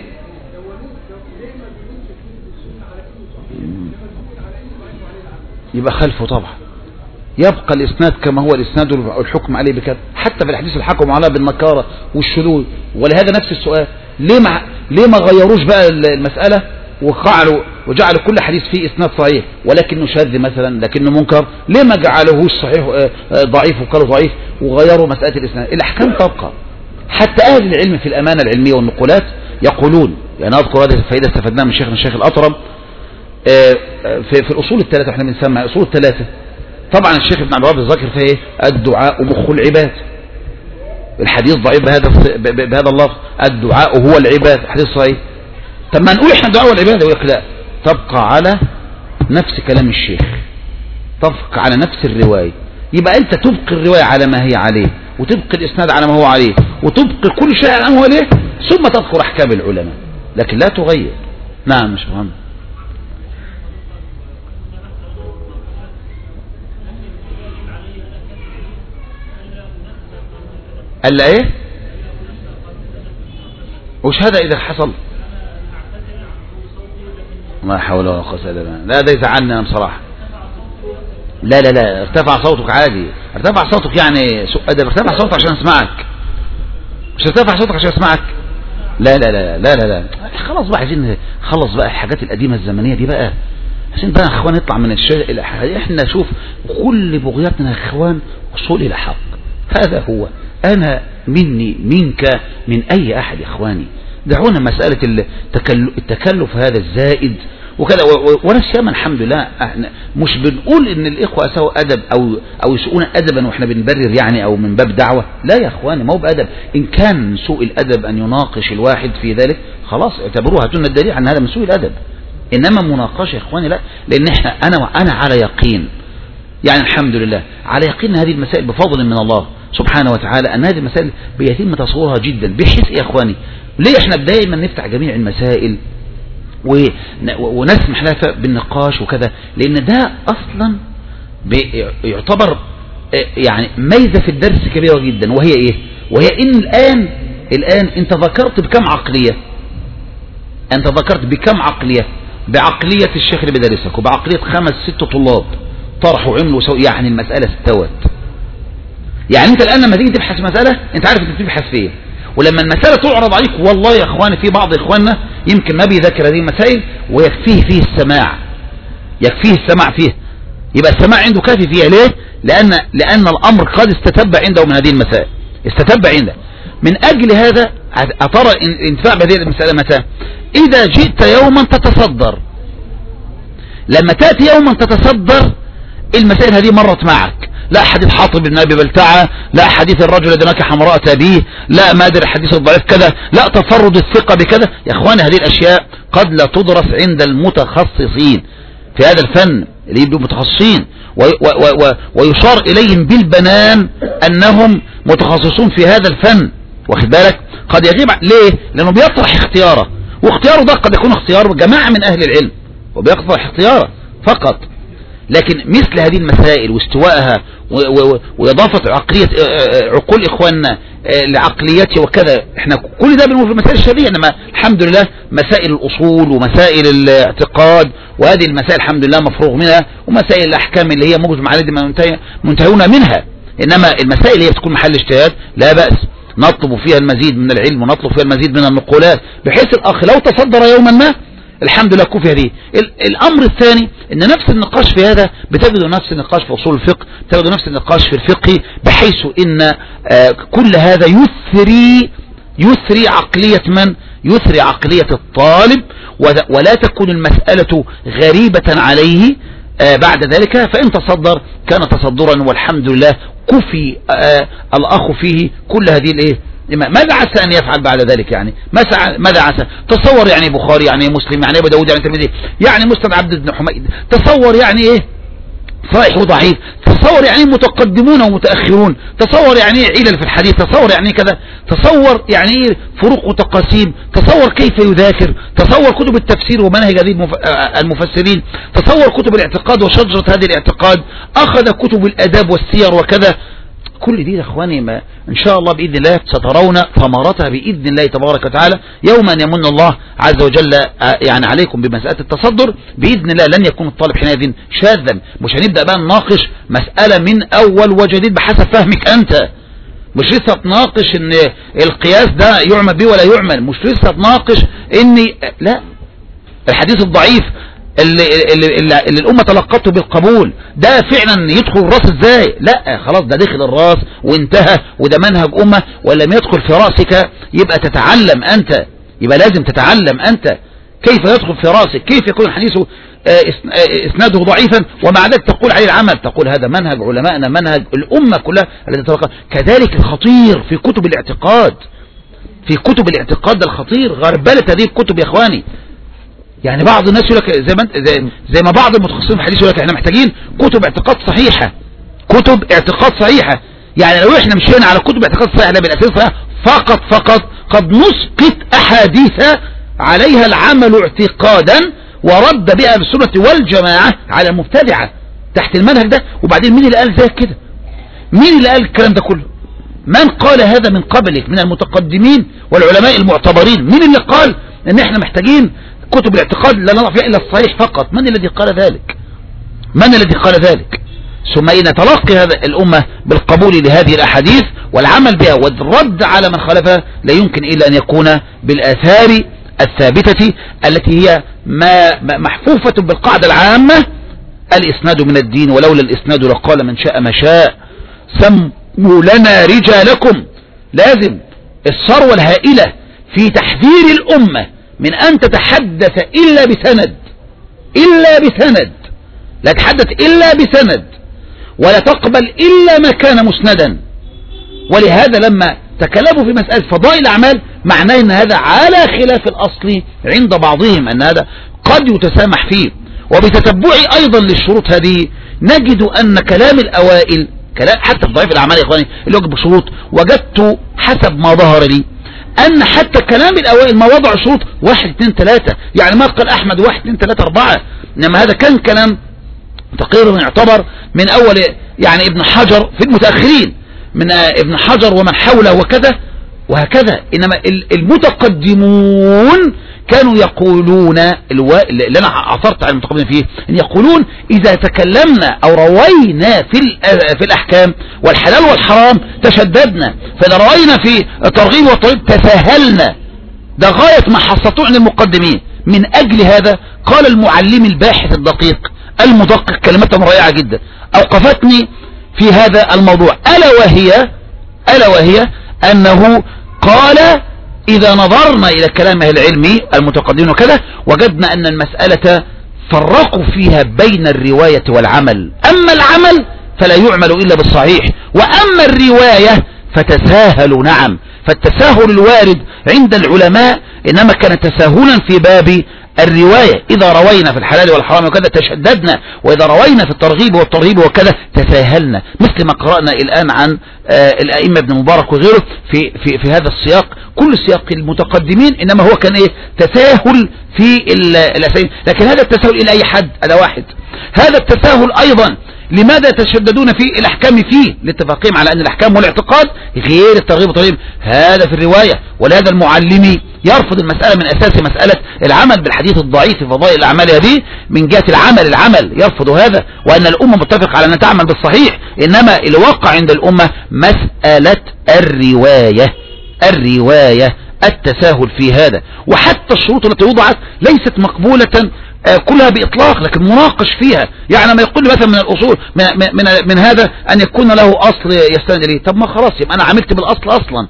يبقى خلفه طبعا، يبقى الاسناد كما هو الاسناد والحكم عليه بكذا. حتى في الحديث الحكم عليها بالنكاره والشذوذ. ولهذا نفس السؤال، ليه ما غيروش بقى المسألة وجعلوا كل حديث فيه اسناد صحيح ولكنه شاذ مثلا لكنه منكر؟ ليه ما جعلوهوش صحيح ضعيف وقالوا ضعيف وغيروا مسألة الاسناد؟ الاحكام تبقى. حتى اهل العلم في الامانة العلمية والنقولات يقولون، يعني اذكر هذه الفائدة استفدناها من شيخنا الشيخ الاطرم في الاصول الثلاثة، احنا بنسمع اصول الثلاثة. طبعا الشيخ ابن عبد الوهاب ذكر فيه الدعاء مخ العباد، الحديث ضعيف بهذا اللفظ، الدعاء هو العباد، حديث صحيح. طب ما نقول احنا الدعاء والعبادة، يقول لا، تبقى على نفس كلام الشيخ، تبقى على نفس الرواية. يبقى انت تبقي الرواية على ما هي عليه، وتبقي الاسناد على ما هو عليه، وتبقي كل شيء على ما هو عليه، ثم تذكر احكام العلماء، لكن لا تغير. نعم مش مهم. قال لا ايه؟ وش هذا اذا حصل؟ ما حول ولا قوة الا بالله. لا ده يزعلني انا بصراحة. لا لا لا، ارتفع صوتك عادي، ارتفع صوتك يعني سوء ادب، ارتفع صوتك عشان اسمعك، مش ارتفع صوتك عشان اسمعك. لا لا لا لا لا لا، خلاص بقى عايزين نخلص بقى الحاجات القديمة الزمنية دي بقى، عشان بقى يا اخوان نطلع من الشيء الى احنا شوف كل بغياتنا يا اخوان وصول الى حق. هذا هو انا مني منك من اي احد يا اخواني. دعونا مسألة التكلف هذا الزائد وكذا، ولا سيما الحمد لله مش بنقول ان الاخوة اسوا ادب او يسوءون ادبا واحنا بنبرر يعني او من باب دعوة. لا يا اخواني، ما هو بادب. ان كان من سوء الادب ان يناقش الواحد في ذلك خلاص اعتبروها هاتوا لنا الدليل عن هذا من سوء الادب. انما مناقشه يا اخواني لا، لان احنا انا على يقين، يعني الحمد لله على يقين هذه المسائل بفضل من الله سبحانه وتعالى، ان هذه المسائل بيتم تصورها جدا، بحيث يا اخواني ليه احنا دائما نفتح جميع المسائل ونسمح لها بالنقاش وكذا؟ لان ده اصلا يعتبر يعني ميزة في الدرس كبيرة جدا، وهي ايه؟ وهي ان الان انت ذكرت بكم عقلية، انت ذكرت بكم عقلية، بعقلية الشيخ اللي بيدرسك وبعقلية 5-6 طلاب طرحوا عملوا يعني المسألة استوت. يعني انت الان لما تيجي تبحث مسألة انت عارف انت بتبحث فيه، ولما المسألة تعرض عليك والله يا اخواني في بعض اخواننا يمكن ما بيذاكر هذه المسائل ويكفيه فيه السماع، يكفيه السماع فيه، يبقى السماع عنده كافي فيها. ليه؟ لأن الأمر قد استتب عنده من هذه المسائل، استتب عنده. من أجل هذا أترى الانتفاع بهذه المسألة متى؟ إذا جئت يوما تتصدر، لما تأتي يوما تتصدر المسائل هذه مرت معك، لا حديث حاطب بن أبي بلتعة، لا حديث الرجل الذي نكح امرأة أبيه، لا ما أدري الحديث الضعيف كذا، لا تفرد الثقة بكذا. يا أخواني هذه الأشياء قد لا تدرس عند المتخصصين في هذا الفن اللي يبدو متخصصين ويشار إليهم بالبنان أنهم متخصصون في هذا الفن، واخد بالك؟ قد يغيب. ليه؟ لأنه بيطرح اختياره، واختياره ده قد يكون اختيار جماعة من أهل العلم وبيطرح اختياره فقط. لكن مثل هذه المسائل واستوائها وإضافة عقول إخواننا لعقليتي وكذا، احنا كل ده بنقول في مسائل الشرعية، انما الحمد لله مسائل الأصول ومسائل الاعتقاد وهذه المسائل الحمد لله مفروغ منها، ومسائل الأحكام اللي هي مجمع عليها منتهون منها. إنما المسائل اللي هي بتكون محل اجتهاد لا بأس نطلب فيها المزيد من العلم ونطلب فيها المزيد من النقولات، بحيث الأخ لو تصدر يوما ما الحمد لله كفي هذه. الأمر الثاني ان نفس النقاش في هذا بتجد نفس النقاش في أصول الفقه، بتجد نفس النقاش في الفقه، بحيث ان كل هذا يثري يثري عقلية من؟ يثري عقلية الطالب، ولا تكون المسألة غريبة عليه بعد ذلك. فإن تصدر كان تصدرا والحمد لله، كفي الأخ فيه كل هذه الايه. ماذا عسى أن يفعل بعد ذلك؟ يعني ماذا عسى؟ تصور يعني بخاري، يعني مسلم، يعني أبو داود، يعني ترمذي، يعني مسند عبد بن حميد، تصور يعني ايه صحيح وضعيف، تصور يعني متقدمون ومتأخرون، تصور يعني علل في الحديث، تصور يعني كذا، تصور يعني فروق وتقاسيم، تصور كيف يذاكر، تصور كتب التفسير ومنهج هذه المفسرين، تصور كتب الاعتقاد وشجرة هذه الاعتقاد، أخذ كتب الأداب والسير وكذا. كل دي يا اخواني ما ان شاء الله باذن الله سترون ثمرتها باذن الله تبارك وتعالى يوم ان يمن الله عز وجل يعني عليكم بمساله التصدر باذن الله. لن يكون الطالب حينئذ شاذا، مش هنبدا بقى نناقش مساله من اول وجديد بحسب فهمك انت، مش لسه تناقش ان القياس ده يعمل به ولا يعمل، مش لسه تناقش ان لا الحديث الضعيف اللي الأمة تلقته بالقبول ده فعلا يدخل الراس ازاي؟ لا خلاص ده دخل الراس وانتهى، وده منهج أمة، ولم يدخل في رأسك يبقى تتعلم أنت، يبقى لازم تتعلم أنت كيف يدخل في رأسك، كيف يكون الحديث اسناده ضعيفا ومع ذلك تقول عليه العمل، تقول هذا منهج علمائنا، منهج الأمة كلها التي تلقى. كذلك الخطير في كتب الاعتقاد، في كتب الاعتقاد الخطير غربلة هذه الكتب يا اخواني. يعني بعض الناس يقول لك زي ما بعض المتخصصين في الحديث يقول لك احنا محتاجين كتب اعتقاد صحيحة، كتب اعتقاد صحيحة. يعني لو احنا مشينا على كتب اعتقاد صحيحة لا بالاساس صحيحة فقط قد نسقط احاديث عليها العمل اعتقادا ورد بها بالسنة والجماعة على المبتدعة تحت المنهج ده. وبعدين مين اللي قال ذلك كده؟ مين اللي قال الكلام ده كله؟ من قال هذا من قبلك من المتقدمين والعلماء المعتبرين؟ مين اللي قال ان احنا محتاجين كتب الاعتقاد لا نضع فيها إلا الصحيح فقط؟ من الذي قال ذلك؟ من الذي قال ذلك؟ ثم إن تلقي هذا الأمة بالقبول لهذه الأحاديث والعمل بها والرد على من خالفها لا يمكن إلا أن يكون بالآثار الثابتة التي هي محفوفة بالقاعدة العامة: الإسناد من الدين، ولولا الإسناد لقال من شاء ما شاء، سموا لنا رجالكم. لازم الثروة الهائلة في تحذير الأمة من أن تتحدث إلا بسند، لا تتحدث إلا بسند، ولا تقبل إلا ما كان مسندا. ولهذا لما تكلموا في مسألة فضائل الأعمال معناه أن هذا على خلاف الأصل عند بعضهم، أن هذا قد يتسامح فيه. وبتتبع أيضا للشروط هذه نجد أن كلام الأوائل، كلام حتى في ضعيف الأعمال يا إخواني اللي وجب شروط، وجدت حسب ما ظهر لي أن حتى كلام الأوائل ما وضع شروط 1 2 3، يعني ما قال أحمد 1 2 3 4، إنما هذا كان كلام تقريبا يعتبر من أول يعني ابن حجر في المتأخرين، من ابن حجر ومن حوله وكذا وهكذا. إنما المتقدمون كانوا يقولون اللي أنا عثرت على المتقدمين فيه إن يقولون إذا تكلمنا أو روينا في الأحكام والحلال والحرام تشددنا، فإذا روينا في الترغيب والترهيب تساهلنا. ده غاية ما حصلته عن المقدمين. من أجل هذا قال المعلم الباحث الدقيق المدقق كلمة رائعة جدا أوقفتني في هذا الموضوع، ألا وهي أنه قال إذا نظرنا إلى كلامه العلمي المتقدمين وكذا وجدنا أن المسألة فرقوا فيها بين الرواية والعمل. أما العمل فلا يعمل إلا بالصحيح، وأما الرواية فتساهل. نعم، فالتساهل الوارد عند العلماء إنما كان تساهلا في باب الرواية. إذا روينا في الحلال والحرام وكذا تشددنا، وإذا روينا في الترغيب والترهيب وكذا تساهلنا، مثل ما قرأنا الآن عن الأئمة ابن مبارك وغيره في هذا السياق. كل سياق المتقدمين إنما هو كان تساهل في الأسئلة، لكن هذا التساهل إلى أي حد؟ هذا واحد. هذا التساهل أيضا لماذا يتشددون في الأحكام فيه؟ لاتفاقهم على أن الأحكام والاعتقاد غير الترغيب والترهيب، هذا في الرواية. ولهذا المعلمي يرفض المسألة من أساس مسألة العمل بالحديث الضعيف في فضائل الأعمال هذه من جهة العمل يرفض هذا، وأن الأمة متفق على أن تعمل بالصحيح. إنما الواقع عند الأمة مسألة الرواية التساهل في هذا. وحتى الشروط التي وضعت ليست مقبولة كلها بإطلاق، لكن مناقش فيها. يعني ما يقول مثلا من الأصول من هذا أن يكون له أصل يستند إليه. طب ما خلاص يبقى أنا عملت بالأصل أصلا،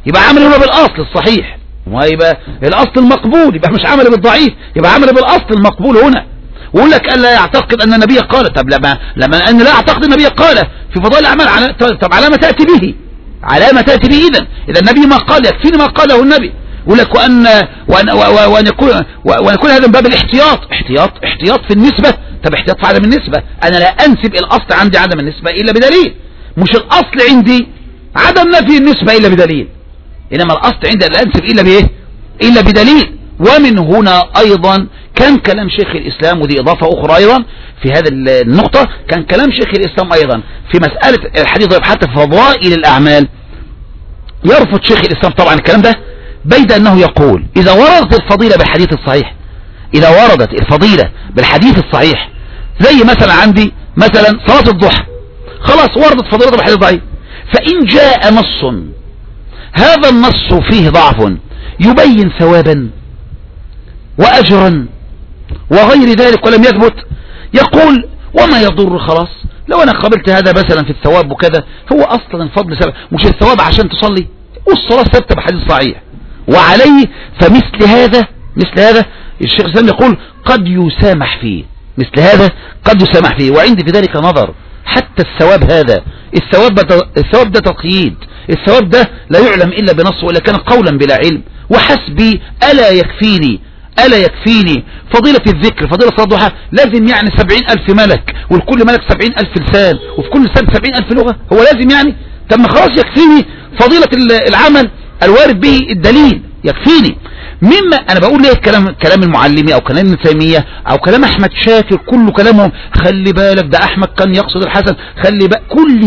يبقى عمل هنا بالأصل الصحيح، ويبقى الأصل المقبول، يبقى مش عمل بالضعيف، يبقى عمل بالأصل المقبول هنا. ويقول لك ألا يعتقد أن النبي قال. طب لما أن لا أعتقد النبي قال في فضائل الأعمال، طب على ما تأتي به، على ما تأتي به. إذا النبي ما قال يكفيني ما قاله النبي. يقول لك وأن يكون هذا من باب الاحتياط. احتياط في النسبة. طب احتياط في عدم النسبة، أنا لا أنسب الأصل عندي عدم النسبة إلا بدليل، مش الأصل عندي عدم نفي النسبة إلا بدليل، إنما الأصل عندي لا أنسب إلا بإيه؟ إلا بدليل. ومن هنا أيضا كان كلام شيخ الإسلام، ودي إضافة أخرى أيضا في هذا النقطة، كان كلام شيخ الإسلام أيضا في مسألة الحديث حتى في فضائل الأعمال. يرفض شيخ الإسلام طبعا الكلام ده، بيد أنه يقول إذا وردت الفضيلة بالحديث الصحيح، إذا وردت الفضيلة بالحديث الصحيح، زي مثلا عندي مثلا صلاة الضحى، خلاص وردت فضيلة بالحديث الضعيف، فإن جاء نص هذا النص فيه ضعف يبين ثوابا وأجرا وغير ذلك ولم يثبت، يقول وما يضر، خلاص لو أنا قبلت هذا مثلا في الثواب وكذا، هو أصلا الفضل سبب، مش الثواب عشان تصلي، والصلاة ثابتة بحديث صحيح. وعليه فمثل هذا الشيخ الإسلام يقول قد يسامح فيه، مثل هذا قد يسامح فيه. وعندي في ذلك نظر، حتى الثواب هذا، الثواب ده تقييد، الثواب ده لا يعلم إلا بنص، ولا كان قولا بلا علم. وحسبي ألا يكفيني فضيلة الذكر، فضيلة صلاة الضحى لازم يعني 70,000 ملك، والكل ملك 70,000 لسان، وفي كل لسان 70,000 لغة، هو لازم يعني؟ طب ما خلاص يكفيني فضيلة العمل الوارد به الدليل، يكفيني. مما انا بقول ليه كلام المعلمي او كلام ابن تيمية او كلام احمد شاكر، كله كلامهم خلي بالك ده احمد كان يقصد الحسن، خلي بالك،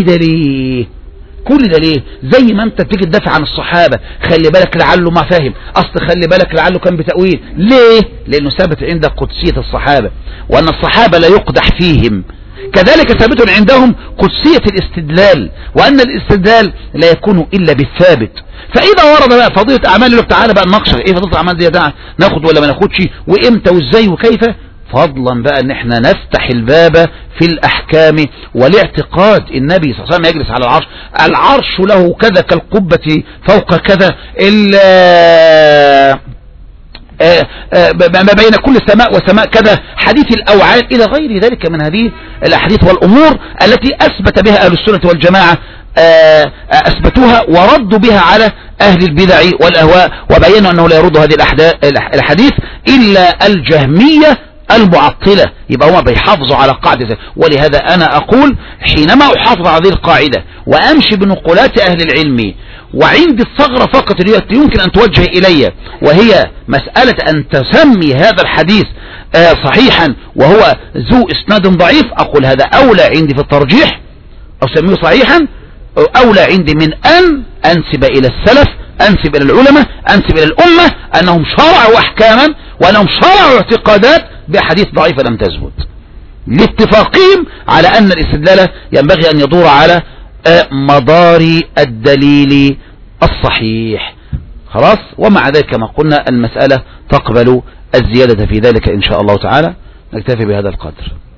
كل ده ليه زي ما انت تيجي تدافع عن الصحابة، خلي بالك لعله ما فاهم، اصل خلي بالك لعله كان بتأويل. ليه؟ لانه ثابت عندك قدسية الصحابة، وان الصحابة لا يقدح فيهم، كذلك ثابت عندهم قدسية الاستدلال، وان الاستدلال لا يكون الا بالثابت. فاذا ورد بقى فضيلة اعمال الله تعالى بقى نناقش ايه فضيلة الاعمال دي، ناخد ولا ما ناخدش، وامتى وازاي وكيف، فضلا بقى ان احنا نفتح الباب في الاحكام والاعتقاد. النبي صلى الله عليه وسلم يجلس على العرش له كذا كالقبة فوق كذا، ما بين كل سماء وسماء كذا، حديث الأوعال إلى غير ذلك من هذه الأحاديث والأمور التي أثبت بها أهل السنة والجماعة، أثبتوها وردوا بها على أهل البدع والأهواء، وبينوا أنه لا يرد هذه الحديث إلا الجهمية المعطلة. يبقى هم بيحافظوا على قاعدة، ولهذا أنا أقول حينما أحافظ على هذه القاعدة وأمشي بنقولات أهل العلم، وعندي الثغرة فقط التي يمكن أن توجه إلي، وهي مسألة أن تسمي هذا الحديث صحيحا وهو ذو إسناد ضعيف، أقول هذا أولى عندي في الترجيح، أسميه صحيحا أولى عندي من أن أنسب إلى السلف، أنسب إلى العلماء، أنسب إلى الأمة أنهم شرعوا أحكاما وأنهم شرعوا اعتقادات بحديث ضعيفة لم تثبت، لاتفاقهم على أن الاستدلال ينبغي أن يدور على مدار الدليل الصحيح. خلاص، ومع ذلك كما قلنا المسألة تقبل الزيادة في ذلك إن شاء الله تعالى. نكتفي بهذا القدر.